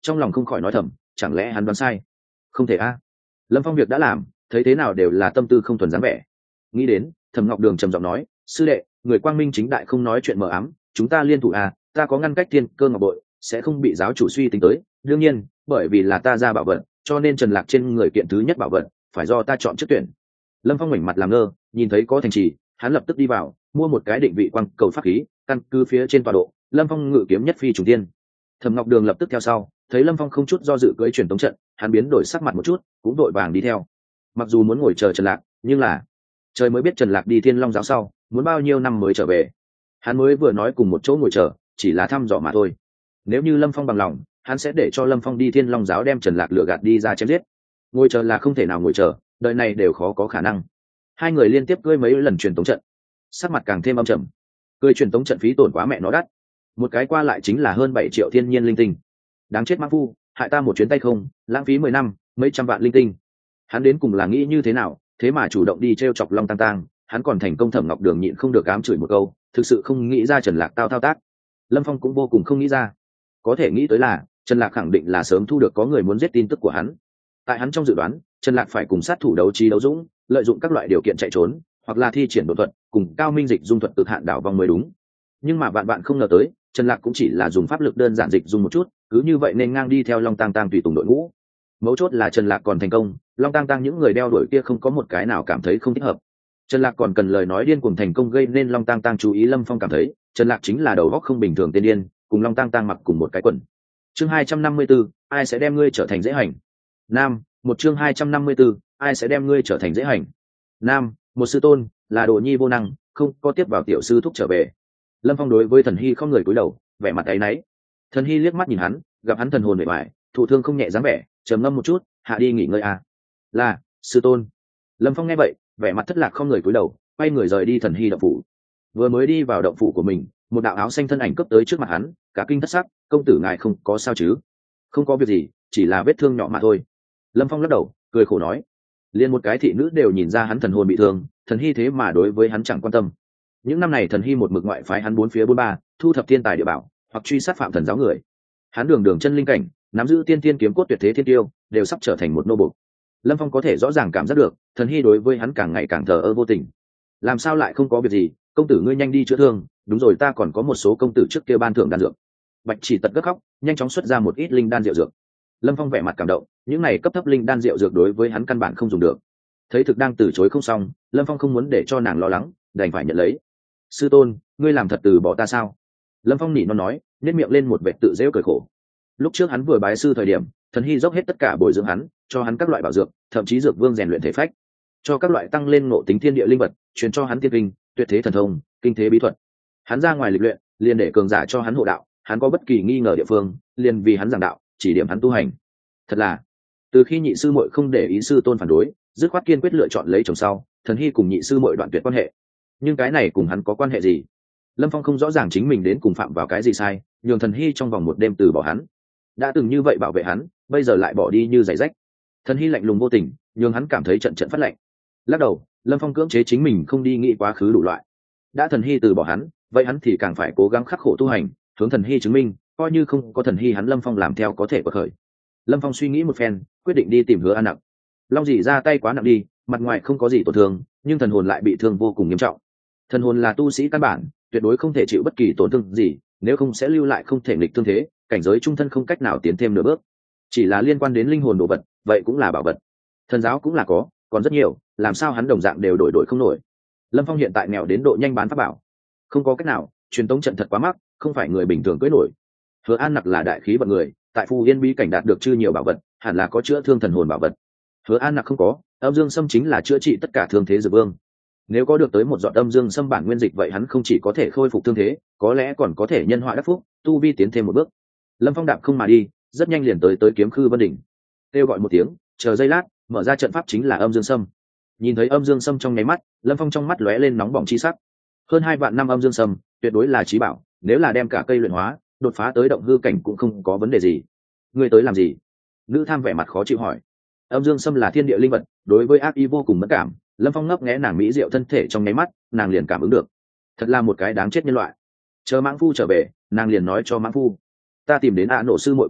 trong lòng không khỏi nói thầm, chẳng lẽ hắn đoán sai? Không thể a. Lâm Phong việc đã làm, thấy thế nào đều là tâm tư không thuần dáng vẻ. Nghĩ đến, Thẩm Ngọc Đường trầm giọng nói, sư đệ, người quang minh chính đại không nói chuyện mờ ám, chúng ta liên thủ à, ta có ngăn cách thiên cơ ngọc bội, sẽ không bị giáo chủ suy tính tới. Đương nhiên, bởi vì là ta ra bảo vật, cho nên Trần Lạc trên người kiện thứ nhất bảo vật, phải do ta chọn trước tuyển. Lâm Phong mảnh mặt làm ngơ, nhìn thấy có thành trì, hắn lập tức đi vào, mua một cái định vị quang cầu pháp khí, căn cứ phía trên tọa độ, Lâm Phong ngự kiếm nhất phi trùng tiên. Thẩm Ngọc Đường lập tức theo sau, thấy Lâm Phong không chút do dự cưỡi truyền tống trận, hắn biến đổi sắc mặt một chút, cũng vội vàng đi theo. Mặc dù muốn ngồi chờ Trần Lạc, nhưng là trời mới biết Trần Lạc đi Thiên Long giáo sau, muốn bao nhiêu năm mới trở về. Hắn mới vừa nói cùng một chỗ ngồi chờ, chỉ là thăm dò mà thôi. Nếu như Lâm Phong bằng lòng, hắn sẽ để cho Lâm Phong đi Thiên Long giáo đem Trần Lạc lừa gạt đi ra chém giết. Ngồi chờ là không thể nào ngồi chờ, đời này đều khó có khả năng. Hai người liên tiếp cưỡi mấy lần truyền tống trận, sắc mặt càng thêm âm trầm. Cưỡi truyền tống trận phí tổn quá mẹ nó đắt, một cái qua lại chính là hơn bảy triệu thiên nhiên linh tinh. Đáng chết mã phu, hại ta một chuyến tay không, lãng phí mười năm, mấy trăm vạn linh tinh. Hắn đến cùng là nghĩ như thế nào, thế mà chủ động đi trêu chọc Long Tang Tang, hắn còn thành công. Thẩm Ngọc Đường nhịn không được ám chửi một câu, thực sự không nghĩ ra Trần Lạc tao thao tác. Lâm Phong cũng vô cùng không nghĩ ra, có thể nghĩ tới là Trần Lạc khẳng định là sớm thu được có người muốn giết tin tức của hắn. Tại hắn trong dự đoán, Trần Lạc phải cùng sát thủ đấu trí đấu dũng, lợi dụng các loại điều kiện chạy trốn, hoặc là thi triển đột thuật, cùng cao minh dịch dung thuật cực hạn đảo vòng mới đúng. Nhưng mà bạn bạn không ngờ tới, Trần Lạc cũng chỉ là dùng pháp lực đơn giản dịch dung một chút, cứ như vậy nên ngang đi theo Long Tang Tang tùy tùng đội ngũ. Mấu chốt là Trần Lạc còn thành công, Long Tang Tang những người đeo đuổi kia không có một cái nào cảm thấy không thích hợp. Trần Lạc còn cần lời nói điên cuồng thành công gây nên Long Tang Tang chú ý. Lâm Phong cảm thấy Trần Lạc chính là đầu óc không bình thường tên điên, cùng Long Tang Tang mặc cùng một cái quần. Chương hai trăm năm mươi tư, ai sẽ đem ngươi trở thành dễ hành? Nam, một chương hai trăm năm mươi tư, ai sẽ đem ngươi trở thành dễ hành? Nam, một sư tôn, là đồ nhi vô năng, không có tiếp vào tiểu sư thúc trở về. Lâm Phong đối với Thần Hy không người cúi đầu, vẻ mặt áy náy. Thần Hy liếc mắt nhìn hắn, gặp hắn thần hồn bề ngoài, thụ thương không nhẹ dáng vẻ, trầm ngâm một chút, hạ đi nghỉ ngơi à. Là, sư tôn. Lâm Phong nghe vậy, vẻ mặt thất lạc không người cúi đầu, quay người rời đi Thần Hy động phủ. Vừa mới đi vào động phủ của mình, một đạo áo xanh thân ảnh cấp tới trước mặt hắn, cả kinh thất sắc, công tử ngài không có sao chứ? Không có việc gì, chỉ là vết thương nhỏ mà thôi. Lâm Phong lắc đầu, cười khổ nói. Liên một cái thị nữ đều nhìn ra hắn thần hồn bị thương, Thần Hy thế mà đối với hắn chẳng quan tâm. Những năm này Thần Hy một mực ngoại phái hắn bốn phía bốn ba, thu thập thiên tài địa bảo, hoặc truy sát phạm thần giáo người. Hắn đường đường chân linh cảnh, nắm giữ tiên tiên kiếm cốt tuyệt thế thiên tiêu, đều sắp trở thành một nô bộc. Lâm Phong có thể rõ ràng cảm giác được, Thần Hy đối với hắn càng ngày càng thờ ơ vô tình. Làm sao lại không có việc gì, công tử ngươi nhanh đi chữa thương, đúng rồi ta còn có một số công tử trước kia ban thưởng đan dược. Bạch Chỉ Tật gấp khóc, nhanh chóng xuất ra một ít linh đan rượu dược. Lâm Phong vẻ mặt cảm động, những này cấp thấp linh đan rượu dược đối với hắn căn bản không dùng được. Thấy thực đang từ chối không xong, Lâm Phong không muốn để cho nàng lo lắng, đành phải nhận lấy. Sư tôn, ngươi làm thật từ bỏ ta sao? Lâm Phong nỉ non nói, nét miệng lên một vệt tự dễu cười khổ. Lúc trước hắn vừa bái sư thời điểm, Thần Hy dốc hết tất cả bồi dưỡng hắn, cho hắn các loại bảo dược, thậm chí dược vương rèn luyện thể phách, cho các loại tăng lên ngộ tính thiên địa linh vật, truyền cho hắn tiên kinh, tuyệt thế thần thông, kinh thế bí thuật. Hắn ra ngoài lịch luyện, liền để cường giả cho hắn hộ đạo, hắn có bất kỳ nghi ngờ địa phương, liền vì hắn giảng đạo, chỉ điểm hắn tu hành. Thật là, từ khi nhị sư muội không để ý sư tôn phản đối, dứt khoát kiên quyết lựa chọn lấy chồng sau, Thần Hy cùng nhị sư muội đoạn tuyệt quan hệ. Nhưng cái này cùng hắn có quan hệ gì? Lâm Phong không rõ ràng chính mình đến cùng phạm vào cái gì sai, nhường Thần Hy trong vòng một đêm từ bỏ hắn. Đã từng như vậy bảo vệ hắn, bây giờ lại bỏ đi như giày rách. Thần Hy lạnh lùng vô tình, nhường hắn cảm thấy trận trận phát lạnh. Lắc đầu, Lâm Phong cưỡng chế chính mình không đi nghĩ quá khứ đủ loại. Đã Thần Hy từ bỏ hắn, vậy hắn thì càng phải cố gắng khắc khổ tu hành, hướng Thần Hy chứng minh, coi như không có Thần Hy hắn Lâm Phong làm theo có thể bật khởi. Lâm Phong suy nghĩ một phen, quyết định đi tìm Hứa An Nặc. Long Dĩ ra tay quá nặng đi, mặt ngoài không có gì tổn thương, nhưng thần hồn lại bị thương vô cùng nghiêm trọng. Thần hồn là tu sĩ căn bản, tuyệt đối không thể chịu bất kỳ tổn thương gì, nếu không sẽ lưu lại không thể nghịch thương thế, cảnh giới trung thân không cách nào tiến thêm nửa bước. Chỉ là liên quan đến linh hồn đồ vật, vậy cũng là bảo vật. Thần giáo cũng là có, còn rất nhiều, làm sao hắn đồng dạng đều đổi đổi không nổi. Lâm Phong hiện tại nghèo đến độ nhanh bán pháp bảo, không có cách nào, truyền tống trận thật quá mắc, không phải người bình thường cưỡi nổi. Hứa An Nặc là đại khí vận người, tại Phù Yên bí cảnh đạt được chư nhiều bảo vật, hẳn là có chữa thương thần hồn bảo vật. Hứa An Nặc không có, âm dương sâm chính là chữa trị tất cả thương thế dược vương. Nếu có được tới một giọt âm dương sâm bản nguyên dịch, vậy hắn không chỉ có thể khôi phục thương thế, có lẽ còn có thể nhân họa đắc phúc, tu vi tiến thêm một bước. Lâm Phong đạp không mà đi, rất nhanh liền tới tới Kiếm Khư Vân đỉnh. Kêu gọi một tiếng, chờ giây lát, mở ra trận pháp chính là âm dương sâm. Nhìn thấy âm dương sâm trong nháy mắt, Lâm Phong trong mắt lóe lên nóng bỏng chi sắc. Hơn hai vạn năm âm dương sâm, tuyệt đối là chí bảo, nếu là đem cả cây luyện hóa, đột phá tới động hư cảnh cũng không có vấn đề gì. Ngươi tới làm gì? Nữ tham vẻ mặt khó chịu hỏi. Âm dương sâm là thiên địa linh vật, đối với ác ý vô cùng mẫn cảm. Lâm Phong ngấp nghé nàng mỹ diệu thân thể trong nháy mắt, nàng liền cảm ứng được, thật là một cái đáng chết nhân loại. Chờ mãng phu trở về, nàng liền nói cho mãng phu, ta tìm đến ạ nổ sư muội có việc,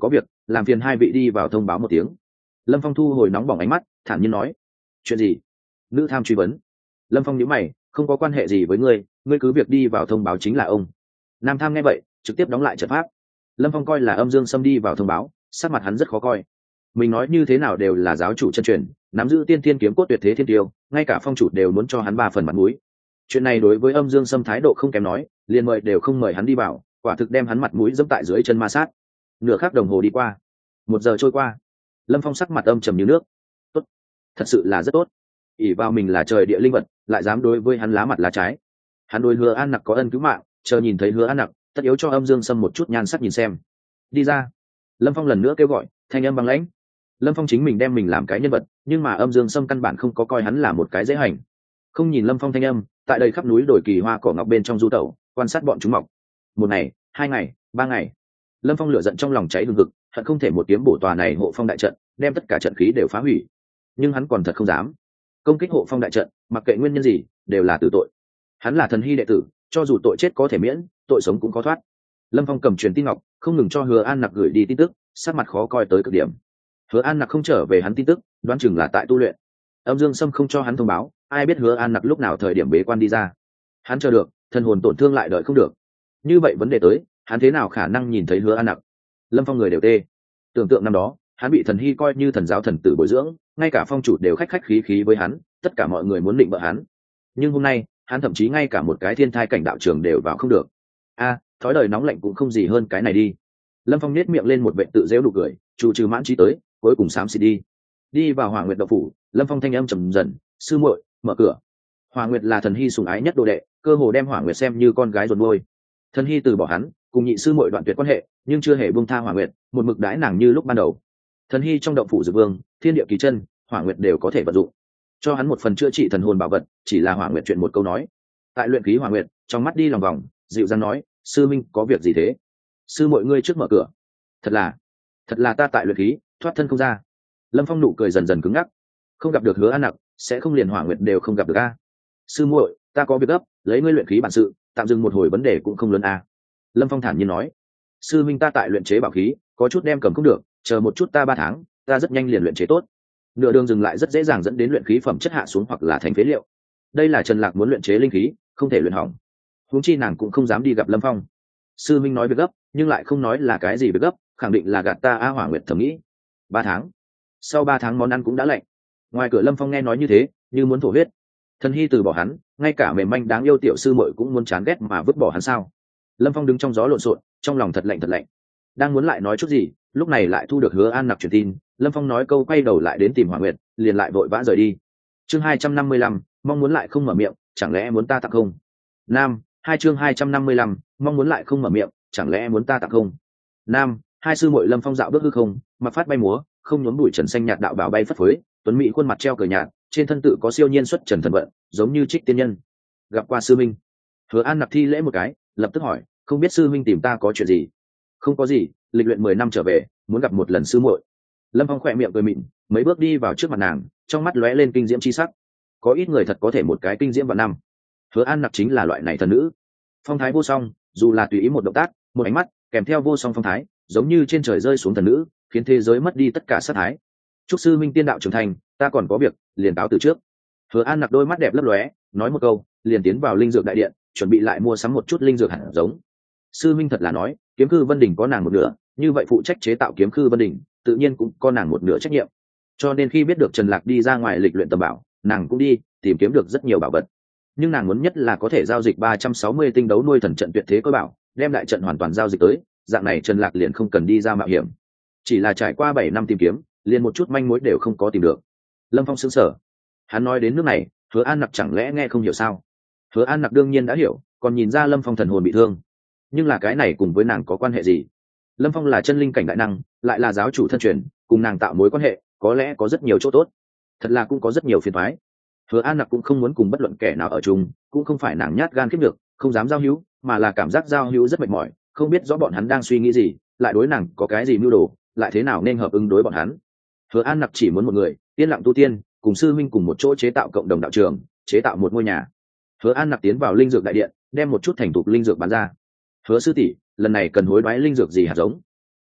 làm phiền hai vị đi vào thông báo một tiếng. Lâm Phong thu hồi nóng bỏng ánh mắt, thản nhiên nói. Chuyện gì? Nữ tham truy vấn. Lâm Phong nhíu mày, không có quan hệ gì với ngươi, ngươi cứ việc đi vào thông báo chính là ông. Nam tham nghe vậy, trực tiếp đóng lại trận pháp. Lâm Phong coi là Âm Dương Sâm đi vào thông báo, sắc mặt hắn rất khó coi. Mình nói như thế nào đều là giáo chủ chân truyền, nắm giữ tiên thiên kiếm cốt tuyệt thế thiên tiêu, ngay cả phong chủ đều muốn cho hắn ba phần mặt mũi. Chuyện này đối với Âm Dương Sâm thái độ không kém nói, liền mời đều không mời hắn đi vào, quả thực đem hắn mặt mũi dẫm tại dưới chân ma sát. Nửa khắc đồng hồ đi qua, một giờ trôi qua. Lâm Phong sắc mặt âm trầm như nước. Tốt, thật sự là rất tốt. ỷ vào mình là trời địa linh vật, lại dám đối với hắn lá mặt lá trái. Hắn đối Hứa An Nặc có ân cứu mạng, chờ nhìn thấy Hứa An Nặc, tất yếu cho Âm Dương Sâm một chút nhan sắc nhìn xem. Đi ra. Lâm Phong lần nữa kêu gọi, thanh âm băng lãnh. Lâm Phong chính mình đem mình làm cái nhân vật, nhưng mà Âm Dương Sâm căn bản không có coi hắn là một cái dễ hành. Không nhìn Lâm Phong thanh âm, tại đây khắp núi đồi kỳ hoa cỏ ngọc bên trong du tẩu, quan sát bọn chúng mọc. Một ngày, hai ngày, ba ngày. Lâm Phong lửa giận trong lòng cháy hừng hực, hận không thể một kiếm bổ tòa này hộ phong đại trận, đem tất cả trận khí đều phá hủy. Nhưng hắn còn thật không dám công kích hộ phong đại trận, mặc kệ nguyên nhân gì, đều là tử tội. Hắn là thần hy đệ tử, cho dù tội chết có thể miễn, tội sống cũng có thoát. Lâm Phong cầm truyền tin ngọc, không ngừng cho Hứa An Nặc gửi đi tin tức, sắc mặt khó coi tới cực điểm. Hứa An Nặc không trở về hắn tin tức, đoán chừng là tại tu luyện. Âm Dương Sâm không cho hắn thông báo, ai biết Hứa An Nặc lúc nào thời điểm bế quan đi ra. Hắn chờ được, thần hồn tổn thương lại đợi không được. Như vậy vấn đề tới, hắn thế nào khả năng nhìn thấy Hứa An Nặc? Lâm Phong người đều tê. Tưởng tượng năm đó, hắn bị thần hy coi như thần giáo thần tử bồi dưỡng, ngay cả phong chủ đều khách khách khí khí với hắn, tất cả mọi người muốn định bợ hắn. Nhưng hôm nay, hắn thậm chí ngay cả một cái thiên thai cảnh đạo trường đều vào không được. A, thói đời nóng lạnh cũng không gì hơn cái này đi. Lâm Phong nét miệng lên một vệ tự giễu nụ cười, chủ trừ mãn trí tới, cuối cùng xám xịt đi. Đi vào Hỏa Nguyệt động phủ, Lâm Phong thanh âm trầm dần, "Sư muội, mở cửa." Hỏa Nguyệt là thần hy sủng ái nhất đồ đệ, cơ hồ đem Hỏa Nguyệt xem như con gái ruột nuôi. Thần hy từ bỏ hắn, cùng nhị sư muội đoạn tuyệt quan hệ, nhưng chưa hề buông tha Hỏa Nguyệt, một mực đãi nàng như lúc ban đầu. Thần hy trong động phủ Dược Vương, Thiên Địa Kỳ Chân, Hỏa Nguyệt đều có thể vận dụng. Cho hắn một phần chữa trị thần hồn bảo vật, chỉ là Hỏa Nguyệt chuyện một câu nói. Tại luyện khí Hỏa Nguyệt, trong mắt đi lòng vòng, dịu dàng nói, "Sư minh, có việc gì thế?" "Sư muội ngươi trước mở cửa." "Thật là, thật là ta tại luyện khí, thoát thân không ra." Lâm Phong nụ cười dần dần cứng ngắc. Không gặp được Hứa An Nặc, sẽ không liền Hỏa Nguyệt đều không gặp được a. "Sư muội, ta có việc gấp, lấy ngươi luyện khí bản sự, tạm dừng một hồi vấn đề cũng không lớn a." Lâm Phong thản nhiên nói. "Sư minh ta tại luyện chế bảo khí, có chút đem cầm không được, chờ một chút ta ba tháng, ta rất nhanh liền luyện chế tốt." Nửa đường dừng lại rất dễ dàng dẫn đến luyện khí phẩm chất hạ xuống hoặc là thành phế liệu. Đây là Trần Lạc muốn luyện chế linh khí, không thể luyện hỏng. Huống chi nàng cũng không dám đi gặp Lâm Phong. Sư minh nói việc gấp, nhưng lại không nói là cái gì việc gấp, khẳng định là gạt ta. A Hỏa Nguyệt thầm nghĩ. Ba tháng. Sau ba tháng món ăn cũng đã lạnh. Ngoài cửa Lâm Phong nghe nói như thế, như muốn thổ huyết. Thần hy từ bỏ hắn, ngay cả mềm manh đáng yêu tiểu sư muội cũng muốn chán ghét mà vứt bỏ hắn sao? Lâm Phong đứng trong gió lộn xộn, trong lòng thật lạnh thật lạnh. Đang muốn lại nói chút gì, lúc này lại thu được Hứa An Nặc truyền tin. Lâm Phong nói câu quay đầu lại đến tìm Hỏa Nguyệt, liền lại vội vã rời đi. Chương hai trăm năm mươi lăm, mong muốn lại không mở miệng, chẳng lẽ muốn ta tặng không? Nam, hai chương hai trăm năm mươi lăm, mong muốn lại không mở miệng, chẳng lẽ muốn ta tặng không? Nam, hai sư muội Lâm Phong dạo bước hư không, mặc phát bay múa, không nhốn bụi trần xanh nhạt đạo bảo bay phất phới, tuấn mỹ khuôn mặt treo cờ nhạt, trên thân tự có siêu nhiên xuất trần thần vận, giống như trích tiên nhân. Gặp qua sư minh. Hứa An Nặc thi lễ một cái, lập tức hỏi, không biết sư minh tìm ta có chuyện gì? Không có gì, lịch luyện mười năm trở về, muốn gặp một lần sư muội. Lâm Phong khỏe miệng cười mịn, mấy bước đi vào trước mặt nàng, trong mắt lóe lên kinh diễm chi sắc. Có ít người thật có thể một cái kinh diễm vào năm. Hứa An Nặc chính là loại này thần nữ. Phong thái vô song, dù là tùy ý một động tác, một ánh mắt, kèm theo vô song phong thái, giống như trên trời rơi xuống thần nữ, khiến thế giới mất đi tất cả sát thái. Chúc sư minh tiên đạo trưởng thành, ta còn có việc, liền cáo từ trước. Hứa An Nặc đôi mắt đẹp lấp lóe, nói một câu, liền tiến vào linh dược đại điện, chuẩn bị lại mua sắm một chút linh dược hạt giống. Sư minh thật là nói, kiếm khư Vân Đình có nàng một nửa, như vậy phụ trách chế tạo kiếm khư Vân Đình, tự nhiên cũng có nàng một nửa trách nhiệm. Cho nên khi biết được Trần Lạc đi ra ngoài lịch luyện tầm bảo, nàng cũng đi tìm kiếm được rất nhiều bảo vật. Nhưng nàng muốn nhất là có thể giao dịch ba trăm sáu mươi tinh đấu nuôi thần trận tuyệt thế cơ bảo, đem đại trận hoàn toàn giao dịch tới, dạng này Trần Lạc liền không cần đi ra mạo hiểm. Chỉ là trải qua bảy năm tìm kiếm, liền một chút manh mối đều không có tìm được. Lâm Phong sững sờ. Hắn nói đến nước này, Hứa An Nặc chẳng lẽ nghe không hiểu sao? Hứa An Nặc đương nhiên đã hiểu, còn nhìn ra Lâm Phong thần hồn bị thương. Nhưng là cái này cùng với nàng có quan hệ gì? Lâm Phong là chân linh cảnh đại năng, lại là giáo chủ thân truyền, cùng nàng tạo mối quan hệ, có lẽ có rất nhiều chỗ tốt. Thật là cũng có rất nhiều phiền toái. Hứa An Nặc cũng không muốn cùng bất luận kẻ nào ở chung, cũng không phải nàng nhát gan kiếp được, không dám giao hữu, mà là cảm giác giao hữu rất mệt mỏi, không biết rõ bọn hắn đang suy nghĩ gì, lại đối nàng có cái gì mưu đồ, lại thế nào nên hợp ứng đối bọn hắn. Hứa An Nặc chỉ muốn một người, yên lặng tu tiên, cùng sư huynh cùng một chỗ chế tạo cộng đồng đạo trường, chế tạo một ngôi nhà. Hứa An Nặc tiến vào linh dược đại điện, đem một chút thành thục linh dược bán ra. Hứa sư tỷ, lần này cần hối đoái linh dược gì hạt giống?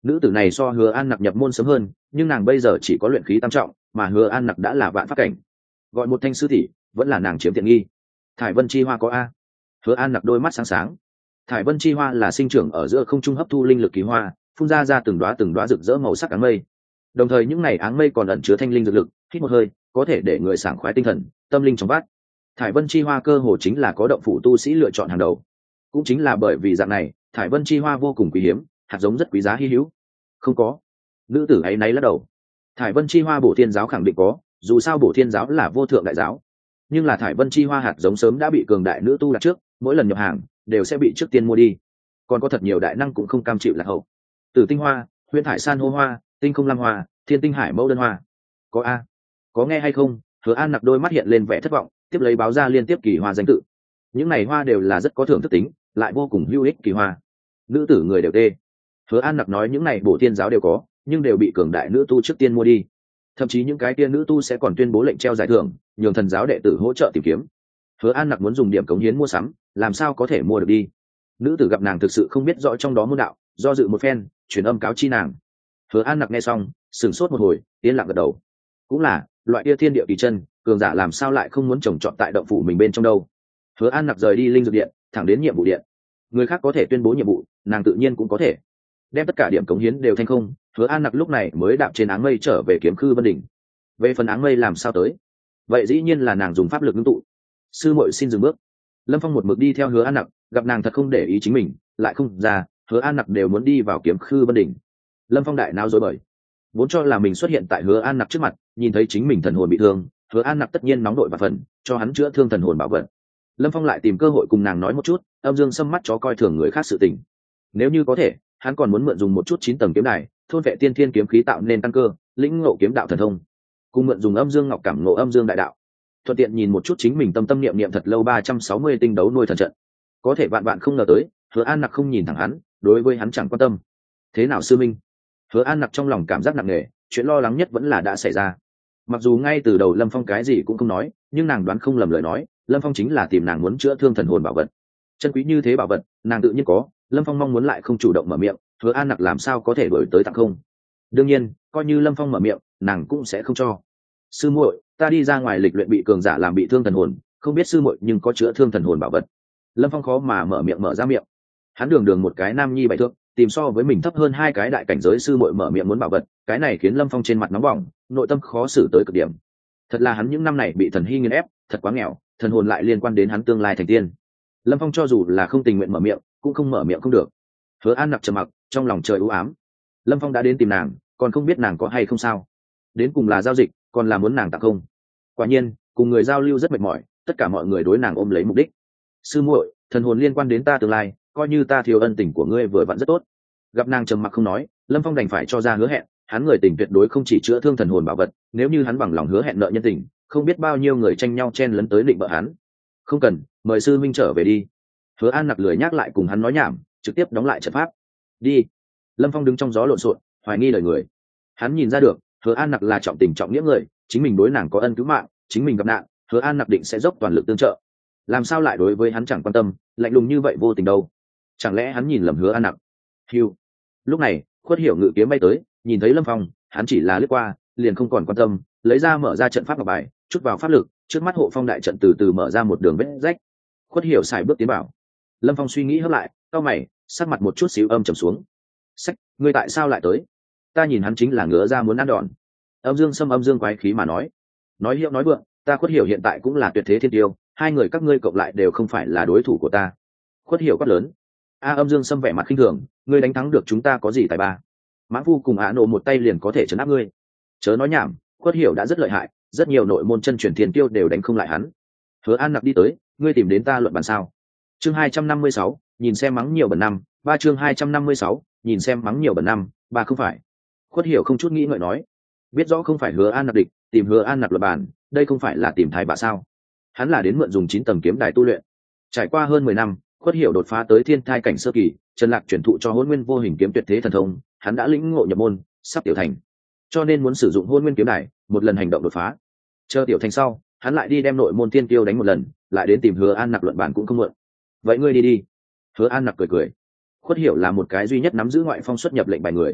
Nữ tử này so Hứa An Nặc nhập môn sớm hơn, nhưng nàng bây giờ chỉ có luyện khí tam trọng, mà Hứa An Nặc đã là vạn pháp cảnh. Gọi một thanh sư tỷ, vẫn là nàng chiếm tiện nghi. Thải Vân Chi Hoa có a? Hứa An Nặc đôi mắt sáng sáng. Thải Vân Chi Hoa là sinh trưởng ở giữa không trung hấp thu linh lực kỳ hoa, phun ra ra từng đóa từng đóa rực rỡ màu sắc áng mây. Đồng thời những này áng mây còn ẩn chứa thanh linh dược lực, hít một hơi, có thể để người sảng khoái tinh thần, tâm linh trong vắt. Thải Vân Chi Hoa cơ hồ chính là có động phủ tu sĩ lựa chọn hàng đầu. Cũng chính là bởi vì dạng này, Thải Vân Chi Hoa vô cùng quý hiếm, hạt giống rất quý giá hi hữu. Không có. Nữ tử ấy náy lắc đầu. Thải Vân Chi Hoa Bổ Thiên giáo khẳng định có, dù sao Bổ Thiên giáo là vô thượng đại giáo. Nhưng là Thải Vân Chi Hoa hạt giống sớm đã bị cường đại nữ tu đặt trước, mỗi lần nhập hàng đều sẽ bị trước tiên mua đi. Còn có thật nhiều đại năng cũng không cam chịu lạc hậu. Tử Tinh Hoa, Huyền Thải San hô hoa, Tinh Không Lam Hoa, Thiên Tinh Hải Mẫu Đơn Hoa. Có a? Có nghe hay không? Hứa An Nặc đôi mắt hiện lên vẻ thất vọng, tiếp lấy báo ra liên tiếp kỳ hoa danh tự. Những này hoa đều là rất có thưởng thức tính, lại vô cùng hữu ích kỳ hoa. Nữ tử người đều tê. Hứa An Nặc nói những này Bổ Thiên giáo đều có, nhưng đều bị cường đại nữ tu trước tiên mua đi. Thậm chí những cái tiên nữ tu sẽ còn tuyên bố lệnh treo giải thưởng, nhường thần giáo đệ tử hỗ trợ tìm kiếm. Hứa An Nặc muốn dùng điểm cống hiến mua sắm, làm sao có thể mua được đi? Nữ tử gặp nàng thực sự không biết rõ trong đó môn đạo, do dự một phen, truyền âm cáo chi nàng. Hứa An Nặc nghe xong, sửng sốt một hồi, yên lặng gật đầu. Cũng là, loại kia thiên địa kỳ chân, cường giả làm sao lại không muốn trồng trọt tại động phủ mình bên trong đâu? Hứa An Nặc rời đi linh dược điện, thẳng đến nhiệm vụ điện. Người khác có thể tuyên bố nhiệm vụ, nàng tự nhiên cũng có thể. Đem tất cả điểm cống hiến đều thành không, Hứa An Nặc lúc này mới đạp trên áng mây trở về Kiếm Khư Vân Đỉnh. Về phần áng mây làm sao tới? Vậy dĩ nhiên là nàng dùng pháp lực ngưng tụ. Sư muội xin dừng bước. Lâm Phong một mực đi theo Hứa An Nặc, gặp nàng thật không để ý chính mình, lại không ra, Hứa An Nặc đều muốn đi vào Kiếm Khư Vân Đỉnh. Lâm Phong đại nao rối bời, vốn cho là mình xuất hiện tại Hứa An Nặc trước mặt, nhìn thấy chính mình thần hồn bị thương, Hứa An Nặc tất nhiên nóng đội và phần, cho hắn chữa thương thần hồn bảo vật. Lâm Phong lại tìm cơ hội cùng nàng nói một chút, âm dương xâm mắt chó coi thường người khác sự tình. Nếu như có thể, hắn còn muốn mượn dùng một chút chín tầng kiếm đài, thôn vệ tiên thiên kiếm khí tạo nên căn cơ, lĩnh ngộ kiếm đạo thần thông, cùng mượn dùng âm dương ngọc cảm ngộ âm dương đại đạo, thuận tiện nhìn một chút chính mình tâm tâm niệm niệm thật lâu ba trăm sáu mươi tinh đấu nuôi thần trận. Có thể bạn bạn không ngờ tới, Hứa An Nặc không nhìn thẳng hắn, đối với hắn chẳng quan tâm. Thế nào sư minh? Hứa An Nặc trong lòng cảm giác nặng nề, chuyện lo lắng nhất vẫn là đã xảy ra. Mặc dù ngay từ đầu Lâm Phong cái gì cũng không nói, nhưng nàng đoán không lầm lời nói, Lâm Phong chính là tìm nàng muốn chữa thương thần hồn bảo vật. Chân quý như thế bảo vật, nàng tự nhiên có, Lâm Phong mong muốn lại không chủ động mở miệng, Hứa An Nặc làm sao có thể đổi tới tặng không? Đương nhiên, coi như Lâm Phong mở miệng, nàng cũng sẽ không cho. Sư muội, ta đi ra ngoài lịch luyện bị cường giả làm bị thương thần hồn, không biết sư muội nhưng có chữa thương thần hồn bảo vật. Lâm Phong khó mà mở miệng mở ra miệng. Hắn đường đường một cái nam nhi bảy thước, tìm so với mình thấp hơn hai cái đại cảnh giới sư muội mở miệng muốn bảo vật, cái này khiến Lâm Phong trên mặt nóng bỏng, nội tâm khó xử tới cực điểm. Thật là hắn những năm này bị thần hy nghiền ép, thật quá nghèo, thần hồn lại liên quan đến hắn tương lai thành tiên. Lâm Phong cho dù là không tình nguyện mở miệng, cũng không mở miệng không được. Hứa An Nặc trầm mặc, trong lòng trời u ám. Lâm Phong đã đến tìm nàng, còn không biết nàng có hay không sao. Đến cùng là giao dịch, còn là muốn nàng tặng không. Quả nhiên, cùng người giao lưu rất mệt mỏi, tất cả mọi người đối nàng ôm lấy mục đích. Sư muội, thần hồn liên quan đến ta tương lai, coi như ta thiếu ân tình của ngươi vừa vặn rất tốt. Gặp nàng trầm mặc không nói, Lâm Phong đành phải cho ra hứa hẹn, hắn người tình tuyệt đối không chỉ chữa thương thần hồn bảo vật, nếu như hắn bằng lòng hứa hẹn nợ nhân tình, không biết bao nhiêu người tranh nhau chen lấn tới định bợ hắn. Không cần, mời sư minh trở về đi. Hứa An Nặc lười nhắc lại cùng hắn nói nhảm, trực tiếp đóng lại trận pháp. Đi. Lâm Phong đứng trong gió lộn xộn, hoài nghi lời người. Hắn nhìn ra được, Hứa An Nặc là trọng tình trọng nghĩa người, chính mình đối nàng có ân cứu mạng, chính mình gặp nạn, Hứa An Nặc định sẽ dốc toàn lực tương trợ. Làm sao lại đối với hắn chẳng quan tâm, lạnh lùng như vậy vô tình đâu? Chẳng lẽ hắn nhìn lầm Hứa An Nặc? Hiu. Lúc này, Khuất Hiểu ngự kiếm bay tới, nhìn thấy Lâm Phong, hắn chỉ là lướt qua, liền không còn quan tâm, lấy ra mở ra trận pháp ngọc bài, chút vào pháp lực, trước mắt hộ phong đại trận từ từ mở ra một đường vết rách. Khuất Hiểu xài bước tiến bảo. Lâm Phong suy nghĩ hấp lại, cau mày, sắc mặt một chút xíu âm trầm xuống. Sách, ngươi tại sao lại tới? Ta nhìn hắn chính là ngứa ra muốn ăn đòn. Âm Dương Sâm âm dương quái khí mà nói. Nói hiệu nói vượng, ta Khuất Hiểu hiện tại cũng là tuyệt thế thiên tiêu, hai người các ngươi cộng lại đều không phải là đối thủ của ta. Khuất Hiểu quát lớn. A Âm Dương Sâm vẻ mặt khinh thường, ngươi đánh thắng được chúng ta có gì tài ba? Mãng Phu cùng Á Nộ một tay liền có thể trấn áp ngươi. Chớ nói nhảm, Khuất Hiểu đã rất lợi hại, rất nhiều nội môn chân truyền thiên tiêu đều đánh không lại hắn. Hứa An Nặc đi tới, ngươi tìm đến ta luận bàn sao? Chương hai trăm năm mươi sáu, nhìn xem mắng nhiều bẩn năm, ba chương hai trăm năm mươi sáu, nhìn xem mắng nhiều bẩn năm, ba không phải. Khuất Hiểu không chút nghĩ ngợi nói, biết rõ không phải Hứa An Nặc địch, tìm Hứa An Nặc luận bàn, đây không phải là tìm thái bạ sao? Hắn là đến mượn dùng chín tầng kiếm đài tu luyện. Trải qua hơn mười năm, Khuất Hiểu đột phá tới thiên thai cảnh sơ kỳ, Trần Lạc chuyển thụ cho Hỗn Nguyên vô hình kiếm tuyệt thế thần thông, hắn đã lĩnh ngộ nhập môn, sắp tiểu thành. Cho nên muốn sử dụng Hỗn Nguyên kiếm đài, một lần hành động đột phá. Chờ tiểu thành sau, hắn lại đi đem nội môn tiên tiêu đánh một lần, lại đến tìm Hứa An Nặc luận bàn cũng không muộn. Vậy ngươi đi đi. Hứa An Nặc cười cười. Khuất Hiểu là một cái duy nhất nắm giữ ngoại phong xuất nhập lệnh bài người,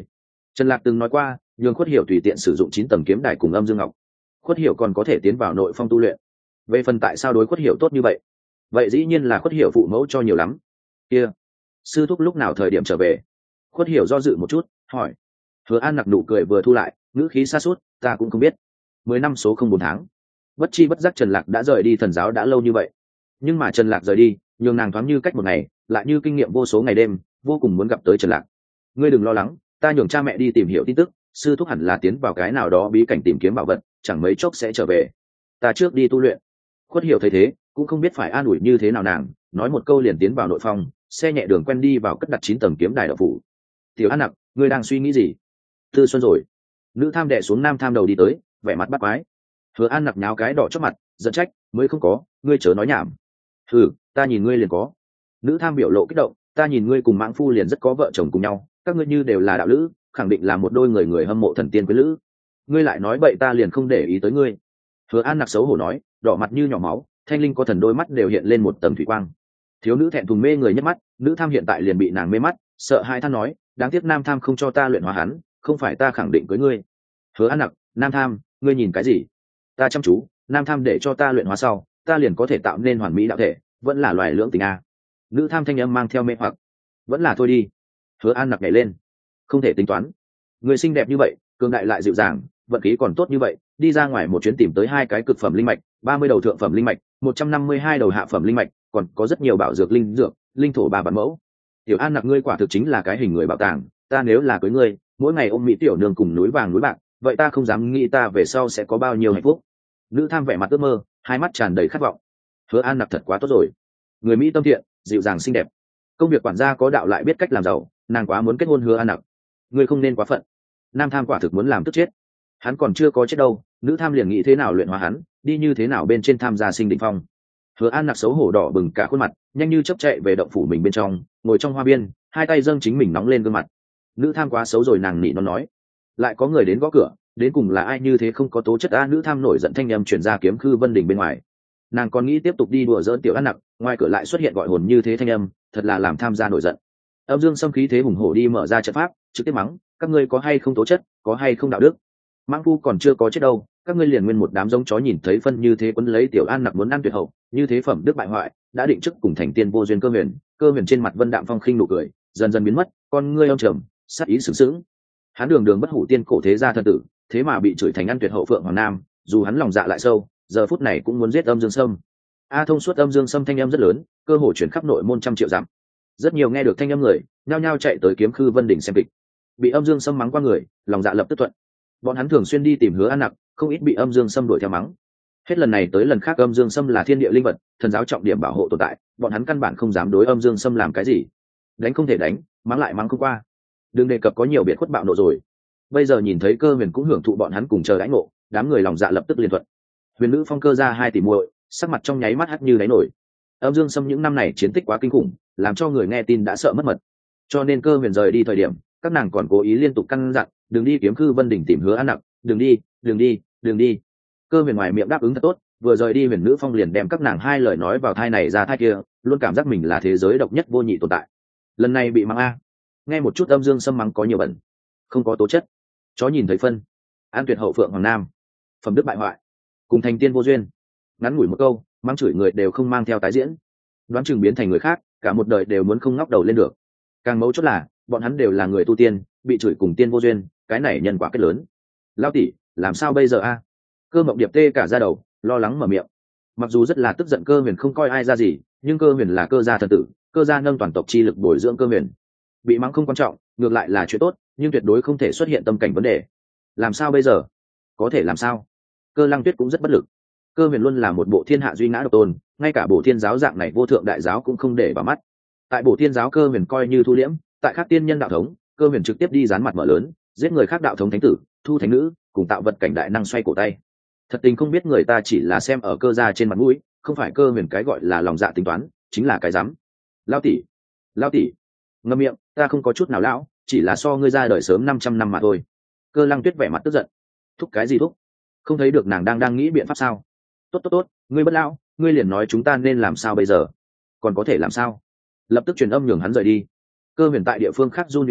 Trần Lạc từng nói qua nhường Khuất Hiểu tùy tiện sử dụng chín tầng kiếm đài cùng âm dương ngọc, Khuất Hiểu còn có thể tiến vào nội phong tu luyện. Về phần tại sao đối Khuất Hiểu tốt như vậy, vậy dĩ nhiên là Khuất Hiểu phụ mẫu cho nhiều lắm. Kia sư thúc lúc nào thời điểm trở về? Khuất Hiểu do dự một chút hỏi. Hứa An nặc nụ cười vừa thu lại, ngữ khí xa suốt, ta cũng không biết. Mười năm số không bốn tháng. Bất chi bất giác Trần Lạc đã rời đi thần giáo đã lâu như vậy, nhưng mà Trần Lạc rời đi nhường nàng thoáng như cách một ngày, lại như kinh nghiệm vô số ngày đêm, vô cùng muốn gặp tới Trần Lạc. Ngươi đừng lo lắng, ta nhường cha mẹ đi tìm hiểu tin tức, sư thúc hẳn là tiến vào cái nào đó bí cảnh tìm kiếm bảo vật, chẳng mấy chốc sẽ trở về. Ta trước đi tu luyện. Khuất Hiểu thấy thế cũng không biết phải an ủi như thế nào nàng, nói một câu liền tiến vào nội phong, xe nhẹ đường quen đi vào cất đặt chín tầng kiếm đài đạo phủ. Tiểu An nặc, ngươi đang suy nghĩ gì? Tư Xuân rồi. Nữ tham đệ xuống nam tham đầu đi tới, vẻ mặt bắt quái. Hứa An nặc nháo cái đỏ chót mặt, giận trách, mới không có, ngươi chớ nói nhảm. Ừ, ta nhìn ngươi liền có. Nữ tham biểu lộ kích động, ta nhìn ngươi cùng mãng phu liền rất có vợ chồng cùng nhau, các ngươi như đều là đạo lữ, khẳng định là một đôi người người hâm mộ thần tiên quý lữ. Ngươi lại nói bậy ta liền không để ý tới ngươi. Hứa An nặc xấu hổ nói, đỏ mặt như nhỏ máu, thanh linh có thần đôi mắt đều hiện lên một tầng thủy quang. Thiếu nữ thẹn thùng mê người nhất mắt, nữ tham hiện tại liền bị nàng mê mắt, sợ hai than nói, đáng tiếc nam tham không cho ta luyện hóa hắn, không phải ta khẳng định cưới ngươi. Hứa An nặc, nam tham, ngươi nhìn cái gì? Ta chăm chú, nam tham để cho ta luyện hóa sau, ta liền có thể tạo nên hoàn mỹ đạo thể, vẫn là loài lưỡng tình a. Nữ tham thanh âm mang theo mê hoặc, vẫn là thôi đi. Hứa An nặc nhảy lên, không thể tính toán. Người xinh đẹp như vậy, cường đại lại dịu dàng, vận khí còn tốt như vậy, đi ra ngoài một chuyến tìm tới hai cái cực phẩm linh mạch, ba mươi đầu thượng phẩm linh mạch, một trăm năm mươi hai đầu hạ phẩm linh mạch, còn có rất nhiều bảo dược linh dược, linh thổ ba bản mẫu. Tiểu An nặc ngươi quả thực chính là cái hình người bảo tàng, ta nếu là cưới ngươi, mỗi ngày ôm mỹ tiểu nương cùng núi vàng núi bạc, vậy ta không dám nghĩ ta về sau sẽ có bao nhiêu hạnh phúc. Nữ tham vẻ mặt ước mơ, hai mắt tràn đầy khát vọng. Hứa An nặc thật quá tốt rồi, người mỹ tâm thiện, dịu dàng xinh đẹp, công việc quản gia có đạo lại biết cách làm giàu, nàng quá muốn kết hôn Hứa An nặc. Ngươi không nên quá phận. Nam tham quả thực muốn làm tức chết, hắn còn chưa có chết đâu, nữ tham liền nghĩ thế nào luyện hóa hắn, đi như thế nào bên trên tham gia sinh định phong. Hứa An nặc xấu hổ đỏ bừng cả khuôn mặt, nhanh như chớp chạy về động phủ mình bên trong, ngồi trong hoa biên, hai tay dâng chính mình nóng lên gương mặt. Nữ tham quá xấu rồi, nàng nị nó nói. Lại có người đến gõ cửa, đến cùng là ai như thế không có tố chất a? Nữ tham nổi giận thanh âm truyền ra kiếm khư vân đỉnh bên ngoài. Nàng còn nghĩ tiếp tục đi đùa giỡn Tiểu An nặc, ngoài cửa lại xuất hiện gọi hồn như thế thanh âm, thật là làm tham gia nổi giận. Âm Dương Sâm khí thế hùng hổ đi mở ra trận pháp, trực tiếp mắng, các ngươi có hay không tố chất, có hay không đạo đức? Mãng phu còn chưa có chết đâu, các ngươi liền nguyên một đám giống chó nhìn thấy phân như thế quấn lấy Tiểu An nặc muốn ăn tuyệt hậu, như thế phẩm đức bại hoại, đã định chức cùng thành tiên vô duyên. Cơ huyền, cơ huyền trên mặt vân đạm phong khinh nụ cười dần dần biến mất, con ngươi âm trầm, sát ý sướng sướng. Hắn đường đường bất hủ tiên cổ thế gia thân tử, thế mà bị chửi thành ăn tuyệt hậu Phượng Hoàng Nam, dù hắn lòng dạ lại sâu, giờ phút này cũng muốn giết Âm Dương Sâm. A thông suốt Âm Dương Sâm thanh âm rất lớn, cơ hồ chuyển khắp nội môn trăm triệu dặm. Rất nhiều nghe được thanh âm người, nhao nhao chạy tới kiếm khư vân đỉnh xem kịch. Bị Âm Dương Sâm mắng qua người, lòng dạ lập tức thuận. Bọn hắn thường xuyên đi tìm Hứa An nặc, không ít bị Âm Dương Sâm đuổi theo mắng. Hết lần này tới lần khác Âm Dương Sâm là thiên địa linh vật, thần giáo trọng điểm bảo hộ tồn tại, bọn hắn căn bản không dám đối Âm Dương Sâm làm cái gì. Đánh không thể đánh, mắng lại mắng không qua. Đừng đề cập có nhiều biệt khuất bạo nộ rồi. Bây giờ nhìn thấy Cơ Huyền cũng hưởng thụ bọn hắn cùng chờ đãi ngộ, đám người lòng dạ lập tức liên thuận. Huyền nữ phong cơ ra hai tỷ muội, sắc mặt trong nháy mắt hắt như đáy nổi. Âm Dương Sâm những năm này chiến tích quá kinh khủng, làm cho người nghe tin đã sợ mất mật. Cho nên Cơ Huyền rời đi thời điểm, các nàng còn cố ý liên tục căn dặn, đừng đi kiếm khư vân đỉnh tìm Hứa An nặc, đừng đi, đừng đi, đừng đi. Cơ Huyền ngoài miệng đáp ứng thật tốt, vừa rời đi Huyền nữ phong liền đem các nàng hai lời nói vào thai này ra thai kia, luôn cảm giác mình là thế giới độc nhất vô nhị tồn tại. Lần này bị mắng a, nghe một chút Âm Dương Sâm mắng có nhiều bẩn, không có tố chất, chó nhìn thấy phân, an tuyệt hậu Phượng Hoàng Nam, phẩm đức bại hoại, cùng thành tiên vô duyên. Ngắn ngủi một câu, mắng chửi người đều không mang theo tái diễn, đoán chừng biến thành người khác, cả một đời đều muốn không ngóc đầu lên được. Càng mấu chốt là bọn hắn đều là người tu tiên, bị chửi cùng tiên vô duyên, cái này nhân quả kết lớn. Lao tỷ, làm sao bây giờ a? Cơ Mộng Điệp tê cả da đầu, lo lắng mở miệng. Mặc dù rất là tức giận Cơ Huyền không coi ai ra gì, nhưng Cơ Huyền là Cơ gia thần tử, Cơ gia nâng toàn tộc chi lực bồi dưỡng Cơ Huyền. Bị mắng không quan trọng, ngược lại là chuyện tốt, nhưng tuyệt đối không thể xuất hiện tâm cảnh vấn đề. Làm sao bây giờ? Có thể làm sao? Cơ Lăng Tuyết cũng rất bất lực. Cơ Huyền luôn là một bộ thiên hạ duy ngã độc tôn, ngay cả Bổ Thiên giáo dạng này vô thượng đại giáo cũng không để vào mắt. Tại Bổ Thiên giáo Cơ Huyền coi như thu liễm, tại khác tiên nhân đạo thống, Cơ Huyền trực tiếp đi dán mặt mở lớn, giết người khác đạo thống thánh tử, thu thánh nữ, cùng tạo vật cảnh đại năng xoay cổ tay. Thật tình không biết người ta chỉ là xem ở Cơ gia trên mặt mũi, không phải Cơ Huyền cái gọi là lòng dạ tính toán, chính là cái dám. Lao tỷ, lao tỷ, ngậm miệng, ta không có chút nào lão, chỉ là so ngươi ra đời sớm năm trăm năm mà thôi. Cơ Lăng Tuyết vẻ mặt tức giận. Thúc cái gì thúc? Không thấy được nàng đang đang nghĩ biện pháp sao? Tốt tốt tốt, ngươi bất lão, ngươi liền nói chúng ta nên làm sao bây giờ? Còn có thể làm sao? Lập tức truyền âm nhường hắn rời đi. Cơ Huyền tại địa phương khác run vi phòng,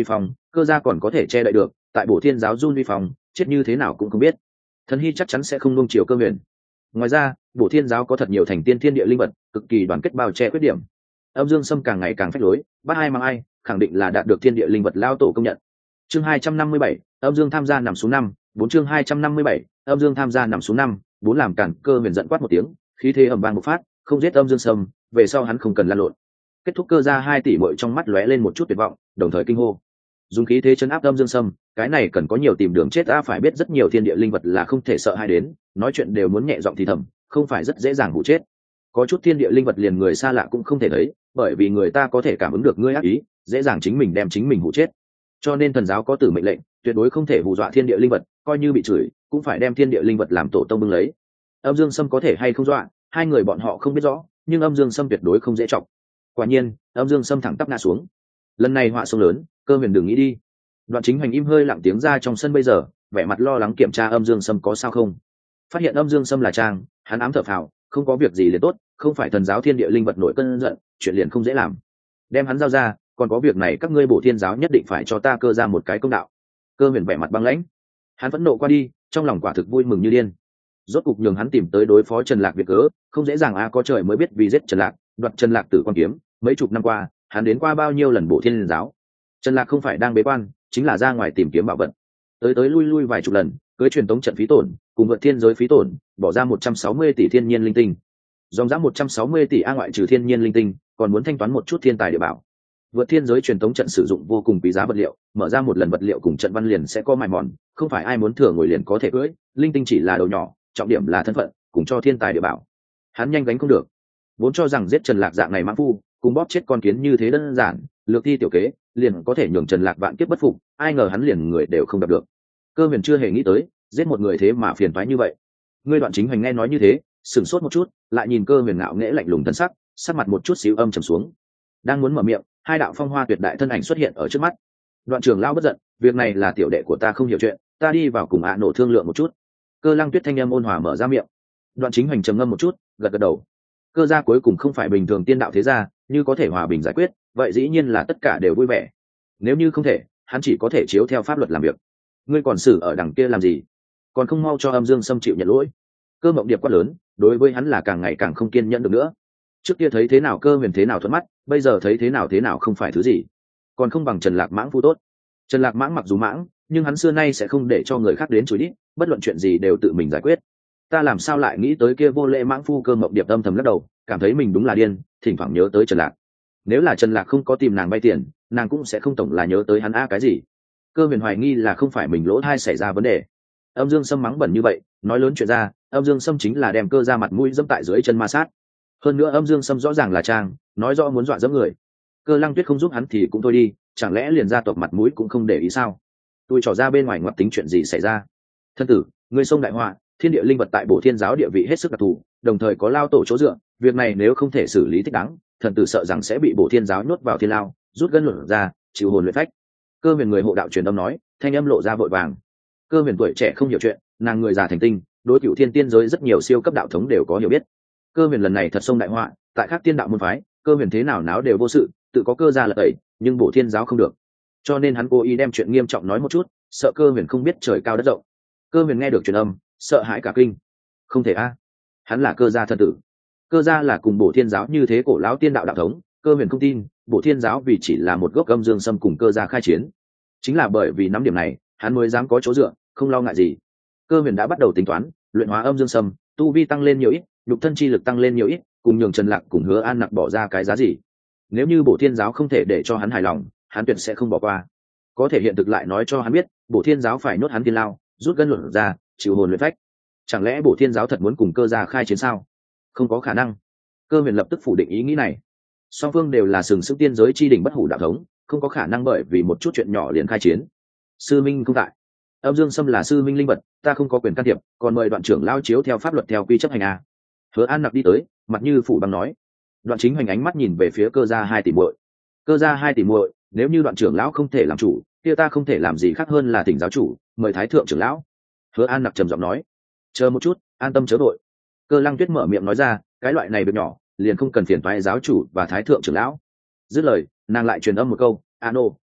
cơ gia còn có thể che đậy được, tại Bổ Thiên giáo run vi phòng chết như thế nào cũng không biết. Thần hy chắc chắn sẽ không nuông chiều Cơ huyền. Ngoài ra Bổ Thiên giáo có thật nhiều thành tiên thiên địa linh vật, cực kỳ đoàn kết bao che khuyết điểm. Âm Dương Sâm càng ngày càng phách lối, bắt ai mang ai, khẳng định là đạt được thiên địa linh vật lao tổ công nhận. Chương hai trăm năm mươi bảy, Âm Dương tham gia nằm xuống năm, bốn chương hai trăm năm mươi bảy, Âm Dương tham gia nằm xuống năm, bốn làm cản. Cơ huyền giận quát một tiếng, khí thế ầm vang bộc phát, không giết Âm Dương Sâm, về sau hắn không cần lan lộn. Kết thúc Cơ ra hai tỷ muội trong mắt lóe lên một chút tuyệt vọng, đồng thời kinh hô. Dùng khí thế chấn áp Âm Dương Sâm, cái này cần có nhiều tìm đường chết a, phải biết rất nhiều thiên địa linh vật là không thể sợ hai đến, nói chuyện đều muốn nhẹ giọng thì thầm, không phải rất dễ dàng hụ chết. Có chút thiên địa linh vật liền người xa lạ cũng không thể thấy, bởi vì người ta có thể cảm ứng được ngươi ác ý, dễ dàng chính mình đem chính mình hụ chết. Cho nên thần giáo có tử mệnh lệnh, tuyệt đối không thể hù dọa thiên địa linh vật, coi như bị chửi cũng phải đem thiên địa linh vật làm tổ tông bưng lấy. Âm Dương Sâm có thể hay không dọa, hai người bọn họ không biết rõ, nhưng Âm Dương Sâm tuyệt đối không dễ chọc. Quả nhiên Âm Dương Sâm thẳng tắp ngã xuống. Lần này họa sông lớn, Cơ huyền đừng nghĩ đi. Đoạn Chính Hành im hơi lặng tiếng ra trong sân bây giờ, vẻ mặt lo lắng kiểm tra Âm Dương Sâm có sao không. Phát hiện Âm Dương Sâm là trang, hắn ám thở phào, không có việc gì liền tốt, không phải thần giáo thiên địa linh vật nổi cơn giận, chuyện liền không dễ làm. Đem hắn giao ra, còn có việc này các ngươi Bổ Thiên giáo nhất định phải cho ta Cơ ra một cái công đạo. Cơ huyền vẻ mặt băng lãnh, hắn vẫn nộ qua đi, trong lòng quả thực vui mừng như điên. Rốt cục nhường hắn tìm tới đối phó Trần Lạc việc cớ, không dễ dàng a, có trời mới biết vì giết Trần Lạc, đoạt Trần Lạc tử quan kiếm, mấy chục năm qua, hắn đến qua bao nhiêu lần Bổ Thiên giáo. Trần Lạc không phải đang bế quan, chính là ra ngoài tìm kiếm bảo vật. Tới tới lui lui vài chục lần, cưới truyền tống trận phí tổn, cùng vượt thiên giới phí tổn, bỏ ra một trăm sáu mươi tỷ thiên nhiên linh tinh. Dòng giá một trăm sáu mươi tỷ a ngoại trừ thiên nhiên linh tinh, còn muốn thanh toán một chút thiên tài địa bảo. Vượt thiên giới truyền tống trận sử dụng vô cùng quý giá vật liệu, mở ra một lần vật liệu cùng trận văn liền sẽ có mài mòn, không phải ai muốn thừa ngồi liền có thể cưỡi, linh tinh chỉ là đầu nhỏ, trọng điểm là thân phận, cùng cho thiên tài địa bảo. Hắn nhanh gánh không được. Vốn cho rằng giết Trần Lạc dạng này mãng phu, cùng bóp chết con kiến như thế đơn giản, lược thi tiểu kế, liền có thể nhường Trần Lạc vạn kiếp bất phục, ai ngờ hắn liền người đều không gặp được. Cơ huyền chưa hề nghĩ tới, giết một người thế mà phiền toái như vậy. Ngươi Đoạn Chính Hành nghe nói như thế, sửng sốt một chút, lại nhìn Cơ huyền ngạo nghễ lạnh lùng thân sắc, sắc mặt một chút xíu âm trầm xuống. Đang muốn mở miệng, hai đạo phong hoa tuyệt đại thân ảnh xuất hiện ở trước mắt. Đoạn trưởng lão bất giận, việc này là tiểu đệ của ta không hiểu chuyện, ta đi vào cùng ạ nổ thương lượng một chút. Cơ Lăng Tuyết thanh âm ôn hòa mở ra miệng. Đoạn Chính Hành trầm ngâm một chút, gật gật đầu. Cơ gia cuối cùng không phải bình thường tiên đạo thế gia, như có thể hòa bình giải quyết, vậy dĩ nhiên là tất cả đều vui vẻ. Nếu như không thể, hắn chỉ có thể chiếu theo pháp luật làm việc. Ngươi còn xử ở đằng kia làm gì? Còn không mau cho Âm Dương Sâm chịu nhận lỗi. Cơ Mộng Điệp quát lớn, đối với hắn là càng ngày càng không kiên nhẫn được nữa. Trước kia thấy thế nào Cơ huyền thế nào thuận mắt, bây giờ thấy thế nào thế nào không phải thứ gì, còn không bằng Trần Lạc Mãng phu tốt. Trần Lạc Mãng mặc dù mãng, nhưng hắn xưa nay sẽ không để cho người khác đến chối đít, bất luận chuyện gì đều tự mình giải quyết. Ta làm sao lại nghĩ tới kia vô lễ mãng phu? Cơ Mộng Điệp âm thầm lắc đầu, cảm thấy mình đúng là điên, thỉnh thoảng nhớ tới Trần Lạc. Nếu là Trần Lạc không có tìm nàng vay tiền, nàng cũng sẽ không tổng là nhớ tới hắn a cái gì. Cơ huyền hoài nghi là không phải mình lỗ thai xảy ra vấn đề. Âm Dương Sâm mắng bẩn như vậy, nói lớn chuyện ra, Âm Dương Sâm chính là đem Cơ ra mặt mũi dẫm tại dưới chân ma sát. Hơn nữa Âm Dương Sâm rõ ràng là trang, nói rõ muốn dọa dẫm người. Cơ Lăng Tuyết không giúp hắn thì cũng thôi đi, chẳng lẽ liền gia tộc mặt mũi cũng không để ý sao? Tôi trò ra bên ngoài ngoặt tính chuyện gì xảy ra? Thân tử, người sông đại họa, thiên địa linh vật tại Bổ Thiên giáo địa vị hết sức đặc thù, đồng thời có lao tổ chỗ dựa, việc này nếu không thể xử lý thích đáng, thần tử sợ rằng sẽ bị Bổ Thiên giáo nhốt vào thiên lao, rút gân luận ra, chịu hồn luyện phách. Cơ huyền người hộ đạo truyền âm nói, thanh âm lộ ra vội vàng. Cơ huyền tuổi trẻ không hiểu chuyện, nàng người già thành tinh, đối cựu thiên tiên giới rất nhiều siêu cấp đạo thống đều có hiểu biết. Cơ huyền lần này thật sông đại họa, tại các tiên đạo môn phái, Cơ huyền thế nào náo đều vô sự, tự có Cơ ra là tẩy, nhưng Bổ Thiên giáo không được, cho nên hắn cố ý đem chuyện nghiêm trọng nói một chút, sợ Cơ huyền không biết trời cao đất rộng. Cơ huyền nghe được truyền âm, sợ hãi cả kinh. Không thể a, hắn là Cơ gia thân tử. Cơ gia là cùng Bổ Thiên giáo như thế cổ lão tiên đạo đạo thống, Cơ huyền không tin Bổ Thiên giáo vì chỉ là một gốc Âm Dương Sâm cùng Cơ gia khai chiến. Chính là bởi vì nắm điểm này, hắn mới dám có chỗ dựa, không lo ngại gì. Cơ huyền đã bắt đầu tính toán, luyện hóa Âm Dương Sâm, tu vi tăng lên nhiều ít, nhục thân chi lực tăng lên nhiều ít, cùng nhường Trần Lạc cùng Hứa An Nặc bỏ ra cái giá gì. Nếu như Bổ Thiên giáo không thể để cho hắn hài lòng, hắn tuyệt sẽ không bỏ qua. Có thể hiện thực lại nói cho hắn biết, Bổ Thiên giáo phải nhốt hắn thiên lao, rút gân luận ra, chịu hồn luyện phách. Chẳng lẽ Bổ Thiên giáo thật muốn cùng Cơ gia khai chiến sao? Không có khả năng. Cơ huyền lập tức phủ định ý nghĩ này. Song phương đều là sừng sững tiên giới chi đỉnh bất hủ đạo thống, không có khả năng bởi vì một chút chuyện nhỏ liền khai chiến. Sư minh không tại. Âm Dương Sâm là sư minh linh vật, ta không có quyền can thiệp, còn mời Đoạn trưởng lao chiếu theo pháp luật theo quy chấp hành a. Hứa An Nặc đi tới, mặt như phủ băng nói. Đoạn Chính Hành ánh mắt nhìn về phía Cơ gia hai tỷ muội. Cơ gia hai tỷ muội, nếu như Đoạn trưởng lão không thể làm chủ, kia ta không thể làm gì khác hơn là thỉnh giáo chủ, mời thái thượng trưởng lão. Hứa An Nặc trầm giọng nói. Chờ một chút, an tâm chớ vội. Cơ Lăng Tuyết mở miệng nói ra, cái loại này việc nhỏ, liền không cần phiền toái giáo chủ và thái thượng trưởng lão. Dứt lời, nàng lại truyền âm một câu, "Ano,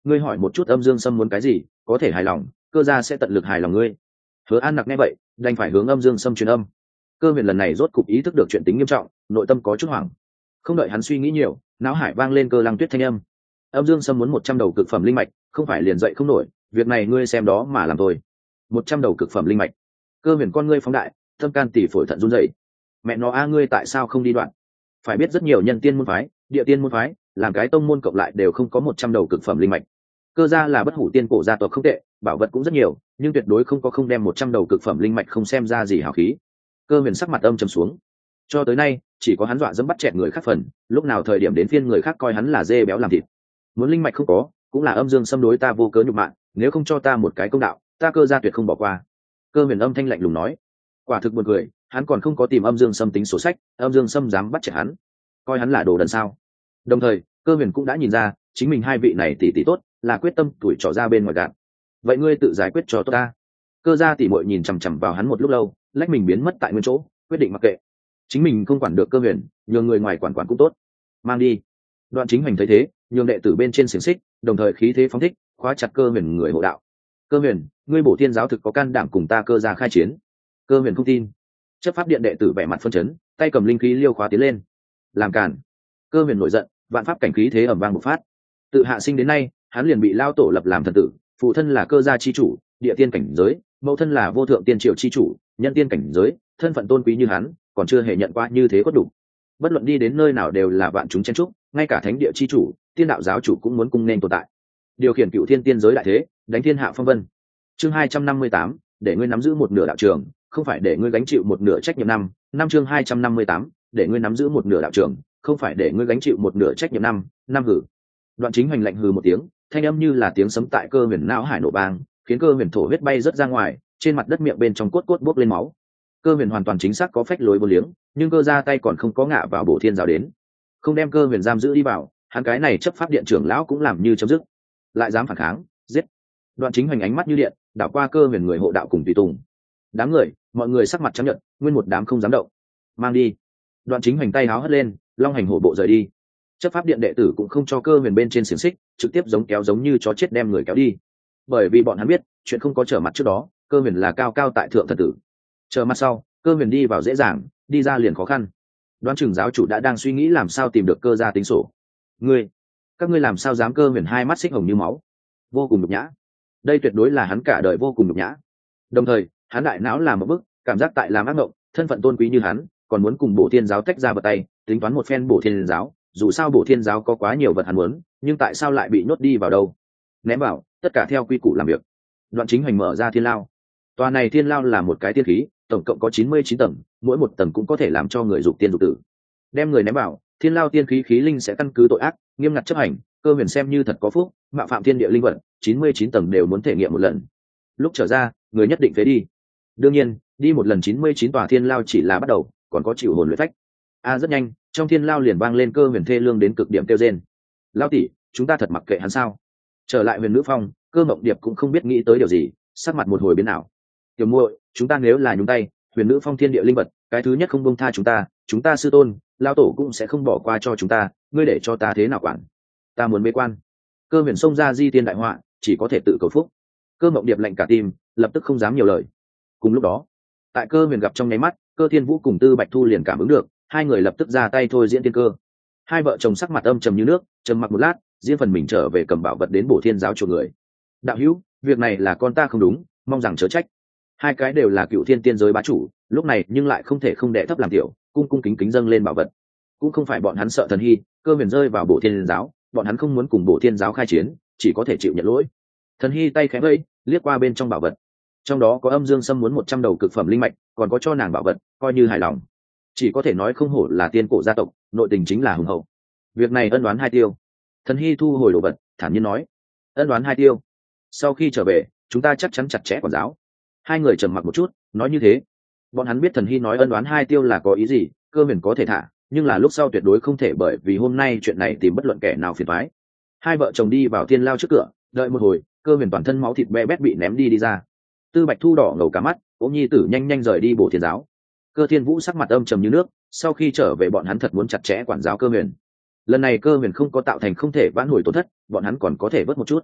ngươi hỏi một chút âm dương sâm muốn cái gì, có thể hài lòng cơ gia sẽ tận lực hài lòng ngươi. Hứa An Nặc nghe vậy đành phải hướng âm dương sâm truyền âm. Cơ huyền lần này rốt cục ý thức được chuyện tính nghiêm trọng, nội tâm có chút hoảng. Không đợi hắn suy nghĩ nhiều, não hải vang lên Cơ Lăng Tuyết thanh âm. Âm dương sâm muốn một trăm đầu cực phẩm linh mạch, không phải liền dậy không nổi, việc này ngươi xem đó mà làm thôi. Một trăm đầu cực phẩm linh mạch. Cơ huyền con ngươi phóng đại, tâm can tỷ phổi thận run rẩy. Mẹ nó a, ngươi tại sao không đi đoạn? Phải biết rất nhiều nhân tiên môn phái, địa tiên môn phái, làm cái tông môn cộng lại đều không có một trăm đầu cực phẩm linh mạch. Cơ gia là bất hủ tiên cổ gia tộc không tệ, bảo vật cũng rất nhiều, nhưng tuyệt đối không có không đem một trăm đầu cực phẩm linh mạch không xem ra gì hào khí. Cơ huyền sắc mặt âm trầm xuống. Cho tới nay chỉ có hắn dọa dẫm bắt chẹt người khác phần, lúc nào thời điểm đến phiên người khác coi hắn là dê béo làm thịt. Muốn linh mạch không có, cũng là âm dương xâm đối ta vô cớ nhục mạ, nếu không cho ta một cái công đạo, ta Cơ gia tuyệt không bỏ qua. Cơ huyền âm thanh lạnh lùng nói. Quả thực buồn cười, hắn còn không có tìm âm dương xâm tính sổ sách, âm dương xâm dám bắt chẹt hắn, coi hắn là đồ đần sao? Đồng thời Cơ huyền cũng đã nhìn ra chính mình hai vị này tỷ tỷ tốt, là quyết tâm tuổi trỏ ra bên ngoài gạt. Vậy ngươi tự giải quyết cho tốt ta. Cơ gia tỷ muội nhìn chằm chằm vào hắn một lúc lâu, lách mình biến mất tại nguyên chỗ, quyết định mặc kệ. Chính mình không quản được Cơ huyền, nhường người ngoài quản quản cũng tốt. Mang đi. Đoạn Chính Hoành thấy thế, nhường đệ tử bên trên xiềng xích, đồng thời khí thế phóng thích, khóa chặt Cơ huyền người hộ đạo. Cơ huyền, ngươi bổ thiên giáo thực có can đảm cùng ta Cơ gia khai chiến? Cơ huyền không tin. Chấp pháp điện đệ tử vẻ mặt phân chấn, tay cầm linh khí liêu khóa tiến lên. Làm cản. Cơ huyền nổi giận, vạn pháp cảnh khí thế ầm vang bộc phát. Tự hạ sinh đến nay, hắn liền bị lao tổ lập làm thần tử, phụ thân là Cơ gia chi chủ, địa tiên cảnh giới, mẫu thân là vô thượng tiên triệu chi chủ, nhân tiên cảnh giới, thân phận tôn quý như hắn, còn chưa hề nhận qua như thế có đủ. Bất luận đi đến nơi nào đều là vạn chúng chen trúc, ngay cả thánh địa chi chủ, tiên đạo giáo chủ cũng muốn cung nên tồn tại. Điều khiển cựu thiên tiên giới đại thế, đánh thiên hạ phong vân. Chương hai trăm năm mươi tám, để ngươi nắm giữ một nửa đạo trường, không phải để ngươi gánh chịu một nửa trách nhiệm năm. Năm chương hai trăm năm mươi tám, để ngươi nắm giữ một nửa đạo trường, không phải để ngươi gánh chịu một nửa trách nhiệm năm. Năm hử. Đoạn Chính Hoành lạnh hừ một tiếng, thanh âm như là tiếng sấm tại Cơ huyền não hải nổ bang, khiến Cơ huyền thổ huyết bay rất ra ngoài, trên mặt đất miệng bên trong cốt cốt bốc lên máu. Cơ huyền hoàn toàn chính xác có phách lối vô liếng, nhưng Cơ gia tay còn không có ngã vào bổ thiên giáo đến, không đem Cơ huyền giam giữ đi vào, hắn cái này chấp pháp điện trưởng lão cũng làm như chấm dứt. Lại dám phản kháng, giết. Đoạn Chính Hoành ánh mắt như điện, đảo qua Cơ huyền người hộ đạo cùng tùy tùng. Đám người, mọi người sắc mặt trắng nhợt, nguyên một đám không dám động. Mang đi. Đoạn Chính Hoành tay háo hất lên, long hành hổ bộ rời đi. Chấp pháp điện đệ tử cũng không cho Cơ huyền bên trên xiềng xích, trực tiếp giống kéo giống như chó chết đem người kéo đi. Bởi vì bọn hắn biết, chuyện không có trở mặt trước đó, Cơ huyền là cao cao tại thượng thần tử. Trở mặt sau, Cơ huyền đi vào dễ dàng, đi ra liền khó khăn. Đoán chừng giáo chủ đã đang suy nghĩ làm sao tìm được Cơ gia tính sổ. Ngươi, các ngươi làm sao dám? Cơ huyền hai mắt xích hồng như máu, vô cùng nhục nhã. Đây tuyệt đối là hắn cả đời vô cùng nhục nhã. Đồng thời, hắn đại não làm một bức, cảm giác tại làm ác mộng, thân phận tôn quý như hắn, còn muốn cùng Bổ Thiên giáo tách ra vật tay, tính toán một phen Bổ Thiên giáo, dù sao Bổ Thiên giáo có quá nhiều vật hắn muốn, nhưng tại sao lại bị nhốt đi vào đâu? Ném vào, tất cả theo quy củ làm việc. Đoạn Chính Hoành mở ra thiên lao. Tòa này thiên lao là một cái tiên khí, tổng cộng có chín mươi chín tầng, mỗi một tầng cũng có thể làm cho người dục tiên dục tử. Đem người ném vào, thiên lao tiên khí khí linh sẽ căn cứ tội ác, nghiêm ngặt chấp hành. Cơ huyền xem như thật có phúc, mạo phạm thiên địa linh vật, chín mươi chín tầng đều muốn thể nghiệm một lần. Lúc trở ra, người nhất định phế đi. Đương nhiên, đi một lần chín mươi chín tòa thiên lao chỉ là bắt đầu, còn có chịu hồn luyện phách. A rất nhanh, trong thiên lao liền vang lên Cơ huyền thê lương đến cực điểm kêu rên. Lao tỷ, chúng ta thật mặc kệ hắn sao? Trở lại Huyền Nữ Phong, Cơ Mộng Điệp cũng không biết nghĩ tới điều gì, sắc mặt một hồi biến ảo. Tiểu muội, chúng ta nếu là nhúng tay, Huyền Nữ Phong thiên địa linh vật, cái thứ nhất không buông tha chúng ta, chúng ta sư tôn, lao tổ cũng sẽ không bỏ qua cho chúng ta, ngươi để cho ta thế nào quản? Ta muốn bế quan. Cơ huyền xông ra di tiên đại họa, chỉ có thể tự cầu phúc. Cơ Mộng Điệp lạnh cả tim, lập tức không dám nhiều lời. Cùng lúc đó, tại Cơ huyền gặp trong nháy mắt, Cơ Thiên Vũ cùng Tư Bạch Thu liền cảm ứng được, hai người lập tức ra tay thôi diễn tiên cơ. Hai vợ chồng sắc mặt âm trầm như nước, trầm mặc một lát, riêng phần mình trở về cầm bảo vật đến Bổ Thiên giáo chuộc người. Đạo hữu, việc này là con ta không đúng, mong rằng chớ trách. Hai cái đều là cựu thiên tiên giới bá chủ, lúc này nhưng lại không thể không đệ thấp làm tiểu, cung cung kính kính dâng lên bảo vật. Cũng không phải bọn hắn sợ thần hy, Cơ huyền rơi vào Bổ Thiên giáo, bọn hắn không muốn cùng Bổ Thiên giáo khai chiến, chỉ có thể chịu nhận lỗi. Thần hy tay khẽ vẫy, liếc qua bên trong bảo vật, trong đó có âm dương sâm muốn một trăm đầu cực phẩm linh mạch, còn có cho nàng bảo vật, coi như hài lòng. Chỉ có thể nói không hổ là tiên cổ gia tộc, nội tình chính là hùng hậu. Việc này ân đoán hai tiêu. Thần hy thu hồi đồ vật, thản nhiên nói, ân đoán hai tiêu. Sau khi trở về, chúng ta chắc chắn chặt chẽ quản giáo. Hai người trầm mặc một chút, nói như thế. Bọn hắn biết thần hy nói ân đoán hai tiêu là có ý gì, Cơ huyền có thể thả, nhưng là lúc sau tuyệt đối không thể, bởi vì hôm nay chuyện này tìm bất luận kẻ nào phiền toái. Hai vợ chồng đi vào thiên lao trước cửa, đợi một hồi, Cơ huyền toàn thân máu thịt be bét bị ném đi đi ra. Tư Bạch Thu đỏ ngầu cả mắt, ôm nhi tử nhanh nhanh rời đi Bổ Thiên giáo. Cơ Thiên Vũ sắc mặt âm trầm như nước, sau khi trở về bọn hắn thật muốn chặt chẽ quản giáo Cơ huyền. Lần này Cơ huyền không có tạo thành không thể vãn hồi tổn thất, bọn hắn còn có thể vớt một chút.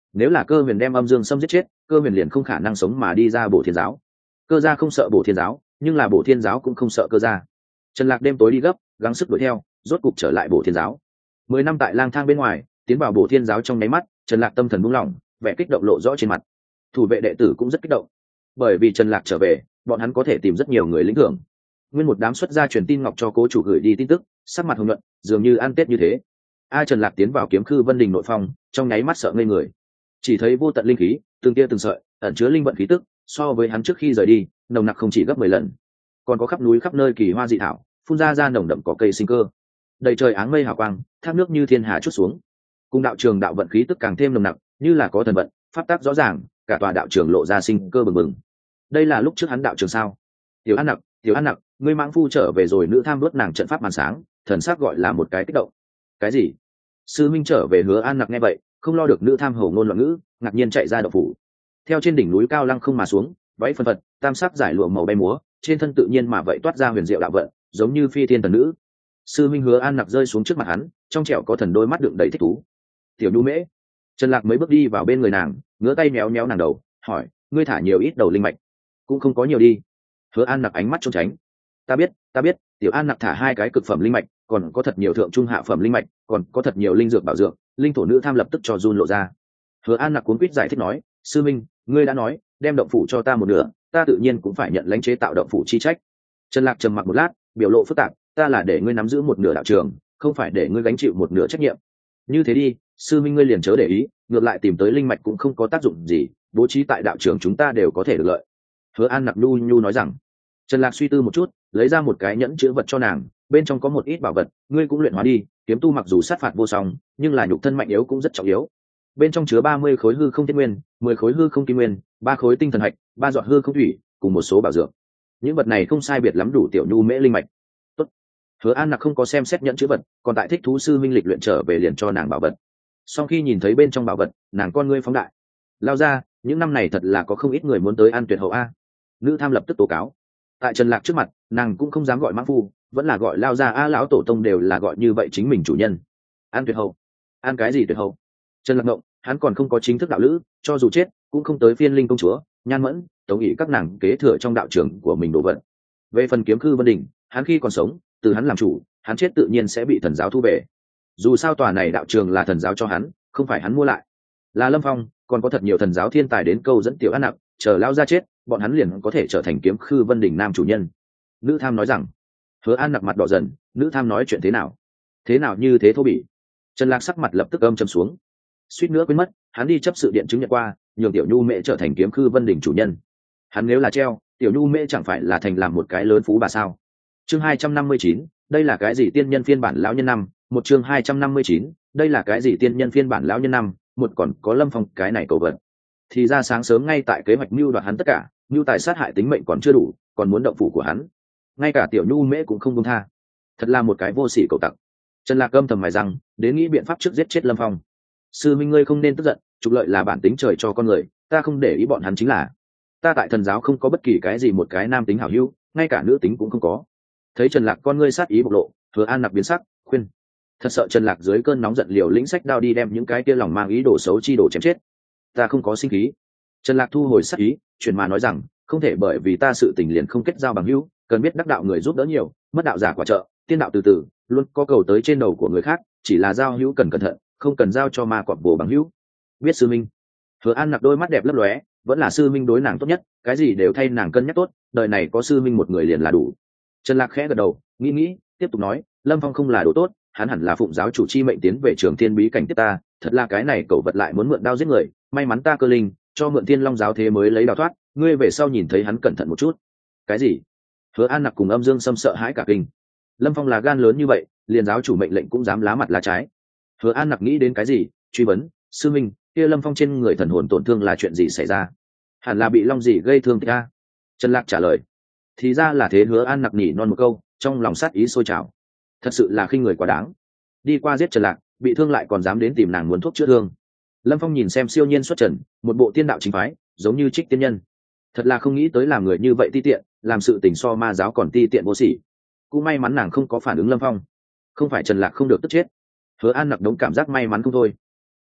nếu là Cơ Huyền đem Âm Dương Sâm giết chết, Cơ Huyền liền không khả năng sống mà đi ra Bổ Thiên giáo. Cơ gia không sợ Bổ Thiên giáo, nhưng là Bổ Thiên giáo cũng không sợ Cơ gia. Trần Lạc đêm tối đi gấp, gắng sức đuổi theo, rốt cục trở lại Bổ Thiên giáo. Mười năm tại lang thang bên ngoài, tiến vào Bổ Thiên giáo trong nháy mắt, Trần Lạc tâm thần buông lỏng, vẻ kích động lộ rõ trên mặt. Thủ vệ đệ tử cũng rất kích động, bởi vì Trần Lạc trở về, bọn hắn có thể tìm rất nhiều người lĩnh thưởng. Nguyên một đám xuất gia truyền tin ngọc cho cố chủ gửi đi tin tức, sắc mặt hồng nhuận, dường như ăn tết như thế. A Trần Lạc tiến vào Kiếm Khư Vân Đình nội phong, trong nháy mắt sợ ngây người. Chỉ thấy vô tận linh khí, từng tia từng sợi, ẩn chứa linh vận khí tức, so với hắn trước khi rời đi, nồng nặc không chỉ gấp mười lần. Còn có khắp núi khắp nơi kỳ hoa dị thảo, phun ra ra nồng đậm có cây sinh cơ. Đầy trời áng mây hào quang, thác nước như thiên hà chút xuống. Cùng đạo trường đạo vận khí tức càng thêm nồng nặc, như là có thần vận, pháp tắc rõ ràng, cả tòa đạo trường lộ ra sinh cơ bừng bừng. Đây là lúc trước hắn đạo trường sao? Tiểu An Nặc, Tiểu An Nặc, ngươi mãng phu trở về rồi. Nữ tham đuốt nàng trận pháp màn sáng, thần sắc gọi là một cái kích động. Cái gì? Sư minh trở về? Hứa An Nặc nghe vậy, không lo được nữ tham hầu ngôn loạn ngữ, ngạc nhiên chạy ra động phủ. Theo trên đỉnh núi cao lăng không mà xuống, váy phân phật, tam sắc giải lụa màu bay múa, trên thân tự nhiên mà vậy toát ra huyền diệu đạo vận, giống như phi thiên thần nữ. Sư minh Hứa An Nặc rơi xuống trước mặt hắn, trong trẻo có thần đôi mắt đựng đầy thích thú. Tiểu Nhu Mễ. Trần Lạc mấy bước đi vào bên người nàng, ngửa tay méo méo nàng đầu, hỏi, ngươi thả nhiều ít đầu linh mạch? Cũng không có nhiều đi. Hứa An Nặc ánh mắt trốn tránh. Ta biết, ta biết. Tiểu An Nặc thả hai cái cực phẩm linh mạch, còn có thật nhiều thượng trung hạ phẩm linh mạch, còn có thật nhiều linh dược bảo dược. Linh thổ nữ tham lập tức cho run lộ ra. Hứa An Nặc cuốn quýt giải thích nói, sư minh, ngươi đã nói đem động phủ cho ta một nửa, ta tự nhiên cũng phải nhận lãnh chế tạo động phủ chi trách. Trần Lạc trầm mặc một lát, biểu lộ phức tạp, ta là để ngươi nắm giữ một nửa đạo trường, không phải để ngươi gánh chịu một nửa trách nhiệm. Như thế đi, sư minh ngươi liền chớ để ý, ngược lại tìm tới linh mạch cũng không có tác dụng gì, bố trí tại đạo trường chúng ta đều có thể được lợi. Hứa An Nặc nhu nhu nói rằng. Trần Lạc suy tư một chút, lấy ra một cái nhẫn chứa vật cho nàng, bên trong có một ít bảo vật, ngươi cũng luyện hóa đi. Kiếm tu mặc dù sát phạt vô song, nhưng là nhục thân mạnh yếu cũng rất trọng yếu. Bên trong chứa ba mươi khối hư không thiên nguyên, mười khối hư không kim nguyên, ba khối tinh thần hạch, ba giọt hư không thủy, cùng một số bảo dược. Những vật này không sai biệt lắm đủ Tiểu Nhu Mễ linh mạch. Tốt. Hứa An Nặc không có xem xét nhẫn chứa vật, còn tại thích thú sư minh lịch luyện trở về liền cho nàng bảo vật. Sau khi nhìn thấy bên trong bảo vật, nàng con ngươi phóng đại. Lao ra, những năm này thật là có không ít người muốn tới An Tuyệt Hậu a. Nữ tham lập tức tố cáo. Tại Trần Lạc trước mặt, nàng cũng không dám gọi mãng phu, vẫn là gọi Lao ra a, lão tổ tông đều là gọi như vậy chính mình chủ nhân. An Tuyệt Hậu? An cái gì Tuyệt Hậu? Trần Lạc ngộng, hắn còn không có chính thức đạo lữ, cho dù chết cũng không tới phiên Linh công chúa, Nhan Mẫn, Tống Ỷ các nàng kế thừa trong đạo trưởng của mình đồ vật. Về phần Kiếm Khư Vân Đình, hắn khi còn sống, từ hắn làm chủ, hắn chết tự nhiên sẽ bị thần giáo thu về. Dù sao tòa này đạo trường là thần giáo cho hắn, không phải hắn mua lại. Là Lâm Phong, còn có thật nhiều thần giáo thiên tài đến câu dẫn Tiểu An Nặc, chờ Lao ra chết, bọn hắn liền có thể trở thành Kiếm Khư Vân Đình nam chủ nhân. Nữ tham nói rằng. Hứa An Nặc mặt đỏ dần, nữ tham nói chuyện thế nào? Thế nào như thế thô bỉ? Trần Lạc sắc mặt lập tức âm trầm xuống. Suýt nữa quên mất, hắn đi chấp sự điện chứng nhận qua, nhường Tiểu Nhu Mễ trở thành Kiếm Khư Vân Đình chủ nhân. Hắn nếu là treo, Tiểu Nhu Mễ chẳng phải là thành làm một cái lớn phú bà sao? Chương hai trăm năm mươi chín, đây là cái gì tiên nhân phiên bản lão nhân năm, một chương hai trăm năm mươi chín, đây là cái gì tiên nhân phiên bản lão nhân năm, một còn có Lâm Phong cái này cầu vật. Thì ra sáng sớm ngay tại kế hoạch mưu đoạt hắn tất cả, mưu tài sát hại tính mệnh còn chưa đủ, còn muốn động phủ của hắn. Ngay cả Tiểu Nhu Mễ cũng không buông tha. Thật là một cái vô sỉ cầu tặc. Trần Lạc âm thầm mài rằng, đến nghĩ biện pháp trước giết chết Lâm Phong. Sư minh ngươi không nên tức giận, trục lợi là bản tính trời cho con người, ta không để ý bọn hắn chính là. Ta tại thần giáo không có bất kỳ cái gì một cái nam tính hảo hữu, ngay cả nữ tính cũng không có. Thấy Trần Lạc con ngươi sát ý bộc lộ, Hứa An Nặc biến sắc, khuyên. Thật sợ Trần Lạc dưới cơn nóng giận liều lĩnh sách đao đi đem những cái kia lòng mang ý đồ xấu chi đổ chém chết. Ta không có sinh khí. Trần Lạc thu hồi sát ý, chuyển mà nói rằng, không thể bởi vì ta sự tình liền không kết giao bằng hữu, cần biết đắc đạo người giúp đỡ nhiều, mất đạo giả quả trợ, tiên đạo từ từ, luôn có cầu tới trên đầu của người khác, chỉ là giao hữu cần cẩn thận, không cần giao cho ma quỷ bồ bằng hữu. Biết sư minh. Hứa An Nặc đôi mắt đẹp lấp lóe, vẫn là sư minh đối nàng tốt nhất, cái gì đều thay nàng cân nhắc tốt, đời này có sư minh một người liền là đủ. Trần Lạc khẽ gật đầu, nghĩ nghĩ, tiếp tục nói, Lâm Phong không là đồ tốt, hắn hẳn là phụng giáo chủ chi mệnh tiến về Trường Thiên bí cảnh tiếp ta, thật là cái này cậu vật lại muốn mượn đao giết người, may mắn ta cơ linh, cho mượn Thiên Long giáo thế mới lấy đào thoát, ngươi về sau nhìn thấy hắn cẩn thận một chút. Cái gì? Hứa An Nặc cùng Âm Dương Sâm sợ hãi cả kinh. Lâm Phong là gan lớn như vậy, liền giáo chủ mệnh lệnh cũng dám lá mặt lá trái. Hứa An Nặc nghĩ đến cái gì, truy vấn, sư minh, kia Lâm Phong trên người thần hồn tổn thương là chuyện gì xảy ra? Hẳn là bị long gì gây thương ta. Trần Lạc trả lời. Thì ra là thế. Hứa An Nặc nhỉ non một câu, trong lòng sát ý sôi trào. Thật sự là khinh người quá đáng. Đi qua giết Trần Lạc, bị thương lại còn dám đến tìm nàng muốn thuốc chữa thương. Lâm Phong nhìn xem siêu nhiên xuất trần, một bộ tiên đạo chính phái, giống như trích tiên nhân. Thật là không nghĩ tới làm người như vậy ti tiện, làm sự tình so ma giáo còn ti tiện vô sỉ. Cũng may mắn nàng không có phản ứng Lâm Phong, không phải Trần Lạc không được tức chết. Hứa An Nặc đống cảm giác may mắn không thôi.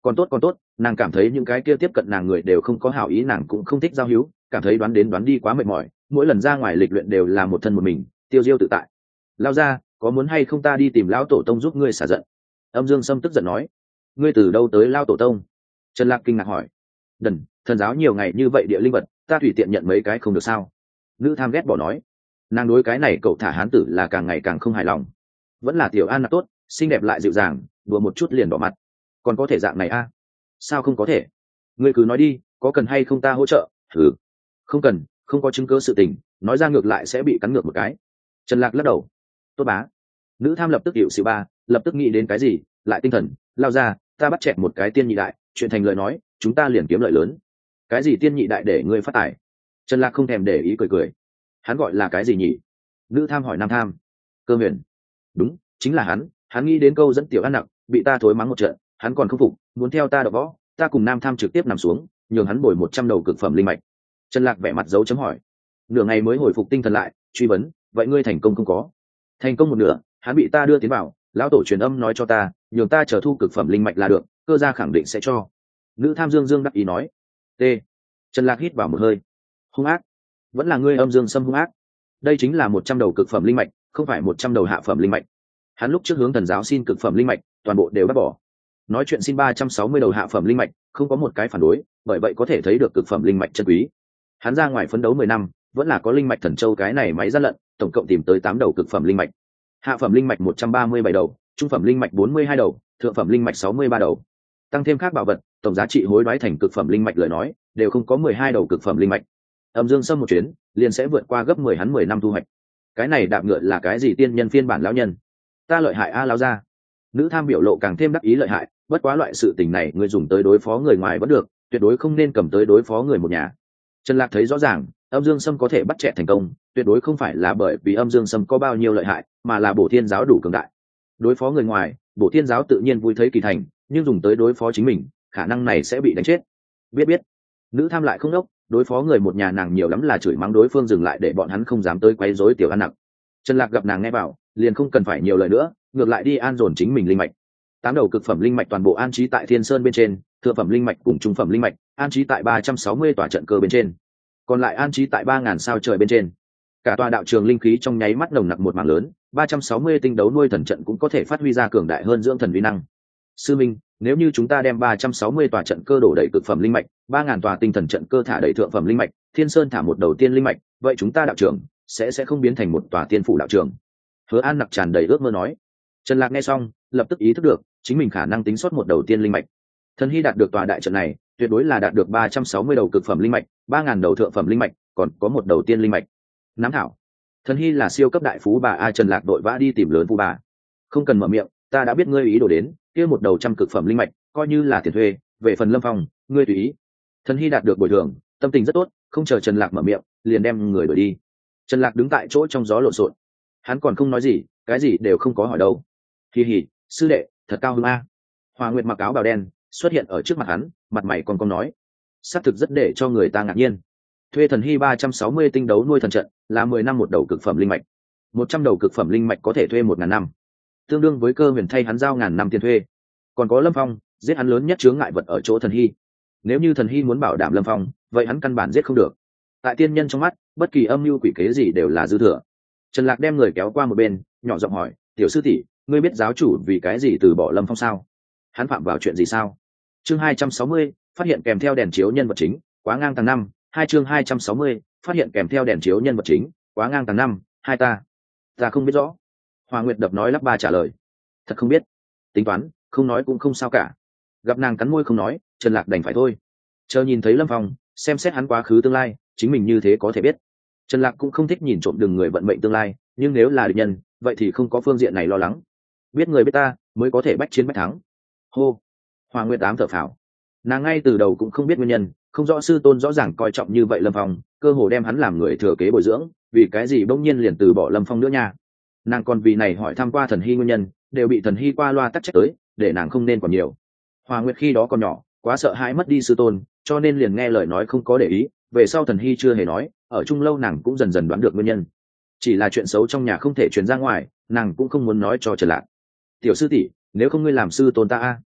Còn tốt còn tốt, nàng cảm thấy những cái kia tiếp cận nàng người đều không có hảo ý, nàng cũng không thích giao hữu, cảm thấy đoán đến đoán đi quá mệt mỏi, mỗi lần ra ngoài lịch luyện đều là một thân một mình, tiêu diêu tự tại. Lao ra, có muốn hay không ta đi tìm lão tổ tông giúp ngươi xả giận? Âm Dương Sâm tức giận nói. Ngươi từ đâu tới lao tổ tông? Trần Lạc kinh ngạc hỏi. Đần, thần giáo nhiều ngày như vậy địa linh vật, ta tùy tiện nhận mấy cái không được sao? Nữ tham ghét bỏ nói. Nàng đối cái này cậu thả hán tử là càng ngày càng không hài lòng. Vẫn là tiểu an là tốt, xinh đẹp lại dịu dàng, đùa một chút liền đỏ mặt. Còn có thể dạng này a? À? Sao không có thể? Ngươi cứ nói đi, có cần hay không ta hỗ trợ? Thử. Không cần, không có chứng cứ sự tình, nói ra ngược lại sẽ bị cắn ngược một cái. Trần Lạc lắc đầu. Tốt bá. Nữ tham lập tức hiểu xỉu ba, lập tức nghĩ đến cái gì, lại tinh thần, lao ra, ta bắt chẹt một cái tiên nhị đại, chuyện thành lời nói, chúng ta liền kiếm lợi lớn. Cái gì tiên nhị đại để ngươi phát tài? Trần Lạc không thèm để ý cười cười. Hắn gọi là cái gì nhỉ? Nữ tham hỏi nam tham. Cơ Huyền. Đúng, chính là hắn, hắn nghĩ đến câu dẫn tiểu an nặng, bị ta thối mắng một trận, hắn còn không phục, muốn theo ta đọ võ, ta cùng nam tham trực tiếp nằm xuống, nhường hắn bồi một trăm đầu cực phẩm linh mạch. Trần Lạc vẻ mặt dấu chấm hỏi. Nửa ngày mới hồi phục tinh thần lại, truy vấn, vậy ngươi thành công không có? Thành công một nửa, hắn bị ta đưa tiến vào, lão tổ truyền âm nói cho ta, nhường ta chờ thu cực phẩm linh mạch là được, cơ gia khẳng định sẽ cho. Nữ tham Dương Dương đắc ý nói. T. Trần Lạc hít vào một hơi. Hung ác, vẫn là ngươi Âm Dương Sâm hung ác. Đây chính là một trăm đầu cực phẩm linh mạch, không phải một trăm đầu hạ phẩm linh mạch. Hắn lúc trước hướng thần giáo xin cực phẩm linh mạch, toàn bộ đều bác bỏ. Nói chuyện xin ba trăm sáu mươi đầu hạ phẩm linh mạch, không có một cái phản đối, bởi vậy có thể thấy được cực phẩm linh mạch chân quý. Hắn ra ngoài phấn đấu mười năm, vẫn là có linh mạch thần châu cái này máy ra lận, tổng cộng tìm tới tám đầu cực phẩm linh mạch. Hạ phẩm linh mạch một trăm ba mươi bảy đầu, trung phẩm linh mạch bốn mươi hai đầu, thượng phẩm linh mạch sáu mươi ba đầu. Tăng thêm các bảo vật, tổng giá trị hối đoái thành cực phẩm linh mạch lời nói, đều không có mười hai đầu cực phẩm linh mạch. Âm Dương Sâm một chuyến, liền sẽ vượt qua gấp mười hắn mười năm thu hoạch. Cái này đạp ngựa là cái gì tiên nhân phiên bản lão nhân? Ta lợi hại a lão gia. Nữ tham biểu lộ càng thêm đắc ý lợi hại, bất quá loại sự tình này người dùng tới đối phó người ngoài vẫn được, tuyệt đối không nên cầm tới đối phó người một nhà. Trần Lạc thấy rõ ràng, Âm Dương Sâm có thể bắt chẹt thành công, tuyệt đối không phải là bởi vì Âm Dương Sâm có bao nhiêu lợi hại, mà là Bổ Thiên giáo đủ cường đại. Đối phó người ngoài, Bổ Thiên giáo tự nhiên vui thấy kỳ thành, nhưng dùng tới đối phó chính mình, khả năng này sẽ bị đánh chết. Biết biết. Nữ tham lại không đốc, đối phó người một nhà nàng nhiều lắm là chửi mắng đối phương dừng lại để bọn hắn không dám tới quấy rối tiểu an nặc. Trần Lạc gặp nàng nghe bảo, liền không cần phải nhiều lời nữa, ngược lại đi an dồn chính mình linh mạch. Tám đầu cực phẩm linh mạch toàn bộ an trí tại Thiên Sơn bên trên, thượng phẩm linh mạch cùng trung phẩm linh mạch an trí tại ba trăm sáu mươi tòa trận cơ bên trên, còn lại an trí tại ba ngàn sao trời bên trên. Cả tòa đạo trường linh khí trong nháy mắt nồng nặc một mảng lớn, ba trăm sáu mươi tinh đấu nuôi thần trận cũng có thể phát huy ra cường đại hơn dưỡng thần vi năng. Sư minh, nếu như chúng ta đem ba trăm sáu mươi tòa trận cơ đổ đầy cực phẩm linh mạch, ba ngàn tòa tinh thần trận cơ thả đầy thượng phẩm linh mạch, Thiên Sơn thả một đầu tiên linh mạch, vậy chúng ta đạo trường sẽ sẽ không biến thành một tòa tiên phủ đạo trường. Hứa An nặc tràn đầy ước mơ nói. Trần Lạc nghe xong, lập tức ý thức được, chính mình khả năng tính sót một đầu tiên linh mạch. Thần Hy đạt được tòa đại trận này, tuyệt đối là đạt được ba trăm sáu mươi đầu cực phẩm linh mạch, ba ngàn đầu thượng phẩm linh mạch, còn có một đầu tiên linh mạch. Nắm thảo. Thần Hy là siêu cấp đại phú bà a. Trần Lạc đội vã đi tìm lớn phú bà. Không cần mở miệng, ta đã biết ngươi ý đồ đến, kia một đầu trăm cực phẩm linh mạch, coi như là tiền thuê, về phần Lâm Phong, ngươi tùy ý. Thần Hy đạt được bồi thường, tâm tình rất tốt, không chờ Trần Lạc mở miệng, liền đem người đuổi đi. Trần Lạc đứng tại chỗ trong gió lộn xộn. Hắn còn không nói gì, cái gì đều không có hỏi đâu. Kỳ hỉ, sư đệ, thật cao hứng a. Hoa Nguyệt mặc áo bào đen, xuất hiện ở trước mặt hắn, mặt mày còn cong nói, xác thực rất để cho người ta ngạc nhiên. Thuê Thần Hy ba trăm sáu mươi tinh đấu nuôi thần trận, là mười năm một đầu cực phẩm linh mạch. Một trăm đầu cực phẩm linh mạch có thể thuê một ngàn năm, tương đương với Cơ Huyền thay hắn giao ngàn năm tiền thuê. Còn có Lâm Phong, giết hắn lớn nhất chướng ngại vật ở chỗ Thần Hy. Nếu như Thần Hy muốn bảo đảm Lâm Phong, vậy hắn căn bản giết không được. Tại tiên nhân trong mắt, bất kỳ âm mưu quỷ kế gì đều là dư thừa. Trần Lạc đem người kéo qua một bên, nhỏ giọng hỏi, tiểu sư tỷ, ngươi biết giáo chủ vì cái gì từ bỏ Lâm Phong sao? Hắn phạm vào chuyện gì sao? Chương hai trăm sáu mươi, phát hiện kèm theo đèn chiếu nhân vật chính, quá ngang tầng năm. Hai chương hai trăm sáu mươi, phát hiện kèm theo đèn chiếu nhân vật chính, quá ngang tầng năm. Hai ta, ta không biết rõ. Hoa Nguyệt đập nói lắp ba trả lời, thật không biết. Tính toán, không nói cũng không sao cả. Gặp nàng cắn môi không nói, Trần Lạc đành phải thôi. Chờ nhìn thấy Lâm Phong, xem xét hắn quá khứ tương lai, chính mình như thế có thể biết. Trần Lạc cũng không thích nhìn trộm đường người vận mệnh tương lai, nhưng nếu là địch nhân, vậy thì không có phương diện này lo lắng. Biết người biết ta, mới có thể bách chiến bách thắng. Hô. Hoa Nguyệt ám thở phào. Nàng ngay từ đầu cũng không biết nguyên nhân, không rõ sư tôn rõ ràng coi trọng như vậy Lâm Phong, cơ hồ đem hắn làm người thừa kế bồi dưỡng, vì cái gì bỗng nhiên liền từ bỏ Lâm Phong nữa nha. Nàng còn vì này hỏi thăm qua Thần Hy nguyên nhân, đều bị Thần Hy qua loa tắc trách tới, để nàng không nên còn nhiều. Hoa Nguyệt khi đó còn nhỏ, quá sợ hãi mất đi sư tôn, cho nên liền nghe lời nói không có để ý, về sau Thần Hy chưa hề nói, ở chung lâu nàng cũng dần dần đoán được nguyên nhân. Chỉ là chuyện xấu trong nhà không thể truyền ra ngoài, nàng cũng không muốn nói cho Trần Lạc. Tiểu sư tỷ, nếu không ngươi làm sư tôn ta a?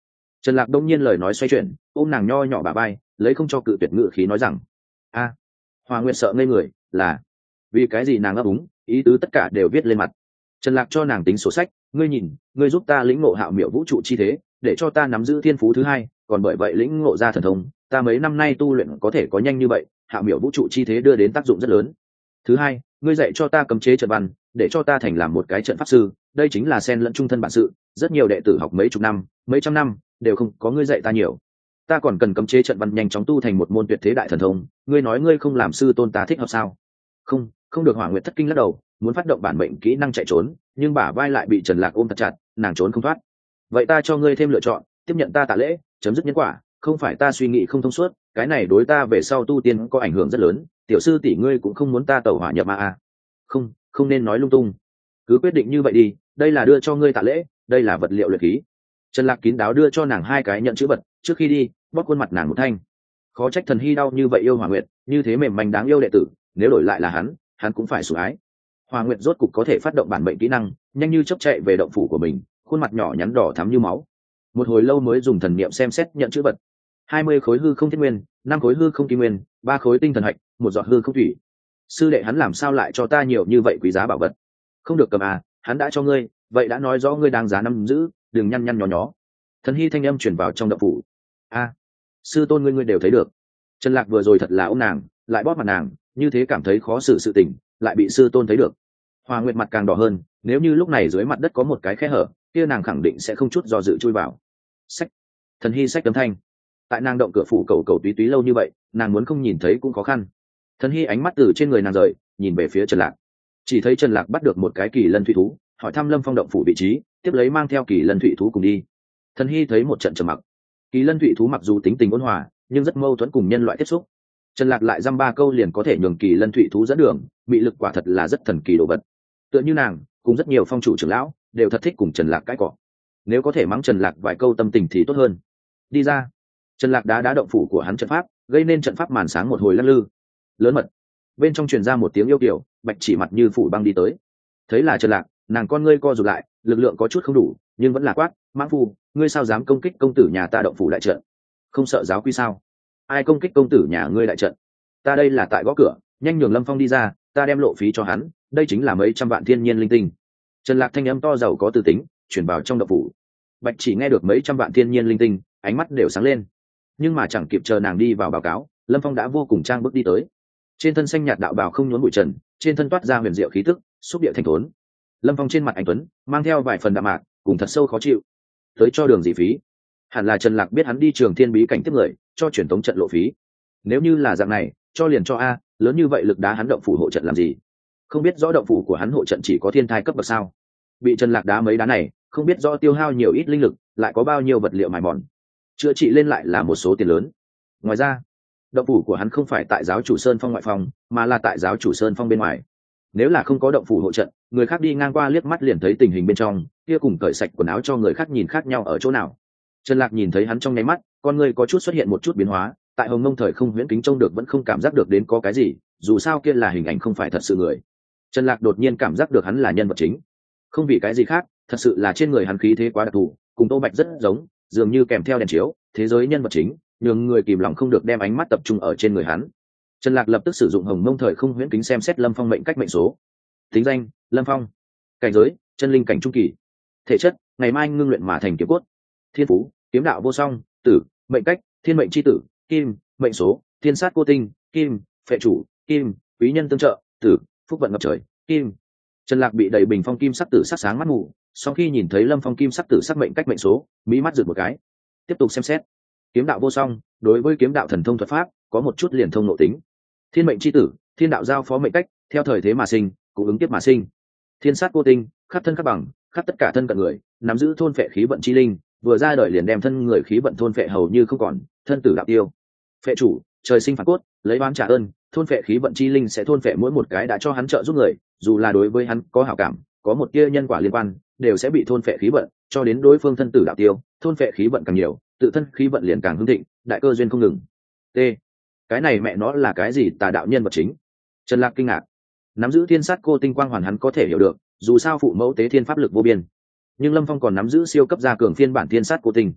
Trần Lạc đông nhiên lời nói xoay chuyển, ôm nàng nho nhỏ bà bay, lấy không cho cự tuyệt ngự khí nói rằng: a Hoa Nguyệt sợ ngây người, là vì cái gì? Nàng ấp úng, ý tứ tất cả đều viết lên mặt. Trần Lạc cho nàng tính sổ sách: ngươi nhìn, ngươi giúp ta lĩnh ngộ hạo miểu vũ trụ chi thế, để cho ta nắm giữ thiên phú thứ hai, còn bởi vậy lĩnh ngộ ra thần thông, ta mấy năm nay tu luyện có thể có nhanh như vậy, hạo miểu vũ trụ chi thế đưa đến tác dụng rất lớn. Thứ hai, ngươi dạy cho ta cấm chế trận văn, để cho ta thành làm một cái trận pháp sư, đây chính là xen lẫn trung thân bản sự, rất nhiều đệ tử học mấy chục năm, mấy trăm năm đều không có ngươi dạy ta nhiều. Ta còn cần cấm chế trận văn nhanh chóng tu thành một môn tuyệt thế đại thần thông, ngươi nói ngươi không làm sư tôn ta thích hợp sao? Không, không được. Hỏa Nguyệt thất kinh lắc đầu, muốn phát động bản mệnh kỹ năng chạy trốn, nhưng bả vai lại bị Trần Lạc ôm thật chặt, nàng trốn không thoát. Vậy ta cho ngươi thêm lựa chọn, tiếp nhận ta tạ lễ, chấm dứt nhân quả, không phải ta suy nghĩ không thông suốt, cái này đối ta về sau tu tiên có ảnh hưởng rất lớn, tiểu sư tỷ ngươi cũng không muốn ta tẩu hỏa nhập ma à? Không, không nên nói lung tung, cứ quyết định như vậy đi, đây là đưa cho ngươi tạ lễ, đây là vật liệu luyện khí. Trần Lạc kín đáo đưa cho nàng hai cái nhận chữ vật, trước khi đi bóp khuôn mặt nàng một thanh. Khó trách Thần Hy đau như vậy yêu Hỏa Nguyệt, như thế mềm manh đáng yêu đệ tử, nếu đổi lại là hắn hắn cũng phải sủng ái. Hỏa Nguyệt rốt cục có thể phát động bản mệnh kỹ năng, nhanh như chớp chạy về động phủ của mình, khuôn mặt nhỏ nhắn đỏ thắm như máu. Một hồi lâu mới dùng thần niệm xem xét nhận chữ vật. Hai mươi khối hư không thiết nguyên, năm khối hư không kim nguyên, ba khối tinh thần hạch, một giọt hư không thủy. Sư đệ hắn làm sao lại cho ta nhiều như vậy quý giá bảo vật? Không được cầm à, hắn đã cho ngươi, vậy đã nói rõ ngươi đang giá nắm giữ, đừng nhăn nhăn nhó nhó. Thần Hy thanh âm truyền vào trong động phủ. A, sư tôn ngươi ngươi đều thấy được. Trần Lạc vừa rồi thật là ôm nàng, lại bóp mặt nàng, như thế cảm thấy khó xử sự tình, lại bị sư tôn thấy được. Hoa Nguyệt mặt càng đỏ hơn, nếu như lúc này dưới mặt đất có một cái khe hở, kia nàng khẳng định sẽ không chút do dự chui vào. Sách. Thần Hy sách tấm thanh. Tại nàng động cửa phủ cầu cầu túy túy lâu như vậy, nàng muốn không nhìn thấy cũng khó khăn. Thần Hy ánh mắt từ trên người nàng rời, nhìn về phía Trần Lạc. Chỉ thấy Trần Lạc bắt được một cái kỳ lân thủy thú, hỏi thăm Lâm Phong động phủ vị trí, tiếp lấy mang theo kỳ lân thủy thú cùng đi. Thần Hy thấy một trận trầm mặc. Kỳ lân thủy thú mặc dù tính tình ôn hòa, nhưng rất mâu thuẫn cùng nhân loại tiếp xúc. Trần Lạc lại dăm ba câu liền có thể nhường kỳ lân thủy thú dẫn đường, bị lực quả thật là rất thần kỳ đồ vật. Tựa như nàng, cùng rất nhiều phong chủ trưởng lão đều thật thích cùng Trần Lạc cãi cọ. Nếu có thể mắng Trần Lạc vài câu tâm tình thì tốt hơn. Đi ra. Trần Lạc đá đá động phủ của hắn trận pháp, gây nên trận pháp màn sáng một hồi lắc lư. Lớn mật. Bên trong truyền ra một tiếng yêu kiều, Bạch Chỉ mặt như phủ băng đi tới. Thấy là Trần Lạc, nàng con ngươi co rụt lại, lực lượng có chút không đủ, nhưng vẫn là quát: "Mãng phu, ngươi sao dám công kích công tử nhà ta động phủ đại trận? Không sợ giáo quy sao? Ai công kích công tử nhà ngươi đại trận? Ta đây là tại gõ cửa, nhanh nhường Lâm Phong đi ra, ta đem lộ phí cho hắn, đây chính là mấy trăm vạn thiên nhiên linh tinh." Trần Lạc thanh âm to giàu có từ tính, truyền vào trong động phủ. Bạch Chỉ nghe được mấy trăm vạn thiên nhiên linh tinh, ánh mắt đều sáng lên. Nhưng mà chẳng kịp chờ nàng đi vào báo cáo, Lâm Phong đã vô cùng trang bước đi tới. Trên thân xanh nhạt đạo bào không nhốn bụi trần, trên thân toát ra huyền diệu khí tức, xúc địa thành thốn. Lâm Phong trên mặt anh tuấn mang theo vài phần đạm mạc, cùng thật sâu khó chịu. Tới cho đường gì phí? Hẳn là Trần Lạc biết hắn đi Trường Thiên bí cảnh tiếp người, cho truyền tống trận lộ phí. Nếu như là dạng này, cho liền cho a, lớn như vậy lực đá hắn động phủ hộ trận làm gì? Không biết rõ động phủ của hắn hộ trận chỉ có thiên thai cấp bậc sao? Bị Trần Lạc đá mấy đá này, không biết rõ tiêu hao nhiều ít linh lực, lại có bao nhiêu vật liệu mài mòn. Chữa trị lên lại là một số tiền lớn. Ngoài ra, động phủ của hắn không phải tại giáo chủ Sơn Phong ngoại phòng, mà là tại giáo chủ Sơn Phong bên ngoài. Nếu là không có động phủ hộ trận, người khác đi ngang qua liếc mắt liền thấy tình hình bên trong, kia cùng cởi sạch quần áo cho người khác nhìn khác nhau ở chỗ nào. Trần Lạc nhìn thấy hắn trong nháy mắt, con người có chút xuất hiện một chút biến hóa, tại Hồng Mông thời không huyễn kính trông được vẫn không cảm giác được đến có cái gì, dù sao kia là hình ảnh không phải thật sự người. Trần Lạc đột nhiên cảm giác được hắn là nhân vật chính, không vì cái gì khác, thật sự là trên người hắn khí thế quá đặc thù, cùng Tô Bạch rất giống, dường như kèm theo đèn chiếu, thế giới nhân vật chính, nhường người kìm lòng không được đem ánh mắt tập trung ở trên người hắn. Trần Lạc lập tức sử dụng Hồng Mông thời không huyễn kính xem xét Lâm Phong mệnh cách mệnh số. Tính danh: Lâm Phong. Cảnh giới: chân linh cảnh trung kỳ. Thể chất: ngày mai ngưng luyện mà thành kiếm cốt. Thiên phú: kiếm đạo vô song. Tử: mệnh cách: thiên mệnh chi tử. Kim: mệnh số: thiên sát cô tinh. Kim: phệ chủ. Kim: quý nhân tương trợ. Tử: phúc vận ngập trời. Kim. Trần Lạc bị đầy bình phong kim sắc tử sắc sáng mắt mù, sau khi nhìn thấy Lâm Phong kim sắc tử sắc mệnh cách mệnh số, mỹ mắt rực một cái. Tiếp tục xem xét. Kiếm đạo vô song, đối với kiếm đạo thần thông thuật pháp có một chút liền thông nội tính. Thiên mệnh chi tử, thiên đạo giao phó mệnh cách, theo thời thế mà sinh, cũng ứng tiếp mà sinh. Thiên sát cô tinh, khắc thân khắc bằng, khắc tất cả thân cận người, nắm giữ thôn phệ khí vận chi linh, vừa ra đời liền đem thân người khí vận thôn phệ hầu như không còn, thân tử đạo tiêu. Phệ chủ, trời sinh phản cốt, lấy oán trả ơn, thôn phệ khí vận chi linh sẽ thôn phệ mỗi một cái đã cho hắn trợ giúp người, dù là đối với hắn có hảo cảm, có một tia nhân quả liên quan, đều sẽ bị thôn phệ khí vận, cho đến đối phương thân tử đạo tiêu, thôn phệ khí vận càng nhiều, tự thân khí vận liền càng hưng thịnh, đại cơ duyên không ngừng. T. Cái này mẹ nó là cái gì? Tà đạo nhân vật chính. Trần Lạc kinh ngạc. Nắm giữ thiên sát cô tinh quang hoàn hắn có thể hiểu được, dù sao phụ mẫu tế thiên pháp lực vô biên. Nhưng Lâm Phong còn nắm giữ siêu cấp gia cường phiên bản thiên sát cô tinh.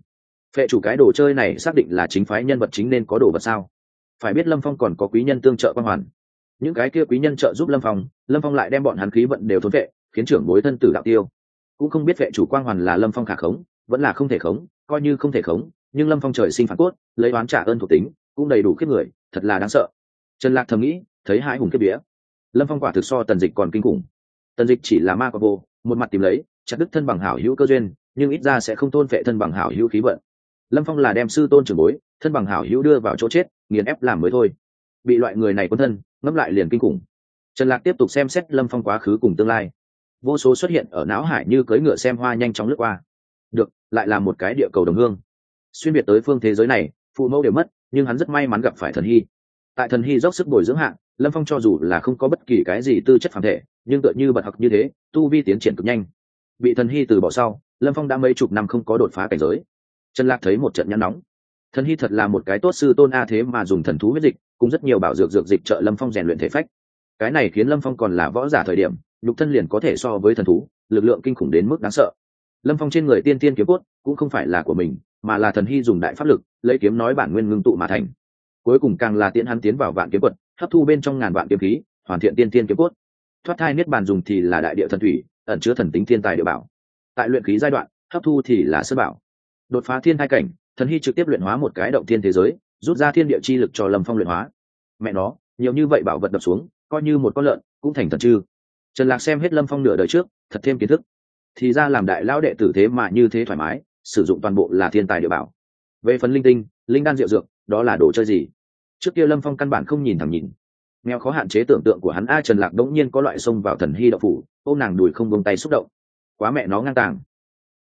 Phệ chủ cái đồ chơi này xác định là chính phái nhân vật chính nên có đồ vật sao? Phải biết Lâm Phong còn có quý nhân tương trợ quan hoàn, những cái kia quý nhân trợ giúp Lâm Phong, Lâm Phong lại đem bọn hắn khí vận đều thốn vệ, khiến trưởng bối thân tử đạo tiêu. Cũng không biết phệ chủ quang hoàn là Lâm Phong khả khống vẫn là không thể khống, coi như không thể khống, nhưng Lâm Phong trời sinh phản cốt, lấy oán trả ơn thuộc tính, cũng đầy đủ khiếp người, thật là đáng sợ. Trần Lạc thầm nghĩ, thấy hai hùng kiếp vía. Lâm Phong quả thực so Tần Dịch còn kinh khủng. Tần Dịch chỉ là ma quạ vô, một mặt tìm lấy, chặt đứt thân bằng hảo hữu cơ duyên, nhưng ít ra sẽ không tôn phệ thân bằng hảo hữu khí vận. Lâm Phong là đem sư tôn trưởng bối, thân bằng hảo hữu đưa vào chỗ chết, nghiền ép làm mới thôi. Bị loại người này quân thân, ngẫm lại liền kinh khủng. Trần Lạc tiếp tục xem xét Lâm Phong quá khứ cùng tương lai, vô số xuất hiện ở não hải như cưỡi ngựa xem hoa nhanh chóng lướt qua. Được, lại là một cái địa cầu đồng hương. Xuyên biệt tới phương thế giới này, phụ mẫu đều mất, nhưng hắn rất may mắn gặp phải Thần Hy. Tại Thần Hy dốc sức bồi dưỡng hạng, Lâm Phong cho dù là không có bất kỳ cái gì tư chất phàm thể, nhưng tựa như bật học như thế, tu vi tiến triển cực nhanh. Bị Thần Hy từ bỏ sau, Lâm Phong đã mấy chục năm không có đột phá cảnh giới. Trần Lạc thấy một trận nhăn nóng. Thần Hy thật là một cái tốt sư tôn a, thế mà dùng thần thú huyết dịch, cùng rất nhiều bảo dược dược dịch trợ Lâm Phong rèn luyện thể phách. Cái này khiến Lâm Phong còn là võ giả thời điểm, nhục thân liền có thể so với thần thú, lực lượng kinh khủng đến mức đáng sợ. Lâm Phong trên người tiên tiên kiếm cốt cũng không phải là của mình, mà là Thần Hy dùng đại pháp lực, lấy kiếm nói bản nguyên ngưng tụ mà thành. Cuối cùng càng là tiễn hắn tiến vào vạn kiếm quật, hấp thu bên trong ngàn vạn kiếm khí, hoàn thiện tiên tiên kiếm cốt. Thoát thai niết bàn dùng thì là đại địa thần thủy, ẩn chứa thần tính thiên tài địa bảo. Tại luyện khí giai đoạn, hấp thu thì là sơ bảo. Đột phá thiên thai cảnh, Thần Hy trực tiếp luyện hóa một cái động thiên thế giới, rút ra thiên địa chi lực cho Lâm Phong luyện hóa. Mẹ nó, nhiều như vậy bảo vật đập xuống, coi như một con lợn cũng thành thần chư. Trần Lạc xem hết Lâm Phong nửa đời trước, thật thêm kiến thức. Thì ra làm đại lão đệ tử thế mà như thế thoải mái, sử dụng toàn bộ là thiên tài địa bảo. Về phần linh tinh, linh đan diệu dược, đó là đồ chơi gì? Trước kia Lâm Phong căn bản không nhìn thẳng nhìn. Nghèo khó hạn chế tưởng tượng của hắn, a Trần Lạc đống nhiên có loại xông vào Thần Hy đạo phủ, ôm nàng đùi không buông tay xúc động. Quá mẹ nó ngang tàng.